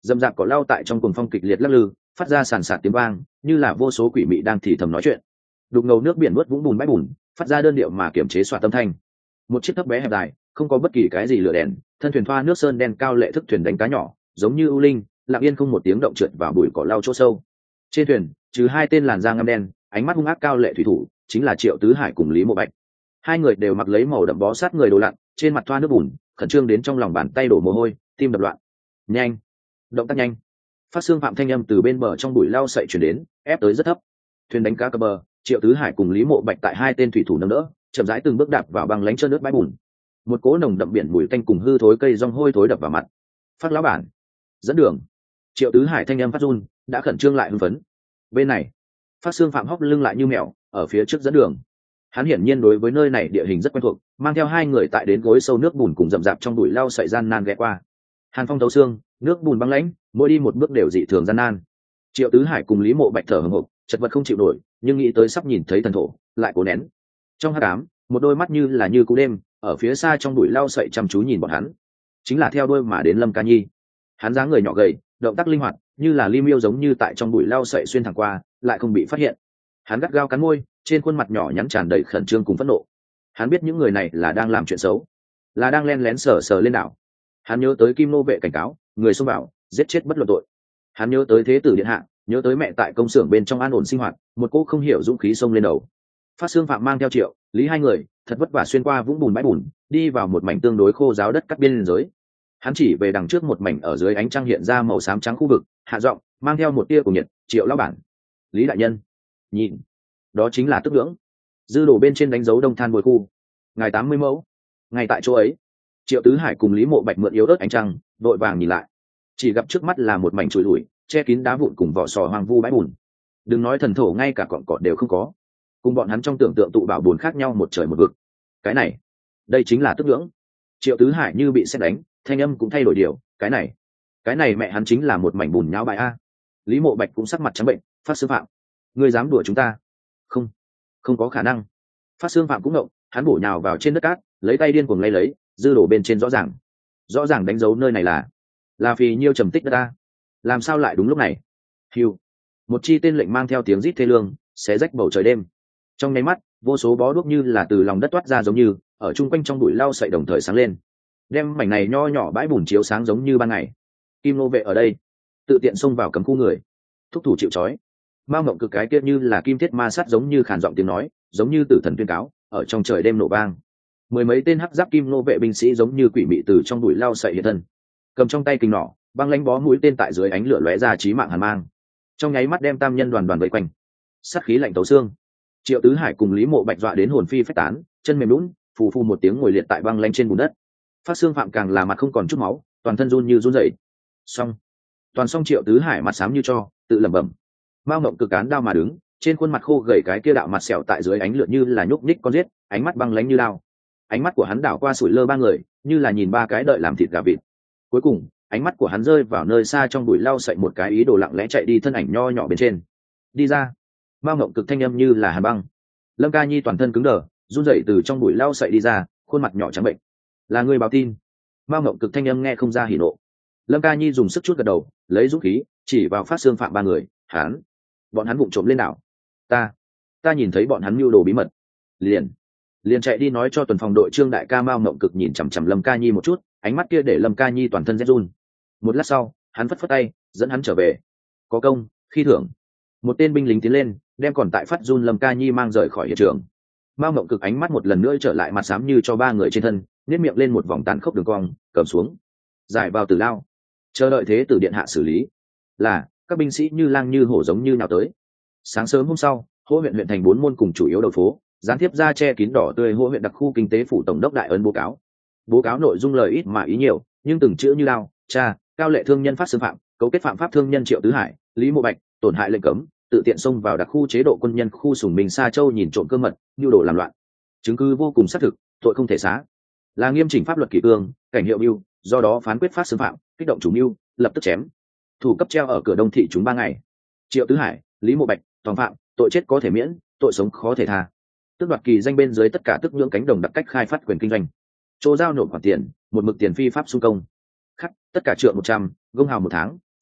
dầm dạp cỏ lau tại trong cuồng phong kịch liệt lắc lư, phát ra sàn sạt tiếng vang, như là vô số quỷ mị đang thì thầm nói chuyện. Đục ngầu nước biển nuốt vũng bùn bãi bùn, phát ra đơn điệu mà kiểm chế xoa tâm thanh. Một chiếc thấp bé hẹp dài, không có bất kỳ cái gì lửa đèn, thân thuyền thoa nước sơn đen cao lệ thức thuyền đánh cá nhỏ, giống như ưu linh, lặng yên không một tiếng động trượt vào bụi cỏ lau chỗ sâu. Trên thuyền, trừ hai tên làn da ngăm đen, ánh mắt hung ác cao lệ thủy thủ, chính là Triệu Tứ Hải cùng Lý Mộ Bạch. Hai người đều mặc lấy màu đậm bó sát người đồ lặn, trên mặt thoa nước bùn, khẩn trương đến trong lòng bàn tay đổ mồ hôi, tim đập loạn. Nhanh, động tác nhanh. Phát xương phạm thanh âm từ bên bờ trong bụi lau sậy chuyển đến, ép tới rất thấp. Thuyền đánh cá cập bờ, Triệu Tứ Hải cùng Lý Mộ Bạch tại hai tên thủy thủ nâng đỡ, chậm rãi từng bước đạp vào băng lánh trơn nước bãi bùn. Một cỗ nồng đậm biển mùi tanh cùng hư thối cây rong hôi thối đập vào mặt. Phát lão bản, dẫn đường. Triệu Tứ Hải thanh âm phát run, đã khẩn trương lại hưng phấn. Bên này, Phát xương phạm hóc lưng lại như mèo, ở phía trước dẫn đường. Hắn hiển nhiên đối với nơi này địa hình rất quen thuộc, mang theo hai người tại đến gối sâu nước bùn cùng rậm rạp trong bụi lau sậy gian nan ghé qua. Hàn phong thấu xương, nước bùn băng lãnh, mỗi đi một bước đều dị thường gian nan. Triệu Tứ Hải cùng Lý Mộ Bạch thở hổn hộc, chật vật không chịu nổi, nhưng nghĩ tới sắp nhìn thấy thần thổ, lại cố nén. Trong hắc ám, một đôi mắt như là như cú đêm, ở phía xa trong bụi lau sậy chăm chú nhìn bọn hắn. Chính là theo đuôi mà đến Lâm Ca Nhi. Hắn dáng người nhỏ gầy, động tác linh hoạt, như là li miêu giống như tại trong bụi lau sậy xuyên thẳng qua, lại không bị phát hiện. Hắn gắt gao cắn môi, trên khuôn mặt nhỏ nhắn tràn đầy khẩn trương cùng phẫn nộ. Hắn biết những người này là đang làm chuyện xấu, là đang len lén sờ sờ lên đảo. Hắn nhớ tới Kim Nô vệ cảnh cáo, người xông vào, giết chết bất luận tội. Hắn nhớ tới Thế tử điện hạ, nhớ tới mẹ tại công xưởng bên trong an ổn sinh hoạt, một cô không hiểu dũng khí xông lên đầu. Phát xương phạm mang theo Triệu, Lý hai người, thật vất vả xuyên qua vũng bùn bãi bùn, đi vào một mảnh tương đối khô ráo đất cắt biên giới. Hắn chỉ về đằng trước một mảnh ở dưới ánh trăng hiện ra màu xám trắng khu vực, hạ giọng, mang theo một tia của nhiệt, Triệu lão bản, Lý đại nhân, nhìn, đó chính là tức ngưỡng. Dư đồ bên trên đánh dấu đông than bồi khu, ngài tám mươi mẫu, ngay tại chỗ ấy. Triệu Tứ Hải cùng Lý Mộ Bạch mượn yếu ớt ánh trăng, đội vàng nhìn lại, chỉ gặp trước mắt là một mảnh trụi lủi, che kín đá vụn cùng vỏ sò hoang vu bãi bùn. Đừng nói thần thổ, ngay cả cọn cọt đều không có, cùng bọn hắn trong tưởng tượng tụ bảo bùn khác nhau một trời một vực. Cái này, đây chính là tức ngưỡng. Triệu Tứ Hải như bị sét đánh, thanh âm cũng thay đổi điều. Cái này, cái này mẹ hắn chính là một mảnh bùn nhão bãi a. Lý Mộ Bạch cũng sắc mặt trắng bệnh, Phát xương phạm, ngươi dám đùa chúng ta? Không, không có khả năng. Phát xương phạm cũng ngộng, hắn bổ nhào vào trên đất cát, lấy tay điên cuồng lay lấy, dư đổ bên trên rõ ràng, rõ ràng đánh dấu nơi này là là Phì Nhiêu trầm tích đất ta. Làm sao lại đúng lúc này? Hiu, một chi tên lệnh mang theo tiếng rít thê lương, xé rách bầu trời đêm. Trong nháy mắt, vô số bó đuốc như là từ lòng đất toát ra giống như ở chung quanh trong bụi lau sậy đồng thời sáng lên, đem mảnh này nho nhỏ bãi bùn chiếu sáng giống như ban ngày. Kim Nô vệ ở đây, tự tiện xông vào cấm khu người, thúc thủ chịu trói. Mao Ngộng Cực cái kia như là kim thiết ma sát giống như khàn giọng tiếng nói, giống như tử thần tuyên cáo, ở trong trời đêm nổ vang. Mười mấy tên hắc giáp Kim Nô vệ binh sĩ giống như quỷ mị từ trong bụi lau sậy hiện thân, cầm trong tay kình nỏ, băng lãnh bó mũi tên tại dưới ánh lửa lóe ra chí mạng hàn mang, trong nháy mắt đem tam nhân đoàn đoàn vây quanh. Sát khí lạnh tấu xương. Triệu Tứ Hải cùng Lý Mộ Bạch dọa đến hồn phi phách tán, chân mềm lún, phù phù một tiếng ngồi liệt tại băng lãnh trên bùn đất. Phát xương phạm càng là mặt không còn chút máu, toàn thân run như run rẩy. Xong, toàn xong. Triệu Tứ Hải mặt xám như cho, tự lẩm bẩm. Mao Ngộng Cực cán đao mà đứng, trên khuôn mặt khô gầy cái kia đạo mặt sẹo tại dưới ánh lửa như là nhúc nhích con giết, ánh mắt băng lãnh như đao. Ánh mắt của hắn đảo qua sủi lơ ba người, như là nhìn ba cái đợi làm thịt gà vịt. Cuối cùng, ánh mắt của hắn rơi vào nơi xa trong bụi lau sậy một cái ý đồ lặng lẽ chạy đi thân ảnh nho nhỏ bên trên. Đi ra. Mao Ngộng Cực thanh âm như là hàn băng. Lâm Ca Nhi toàn thân cứng đờ, run rẩy từ trong bụi lau sậy đi ra, khuôn mặt nhỏ trắng bệnh. Là người báo tin. Mao Ngộng Cực thanh âm nghe không ra hỉ nộ. Lâm Ca Nhi dùng sức chút gật đầu, lấy dũng khí chỉ vào Phát xương phạm ba người. Hắn, bọn hắn vụng trộm lên đảo. Ta, ta nhìn thấy bọn hắn mưu đồ bí mật, liền, liền chạy đi nói cho tuần phòng đội trương đại ca. Mao Ngộng Cực nhìn chằm chằm Lâm Ca Nhi một chút, ánh mắt kia để Lâm Ca Nhi toàn thân rét run. Một lát sau, hắn phất phất tay, dẫn hắn trở về. Có công, khi thưởng. Một tên binh lính tiến lên, đem còn tại phát run Lâm Ca Nhi mang rời khỏi hiện trường. Mao Ngộng Cực ánh mắt một lần nữa trở lại mặt xám như cho ba người trên thân, nếp miệng lên một vòng tàn khốc đường cong, cầm xuống, giải vào tử lao, chờ đợi Thế tử điện hạ xử lý. Là các binh sĩ như lang như hổ giống như nào tới. Sáng sớm hôm sau, Hỗ huyện huyện thành bốn môn cùng chủ yếu đầu phố, gián tiếp ra che kín đỏ tươi Hỗ huyện đặc khu kinh tế phủ tổng đốc đại ấn bố cáo. Bố cáo nội dung lời ít mà ý nhiều, nhưng từng chữ như lao, cha, cao lệ thương nhân Phát xương phạm, cấu kết phạm pháp thương nhân Triệu Tứ Hải, Lý Mộ Bạch, tổn hại lệnh cấm, tự tiện xông vào đặc khu chế độ quân nhân khu Sùng Minh Sa Châu nhìn trộm cơ mật, nhu đồ làm loạn. Chứng cứ vô cùng xác thực, tội không thể xá. Là nghiêm chỉnh pháp luật kỷ cương, cảnh hiệu mưu, do đó phán quyết Phát xương phạm, kích động chủ mưu, lập tức chém. Thủ cấp treo ở cửa Đông thị chúng ba ngày. Triệu Tứ Hải, Lý Mộ Bạch, tòng phạm, tội chết có thể miễn, tội sống khó thể tha. Tước đoạt kỳ danh bên dưới tất cả tức nhưỡng cánh đồng đặc cách khai phát quyền kinh doanh. Chỗ giao nộp khoản tiền, một mực tiền phi pháp xung công. Khắc, tất cả trượng một trăm, gông hào một tháng,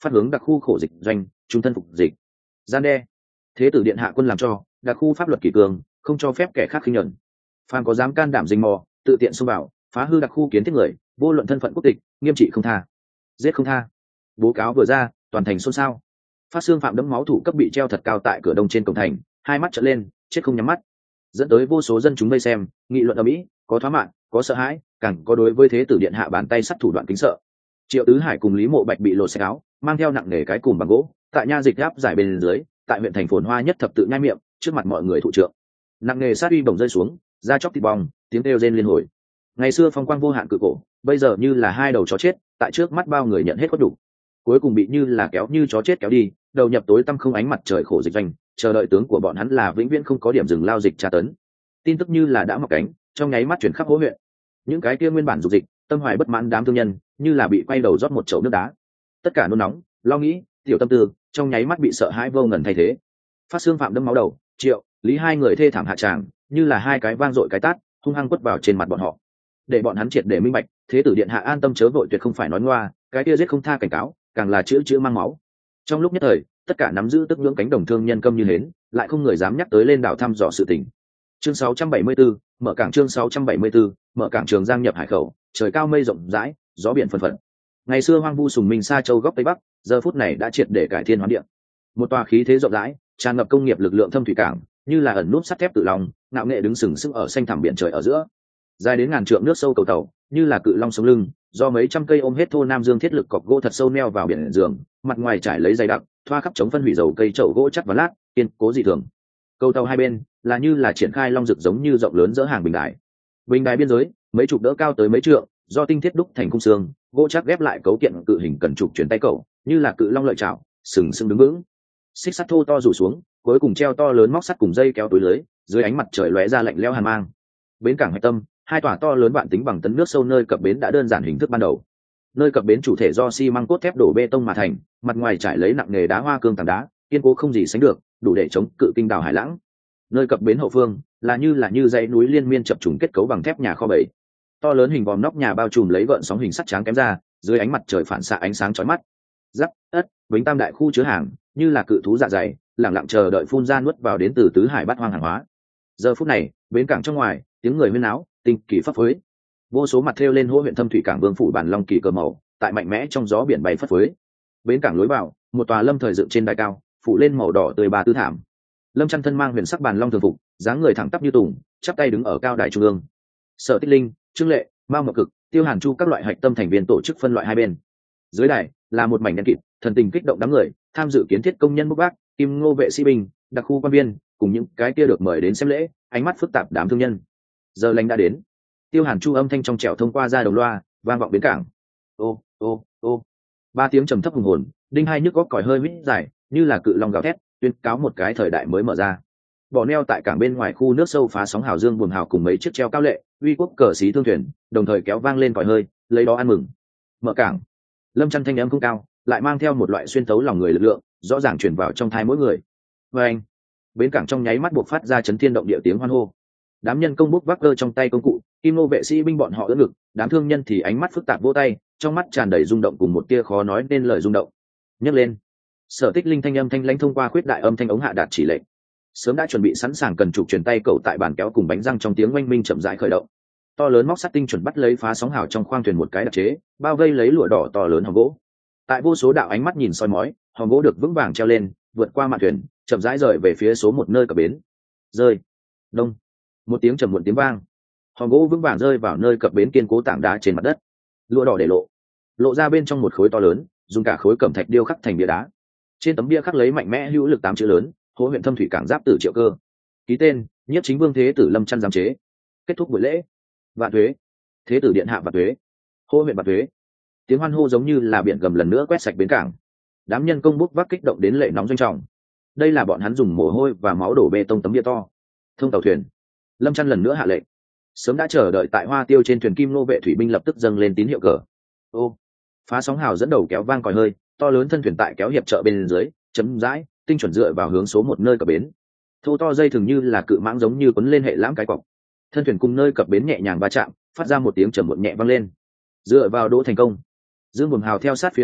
phát hướng đặc khu khổ dịch doanh trung thân phục dịch. Gian đe, thế tử điện hạ quân làm cho đặc khu pháp luật kỷ cương, không cho phép kẻ khác khinh nhẫn. Phàm có dám can đảm rình mò, tự tiện xông vào, phá hư đặc khu kiến thiết người, vô luận thân phận quốc tịch, nghiêm trị không tha, giết không tha. Bố cáo vừa ra, toàn thành xôn xao. Phát xương phạm đẫm máu thủ cấp bị treo thật cao tại cửa đông trên cổng thành, hai mắt trợn lên, chết không nhắm mắt, dẫn tới vô số dân chúng vây xem, nghị luận ầm ĩ, có thoá mạn, có sợ hãi, càng có đối với thế tử điện hạ bàn tay sắt thủ đoạn kính sợ. Triệu Tứ Hải cùng Lý Mộ Bạch bị lột sạch áo, mang theo nặng nề cái cùm bằng gỗ, tại nha dịch áp giải bên dưới, tại huyện thành phồn hoa nhất thập tự nhai miệng, trước mặt mọi người thụ trượng. Nặng nề sát uy bổng rơi xuống, da chóc thịt bong, tiếng kêu rên liên hồi. Ngày xưa phong quang vô hạn cự cổ, bây giờ như là hai đầu chó chết, tại trước mắt bao người nhận hết có đủ. Cuối cùng bị như là kéo như chó chết kéo đi, đầu nhập tối tăm không ánh mặt trời khổ dịch doanh, chờ đợi tướng của bọn hắn là vĩnh viễn không có điểm dừng lao dịch tra tấn. Tin tức như là đã mọc cánh, trong nháy mắt chuyển khắp hố huyện. Những cái kia nguyên bản dục dịch, tâm hoài bất mãn đám thương nhân, như là bị quay đầu rót một chậu nước đá. Tất cả nôn nóng, lo nghĩ, tiểu tâm tư, trong nháy mắt bị sợ hãi vô ngần thay thế. Phát xương phạm đâm máu đầu, Triệu, Lý hai người thê thảm hạ tràng, như là hai cái vang dội cái tát, hung hăng quất vào trên mặt bọn họ. Để bọn hắn triệt để minh bạch, thế tử điện hạ an tâm chớ vội tuyệt không phải nói ngoa, cái kia giết không tha cảnh cáo, càng là chữ chữ mang máu. Trong lúc nhất thời, tất cả nắm giữ tức nhưỡng cánh đồng thương nhân câm như hến, lại không người dám nhắc tới lên đảo thăm dò sự tình. Chương sáu trăm bảy mươi tư, mở cảng chương sáu trăm bảy mươi tư, mở cảng Trường Giang nhập hải khẩu, trời cao mây rộng rãi, gió biển phân phật. Ngày xưa hoang vu sùng minh xa châu góc tây bắc, giờ phút này đã triệt để cải thiên hóa địa. Một tòa khí thế rộng rãi, tràn ngập công nghiệp lực lượng thâm thủy cảng, như là ẩn nút sắt thép tự long, ngạo nghệ đứng sừng sững ở xanh thẳm biển trời ở giữa. Dài đến ngàn trượng nước sâu cầu tàu, như là cự long sống lưng, do mấy trăm cây ôm hết thô nam dương thiết lực cọc gỗ thật sâu neo vào biển giường, mặt ngoài trải lấy dày đặc, thoa khắp chống phân hủy dầu cây chậu gỗ chắc và lát, kiên cố dị thường. Cầu tàu hai bên là như là triển khai long rực giống như rộng lớn dỡ hàng bình đài. Bình đài biên giới, mấy chục đỡ cao tới mấy trượng, do tinh thiết đúc thành khung xương, gỗ chắc ghép lại cấu kiện cự hình cần trục chuyển tay cầu, như là cự long lợi chảo, sừng sững đứng vững. Xích sắt thô to rủ xuống, cuối cùng treo to lớn móc sắt cùng dây kéo túi lưới, dưới ánh mặt trời lóe ra lạnh lẽo hàn mang. Bến cảng hải tâm, hai tòa to lớn vạn tính bằng tấn nước sâu nơi cập bến đã đơn giản hình thức ban đầu. Nơi cập bến chủ thể do xi măng cốt thép đổ bê tông mà thành, mặt ngoài trải lấy nặng nghề đá hoa cương tảng đá, kiên cố không gì sánh được, đủ để chống cự kinh đảo hải lãng. Nơi cập bến hậu phương là như là như dãy núi liên miên chập trùng kết cấu bằng thép nhà kho bảy, to lớn hình vòm nóc nhà bao trùm lấy gợn sóng hình sắt trắng kém ra, dưới ánh mặt trời phản xạ ánh sáng chói mắt. Giáp, ất, vĩnh tam đại khu chứa hàng, như là cự thú dạ dày, lẳng lặng chờ đợi phun ra nuốt vào đến từ tứ hải bát hoang hàng hóa. Giờ phút này, bến cảng trong ngoài, tiếng người huyên náo, tinh kỳ phấp phới. Vô số mặt thêu lên hỗ huyện thâm thủy cảng vương phủ bản long kỳ cờ màu, tại mạnh mẽ trong gió biển bay phất phới. Bến cảng lối vào, một tòa lâm thời dựng trên đài cao, phủ lên màu đỏ tươi ba tứ thảm. Lâm Chân thân mang huyền sắc bàn long thường phục, dáng người thẳng tắp như tùng, chắp tay đứng ở cao đài trung ương. Sở Tích Linh, Trương Lệ, Mao Mộc Cực, Tiêu Hàn Chu các loại hạch tâm thành viên tổ chức phân loại hai bên. Dưới đài là một mảnh đen kịt, thần tình kích động đám người, tham dự kiến thiết công nhân bốc vác, kim ngô vệ sĩ binh, đặc khu quan viên, cùng những cái kia được mời đến xem lễ, ánh mắt phức tạp đám thương nhân. Giờ lành đã đến. Tiêu Hàn Chu âm thanh trong trẻo thông qua ra đầu loa, vang vọng bến cảng. Ô, ô, ô. Ba tiếng trầm thấp hùng hồn, đinh hai nhức góc còi hơi huýt dài, như là cự long gào thét, tuyên cáo một cái thời đại mới mở ra. Bỏ neo tại cảng bên ngoài khu nước sâu phá sóng hào dương buồm hào cùng mấy chiếc treo cao lệ, uy quốc cờ xí thương thuyền, đồng thời kéo vang lên còi hơi, lấy đó ăn mừng. Mở cảng. Lâm Chân thanh âm không cao, lại mang theo một loại xuyên tấu lòng người lực lượng, rõ ràng truyền vào trong thai mỗi người. Và anh, bến cảng trong nháy mắt buộc phát ra chấn thiên động địa tiếng hoan hô. Đám nhân công bốc vác cơ trong tay công cụ, kim nô vệ sĩ binh bọn họ đỡ ngực, đám thương nhân thì ánh mắt phức tạp vỗ tay, trong mắt tràn đầy rung động cùng một tia khó nói nên lời rung động. Nhấc lên. Sở Tích Linh thanh âm thanh lãnh thông qua khuyết đại âm thanh ống hạ đạt chỉ lệnh. Sớm đã chuẩn bị sẵn sàng cần trục truyền tay cầu tại bàn kéo cùng bánh răng trong tiếng oanh minh chậm rãi khởi động. To lớn móc sắt tinh chuẩn bắt lấy phá sóng hào trong khoang thuyền một cái đặc chế, bao vây lấy lụa đỏ to lớn hòm gỗ. Tại vô số đạo ánh mắt nhìn soi mói, hòm gỗ được vững vàng treo lên, vượt qua mạn thuyền, chậm rãi rời về phía số một nơi cập bến. Rơi. Đông. Một tiếng trầm muộn tiếng vang. Hòm gỗ vững vàng rơi vào nơi cập bến kiên cố tảng đá trên mặt đất. Lụa đỏ để lộ, lộ ra bên trong một khối to lớn, dùng cả khối cẩm thạch điêu khắc thành bia đá. Trên tấm bia khắc lấy mạnh mẽ hữu lực tám chữ lớn, Hỗ huyện thâm thủy cảng giáp tử Triệu Cơ. Ký tên, Nhiếp chính vương thế tử Lâm Chân giám chế. Kết thúc buổi lễ. Vạn thuế. Thế tử điện hạ vạn thuế. Hỗ huyện vạn thuế. Tiếng hoan hô giống như là biển gầm lần nữa quét sạch bến cảng. Đám nhân công bốc vác kích động đến lệ nóng doanh trọng. Đây là bọn hắn dùng mồ hôi và máu đổ bê tông tấm bia to. Thông tàu thuyền. Lâm Chân lần nữa hạ lệnh. Sớm đã chờ đợi tại Hoa Tiêu trên thuyền kim nô vệ thủy binh lập tức dâng lên tín hiệu cờ. Ô. Phá sóng hào dẫn đầu kéo vang còi hơi, to lớn thân thuyền tại kéo hiệp trợ bên dưới, chấm dãi, tinh chuẩn dựa vào hướng số một nơi cập bến. Thô to dây thường như là cự mãng giống như quấn lên hệ lãm cái cọc. Thân thuyền cùng nơi cập bến nhẹ nhàng va chạm, phát ra một tiếng trầm muộn nhẹ vang lên. Dựa vào đỗ thành công. Dương buồm hào theo sát phía sau,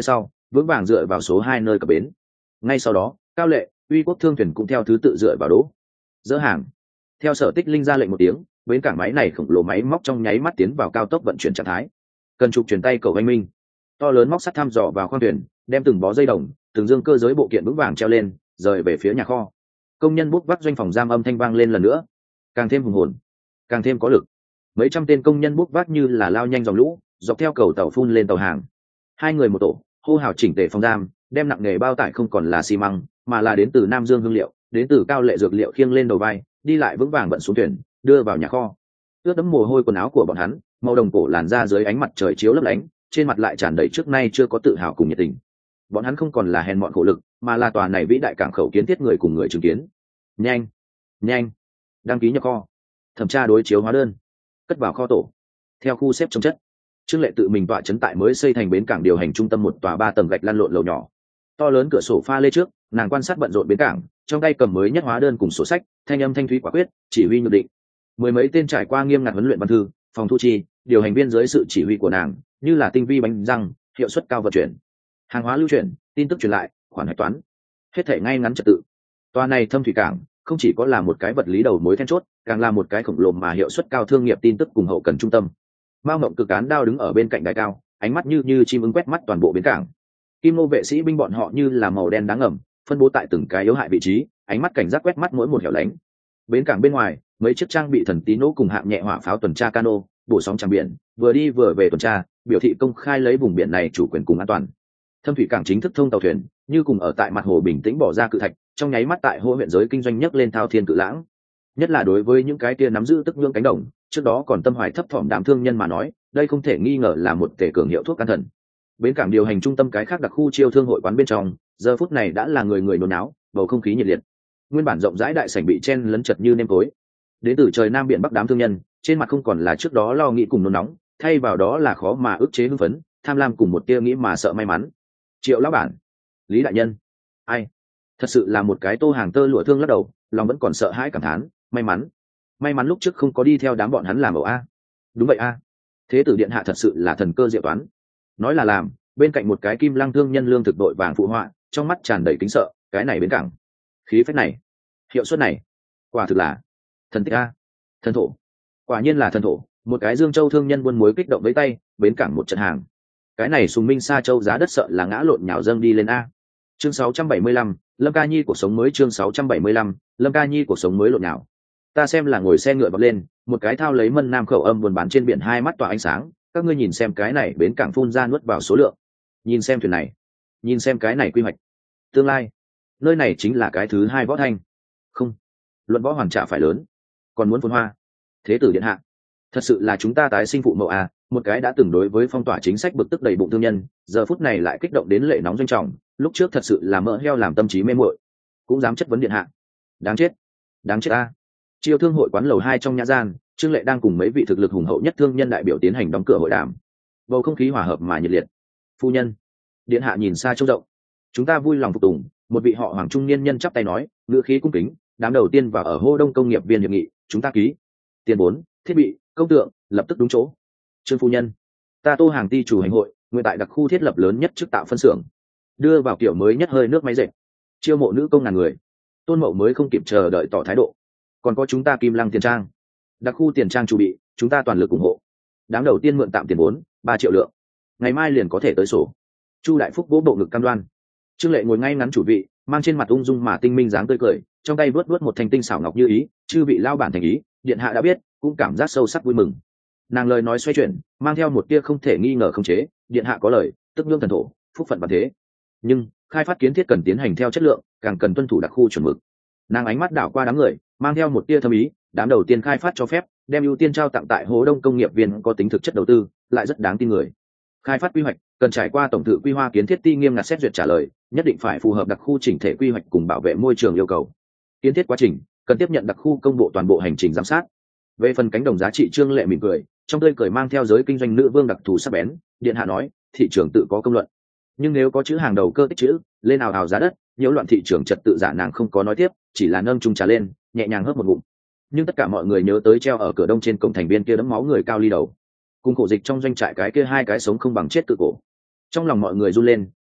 vững vàng dựa vào số hai nơi cập bến. Ngay sau đó, Cao Lệ, Uy Quốc thương thuyền cũng theo thứ tự dựa vào đỗ. Dỡ hàng. Theo Sở Tích Linh ra lệnh một tiếng, bến cảng máy này khổng lồ máy móc trong nháy mắt tiến vào cao tốc vận chuyển trạng thái. Cần trục chuyển tay cầu anh minh, to lớn móc sắt thăm dò vào khoang thuyền, đem từng bó dây đồng, từng dương cơ giới bộ kiện vững vàng treo lên, rời về phía nhà kho. Công nhân bốc vác doanh phòng giam âm thanh vang lên lần nữa, càng thêm hùng hồn, càng thêm có lực. Mấy trăm tên công nhân bốc vác như là lao nhanh dòng lũ, dọc theo cầu tàu phun lên tàu hàng. Hai người một tổ, hô hào chỉnh tề phòng giam, đem nặng nghề bao tải không còn là xi măng, mà là đến từ Nam Dương hương liệu, đến từ Cao Lệ dược liệu khiêng lên đầu vai, đi lại vững vàng vận xuống thuyền, đưa vào nhà kho. Ướt đẫm mồ hôi quần áo của bọn hắn, màu đồng cổ làn da dưới ánh mặt trời chiếu lấp lánh, trên mặt lại tràn đầy trước nay chưa có tự hào cùng nhiệt tình. Bọn hắn không còn là hèn mọn khổ lực, mà là tòa này vĩ đại cảng khẩu kiến thiết người cùng người chứng kiến. Nhanh, nhanh, đăng ký nhập kho, thẩm tra đối chiếu hóa đơn, cất vào kho tổ, theo khu xếp trong chất. Trương Lệ tự mình tọa trấn tại mới xây thành bến cảng điều hành trung tâm một tòa ba tầng gạch lăn lộn lầu nhỏ. To lớn cửa sổ pha lê trước, nàng quan sát bận rộn bến cảng, trong tay cầm mới nhất hóa đơn cùng sổ sách, thanh âm thanh thúy quả quyết, chỉ huy nhược định. Mười mấy tên trải qua nghiêm ngặt huấn luyện văn thư, phòng thu chi, điều hành viên dưới sự chỉ huy của nàng, như là tinh vi bánh răng, hiệu suất cao vận chuyển, hàng hóa lưu chuyển, tin tức truyền lại, khoản hạch toán, hết thảy ngay ngắn trật tự. Tòa này thâm thủy cảng không chỉ có là một cái vật lý đầu mối then chốt, càng là một cái khổng lồ mà hiệu suất cao thương nghiệp tin tức cùng hậu cần trung tâm. Mao Ngộng Cực Cán Đao đứng ở bên cạnh đài cao, ánh mắt như như chim ưng quét mắt toàn bộ bến cảng. Kim Nô vệ sĩ binh bọn họ như là màu đen đáng ngầm, phân bố tại từng cái yếu hại vị trí, ánh mắt cảnh giác quét mắt mỗi một hẻo lánh. Bến cảng bên ngoài, mấy chiếc trang bị thần tí nỗ cùng hạng nhẹ hỏa pháo tuần tra cano, bổ sóng tràng biển, vừa đi vừa về tuần tra, biểu thị công khai lấy vùng biển này chủ quyền cùng an toàn. Thâm thủy cảng chính thức thông tàu thuyền, như cùng ở tại mặt hồ bình tĩnh bỏ ra cự thạch, trong nháy mắt tại hô huyện giới kinh doanh nhấc lên thao thiên cự lãng. Nhất là đối với những cái kia nắm giữ tức nhưỡng cánh đồng, trước đó còn tâm hoài thấp thỏm đám thương nhân mà nói, đây không thể nghi ngờ là một tể cường hiệu thuốc can thần. Bến cảng điều hành trung tâm cái khác đặc khu chiêu thương hội quán bên trong, giờ phút này đã là người người nôn náo, bầu không khí nhiệt liệt. Nguyên bản rộng rãi đại sảnh bị chen lấn chật như nêm tối. Đến từ trời nam biển bắc đám thương nhân, trên mặt không còn là trước đó lo nghĩ cùng nôn nóng, thay vào đó là khó mà ức chế hưng phấn, tham lam cùng một tia nghĩ mà sợ may mắn. Triệu lão bản, Lý đại nhân, ai? Thật sự là một cái tô hàng tơ lụa thương lắc đầu, lòng vẫn còn sợ hãi cảm thán, may mắn, may mắn lúc trước không có đi theo đám bọn hắn làm ẩu a. Đúng vậy a, thế tử điện hạ thật sự là thần cơ diệu toán. Nói là làm, bên cạnh một cái kim lăng thương nhân lương thực đội vàng phụ họa, trong mắt tràn đầy kính sợ, cái này bến cảng, khí phách này, hiệu suất này, quả thực là thần tích a, thần thổ, quả nhiên là thần thổ. Một cái Dương Châu thương nhân buôn muối kích động với tay, bến cảng một trận hàng, cái này Sùng Minh Sa Châu giá đất sợ là ngã lộn nhào dâng đi lên a. Chương sáu trăm bảy mươi lăm, Lâm Ca Nhi cuộc sống mới. Chương sáu trăm bảy mươi lăm, Lâm Ca Nhi cuộc sống mới lộn nhào. Ta xem là ngồi xe ngựa bật lên, một cái thao lấy mân nam khẩu âm buồn bán trên biển, hai mắt tỏa ánh sáng. Các ngươi nhìn xem cái này bến cảng phun ra nuốt vào số lượng, nhìn xem thuyền này, nhìn xem cái này quy hoạch, tương lai nơi này chính là cái thứ hai võ thanh. Không, luận võ hoàn trả phải lớn, còn muốn phun hoa. Thế tử điện hạ, thật sự là chúng ta tái sinh phụ mẫu à. Một cái đã từng đối với phong tỏa chính sách bực tức đầy bụng thương nhân, giờ phút này lại kích động đến lệ nóng doanh trọng. Lúc trước thật sự là mỡ heo làm tâm trí mê muội, cũng dám chất vấn điện hạ, đáng chết, đáng chết a. Chiêu thương hội quán lầu hai trong nhã gian, Trương Lệ đang cùng mấy vị thực lực hùng hậu nhất thương nhân đại biểu tiến hành đóng cửa hội đàm. Bầu không khí hòa hợp mà nhiệt liệt. Phu nhân, điện hạ nhìn xa trông rộng, chúng ta vui lòng phục tùng. Một vị họ Hoàng trung niên nhân chắp tay nói, ngữ khí cung kính. Đám đầu tiên vào ở Hô Đông công nghiệp viên hiệp nghị, chúng ta ký. Tiền vốn, thiết bị, công tượng, lập tức đúng chỗ. Trương phu nhân, ta Tô Hàng ty chủ hành hội, nguyện tại đặc khu thiết lập lớn nhất chức tạo phân xưởng, đưa vào kiểu mới nhất hơi nước máy dệt, chiêu mộ nữ công ngàn người. Tôn Mậu mới không kịp chờ đợi tỏ thái độ. Còn có chúng ta Kim Lăng tiền trang, đặc khu tiền trang chủ bị, chúng ta toàn lực ủng hộ. Đám đầu tiên mượn tạm tiền vốn ba triệu lượng, ngày mai liền có thể tới sổ. Chu Đại Phúc vỗ bộ ngực cam đoan. Trương Lệ ngồi ngay ngắn chủ vị, mang trên mặt ung dung mà tinh minh dáng tươi cười, trong tay vớt vớt một thanh tinh xảo ngọc như ý. Chư vị lao bản thành ý, điện hạ đã biết, cũng cảm giác sâu sắc vui mừng. Nàng lời nói xoay chuyển, mang theo một tia không thể nghi ngờ không chế. Điện hạ có lời, tức nhương thần thổ, phúc phận và thế. Nhưng khai phát kiến thiết cần tiến hành theo chất lượng, càng cần tuân thủ đặc khu chuẩn mực. Nàng ánh mắt đảo qua đám người, mang theo một tia thâm ý. Đám đầu tiên khai phát cho phép, đem ưu tiên trao tặng tại Hố Đông công nghiệp viên có tính thực chất đầu tư, lại rất đáng tin người. Khai phát quy hoạch cần trải qua tổng thự quy hoạch kiến thiết ti nghiêm ngặt xét duyệt trả lời, nhất định phải phù hợp đặc khu chỉnh thể quy hoạch cùng bảo vệ môi trường yêu cầu. Kiến thiết quá trình cần tiếp nhận đặc khu công bộ toàn bộ hành trình giám sát. Về phần cánh đồng giá trị, Trương Lệ mỉm cười, trong tươi cười mang theo giới kinh doanh nữ vương đặc thù sắc bén. Điện hạ nói, thị trường tự có công luận, nhưng nếu có chữ hàng đầu cơ tích chữ lên ào ào giá đất, nhiễu loạn thị trường trật tự, giả nàng không có nói tiếp, chỉ là nâng chung trà lên, nhẹ nhàng hớp một ngụm. Nhưng tất cả mọi người nhớ tới treo ở cửa đông trên cổng thành viên kia đẫm máu người cao ly đầu, cùng khổ dịch trong doanh trại cái kia hai cái sống không bằng chết tự cổ. Trong lòng mọi người run lên,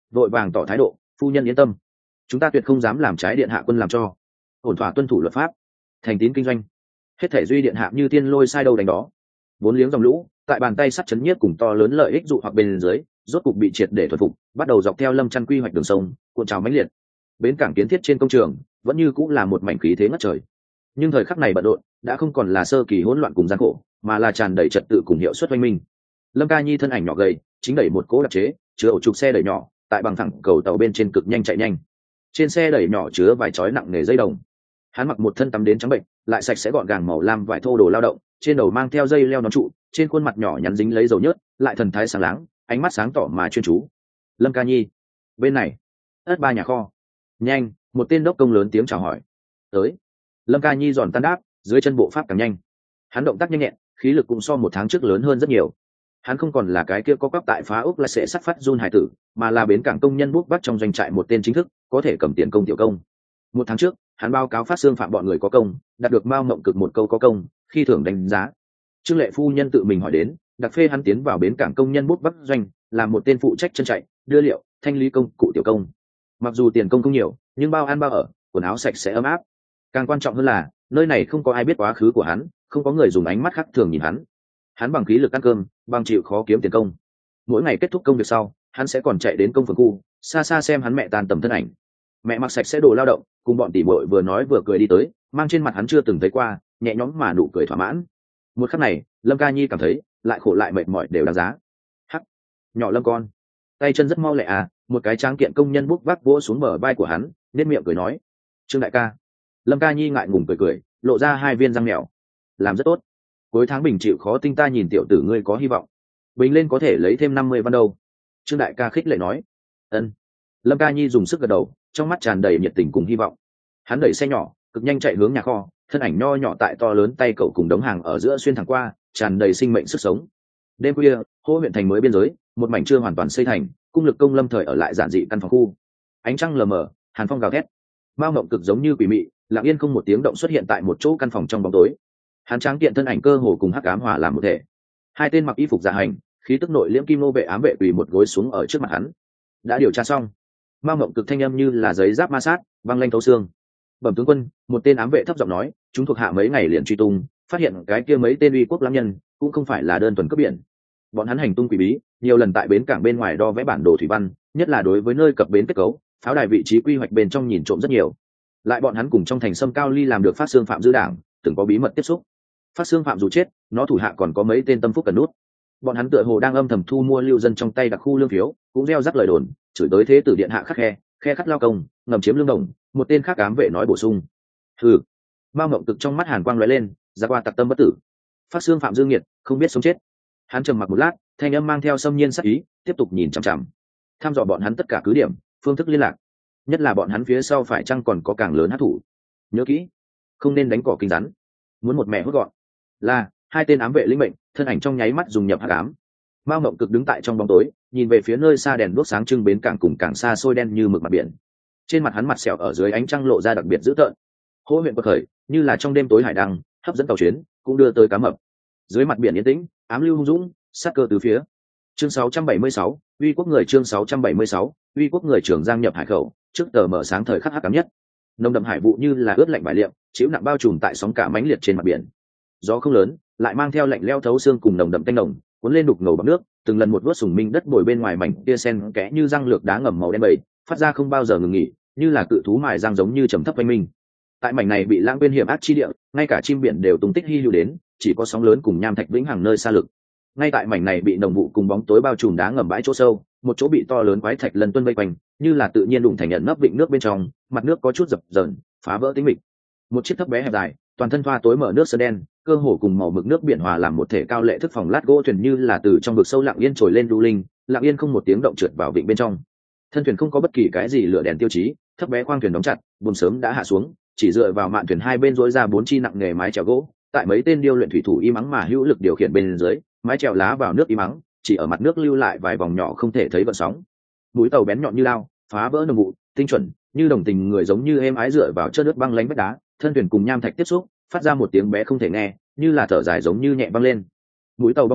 vội vàng tỏ thái độ: phu nhân yên tâm, chúng ta tuyệt không dám làm trái điện hạ quân làm cho, ổn thỏa tuân thủ luật pháp, thành tín kinh doanh, hết thể duy điện hạ như tiên lôi sai đâu đánh đó. Vốn liếng dòng lũ tại bàn tay sắt chấn nhiếp cùng to lớn lợi ích dụ hoặc bên dưới, rốt cục bị triệt để thuần phục, bắt đầu dọc theo Lâm Chăn quy hoạch đường sông cuộn trào mãnh liệt. Bến cảng kiến thiết trên công trường vẫn như cũng là một mảnh khí thế ngất trời, nhưng thời khắc này bận rộn đã không còn là sơ kỳ hỗn loạn cùng gian khổ, mà là tràn đầy trật tự cùng hiệu suất oanh minh. Lâm Ca Nhi thân ảnh nhỏ gầy chính đẩy một cỗ đặc chế chứa ổ trục xe đẩy nhỏ tại bằng thẳng cầu tàu bên trên cực nhanh chạy nhanh. Trên xe đẩy nhỏ chứa vài chói nặng nghề dây đồng. Hắn mặc một thân tắm đến trắng bệnh lại sạch sẽ gọn gàng màu lam vải thô đồ lao động, trên đầu mang theo dây leo nón trụ, trên khuôn mặt nhỏ nhắn dính lấy dầu nhớt, lại thần thái sáng láng, ánh mắt sáng tỏ mà chuyên chú. Lâm Ca Nhi, bên này ất ba nhà kho. Nhanh, một tên đốc công lớn tiếng chào hỏi. Tới. Lâm Ca Nhi giòn tan đáp, dưới chân bộ pháp càng nhanh. Hắn động tác nhanh nhẹn, khí lực cũng so một tháng trước lớn hơn rất nhiều. Hắn không còn là cái kia có quắp tại phá ốc lại sẽ sắt phát run hải tử, mà là bến cảng công nhân bút bắt trong doanh trại một tên chính thức có thể cầm tiền công tiểu công. Một tháng trước hắn báo cáo phát xương phạm bọn người có công, đạt được mao mộng cực một câu có công, khi thưởng đánh giá. Trương Lệ phu nhân tự mình hỏi đến, đặc phê hắn tiến vào bến cảng công nhân bút bắt doanh, làm một tên phụ trách chân chạy, đưa liệu, thanh lý công cụ tiểu công. Mặc dù tiền công không nhiều, nhưng bao ăn bao ở, quần áo sạch sẽ ấm áp. Càng quan trọng hơn là nơi này không có ai biết quá khứ của hắn, không có người dùng ánh mắt khác thường nhìn hắn. Hắn bằng khí lực ăn cơm, bằng chịu khó kiếm tiền công. Mỗi ngày kết thúc công việc sau, hắn sẽ còn chạy đến công phường khu, xa xa xem hắn mẹ tan tầm thân ảnh. Mẹ mặc sạch sẽ đồ lao động, cùng bọn tỉ muội vừa nói vừa cười đi tới, mang trên mặt hắn chưa từng thấy qua nhẹ nhõm mà nụ cười thỏa mãn. Một khắc này, Lâm Ca Nhi cảm thấy lại khổ lại mệt mỏi đều đáng giá. Hắc, nhỏ Lâm con, tay chân rất mau lẹ à. Một cái tráng kiện công nhân bút vác vỗ xuống bờ vai của hắn, nét miệng cười nói: Trương đại ca. Lâm Ca Nhi ngại ngùng cười cười, lộ ra hai viên răng mèo. Làm rất tốt, cuối tháng bình chịu khó tinh ta nhìn tiểu tử ngươi có hy vọng, bình lên có thể lấy thêm năm mươi văn đâu. Trương đại ca khích lệ nói. Ân. Lâm Ca Nhi dùng sức gật đầu, trong mắt tràn đầy nhiệt tình cùng hy vọng. Hắn đẩy xe nhỏ cực nhanh chạy hướng nhà kho, thân ảnh nho nhỏ tại to lớn tay cậu cùng đống hàng ở giữa xuyên thẳng qua, tràn đầy sinh mệnh sức sống. Đêm khuya, hô huyện thành mới biên giới, một mảnh chưa hoàn toàn xây thành, cung lực công lâm thời ở lại giản dị căn phòng khu. Ánh trăng lờ mờ, hàn phong gào thét, mao mộng cực giống như quỷ mị, lặng yên không một tiếng động xuất hiện tại một chỗ căn phòng trong bóng tối. Hắn tráng kiện thân ảnh cơ hồ cùng hắc ám hòa làm một thể. Hai tên mặc y phục dạ hành, khí tức nội liễm kim nô vệ ám vệ quỳ một gối xuống ở trước mặt hắn. Đã điều tra xong. Mao mộng cực thanh âm như là giấy giáp ma sát, băng lanh thấu xương. Bẩm tướng quân, một tên ám vệ thấp giọng nói, chúng thuộc hạ mấy ngày liền truy tung, phát hiện cái kia mấy tên uy quốc lãm nhân cũng không phải là đơn thuần cướp biển. Bọn hắn hành tung quỷ bí, nhiều lần tại bến cảng bên ngoài đo vẽ bản đồ thủy văn, nhất là đối với nơi cập bến kết cấu, pháo đài vị trí quy hoạch bên trong nhìn trộm rất nhiều. Lại bọn hắn cùng trong thành sâm cao ly làm được phát xương phạm giữ đảng, từng có bí mật tiếp xúc. Phát xương phạm dù chết, nó thủ hạ còn có mấy tên tâm phúc cần nút. Bọn hắn tựa hồ đang âm thầm thu mua lưu dân trong tay đặc khu lương phiếu, cũng gieo rắc lời đồn, chửi tới thế tử điện hạ khắc khe, khe khắc lao công, ngầm chiếm lương đồng. Một tên khác ám vệ nói bổ sung. Hừ. Mao mộng cực trong mắt hàn quang lóe lên, ra qua tặc tâm bất tử. Phát xương phạm dương nghiệt, không biết sống chết. Hắn trầm mặc một lát, thanh âm mang theo xâm nhiên sắc ý, tiếp tục nhìn chằm chằm, tham dò bọn hắn tất cả cứ điểm, phương thức liên lạc, nhất là bọn hắn phía sau phải chăng còn có càng lớn hát thủ. Nhớ kỹ, không nên đánh cỏ kinh rắn, muốn một mẹ hốt gọn. Là hai tên ám vệ lĩnh mệnh, thân ảnh trong nháy mắt dùng nhập hắc ám. Mao mộng cực đứng tại trong bóng tối, nhìn về phía nơi xa đèn đuốc sáng trưng bến cảng cùng càng xa xôi đen như mực mặt biển. Trên mặt hắn mặt sẹo ở dưới ánh trăng lộ ra đặc biệt dữ tợn. Hô huyện bậc khởi, như là trong đêm tối hải đăng, hấp dẫn tàu chuyến, cũng đưa tới cá mập. Dưới mặt biển yên tĩnh, ám lưu hung dũng, sát cơ từ phía. Chương sáu trăm bảy mươi sáu, uy quốc người chương sáu trăm bảy mươi sáu, uy quốc người trưởng giang nhập hải khẩu, trước tờ mở sáng thời khắc hắc ám nhất. Nồng đậm hải vụ như là ướt lạnh bãi liệm, chịu nặng bao trùm tại sóng cả mãnh liệt trên mặt biển. Gió không lớn, lại mang theo lạnh leo thấu xương cùng nồng đậm tanh nồng, cuốn lên đục ngầu bọt nước, từng lần một vuốt sùng minh đất bồi bên ngoài mảnh tia sen kẽ như răng lược đá ngầm màu đen bầy, phát ra không bao giờ ngừng nghỉ, như là cự thú mài răng giống như trầm thấp oanh minh. Tại mảnh này bị lãng quên hiểm ác chi địa, ngay cả chim biển đều tung tích hy lưu đến, chỉ có sóng lớn cùng nham thạch vĩnh hằng nơi xa lực. Ngay tại mảnh này bị nồng vụ cùng bóng tối bao trùm đá ngầm bãi chỗ sâu, một chỗ bị to lớn quái thạch lân tuân vây quanh, như là tự nhiên đụng thành nhận nấp vịnh nước bên trong, mặt nước có chút dập dờn, phá vỡ tĩnh mịch. Một chiếc thấp bé hẹp dài, toàn thân thoa tối mở nước sơn đen, cơ hồ cùng màu mực nước biển hòa làm một thể cao lệ thức phòng lát gỗ thuyền như là từ trong vực sâu lặng yên trồi lên đu linh, lặng yên không một tiếng động trượt vào vịnh bên trong. Thân thuyền không có bất kỳ cái gì lửa đèn tiêu chí, thấp bé khoang thuyền đóng chặt, buồm sớm đã hạ xuống, chỉ dựa vào mạn thuyền hai bên rối ra bốn chi nặng nghề mái chèo gỗ, tại mấy tên điêu luyện thủy thủ y mắng mà hữu lực điều khiển bên dưới, mái chèo lá vào nước y mắng, chỉ ở mặt nước lưu lại vài vòng nhỏ không thể thấy vận sóng. Mũi tàu bén nhọn như lao, phá vỡ nồng vụ, tinh chuẩn, như đồng tình người giống như êm ái dựa vào chân nước băng lánh vách đá, thân thuyền cùng nham thạch tiếp xúc, phát ra một tiếng bé không thể nghe, như là thở dài giống như nhẹ băng lên. Mũi tàu bong thuyền,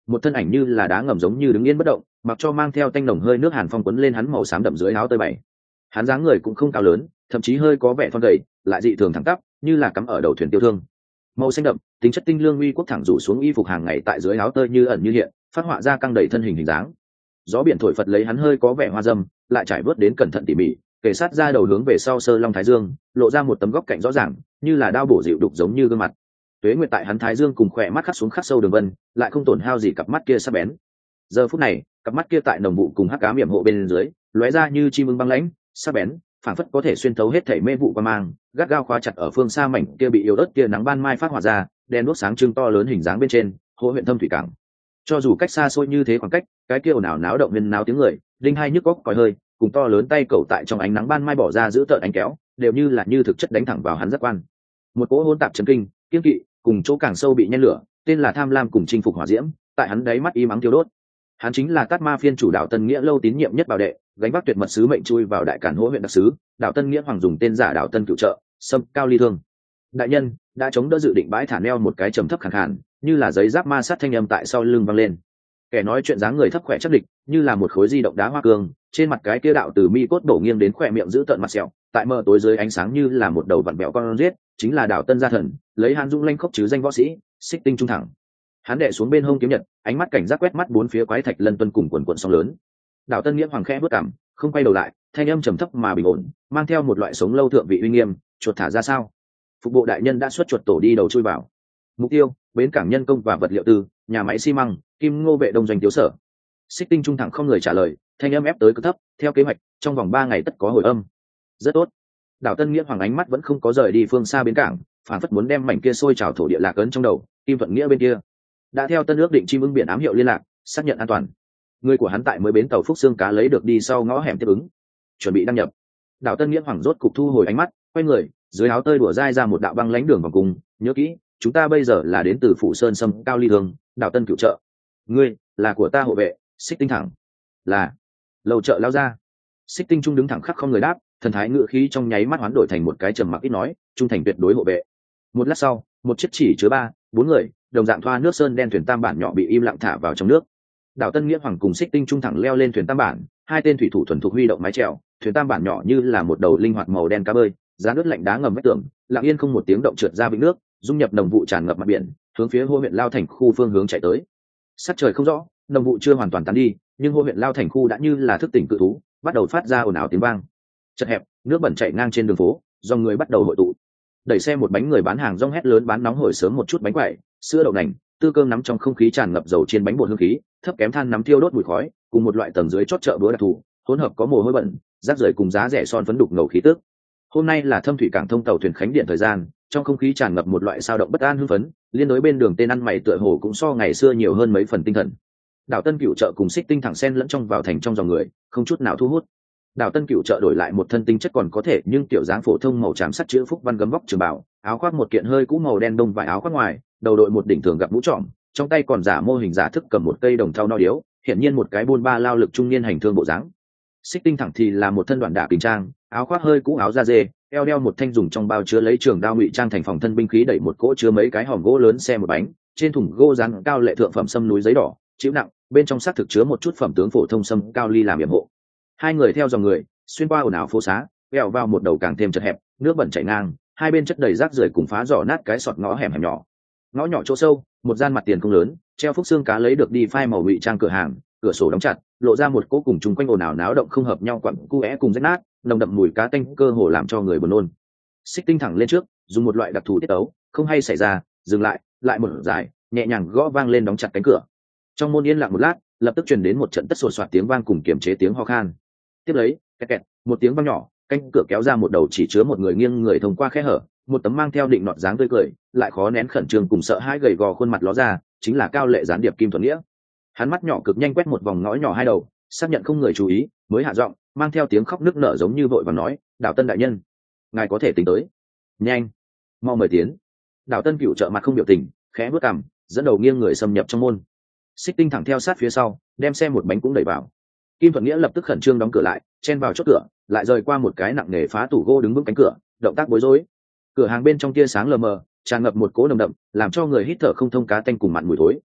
một thân ảnh như là đá ngầm giống như đứng yên bất động, mặc cho mang theo tanh nồng hơi nước hàn phong quấn lên hắn màu xám đậm dưới áo tơi bày. Hắn dáng người cũng không cao lớn, thậm chí hơi có vẻ thon gầy, lại dị thường thẳng tắp, như là cắm ở đầu thuyền tiêu thương. Màu xanh đậm, tính chất tinh lương uy quốc thẳng rủ xuống y phục hàng ngày tại dưới áo tơi như ẩn như hiện, phát họa ra căng đầy thân hình hình dáng. Gió biển thổi phật lấy hắn hơi có vẻ hoa dâm, lại trải vớt đến cẩn thận tỉ mỉ, kề sát ra đầu hướng về sau sơ long thái dương, lộ ra một tấm góc cạnh rõ ràng, như là đao bổ dịu đục giống như gương mặt. Tuế nguyệt tại hắn thái dương cùng khỏe mắt khắc xuống khắc sâu đường vân, lại không tổn hao gì cặp mắt kia sắc bén. Giờ phút này, cặp mắt kia tại nồng vụ cùng hắc ám yểm hộ bên dưới, lóe ra như chim ưng băng lãnh, sắc bén, phảng phất có thể xuyên thấu hết thảy mê vụ qua mang, gắt gao khóa chặt ở phương xa mảnh kia bị yếu ớt kia nắng ban mai phát hỏa ra, đen đuốc sáng trưng to lớn hình dáng bên trên, hồ huyện thâm thủy cảng. Cho dù cách xa xôi như thế khoảng cách, cái kia ồn ào náo động viên náo tiếng người, đinh hai nhức óc còi hơi, cùng to lớn tay cầu tại trong ánh nắng ban mai bỏ ra giữ tợn ánh kéo, đều như là như thực chất đánh thẳng vào hắn giác quan. Một cỗ hỗn tạp chấn kinh, kiên kỵ, cùng chỗ càng sâu bị nhen lửa, tên là tham lam cùng chinh phục hỏa diễm, tại hắn đáy mắt y mắng thiêu đốt. Hắn chính là Tát Ma phiên chủ đạo Tân Nghĩa lâu tín nhiệm nhất bảo đệ, gánh vác tuyệt mật sứ mệnh chui vào đại cản hỗ huyện đặc sứ, đạo Tân Nghĩa hoàng dùng tên giả đạo Tân Cửu Trợ, xâm cao ly thương. Đại nhân đã chống đỡ dự định bãi thả neo một cái trầm thấp khàn khàn, như là giấy giáp ma sát thanh âm tại sau lưng vang lên. Kẻ nói chuyện dáng người thấp khỏe chắc địch, như là một khối di động đá hoa cương, trên mặt cái kia đạo từ mi cốt đổ nghiêng đến khỏe miệng giữ tợn mặt sẹo, tại mờ tối dưới ánh sáng như là một đầu vặn bẹo con giết, chính là đạo Tân gia thần, lấy Hàn Dung lanh khốc chứ danh võ sĩ, xích tinh trung thẳng. Hắn đệ xuống bên hông kiếm nhật, ánh mắt cảnh giác quét mắt bốn phía quái thạch lân tuân cùng quần quần sóng lớn. Đạo Tân Nghĩa hoàng khẽ bước cảm, không quay đầu lại, thanh âm trầm thấp mà bình ổn, mang theo một loại sống lâu thượng vị uy nghiêm. Chuột thả ra sao? Phục bộ đại nhân đã xuất chuột tổ đi đầu chui vào. Mục tiêu: bến cảng nhân công và vật liệu tư, nhà máy xi măng, kim ngô vệ đông doanh tiếu sở. Xích tinh trung thẳng không người trả lời, thanh âm ép tới cực thấp, theo kế hoạch, trong vòng ba ngày tất có hồi âm. Rất tốt. Đạo Tân Nghĩa hoàng ánh mắt vẫn không có rời đi phương xa bến cảng, phản phất muốn đem mảnh kia sôi trào thổ địa lạc ấn trong đầu. Kim Thuận Nghĩa bên kia đã theo tân ước định chim ưng biển ám hiệu liên lạc, xác nhận an toàn. Người của hắn tại mới bến tàu Phúc Xương cá lấy được đi sau ngõ hẻm tiếp ứng, chuẩn bị đăng nhập. Đạo Tân Nghĩa hoàng rốt cục thu hồi ánh mắt, quay người, dưới áo tơi đùa dai ra một đạo băng lánh đường vòng cung. Nhớ kỹ, chúng ta bây giờ là đến từ phủ sơn sâm cao ly thương, Đạo Tân Cửu Trợ. Ngươi là của ta hộ vệ, xích tinh thẳng. Là. Lầu trợ lao ra. Xích tinh trung đứng thẳng khắc không người đáp, thần thái ngự khí trong nháy mắt hoán đổi thành một cái trầm mặc ít nói, trung thành tuyệt đối hộ vệ. Một lát sau, một chiếc chỉ chứa ba bốn người, đồng dạng thoa nước sơn đen thuyền tam bản nhỏ bị im lặng thả vào trong nước. Đạo Tân Nghĩa hoàng cùng xích tinh trung thẳng leo lên thuyền tam bản, hai tên thủy thủ thuần thục huy động mái chèo, thuyền tam bản nhỏ như là một đầu linh hoạt màu đen cá bơi, giá nước lạnh đá ngầm vách tường, lặng yên không một tiếng động trượt ra vịnh nước, dung nhập nồng vụ tràn ngập mặt biển, hướng phía Hô huyện Lao Thành khu phương hướng chạy tới. Sắc trời không rõ, nồng vụ chưa hoàn toàn tán đi, nhưng Hô huyện Lao Thành khu đã như là thức tỉnh cự thú, bắt đầu phát ra ồn ào tiếng vang. Chật hẹp, nước bẩn chảy ngang trên đường phố, dòng người bắt đầu hội tụ. Đẩy xe một bánh người bán hàng rong hét lớn bán nóng hổi sớm một chút bánh quẩy, sữa đậu nành, tư cơm nắm trong không khí tràn ngập dầu chiên bánh bột hương khí, thấp kém than nắm thiêu đốt mùi khói, cùng một loại tầng dưới chót chợ búa đặc thù, hỗn hợp có mồ hôi bẩn, rác rưởi cùng giá rẻ son phấn đục ngầu khí tức. Hôm nay là thâm thủy cảng thông tàu thuyền khánh điện thời gian, trong không khí tràn ngập một loại sao động bất an hưng phấn, liên đối bên đường tên ăn mày tựa hồ cũng so ngày xưa nhiều hơn mấy phần tinh thần. Đạo Tân Cửu Trợ cùng xích tinh thẳng sen lẫn trong vào thành trong dòng người, không chút nào thu hút. Đạo Tân Cửu Trợ đổi lại một thân tinh chất còn có thể nhưng kiểu dáng phổ thông màu tràm sắt chữ phúc văn gấm vóc trường bảo, áo khoác một kiện hơi cũ màu đen đông vải áo khoác ngoài, đầu đội một đỉnh thường gặp mũ trọm, trong tay còn giả mô hình giả thức cầm một cây đồng thau no điếu, hiển nhiên một cái buôn ba lao lực trung niên hành thương bộ dáng. Xích tinh thẳng thì là một thân đoạn đả kính trang, áo khoác hơi cũ áo da dê, eo đeo một thanh dùng trong bao chứa lấy trường đao ngụy trang thành phòng thân binh khí, đẩy một cỗ chứa mấy cái hòm gỗ lớn xe một bánh, trên thùng gỗ dán cao lệ thượng phẩm sâm núi giấy đỏ, chịu nặng, bên trong xác thực chứa một chút phẩm tướng phổ thông sâm cao ly làm yểm hộ. Hai người theo dòng người, xuyên qua ồn ào phố xá, quẹo vào một đầu càng thêm chật hẹp, nước bẩn chảy ngang, hai bên chất đầy rác rưởi cùng phá rỏ nát cái sọt ngõ hẻm hẻm nhỏ. Ngõ nhỏ chỗ sâu, một gian mặt tiền không lớn, treo Phúc Xương cá lấy được đi phai màu ngụy trang cửa hàng, cửa sổ đóng chặt, lộ ra một cỗ cùng chung quanh ồn ào náo động không hợp nhau quặn cu é cùng rách nát, nồng đậm mùi cá tanh cơ hồ làm cho người buồn nôn. Xích tinh thẳng lên trước, dùng một loại đặc thù tiết tấu, không hay xảy ra, dừng lại, lại một dài, nhẹ nhàng gõ vang lên đóng chặt cánh cửa. Trong môn yên lặng một lát, lập tức truyền đến một trận tất sột soạt tiếng vang cùng kiềm chế tiếng ho khan. Tiếp lấy, kẹt kẹt, một tiếng vang nhỏ, cánh cửa kéo ra một đầu chỉ chứa một người nghiêng người thông qua khe hở, một tấm mang theo định nọt dáng tươi cười, lại khó nén khẩn trương cùng sợ hãi gầy gò khuôn mặt ló ra, chính là cao lệ gián điệp Kim Thuận Nghĩa. Hắn mắt nhỏ cực nhanh quét một vòng ngõ nhỏ hai đầu, xác nhận không người chú ý, mới hạ giọng, mang theo tiếng khóc nức nở giống như vội vàng nói, Đạo Tân đại nhân, ngài có thể tính tới. Nhanh, mau mời tiến. Đạo Tân Cửu Trợ mặt không biểu tình, khẽ bước cằm, dẫn đầu nghiêng người xâm nhập trong môn. Xích tinh thẳng theo sát phía sau, đem xe một bánh cũng đẩy vào. Kim Thuận Nghĩa lập tức khẩn trương đóng cửa lại, chen vào chốt cửa, lại rời qua một cái nặng nề phá tủ gỗ đứng vững cánh cửa, động tác bối rối. Cửa hàng bên trong tia sáng lờ mờ, tràn ngập một cỗ nồng đậm, làm cho người hít thở không thông cá tanh cùng mặn mùi thối.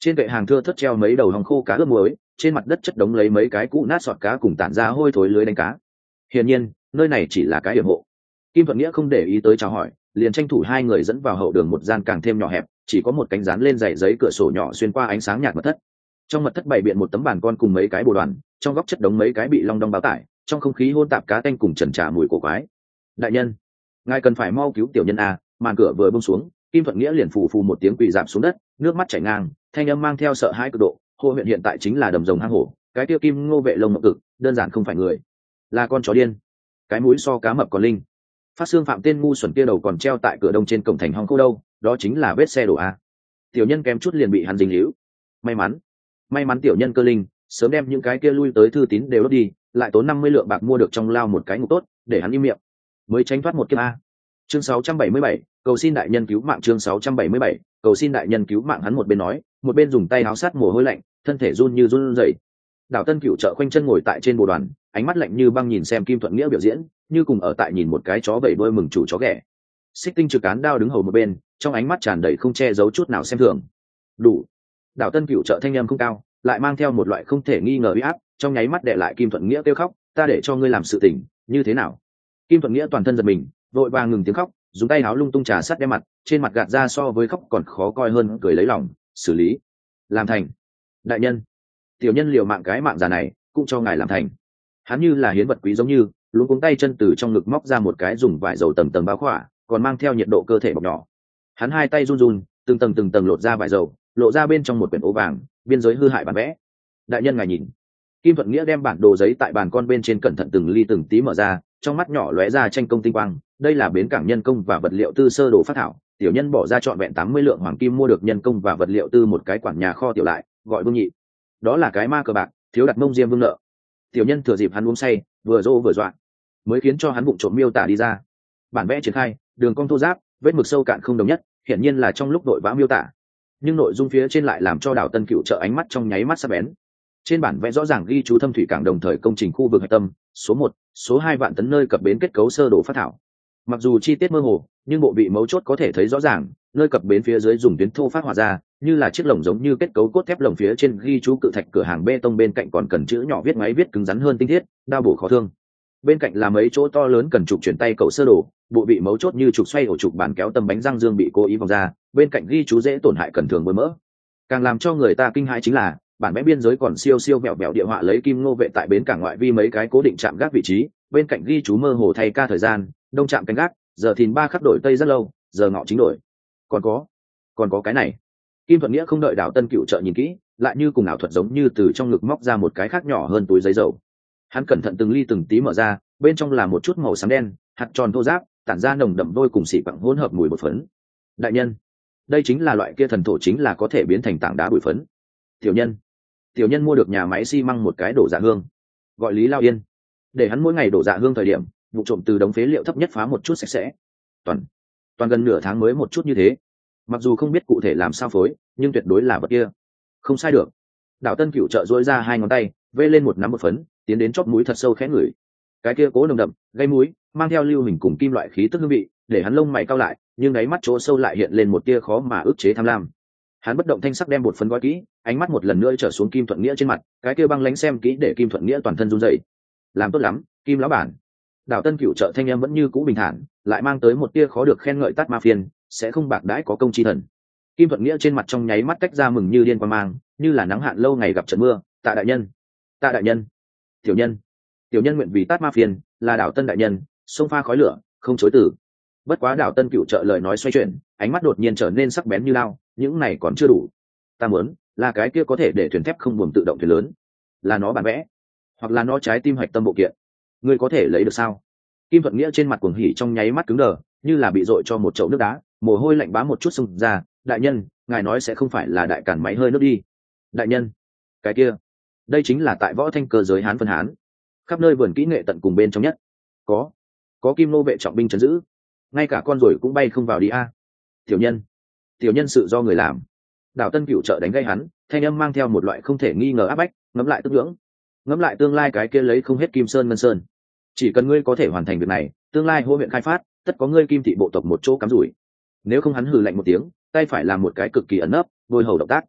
Trên kệ hàng thưa thất treo mấy đầu hồng khô cá ướp muối, trên mặt đất chất đống lấy mấy cái cũ nát sọt cá cùng tản ra hôi thối lưới đánh cá. Hiển nhiên nơi này chỉ là cái điểm hộ. Kim Thuận Nghĩa không để ý tới chào hỏi, liền tranh thủ hai người dẫn vào hậu đường một gian càng thêm nhỏ hẹp, chỉ có một cánh dán lên dày giấy cửa sổ nhỏ xuyên qua ánh sáng nhạt mật thất. Trong mật thất bày biện một tấm bàn con cùng mấy cái bồ đoàn, trong góc chất đống mấy cái bị long đong báo tải, trong không khí hôn tạp cá tanh cùng trần trà mùi cổ quái. Đại nhân, ngài cần phải mau cứu tiểu nhân a. Màn cửa vừa buông xuống, Kim Thuận Nghĩa liền phù phù một tiếng quỳ rạp xuống đất, nước mắt chảy ngang, thanh âm mang theo sợ hãi cực độ. Hồ huyện hiện tại chính là đầm rồng hang hổ, cái tiêu Kim Ngô vệ lông mộng cực, đơn giản không phải người, là con chó điên. Cái mũi so cá mập còn linh. Phát xương phạm tên ngu xuẩn kia đầu còn treo tại cửa đông trên cổng thành hong khô đâu, đó chính là vết xe đổ a. Tiểu nhân kém chút liền bị hắn dính líu. May mắn, may mắn tiểu nhân cơ linh, sớm đem những cái kia lui tới thư tín đều đốt đi, lại tốn năm mươi lượng bạc mua được trong lao một cái ngục tốt, để hắn im miệng, mới tránh thoát một kiếp a. Chương sáu trăm bảy mươi bảy, cầu xin đại nhân cứu mạng. Chương sáu trăm bảy mươi bảy, cầu xin đại nhân cứu mạng. Hắn một bên nói, một bên dùng tay áo sát mồ hôi lạnh, thân thể run như run rẩy. Đào Tân Cửu trợ khoanh chân ngồi tại trên bồ đoàn, ánh mắt lạnh như băng nhìn xem Kim Thuận Nghĩa biểu diễn, như cùng ở tại nhìn một cái chó vẩy đuôi mừng chủ chó ghẻ. Xích Tinh trực cán đao đứng hầu một bên, trong ánh mắt tràn đầy không che giấu chút nào xem thường. Đủ. Đào Tân Cửu trợ thanh âm không cao, lại mang theo một loại không thể nghi ngờ uy áp, trong nháy mắt đè lại Kim Thuận Nghĩa kêu khóc, ta để cho ngươi làm sự tình, như thế nào? Kim Thuận Nghĩa toàn thân giật mình, vội vàng ngừng tiếng khóc, dùng tay áo lung tung trà sát đem mặt, trên mặt gạt ra so với khóc còn khó coi hơn, cười lấy lòng, xử lý, làm thành. Đại nhân, tiểu nhân liều mạng cái mạng già này, cũng cho ngài làm thành. Hắn như là hiến vật quý giống như, luống cuống tay chân từ trong ngực móc ra một cái dùng vải dầu tầng tầng bao khỏa, còn mang theo nhiệt độ cơ thể bọc nhỏ. Hắn hai tay run run, từng tầng từng tầng lột ra vải dầu, lộ ra bên trong một quyển ố vàng, biên giới hư hại bản vẽ. Đại nhân ngài nhìn. Kim Thuận Nghĩa đem bản đồ giấy tại bàn con bên trên cẩn thận từng ly từng tí mở ra, trong mắt nhỏ lóe ra tranh công tinh quang. Đây là bến cảng nhân công và vật liệu tư sơ đồ phát thảo, tiểu nhân bỏ ra trọn vẹn tám mươi lượng hoàng kim mua được nhân công và vật liệu tư một cái quản nhà kho tiểu lại, gọi Vương Nhị. Đó là cái ma cờ bạc, thiếu đặt mông diêm vương nợ. Tiểu nhân thừa dịp hắn uống say, vừa dỗ vừa dọa, mới khiến cho hắn bụng trộm miêu tả đi ra. Bản vẽ triển khai, đường cong thô ráp, vết mực sâu cạn không đồng nhất, hiển nhiên là trong lúc đội vã miêu tả, nhưng nội dung phía trên lại làm cho Đào Tân Cửu trợ ánh mắt trong nháy mắt sắc bén. Trên bản vẽ rõ ràng ghi chú thâm thủy cảng đồng thời công trình khu vực hạch tâm, số một, số hai vạn tấn nơi cập bến kết cấu sơ đồ phát thảo. Mặc dù chi tiết mơ hồ, nhưng bộ vị mấu chốt có thể thấy rõ ràng, nơi cập bến phía dưới dùng tuyến thô phát họa ra, như là chiếc lồng giống như kết cấu cốt thép lồng phía trên ghi chú cự thạch cửa hàng bê tông bên cạnh còn cần chữ nhỏ viết máy viết cứng rắn hơn tinh thiết, đao bổ khó thương. Bên cạnh là mấy chỗ to lớn cần trục chuyển tay cầu sơ đồ, bộ vị mấu chốt như trục xoay ổ trục bàn kéo tầm bánh răng dương bị cố ý vòng ra, bên cạnh ghi chú dễ tổn hại cần thường bôi mỡ. Càng làm cho người ta kinh hãi chính là bản vẽ biên giới còn siêu siêu vẹo vẹo địa họa lấy Kim Ngô vệ tại bến cảng ngoại vi mấy cái cố định chạm gác vị trí, bên cạnh ghi chú mơ hồ thay ca thời gian, đông chạm canh gác, giờ thìn ba khắc đổi tây rất lâu, giờ ngọ chính đổi. Còn có, còn có cái này. Kim Thuận Nghĩa không đợi Đào Tân Cửu trợ nhìn kỹ, lại như cùng ảo thuật giống như từ trong ngực móc ra một cái khác nhỏ hơn túi giấy dầu. Hắn cẩn thận từng ly từng tí mở ra, bên trong là một chút màu xám đen, hạt tròn thô ráp, tản ra nồng đậm vôi cùng xỉ quặng hỗn hợp mùi bột phấn. Đại nhân, đây chính là loại kia thần thổ chính là có thể biến thành tảng đá bụi phấn. Tiểu nhân, tiểu nhân mua được nhà máy xi măng một cái đổ dạ hương, gọi Lý Lao Yên, để hắn mỗi ngày đổ dạ hương thời điểm, vụ trộm từ đống phế liệu thấp nhất phá một chút sạch sẽ. Toàn, toàn gần nửa tháng mới một chút như thế. Mặc dù không biết cụ thể làm sao phối, nhưng tuyệt đối là vật kia, không sai được. Đào Tân Cửu trợ duỗi ra hai ngón tay, vê lên một nắm bột phấn, tiến đến chóp mũi thật sâu khẽ ngửi. Cái kia cố nồng đậm, gây mũi, mang theo lưu hình cùng kim loại khí tức hương vị, để hắn lông mày cau lại, nhưng đáy mắt chỗ sâu lại hiện lên một tia khó mà ức chế tham lam. Hắn bất động thanh sắc đem bột phấn gói kỹ, ánh mắt một lần nữa trở xuống Kim Thuận Nghĩa trên mặt, cái kia băng lãnh xem kỹ để Kim Thuận Nghĩa toàn thân run rẩy. Làm tốt lắm, Kim lão bản. Đào Tân Cửu trợ thanh em vẫn như cũ bình thản, lại mang tới một tia khó được khen ngợi tát ma phiền, sẽ không bạc đãi có công chi thần. Kim Thuận Nghĩa trên mặt trong nháy mắt tách ra mừng như điên quang mang, như là nắng hạn lâu ngày gặp trận mưa. Tạ đại nhân, tạ đại nhân, tiểu nhân, tiểu nhân nguyện vì tát ma phiền, là Đào Tân đại nhân, sông pha khói lửa, không chối từ. Bất quá Đào Tân Cửu trợ lời nói xoay chuyển, ánh mắt đột nhiên trở nên sắc bén như lao, những này còn chưa đủ. Ta muốn là cái kia có thể để thuyền thép không buồm tự động thuyền lớn, là nó bản vẽ, hoặc là nó trái tim hạch tâm bộ kiện. Ngươi có thể lấy được sao? Kim Thuận Nghĩa trên mặt cuồng hỉ trong nháy mắt cứng đờ, như là bị dội cho một chậu nước đá, mồ hôi lạnh bám một chút xông ra. Đại nhân, ngài nói sẽ không phải là đại cản máy hơi nước đi? Đại nhân, cái kia, đây chính là tại võ thanh cơ giới Hán phân Hán, khắp nơi vườn kỹ nghệ tận cùng bên trong nhất, có có Kim Nô vệ trọng binh trấn giữ, ngay cả con ruồi cũng bay không vào đi a. Tiểu nhân, tiểu nhân sự do người làm. Đào Tân Cửu trợ đánh gây hắn, thanh âm mang theo một loại không thể nghi ngờ áp bách, ngẫm lại tức ngưỡng, ngẫm lại tương lai cái kia lấy không hết kim sơn ngân sơn. Chỉ cần ngươi có thể hoàn thành việc này, tương lai hô huyện khai phát, tất có ngươi Kim thị bộ tộc một chỗ cắm rủi. Nếu không, hắn hừ lạnh một tiếng, tay phải làm một cái cực kỳ ẩn nấp, đôi hầu động tác.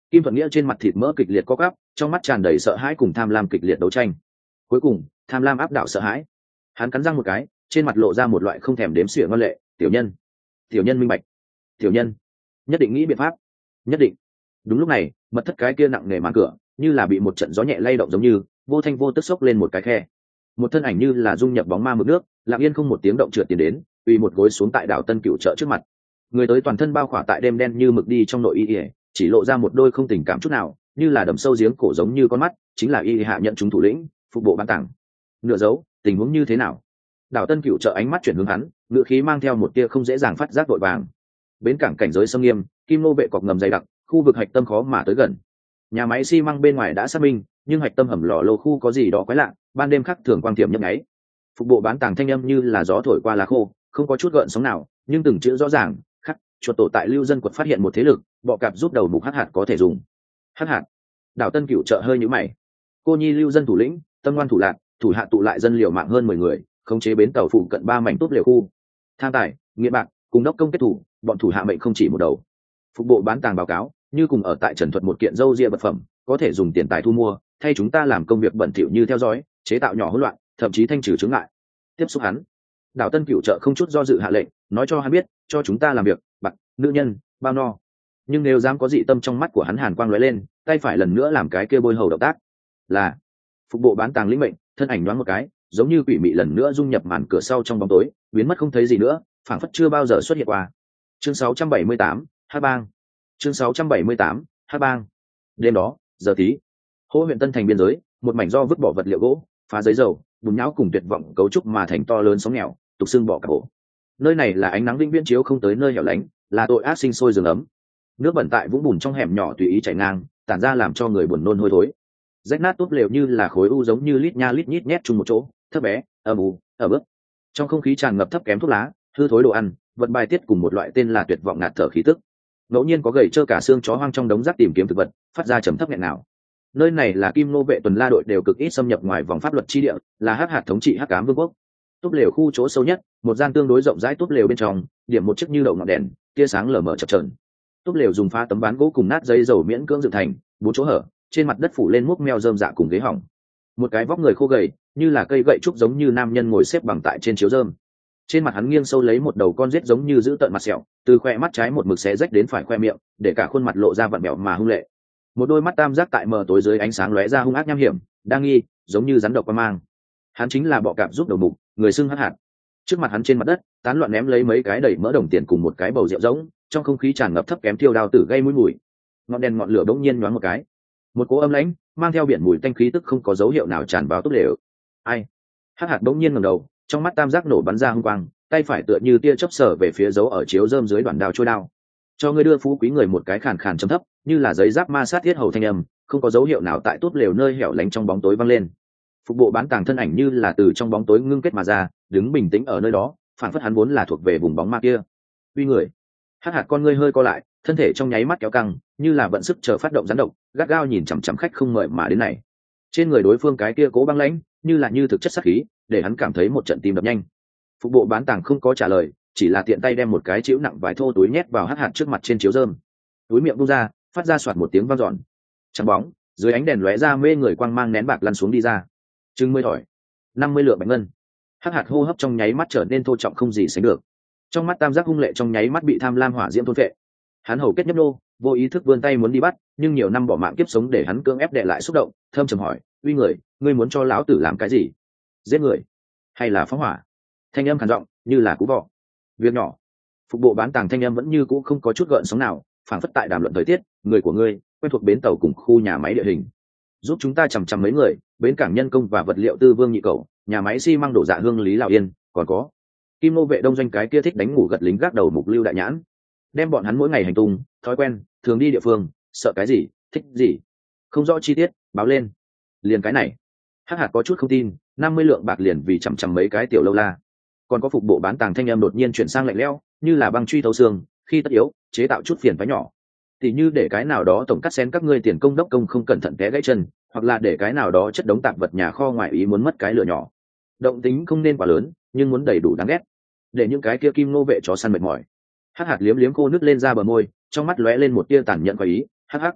Kim Thuận Nghĩa trên mặt thịt mỡ kịch liệt co quắp, trong mắt tràn đầy sợ hãi cùng tham lam kịch liệt đấu tranh. Cuối cùng tham lam áp đảo sợ hãi, hắn cắn răng một cái, trên mặt lộ ra một loại không thèm đếm xỉa ngân lệ. Tiểu nhân, tiểu nhân minh bạch, tiểu nhân nhất định nghĩ biện pháp, nhất định. Đúng lúc này, mật thất cái kia nặng nề màn cửa như là bị một trận gió nhẹ lay động, giống như vô thanh vô tức xốc lên một cái khe. Một thân ảnh như là dung nhập bóng ma mực nước, lặng yên không một tiếng động trượt tiến đến, uy một gối xuống tại đảo Tân Cửu chợ trước mặt. Người tới toàn thân bao khỏa tại đêm đen như mực đi trong nội y, chỉ lộ ra một đôi không tình cảm chút nào, như là đầm sâu giếng cổ giống như con mắt, chính là y hạ nhận chúng thủ lĩnh Phục Bộ Bán Tàng. Nửa dấu, tình huống như thế nào? Đảo Tân Cửu chợ ánh mắt chuyển hướng hắn, ngữ khí mang theo một tia không dễ dàng phát giác vội vàng. Bến cảng cảnh giới sâm nghiêm, kim nô vệ cọc ngầm dày đặc, khu vực hạch tâm khó mà tới gần. Nhà máy xi măng bên ngoài đã xác minh, nhưng hạch tâm hầm lò lô khu có gì đó quái lạ, ban đêm khắc thường quang tiệm nhấp nháy. Phục Bộ Bán Tàng thanh âm như là gió thổi qua lá khô, không có chút gợn sóng nào, nhưng từng chữ rõ ràng. Khắc chuột tổ tại lưu dân quật phát hiện một thế lực, bọ cạp giúp đầu mục hắc hạt có thể dùng. Hắc hạt. Đảo Tân Cửu chợ hơi nhíu mày. Cô nhi lưu dân thủ lĩnh, tâm ngoan thủ lạc, thủ hạ tụ lại dân liều mạng hơn mười người, khống chế bến tàu phụ cận ba mảnh tốt liều khu. Tham tài, nghĩa bạc, cùng đốc công kết thủ, bọn thủ hạ mệnh không chỉ một đầu. Phục Bộ Bán Tàng báo cáo, như cùng ở tại Trần Thuật một kiện dâu ria vật phẩm, có thể dùng tiền tài thu mua, thay chúng ta làm công việc bẩn thỉu như theo dõi, chế tạo nhỏ hỗn loạn, thậm chí thanh trừ chướng ngại. Tiếp xúc hắn. Đảo Tân Cửu chợ không chút do dự hạ lệnh, nói cho hắn biết, cho chúng ta làm việc, bạc, nữ nhân, bao no. Nhưng nếu dám có dị tâm, trong mắt của hắn hàn quang lóe lên, tay phải lần nữa làm cái kia bôi hầu động tác. Là Phục Bộ Bán Tàng lĩnh mệnh, thân ảnh nhoáng một cái, giống như quỷ mị lần nữa dung nhập màn cửa sau trong bóng tối, biến mất không thấy gì nữa, phảng phất chưa bao giờ xuất hiện qua. Chương sáu trăm bảy mươi tám, Hắc Bang. Chương sáu trăm bảy mươi tám, Hắc Bang. Đêm đó, giờ tí, Hỗ huyện Tân Thành biên giới, một mảnh do vứt bỏ vật liệu gỗ, phá giấy dầu, bùn nhão cùng tuyệt vọng cấu trúc mà thành to lớn sóng nghèo, tục xương bỏ cả bộ. Nơi này là ánh nắng vĩnh viễn chiếu không tới nơi hẻo lánh, là tội ác sinh sôi giường ấm. Nước bẩn tại vũng bùn trong hẻm nhỏ tùy ý chảy ngang, tản ra làm cho người buồn nôn hôi thối. Rách nát tốt lều như là khối u giống như lít nha lít nhít nhét chung một chỗ, thấp bé, ầm ù, ở bước. Trong không khí tràn ngập thấp kém thuốc lá, hư thối đồ ăn, vật bài tiết cùng một loại tên là tuyệt vọng ngạt thở khí tức. Ngẫu nhiên có gầy trơ cả xương chó hoang trong đống rác tìm kiếm thực vật, phát ra trầm thấp nghẹn nào. Nơi này là kim nô vệ tuần la đội đều cực ít xâm nhập ngoài vòng pháp luật chi địa, là hắc hạt thống trị hắc ám vương quốc. Túp lều khu chỗ sâu nhất, một gian tương đối rộng rãi túp lều bên trong, điểm một chiếc như đậu ngọn đèn, tia sáng lờ mờ chập chờn. Túp lều dùng phá tấm ván gỗ cùng nát giấy dầu miễn cưỡng dựng thành, bốn chỗ hở, trên mặt đất phủ lên múc meo rơm dạ cùng ghế hỏng. Một cái vóc người khô gầy, như là cây gậy trúc giống như nam nhân ngồi xếp bằng tại trên chiếu rơm. Trên mặt hắn nghiêng sâu lấy một đầu con rết giống như giữ tợn mặt sẹo, từ khoe mắt trái một mực xé rách đến phải khoe miệng, để cả khuôn mặt lộ ra vặn vẹo mà hung lệ. Một đôi mắt tam giác tại mờ tối dưới ánh sáng lóe ra hung ác nham hiểm, đang nghi, giống như rắn độc quan mang. Hắn chính là bọ cạp giúp đầu mục, người xưng hắc hạt. Trước mặt hắn trên mặt đất, tán loạn ném lấy mấy cái đầy mỡ đồng tiền cùng một cái bầu rượu rỗng, trong không khí tràn ngập thấp kém thiêu đao tử gây mũi mùi. Ngọn đèn ngọn lửa bỗng nhiên nhoáng một cái, một cỗ âm lãnh mang theo biển mùi tanh khí tức không có dấu hiệu nào tràn vào túp lều. Ai? Hắc hạt bỗng nhiên ngẩng đầu, trong mắt tam giác nổ bắn ra hung quang, tay phải tựa như tia chớp sở về phía dấu ở chiếu rơm dưới đoạn đao trôi đao. Cho ngươi đưa phú quý người một cái khàn khàn trầm thấp, như là giấy giáp ma sát thiết hầu thanh âm, không có dấu hiệu nào tại túp lều nơi hẻo lánh trong bóng tối vang lên. Phục Bộ Bán Tàng thân ảnh như là từ trong bóng tối ngưng kết mà ra, đứng bình tĩnh ở nơi đó, phản phất hắn vốn là thuộc về vùng bóng ma kia. Uy người. Hắc hạt con ngươi hơi co lại, thân thể trong nháy mắt kéo căng, như là vận sức chờ phát động gián độc, gắt gao nhìn chằm chằm khách không mời mà đến này. Trên người đối phương cái kia cố băng lãnh, như là như thực chất sát khí, để hắn cảm thấy một trận tim đập nhanh. Phục Bộ Bán Tàng không có trả lời, chỉ là tiện tay đem một cái chĩu nặng vải thô túi nhét vào hắc hạt trước mặt trên chiếu rơm. Túi miệng bung ra, phát ra xoạt một tiếng vang dọn. Trắng bóng, dưới ánh đèn lóe ra mê người quang mang nén bạc lăn xuống đi ra. Chừng mươi thỏi, năm mươi lượng bạch ngân. Hắc hạt hô hấp trong nháy mắt trở nên thô trọng không gì sánh được. Trong mắt tam giác hung lệ trong nháy mắt bị tham lam hỏa diễm thôn phệ. Hắn hầu kết nhấp nô, vô ý thức vươn tay muốn đi bắt, nhưng nhiều năm bỏ mạng kiếp sống để hắn cưỡng ép đè lại xúc động, thâm trầm hỏi: "Uy người, ngươi muốn cho lão tử làm cái gì? Giết người, hay là phóng hỏa?" Thanh âm khàn giọng, như là cú vọ. Việc nhỏ. Phục Bộ Bán Tàng thanh âm vẫn như cũ không có chút gợn sóng nào, phảng phất tại đàm luận thời tiết. Người của ngươi quen thuộc bến tàu cùng khu nhà máy địa hình, giúp chúng ta chằm chằm mấy người, bến cảng nhân công và vật liệu tư Vương Nhị Cẩu, nhà máy xi măng đổ dạ Hương Lý Lào Yên, còn có Kim nô vệ đông doanh cái kia thích đánh ngủ gật lính gác đầu mục Lưu Đại Nhãn, đem bọn hắn mỗi ngày hành tung, thói quen, thường đi địa phương, sợ cái gì, thích gì, không rõ chi tiết, báo lên. Liền cái này. Hắc hạt có chút không tin, năm mươi lượng bạc liền vì chằm chằm mấy cái tiểu lâu la. Còn có Phục Bộ Bán Tàng thanh em đột nhiên chuyển sang lạnh lẽo, như là băng truy thấu xương, khi tất yếu, chế tạo chút phiền phái nhỏ. Thì như để cái nào đó tổng cắt xén các ngươi tiền công đốc công không cẩn thận té gãy chân, hoặc là để cái nào đó chất đống tạp vật nhà kho ngoài ý muốn mất cái lửa nhỏ. Động tính không nên quá lớn, nhưng muốn đầy đủ đáng ghét, để những cái kia kim nô vệ chó săn mệt mỏi. Hắc hạt liếm liếm khô nước lên ra bờ môi, trong mắt lóe lên một tia tàn nhẫn và ý. Hắc hắc,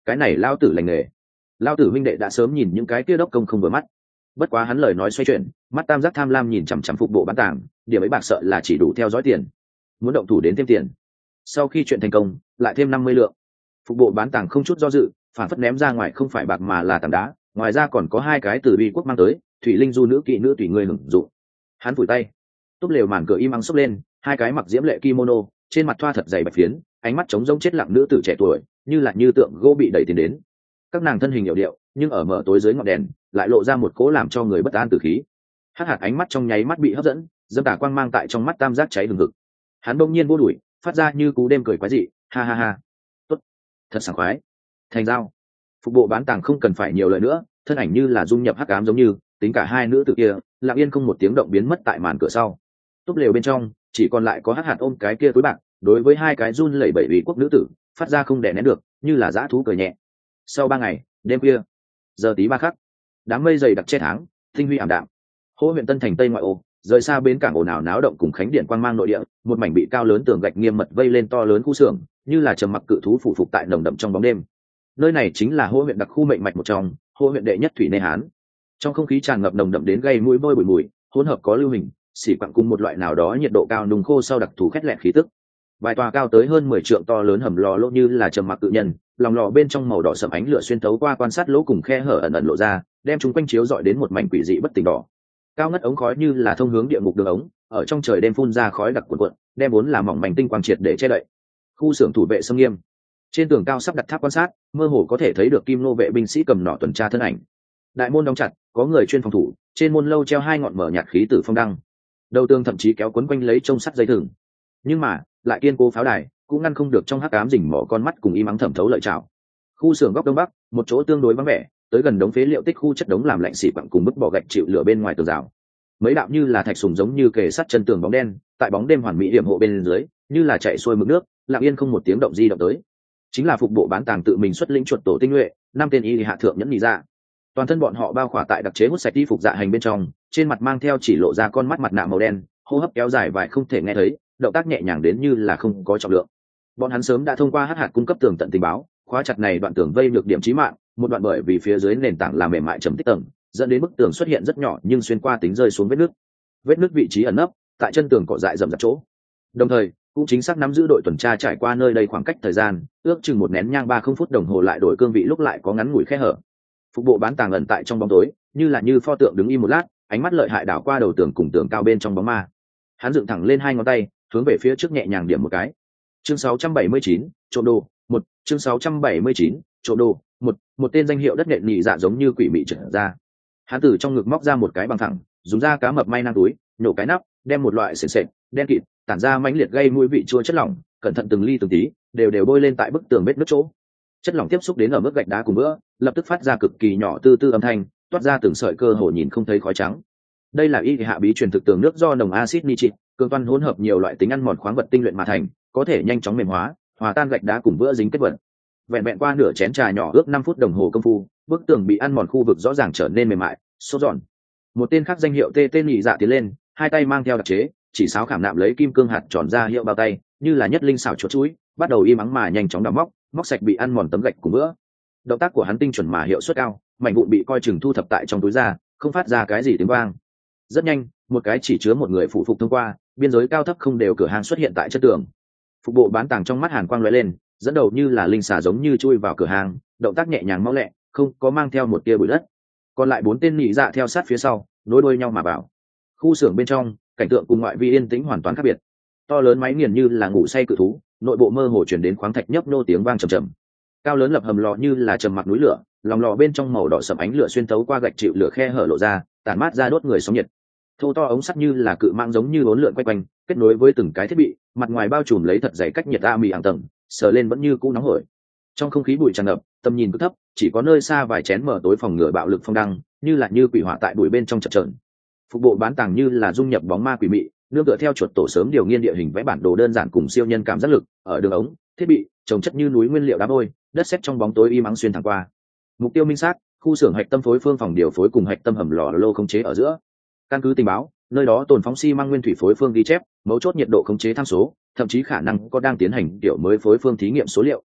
cái này lao tử lành nghề. Lao tử minh đệ đã sớm nhìn những cái kia đốc công không vừa mắt. Bất quá hắn lời nói xoay chuyển, mắt tam giác tham lam nhìn chằm chằm phục bộ bán tàng, điểm ấy bạc sợ là chỉ đủ theo dõi tiền, muốn động thủ đến thêm tiền. Sau khi chuyện thành công, lại thêm năm mươi lượng. Phục bộ bán tàng không chút do dự, phản phất ném ra ngoài không phải bạc mà là tảng đá, ngoài ra còn có hai cái từ uy quốc mang tới, thủy linh du nữ kỵ nữ tùy người hưởng dụng. Hắn phủi tay, túp lều màn cửa im ắng xốc lên, hai cái mặc diễm lệ kimono, trên mặt thoa thật dày bạch phiến, ánh mắt trống rỗng chết lặng nữ tử trẻ tuổi, như là như tượng gỗ bị đẩy tiền đến. Các nàng thân hình hiệu điệu, nhưng ở mở tối dưới ngọn đèn, lại lộ ra một cố làm cho người bất an tử khí. Hắc hạt ánh mắt trong nháy mắt bị hấp dẫn, dâm tà quang mang tại trong mắt tam giác cháy hừng hực. Hắn bỗng nhiên vô đuổi, phát ra như cú đêm cười quái dị, ha ha ha, tốt, thật sảng khoái. Thành giao. Phục bộ bán tàng không cần phải nhiều lời nữa, thân ảnh như là dung nhập hắc ám giống như, tính cả hai nữ tử kia, lặng yên không một tiếng động biến mất tại màn cửa sau. Túp lều bên trong, chỉ còn lại có hắc hạt ôm cái kia túi bạc, đối với hai cái run lẩy bẩy ủy quốc nữ tử, phát ra không đè nén được, như là dã thú cười nhẹ. Sau ba ngày, đêm khuya, giờ tí ba khắc, đám mây dày đặc che tháng, tinh huy ảm đạm. Hỗ huyện Tân Thành Tây ngoại ô, rời xa bến cảng ồn ào náo động cùng khánh điện quang mang nội địa, một mảnh bị cao lớn tường gạch nghiêm mật vây lên to lớn khu xưởng, như là trầm mặc cự thú phủ phục tại nồng đậm trong bóng đêm. Nơi này chính là Hỗ huyện đặc khu mệnh mạch một trong, Hỗ huyện đệ nhất thủy nê hán. Trong không khí tràn ngập nồng đậm đến gây mũi bôi bụi mùi, hỗn hợp có lưu hình, xỉ quặng cùng một loại nào đó nhiệt độ cao nung khô sau đặc thù khét lẹt khí tức. Vài tòa cao tới hơn mười trượng to lớn hầm lò lỗ như là trầm mặc cự nhân, lòng lò bên trong màu đỏ sẫm ánh lửa xuyên thấu qua quan sát lỗ cùng khe hở ẩn ẩn lộ ra, đem chúng quanh chiếu rọi đến một mảnh quỷ dị bất tỉnh đỏ. Cao ngất ống khói như là thông hướng địa ngục đường ống, ở trong trời đêm phun ra khói đặc cuồn cuộn, đem vốn là mỏng manh tinh quang triệt để che đậy. Khu xưởng thủ vệ sông nghiêm, trên tường cao sắp đặt tháp quan sát, mơ hồ có thể thấy được kim nô vệ binh sĩ cầm nỏ tuần tra thân ảnh. Đại môn đóng chặt, có người chuyên phòng thủ, trên môn lâu treo hai ngọn mở nhạt khí tử phong đăng. Đầu tường thậm chí kéo quấn quanh lấy trông sắt dây thừng. Nhưng mà, lại kiên cố pháo đài, cũng ngăn không được trong hắc ám rình mỏ con mắt cùng im ắng thẩm thấu lợi trảo. Khu xưởng góc đông bắc, một chỗ tương đối vắng vẻ, tới gần đống phế liệu tích khu chất đống làm lạnh xỉ quặng cùng bức bỏ gạch chịu lửa bên ngoài tường rào. Mấy đạo như là thạch sùng giống như kề sắt chân tường bóng đen, tại bóng đêm hoàn mỹ điểm hộ bên dưới, như là chạy xuôi mực nước, lặng yên không một tiếng động di động tới. Chính là phục bộ bán tàng tự mình xuất lĩnh chuột tổ tinh nhuệ, năm tên y hạ thượng nhẫn nhị ra. Toàn thân bọn họ bao khỏa tại đặc chế hút sạch y phục dạ hành bên trong, trên mặt mang theo chỉ lộ ra con mắt mặt nạ màu đen, hô hấp kéo dài vài không thể nghe thấy, động tác nhẹ nhàng đến như là không có trọng lượng. Bọn hắn sớm đã thông qua hắc hạt cung cấp tường tận tình báo, khóa chặt này đoạn tường vây được điểm chí mạng, một đoạn bởi vì phía dưới nền tảng là mềm mại chấm tích tầng, dẫn đến bức tường xuất hiện rất nhỏ nhưng xuyên qua tính rơi xuống vết nứt. Vết nứt vị trí ẩn nấp tại chân tường cỏ dại rậm rạp chỗ. Đồng thời, cũng chính xác nắm giữ đội tuần tra trải qua nơi đây khoảng cách thời gian, ước chừng một nén nhang ba không phút đồng hồ lại đổi cương vị lúc lại có ngắn ngủi khe hở. Phục bộ bán tàng ẩn tại trong bóng tối, như là như pho tượng đứng im một lát, ánh mắt lợi hại đảo qua đầu tường cùng tường cao bên trong bóng ma. Hắn dựng thẳng lên hai ngón tay, hướng về phía trước nhẹ nhàng điểm một cái. Chương sáu trăm bảy mươi chín, trộm đồ, một, chương sáu trăm bảy mươi chín, trộm đồ, một, một tên danh hiệu đất nện nhị dạ giống như quỷ mị trở ra. Hắn từ trong ngực móc ra một cái bằng thẳng, dùng da cá mập may năng túi, nhổ cái nắp, đem một loại sền sệt, đen kịt, tản ra mãnh liệt gây mũi vị chua chất lỏng, cẩn thận từng ly từng tí, đều đều bôi lên tại bức tường vết nứt chỗ. Chất lỏng tiếp xúc đến ở mức gạch đá cùng bữa, lập tức phát ra cực kỳ nhỏ tư tư âm thanh, toát ra từng sợi cơ hồ nhìn không thấy khói trắng. Đây là y hạ bí truyền thực tường nước do nồng axit nitric, cường toan hỗn hợp nhiều loại tính ăn mòn khoáng vật tinh luyện mà thành, có thể nhanh chóng mềm hóa, hòa tan gạch đá cùng vữa dính kết vật. Vẹn vẹn qua nửa chén trà nhỏ ước năm phút đồng hồ công phu, bức tường bị ăn mòn khu vực rõ ràng trở nên mềm mại, sốt giòn. Một tên khác danh hiệu tê tên nhị dạ tiến lên, hai tay mang theo đặc chế, chỉ sáo khảm nạm lấy kim cương hạt tròn ra hiệu bao tay, như là nhất linh xảo chuột chuối, bắt đầu im ắng mà nhanh chóng đào móc, móc sạch bị ăn mòn tấm gạch cùng bữa. Động tác của hắn tinh chuẩn mà hiệu suất cao, mảnh vụn bị coi chừng thu thập tại trong túi da, không phát ra cái gì tiếng vang. Rất nhanh, một cái chỉ chứa một người phụ phục thông qua, biên giới cao thấp không đều cửa hàng xuất hiện tại chất tường. Phục bộ bán tàng trong mắt hàn quang lóe lên, dẫn đầu như là linh xà giống như chui vào cửa hàng, động tác nhẹ nhàng mau lẹ, không có mang theo một tia bụi đất. Còn lại bốn tên nhị dạ theo sát phía sau, nối đuôi nhau mà vào. Khu xưởng bên trong, cảnh tượng cùng ngoại vi yên tĩnh hoàn toàn khác biệt. To lớn máy nghiền như là ngủ say cự thú, nội bộ mơ hồ chuyển đến khoáng thạch nhấp nô tiếng vang trầm trầm. Cao lớn lập hầm lò như là trầm mặc núi lửa, lòng lò bên trong màu đỏ sẫm ánh lửa xuyên thấu qua gạch chịu lửa khe hở lộ ra, tản mát ra đốt người sóng nhiệt. Thô to ống sắt như là cự mang giống như uốn lượn quay quanh, kết nối với từng cái thiết bị, mặt ngoài bao trùm lấy thật dày cách nhiệt a mì hàng tầng, sờ lên vẫn như cũ nóng hổi. Trong không khí bụi tràn ngập, tầm nhìn cực thấp, chỉ có nơi xa vài chén mở tối phòng ngừa bạo lực phong đăng, như là như quỷ hỏa tại bụi bên trong chập chờn. Phục bộ bán tàng như là dung nhập bóng ma quỷ mị, nương tựa theo chuột tổ sớm điều nghiên địa hình vẽ bản đồ đơn giản cùng siêu nhân cảm giác lực, ở đường ống, thiết bị, trồng chất như núi nguyên liệu đá vôi, đất sét trong bóng tối im ắng xuyên thẳng qua. Mục tiêu minh xác, khu xưởng hạch tâm phối phương phòng điều phối cùng hạch tâm hầm lò lô khống chế ở giữa. Căn cứ tình báo, nơi đó tồn phóng xi măng nguyên thủy phối phương ghi chép, mấu chốt nhiệt độ khống chế tham số, thậm chí khả năng có đang tiến hành kiểu mới phối phương thí nghiệm số liệu.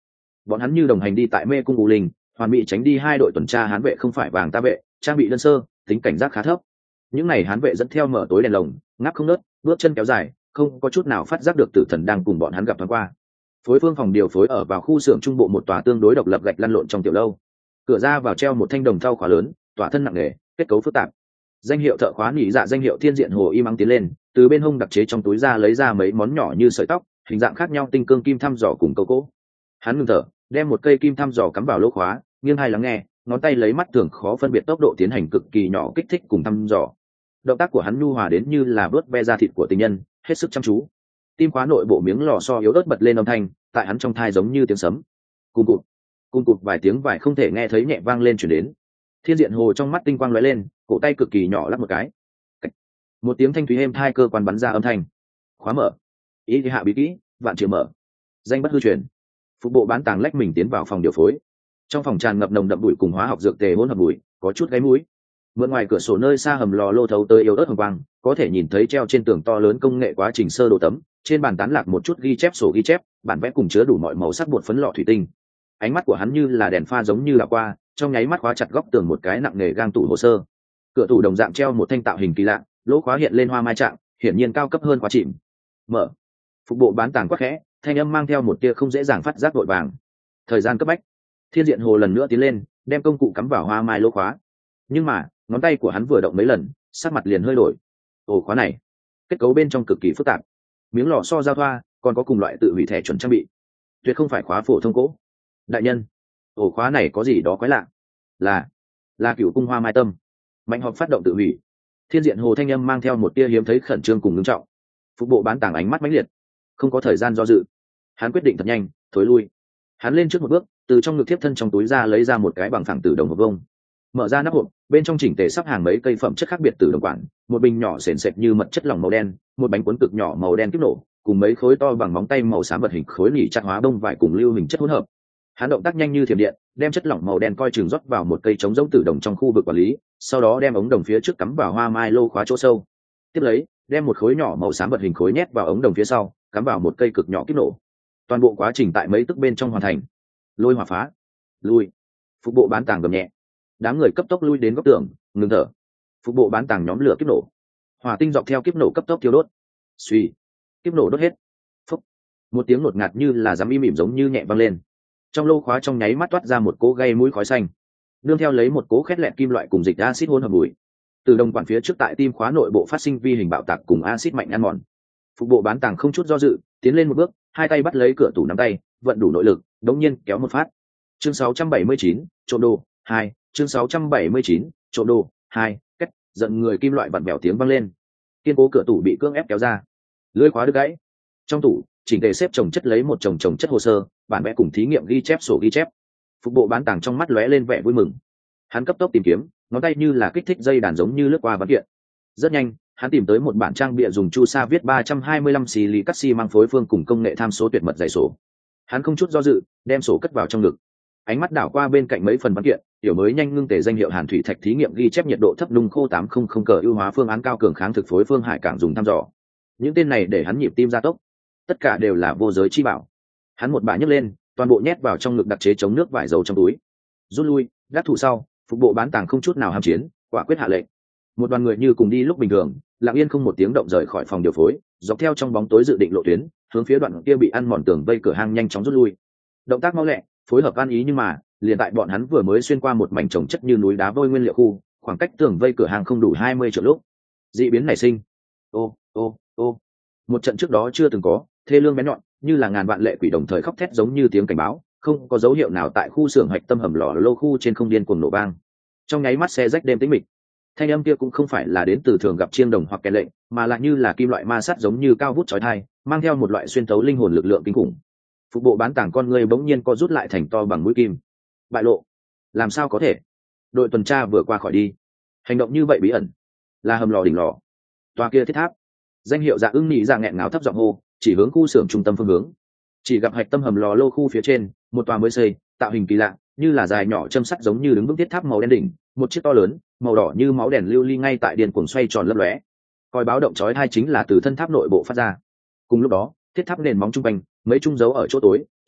bọn hắn như đồng hành đi tại mê cung u linh, hoàn bị tránh đi hai đội tuần tra hán vệ không phải vàng ta vệ, trang bị đơn sơ, tính cảnh giác khá thấp. Những này hán vệ dẫn theo mở tối đèn lồng, ngáp không nớt, bước chân kéo dài, không có chút nào phát giác được tử thần đang cùng bọn hắn gặp thoáng qua. Phối phương phòng điều phối ở vào khu xưởng trung bộ một tòa tương đối độc lập gạch lăn lộn trong tiểu lâu. Cửa ra vào treo một thanh đồng thau khóa lớn, tỏa thân nặng nề, kết cấu phức tạp. Danh hiệu thợ khóa nhị dạ danh hiệu Thiên Diện Hồ im ắng tiến lên, từ bên hông đặc chế trong túi ra lấy ra mấy món nhỏ như sợi tóc, hình dạng khác nhau tinh cương kim thăm dò cùng câu cố. Hắn ngừng thở, đem một cây kim thăm dò cắm vào lỗ khóa, nghiêng hai lắng nghe, ngón tay lấy mắt thường khó phân biệt tốc độ tiến hành cực kỳ nhỏ kích thích cùng thăm dò. Động tác của hắn nhu hòa đến như là vớt ve da thịt của tình nhân, hết sức chăm chú. Tim khóa nội bộ miếng lò xo yếu ớt bật lên âm thanh, tại hắn trong thai giống như tiếng sấm. Cùng cụt, cùng cụt vài tiếng vài không thể nghe thấy nhẹ vang lên truyền đến. Thiên Diện Hồ trong mắt tinh quang lóe lên, cổ tay cực kỳ nhỏ lắp một cái. Một tiếng thanh thúy êm thai cơ quan bắn ra âm thanh. Khóa mở. Ý thì hạ bí kỹ, vạn triệu mở. Danh bất hư truyền. Phục bộ bán tàng lách mình tiến vào phòng điều phối. Trong phòng tràn ngập nồng đậm bụi cùng hóa học dược tề hỗn hợp bụi, có chút gáy mũi. Mượn ngoài cửa sổ nơi xa hầm lò lô thấu tới yếu ớt hồng quang, có thể nhìn thấy treo trên tường to lớn công nghệ quá trình sơ đồ tấm, trên bàn tán lạc một chút ghi chép sổ ghi chép, bản vẽ cùng chứa đủ mọi màu sắc bột phấn lọ thủy tinh. Ánh mắt của hắn như là đèn pha giống như là qua, trong nháy mắt khóa chặt góc tường một cái nặng nề gang tủ hồ sơ. Cửa tủ đồng dạng treo một thanh tạo hình kỳ lạ, lỗ khóa hiện lên hoa mai trạng, hiển nhiên cao cấp hơn khóa chìm. Mở. Phục bộ bán tàng quắc khẽ, thanh âm mang theo một tia không dễ dàng phát giác vội vàng. Thời gian cấp bách. Thiên Diện Hồ lần nữa tiến lên, đem công cụ cắm vào hoa mai lỗ khóa. Nhưng mà, ngón tay của hắn vừa động mấy lần, sắc mặt liền hơi đổi. Ổ khóa này, kết cấu bên trong cực kỳ phức tạp. Miếng lò xo giao thoa, còn có cùng loại tự hủy thẻ chuẩn trang bị. Tuyệt không phải khóa phổ thông cỗ. Đại nhân, ổ khóa này có gì đó quái lạ. Là, là Cửu cung hoa mai tâm. Mạnh họp phát động tự hủy. Thiên Diện Hồ thanh âm mang theo một tia hiếm thấy khẩn trương cùng ngưng trọng. Phục bộ bán tàng ánh mắt mãnh liệt, không có thời gian do dự. Hắn quyết định thật nhanh, thối lui. Hắn lên trước một bước, từ trong ngực thiếp thân trong túi ra lấy ra một cái bằng phẳng tử đồng hộp vông. Mở ra nắp hộp, bên trong chỉnh tề sắp hàng mấy cây phẩm chất khác biệt từ đồng quản, một bình nhỏ sền sệt như mật chất lỏng màu đen, một bánh cuốn cực nhỏ màu đen kiếp nổ, cùng mấy khối to bằng móng tay màu xám vật hình khối nỉ chặt hóa bông vải cùng lưu hình chất hỗn hợp. Hắn động tác nhanh như thiểm điện, đem chất lỏng màu đen coi chừng rót vào một cây trống giống tử đồng trong khu vực quản lý, sau đó đem ống đồng phía trước cắm vào hoa mai lô khóa chỗ sâu. Tiếp lấy, đem một khối nhỏ màu xám vật hình khối nhét vào ống đồng phía sau, cắm vào một cây cực nhỏ kiếp nổ. Toàn bộ quá trình tại mấy tức bên trong hoàn thành. Lôi hỏa phá, lui. Phục bộ bán tàng gầm nhẹ. Đám người cấp tốc lui đến góc tường, ngừng thở. Phục bộ bán tàng nhóm lửa kiếp nổ. Hỏa tinh dọc theo kiếp nổ cấp tốc thiêu đốt. Suy, kiếp nổ đốt hết. Phúc. Một tiếng ngột ngạt như là dám im mỉm giống như nhẹ vang lên. Trong lô khóa trong nháy mắt toát ra một cỗ gây mũi khói xanh, nương theo lấy một cỗ khét lẹt kim loại cùng dịch axit hỗn hợp bụi. Từ đồng quản phía trước tại tim khóa nội bộ phát sinh vi hình bạo tạc cùng axit mạnh ăn mòn. Phục bộ bán tàng không chút do dự, tiến lên một bước, hai tay bắt lấy cửa tủ nắm tay, vận đủ nội lực, đống nhiên kéo một phát. Chương sáu trăm bảy mươi chín, trộm đồ hai. Chương sáu trăm bảy mươi chín, trộm đồ hai. Cách giận người kim loại vặn vẹo tiếng vang lên. Kiên cố cửa tủ bị cưỡng ép kéo ra, lưỡi khóa đứt gãy. Trong tủ chỉnh tề xếp chồng chất lấy một chồng chồng chất hồ sơ, bản vẽ cùng thí nghiệm ghi chép sổ ghi chép. Phục bộ bán tàng trong mắt lóe lên vẻ vui mừng. Hắn cấp tốc tìm kiếm, ngón tay như là kích thích dây đàn giống như lướt qua văn kiện. Rất nhanh, hắn tìm tới một bản trang bìa dùng chu sa viết ba trăm hai mươi lăm xì lì cắt xi mang phối phương cùng công nghệ tham số tuyệt mật dạy sổ. Hắn không chút do dự, đem sổ cất vào trong ngực. Ánh mắt đảo qua bên cạnh mấy phần văn kiện, tiểu mới nhanh ngưng tề danh hiệu Hàn Thủy Thạch thí nghiệm ghi chép nhiệt độ thấp nung khô tám trăm cờ ưu hóa phương án cao cường kháng thực phối phương hải cảng dùng thăm dò. Những tên này để hắn nhịp tim gia tốc. Tất cả đều là vô giới chi bảo. Hắn một bả nhấc lên, toàn bộ nhét vào trong ngực đặc chế chống nước vải dầu trong túi. Rút lui, đắc thủ sau, phục bộ bán tàng không chút nào ham chiến, quả quyết hạ lệnh. Một đoàn người như cùng đi lúc bình thường, lặng yên không một tiếng động rời khỏi phòng điều phối, dọc theo trong bóng tối dự định lộ tuyến, hướng phía đoạn kia bị ăn mòn tường vây cửa hang nhanh chóng rút lui. Động tác mau lẹ, phối hợp ăn ý, nhưng mà liền tại bọn hắn vừa mới xuyên qua một mảnh trồng chất như núi đá vôi nguyên liệu khu, khoảng cách tường vây cửa hàng không đủ hai mươi triệu lúc, dị biến nảy sinh. Ô ô ô, một trận trước đó chưa từng có, thê lương bén nhọn, như là ngàn vạn lệ quỷ đồng thời khóc thét giống như tiếng cảnh báo, không có dấu hiệu nào tại khu xưởng hạch tâm hầm lò lô khu trên không điên cuồng nổ vang. Trong nháy mắt xe rách đêm tĩnh mịch. Thanh âm kia cũng không phải là đến từ thường gặp chiêng đồng hoặc kèn lệnh, mà lại như là kim loại ma sát giống như cao vút chói tai, mang theo một loại xuyên thấu linh hồn lực lượng kinh khủng. Phục bộ bán tàng con người bỗng nhiên co rút lại thành to bằng mũi kim. Bại lộ? Làm sao có thể? Đội tuần tra vừa qua khỏi đi, hành động như vậy bí ẩn. Là hầm lò đỉnh lò, tòa kia thiết tháp. Danh hiệu Dạ Ưng nhị dạ nghẹn ngào thấp giọng hô, chỉ hướng khu xưởng trung tâm phương hướng. Chỉ gặp hạch tâm hầm lò lô khu phía trên, một tòa mới xây, tạo hình kỳ lạ, như là dài nhỏ châm sắt giống như đứng vững thiết tháp màu đen đỉnh, một chiếc to lớn, màu đỏ như máu đèn lưu ly ngay tại điên cuồng xoay tròn lấp lóe. Coi báo động chói tai chính là từ thân tháp nội bộ phát ra. Cùng lúc đó, thiết tháp nền móng trung quanh, mấy trung dấu ở chỗ tối,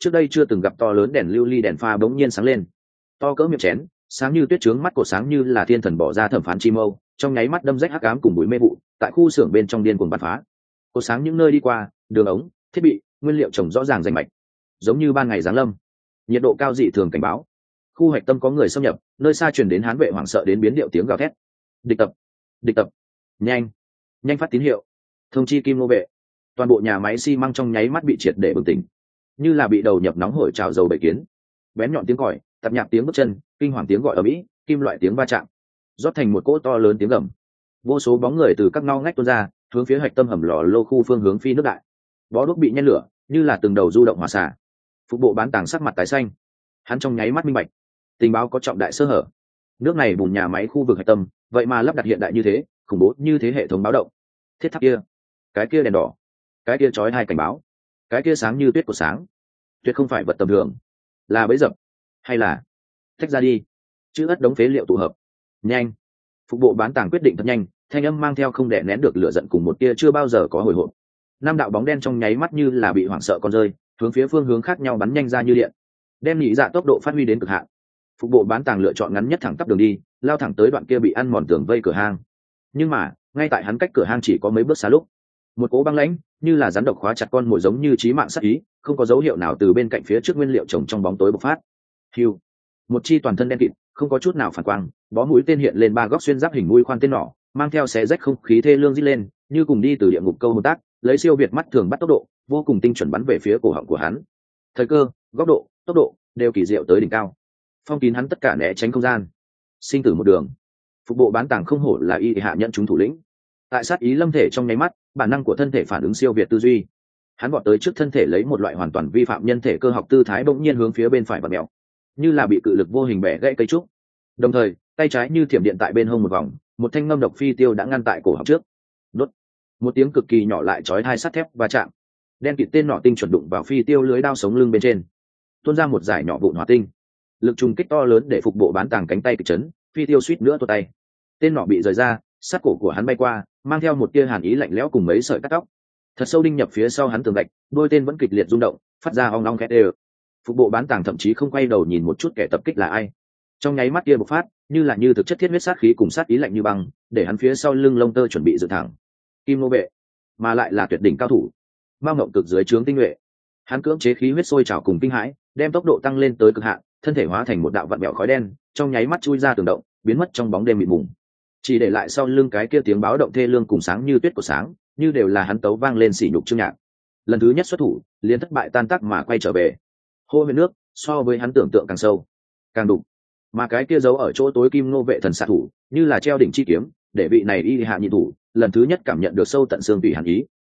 trước đây chưa từng gặp to lớn đèn lưu ly đèn pha bỗng nhiên sáng lên, to cỡ miệng chén, sáng như tuyết, trướng mắt cột sáng như là thiên thần bỏ ra thẩm phán chi mâu, trong nháy mắt đâm rách hắc ám cùng bụi mê vụ, tại khu xưởng bên trong điên cuồng bắn phá. Cột sáng những nơi đi qua, đường ống, thiết bị, nguyên liệu trồng rõ ràng rành mạch, giống như ban ngày giáng lâm. Nhiệt độ cao dị thường cảnh báo, khu hạch tâm có người xâm nhập, nơi xa truyền đến hán vệ hoảng sợ đến biến điệu tiếng gào thét. Địch tập, địch tập, nhanh, nhanh phát tín hiệu, thông chi Kim Nô vệ. Toàn bộ nhà máy xi măng trong nháy mắt bị triệt để bừng tỉnh, như là bị đầu nhập nóng hổi trào dầu bầy kiến. Bén nhọn tiếng còi, tạp nhạp tiếng bước chân, kinh hoàng tiếng gọi ở mỹ, kim loại tiếng va chạm, rót thành một cỗ to lớn tiếng gầm. Vô số bóng người từ các ngõ ngách tuôn ra, hướng phía hạch tâm hầm lò lô khu phương hướng phi nước đại. Bó đuốc bị nhen lửa, như là từng đầu du động hỏa xả. Phục bộ bán tàng sắc mặt tái xanh, hắn trong nháy mắt minh bạch, tình báo có trọng đại sơ hở. Nước này bùn nhà máy khu vực hạch tâm, vậy mà lắp đặt hiện đại như thế, khủng bố như thế hệ thống báo động. Thiết tháp kia, cái kia đèn đỏ, cái kia chói hai cảnh báo, cái kia sáng như tuyết của sáng, tuyệt không phải vật tầm thường, là bẫy dập, hay là tách ra đi, chữ ất đống phế liệu tụ hợp. Nhanh, phục bộ bán tàng quyết định thật nhanh, thanh âm mang theo không đè nén được lửa giận cùng một tia chưa bao giờ có hồi hộp. Năm đạo bóng đen trong nháy mắt như là bị hoảng sợ con rơi, hướng phía phương hướng khác nhau bắn nhanh ra như điện, đem nhị dạ tốc độ phát huy đến cực hạn. Phục bộ bán tàng lựa chọn ngắn nhất thẳng tắp đường đi, lao thẳng tới đoạn kia bị ăn mòn tường vây cửa hang. Nhưng mà ngay tại hắn cách cửa hang chỉ có mấy bước xa lúc, một cỗ băng lãnh như là rắn độc khóa chặt con mồi, giống như chí mạng sát ý, không có dấu hiệu nào từ bên cạnh phía trước nguyên liệu trồng trong bóng tối bộc phát. Hiu, một chi toàn thân đen kịt, không có chút nào phản quang, bó mũi tên hiện lên ba góc xuyên giáp hình mũi khoan tên nỏ, mang theo xé rách không khí thê lương rít lên, như cùng đi từ địa ngục câu hồn tác, lấy siêu việt mắt thường bắt tốc độ, vô cùng tinh chuẩn bắn về phía cổ họng của hắn. Thời cơ, góc độ, tốc độ đều kỳ diệu tới đỉnh cao, phong kín hắn tất cả né tránh không gian, sinh tử một đường. Phục bộ bán tàng không hổ là y hạ nhận chúng thủ lĩnh. Tại sát ý lâm thể trong nháy mắt, bản năng của thân thể phản ứng siêu việt tư duy, hắn vọt tới trước thân thể, lấy một loại hoàn toàn vi phạm nhân thể cơ học tư thái bỗng nhiên hướng phía bên phải vặn mèo, như là bị cự lực vô hình bẻ gãy cây trúc. Đồng thời tay trái như thiểm điện tại bên hông một vòng, một thanh ngâm độc phi tiêu đã ngăn tại cổ họng trước. Đốt, một tiếng cực kỳ nhỏ lại chói hai sắt thép va chạm, đen kịt tên nỏ tinh chuẩn đụng vào phi tiêu lưới đao sống lưng bên trên, tuôn ra một dải nhỏ vụn hỏa tinh. Lực trùng kích to lớn để phục bộ bán tàng cánh tay kịch chấn, phi tiêu suýt nữa tuột tay. Tên nỏ bị rời ra, sát cổ của hắn bay qua, mang theo một tia hàn ý lạnh lẽo cùng mấy sợi cắt tóc, thật sâu đinh nhập phía sau hắn tường gạch. Đôi tên vẫn kịch liệt rung động, phát ra ong ong khét đều. Phục bộ bán tàng thậm chí không quay đầu nhìn một chút kẻ tập kích là ai. Trong nháy mắt kia bộc phát, như là như thực chất thiết huyết sát khí cùng sát ý lạnh như băng, để hắn phía sau lưng lông tơ chuẩn bị dựng thẳng. Kim Nô vệ, mà lại là tuyệt đỉnh cao thủ, mang ngộng cực dưới trướng tinh nhuệ. Hắn cưỡng chế khí huyết sôi trào cùng kinh hãi, đem tốc độ tăng lên tới cực hạn, thân thể hóa thành một đạo vặn vẹo khói đen, trong nháy mắt chui ra tường động, biến mất trong bóng đêm mịt mùng, chỉ để lại sau lưng cái kia tiếng báo động thê lương cùng sáng như tuyết của sáng, như đều là hắn tấu vang lên sỉ nhục chương nhạc. Lần thứ nhất xuất thủ liền thất bại tan tác mà quay trở về. Hô huyện nước so với hắn tưởng tượng càng sâu càng đục, mà cái kia giấu ở chỗ tối Kim Nô vệ thần xạ thủ như là treo đỉnh chi kiếm, để vị này y hạ nhị thủ lần thứ nhất cảm nhận được sâu tận xương tủy hàn ý.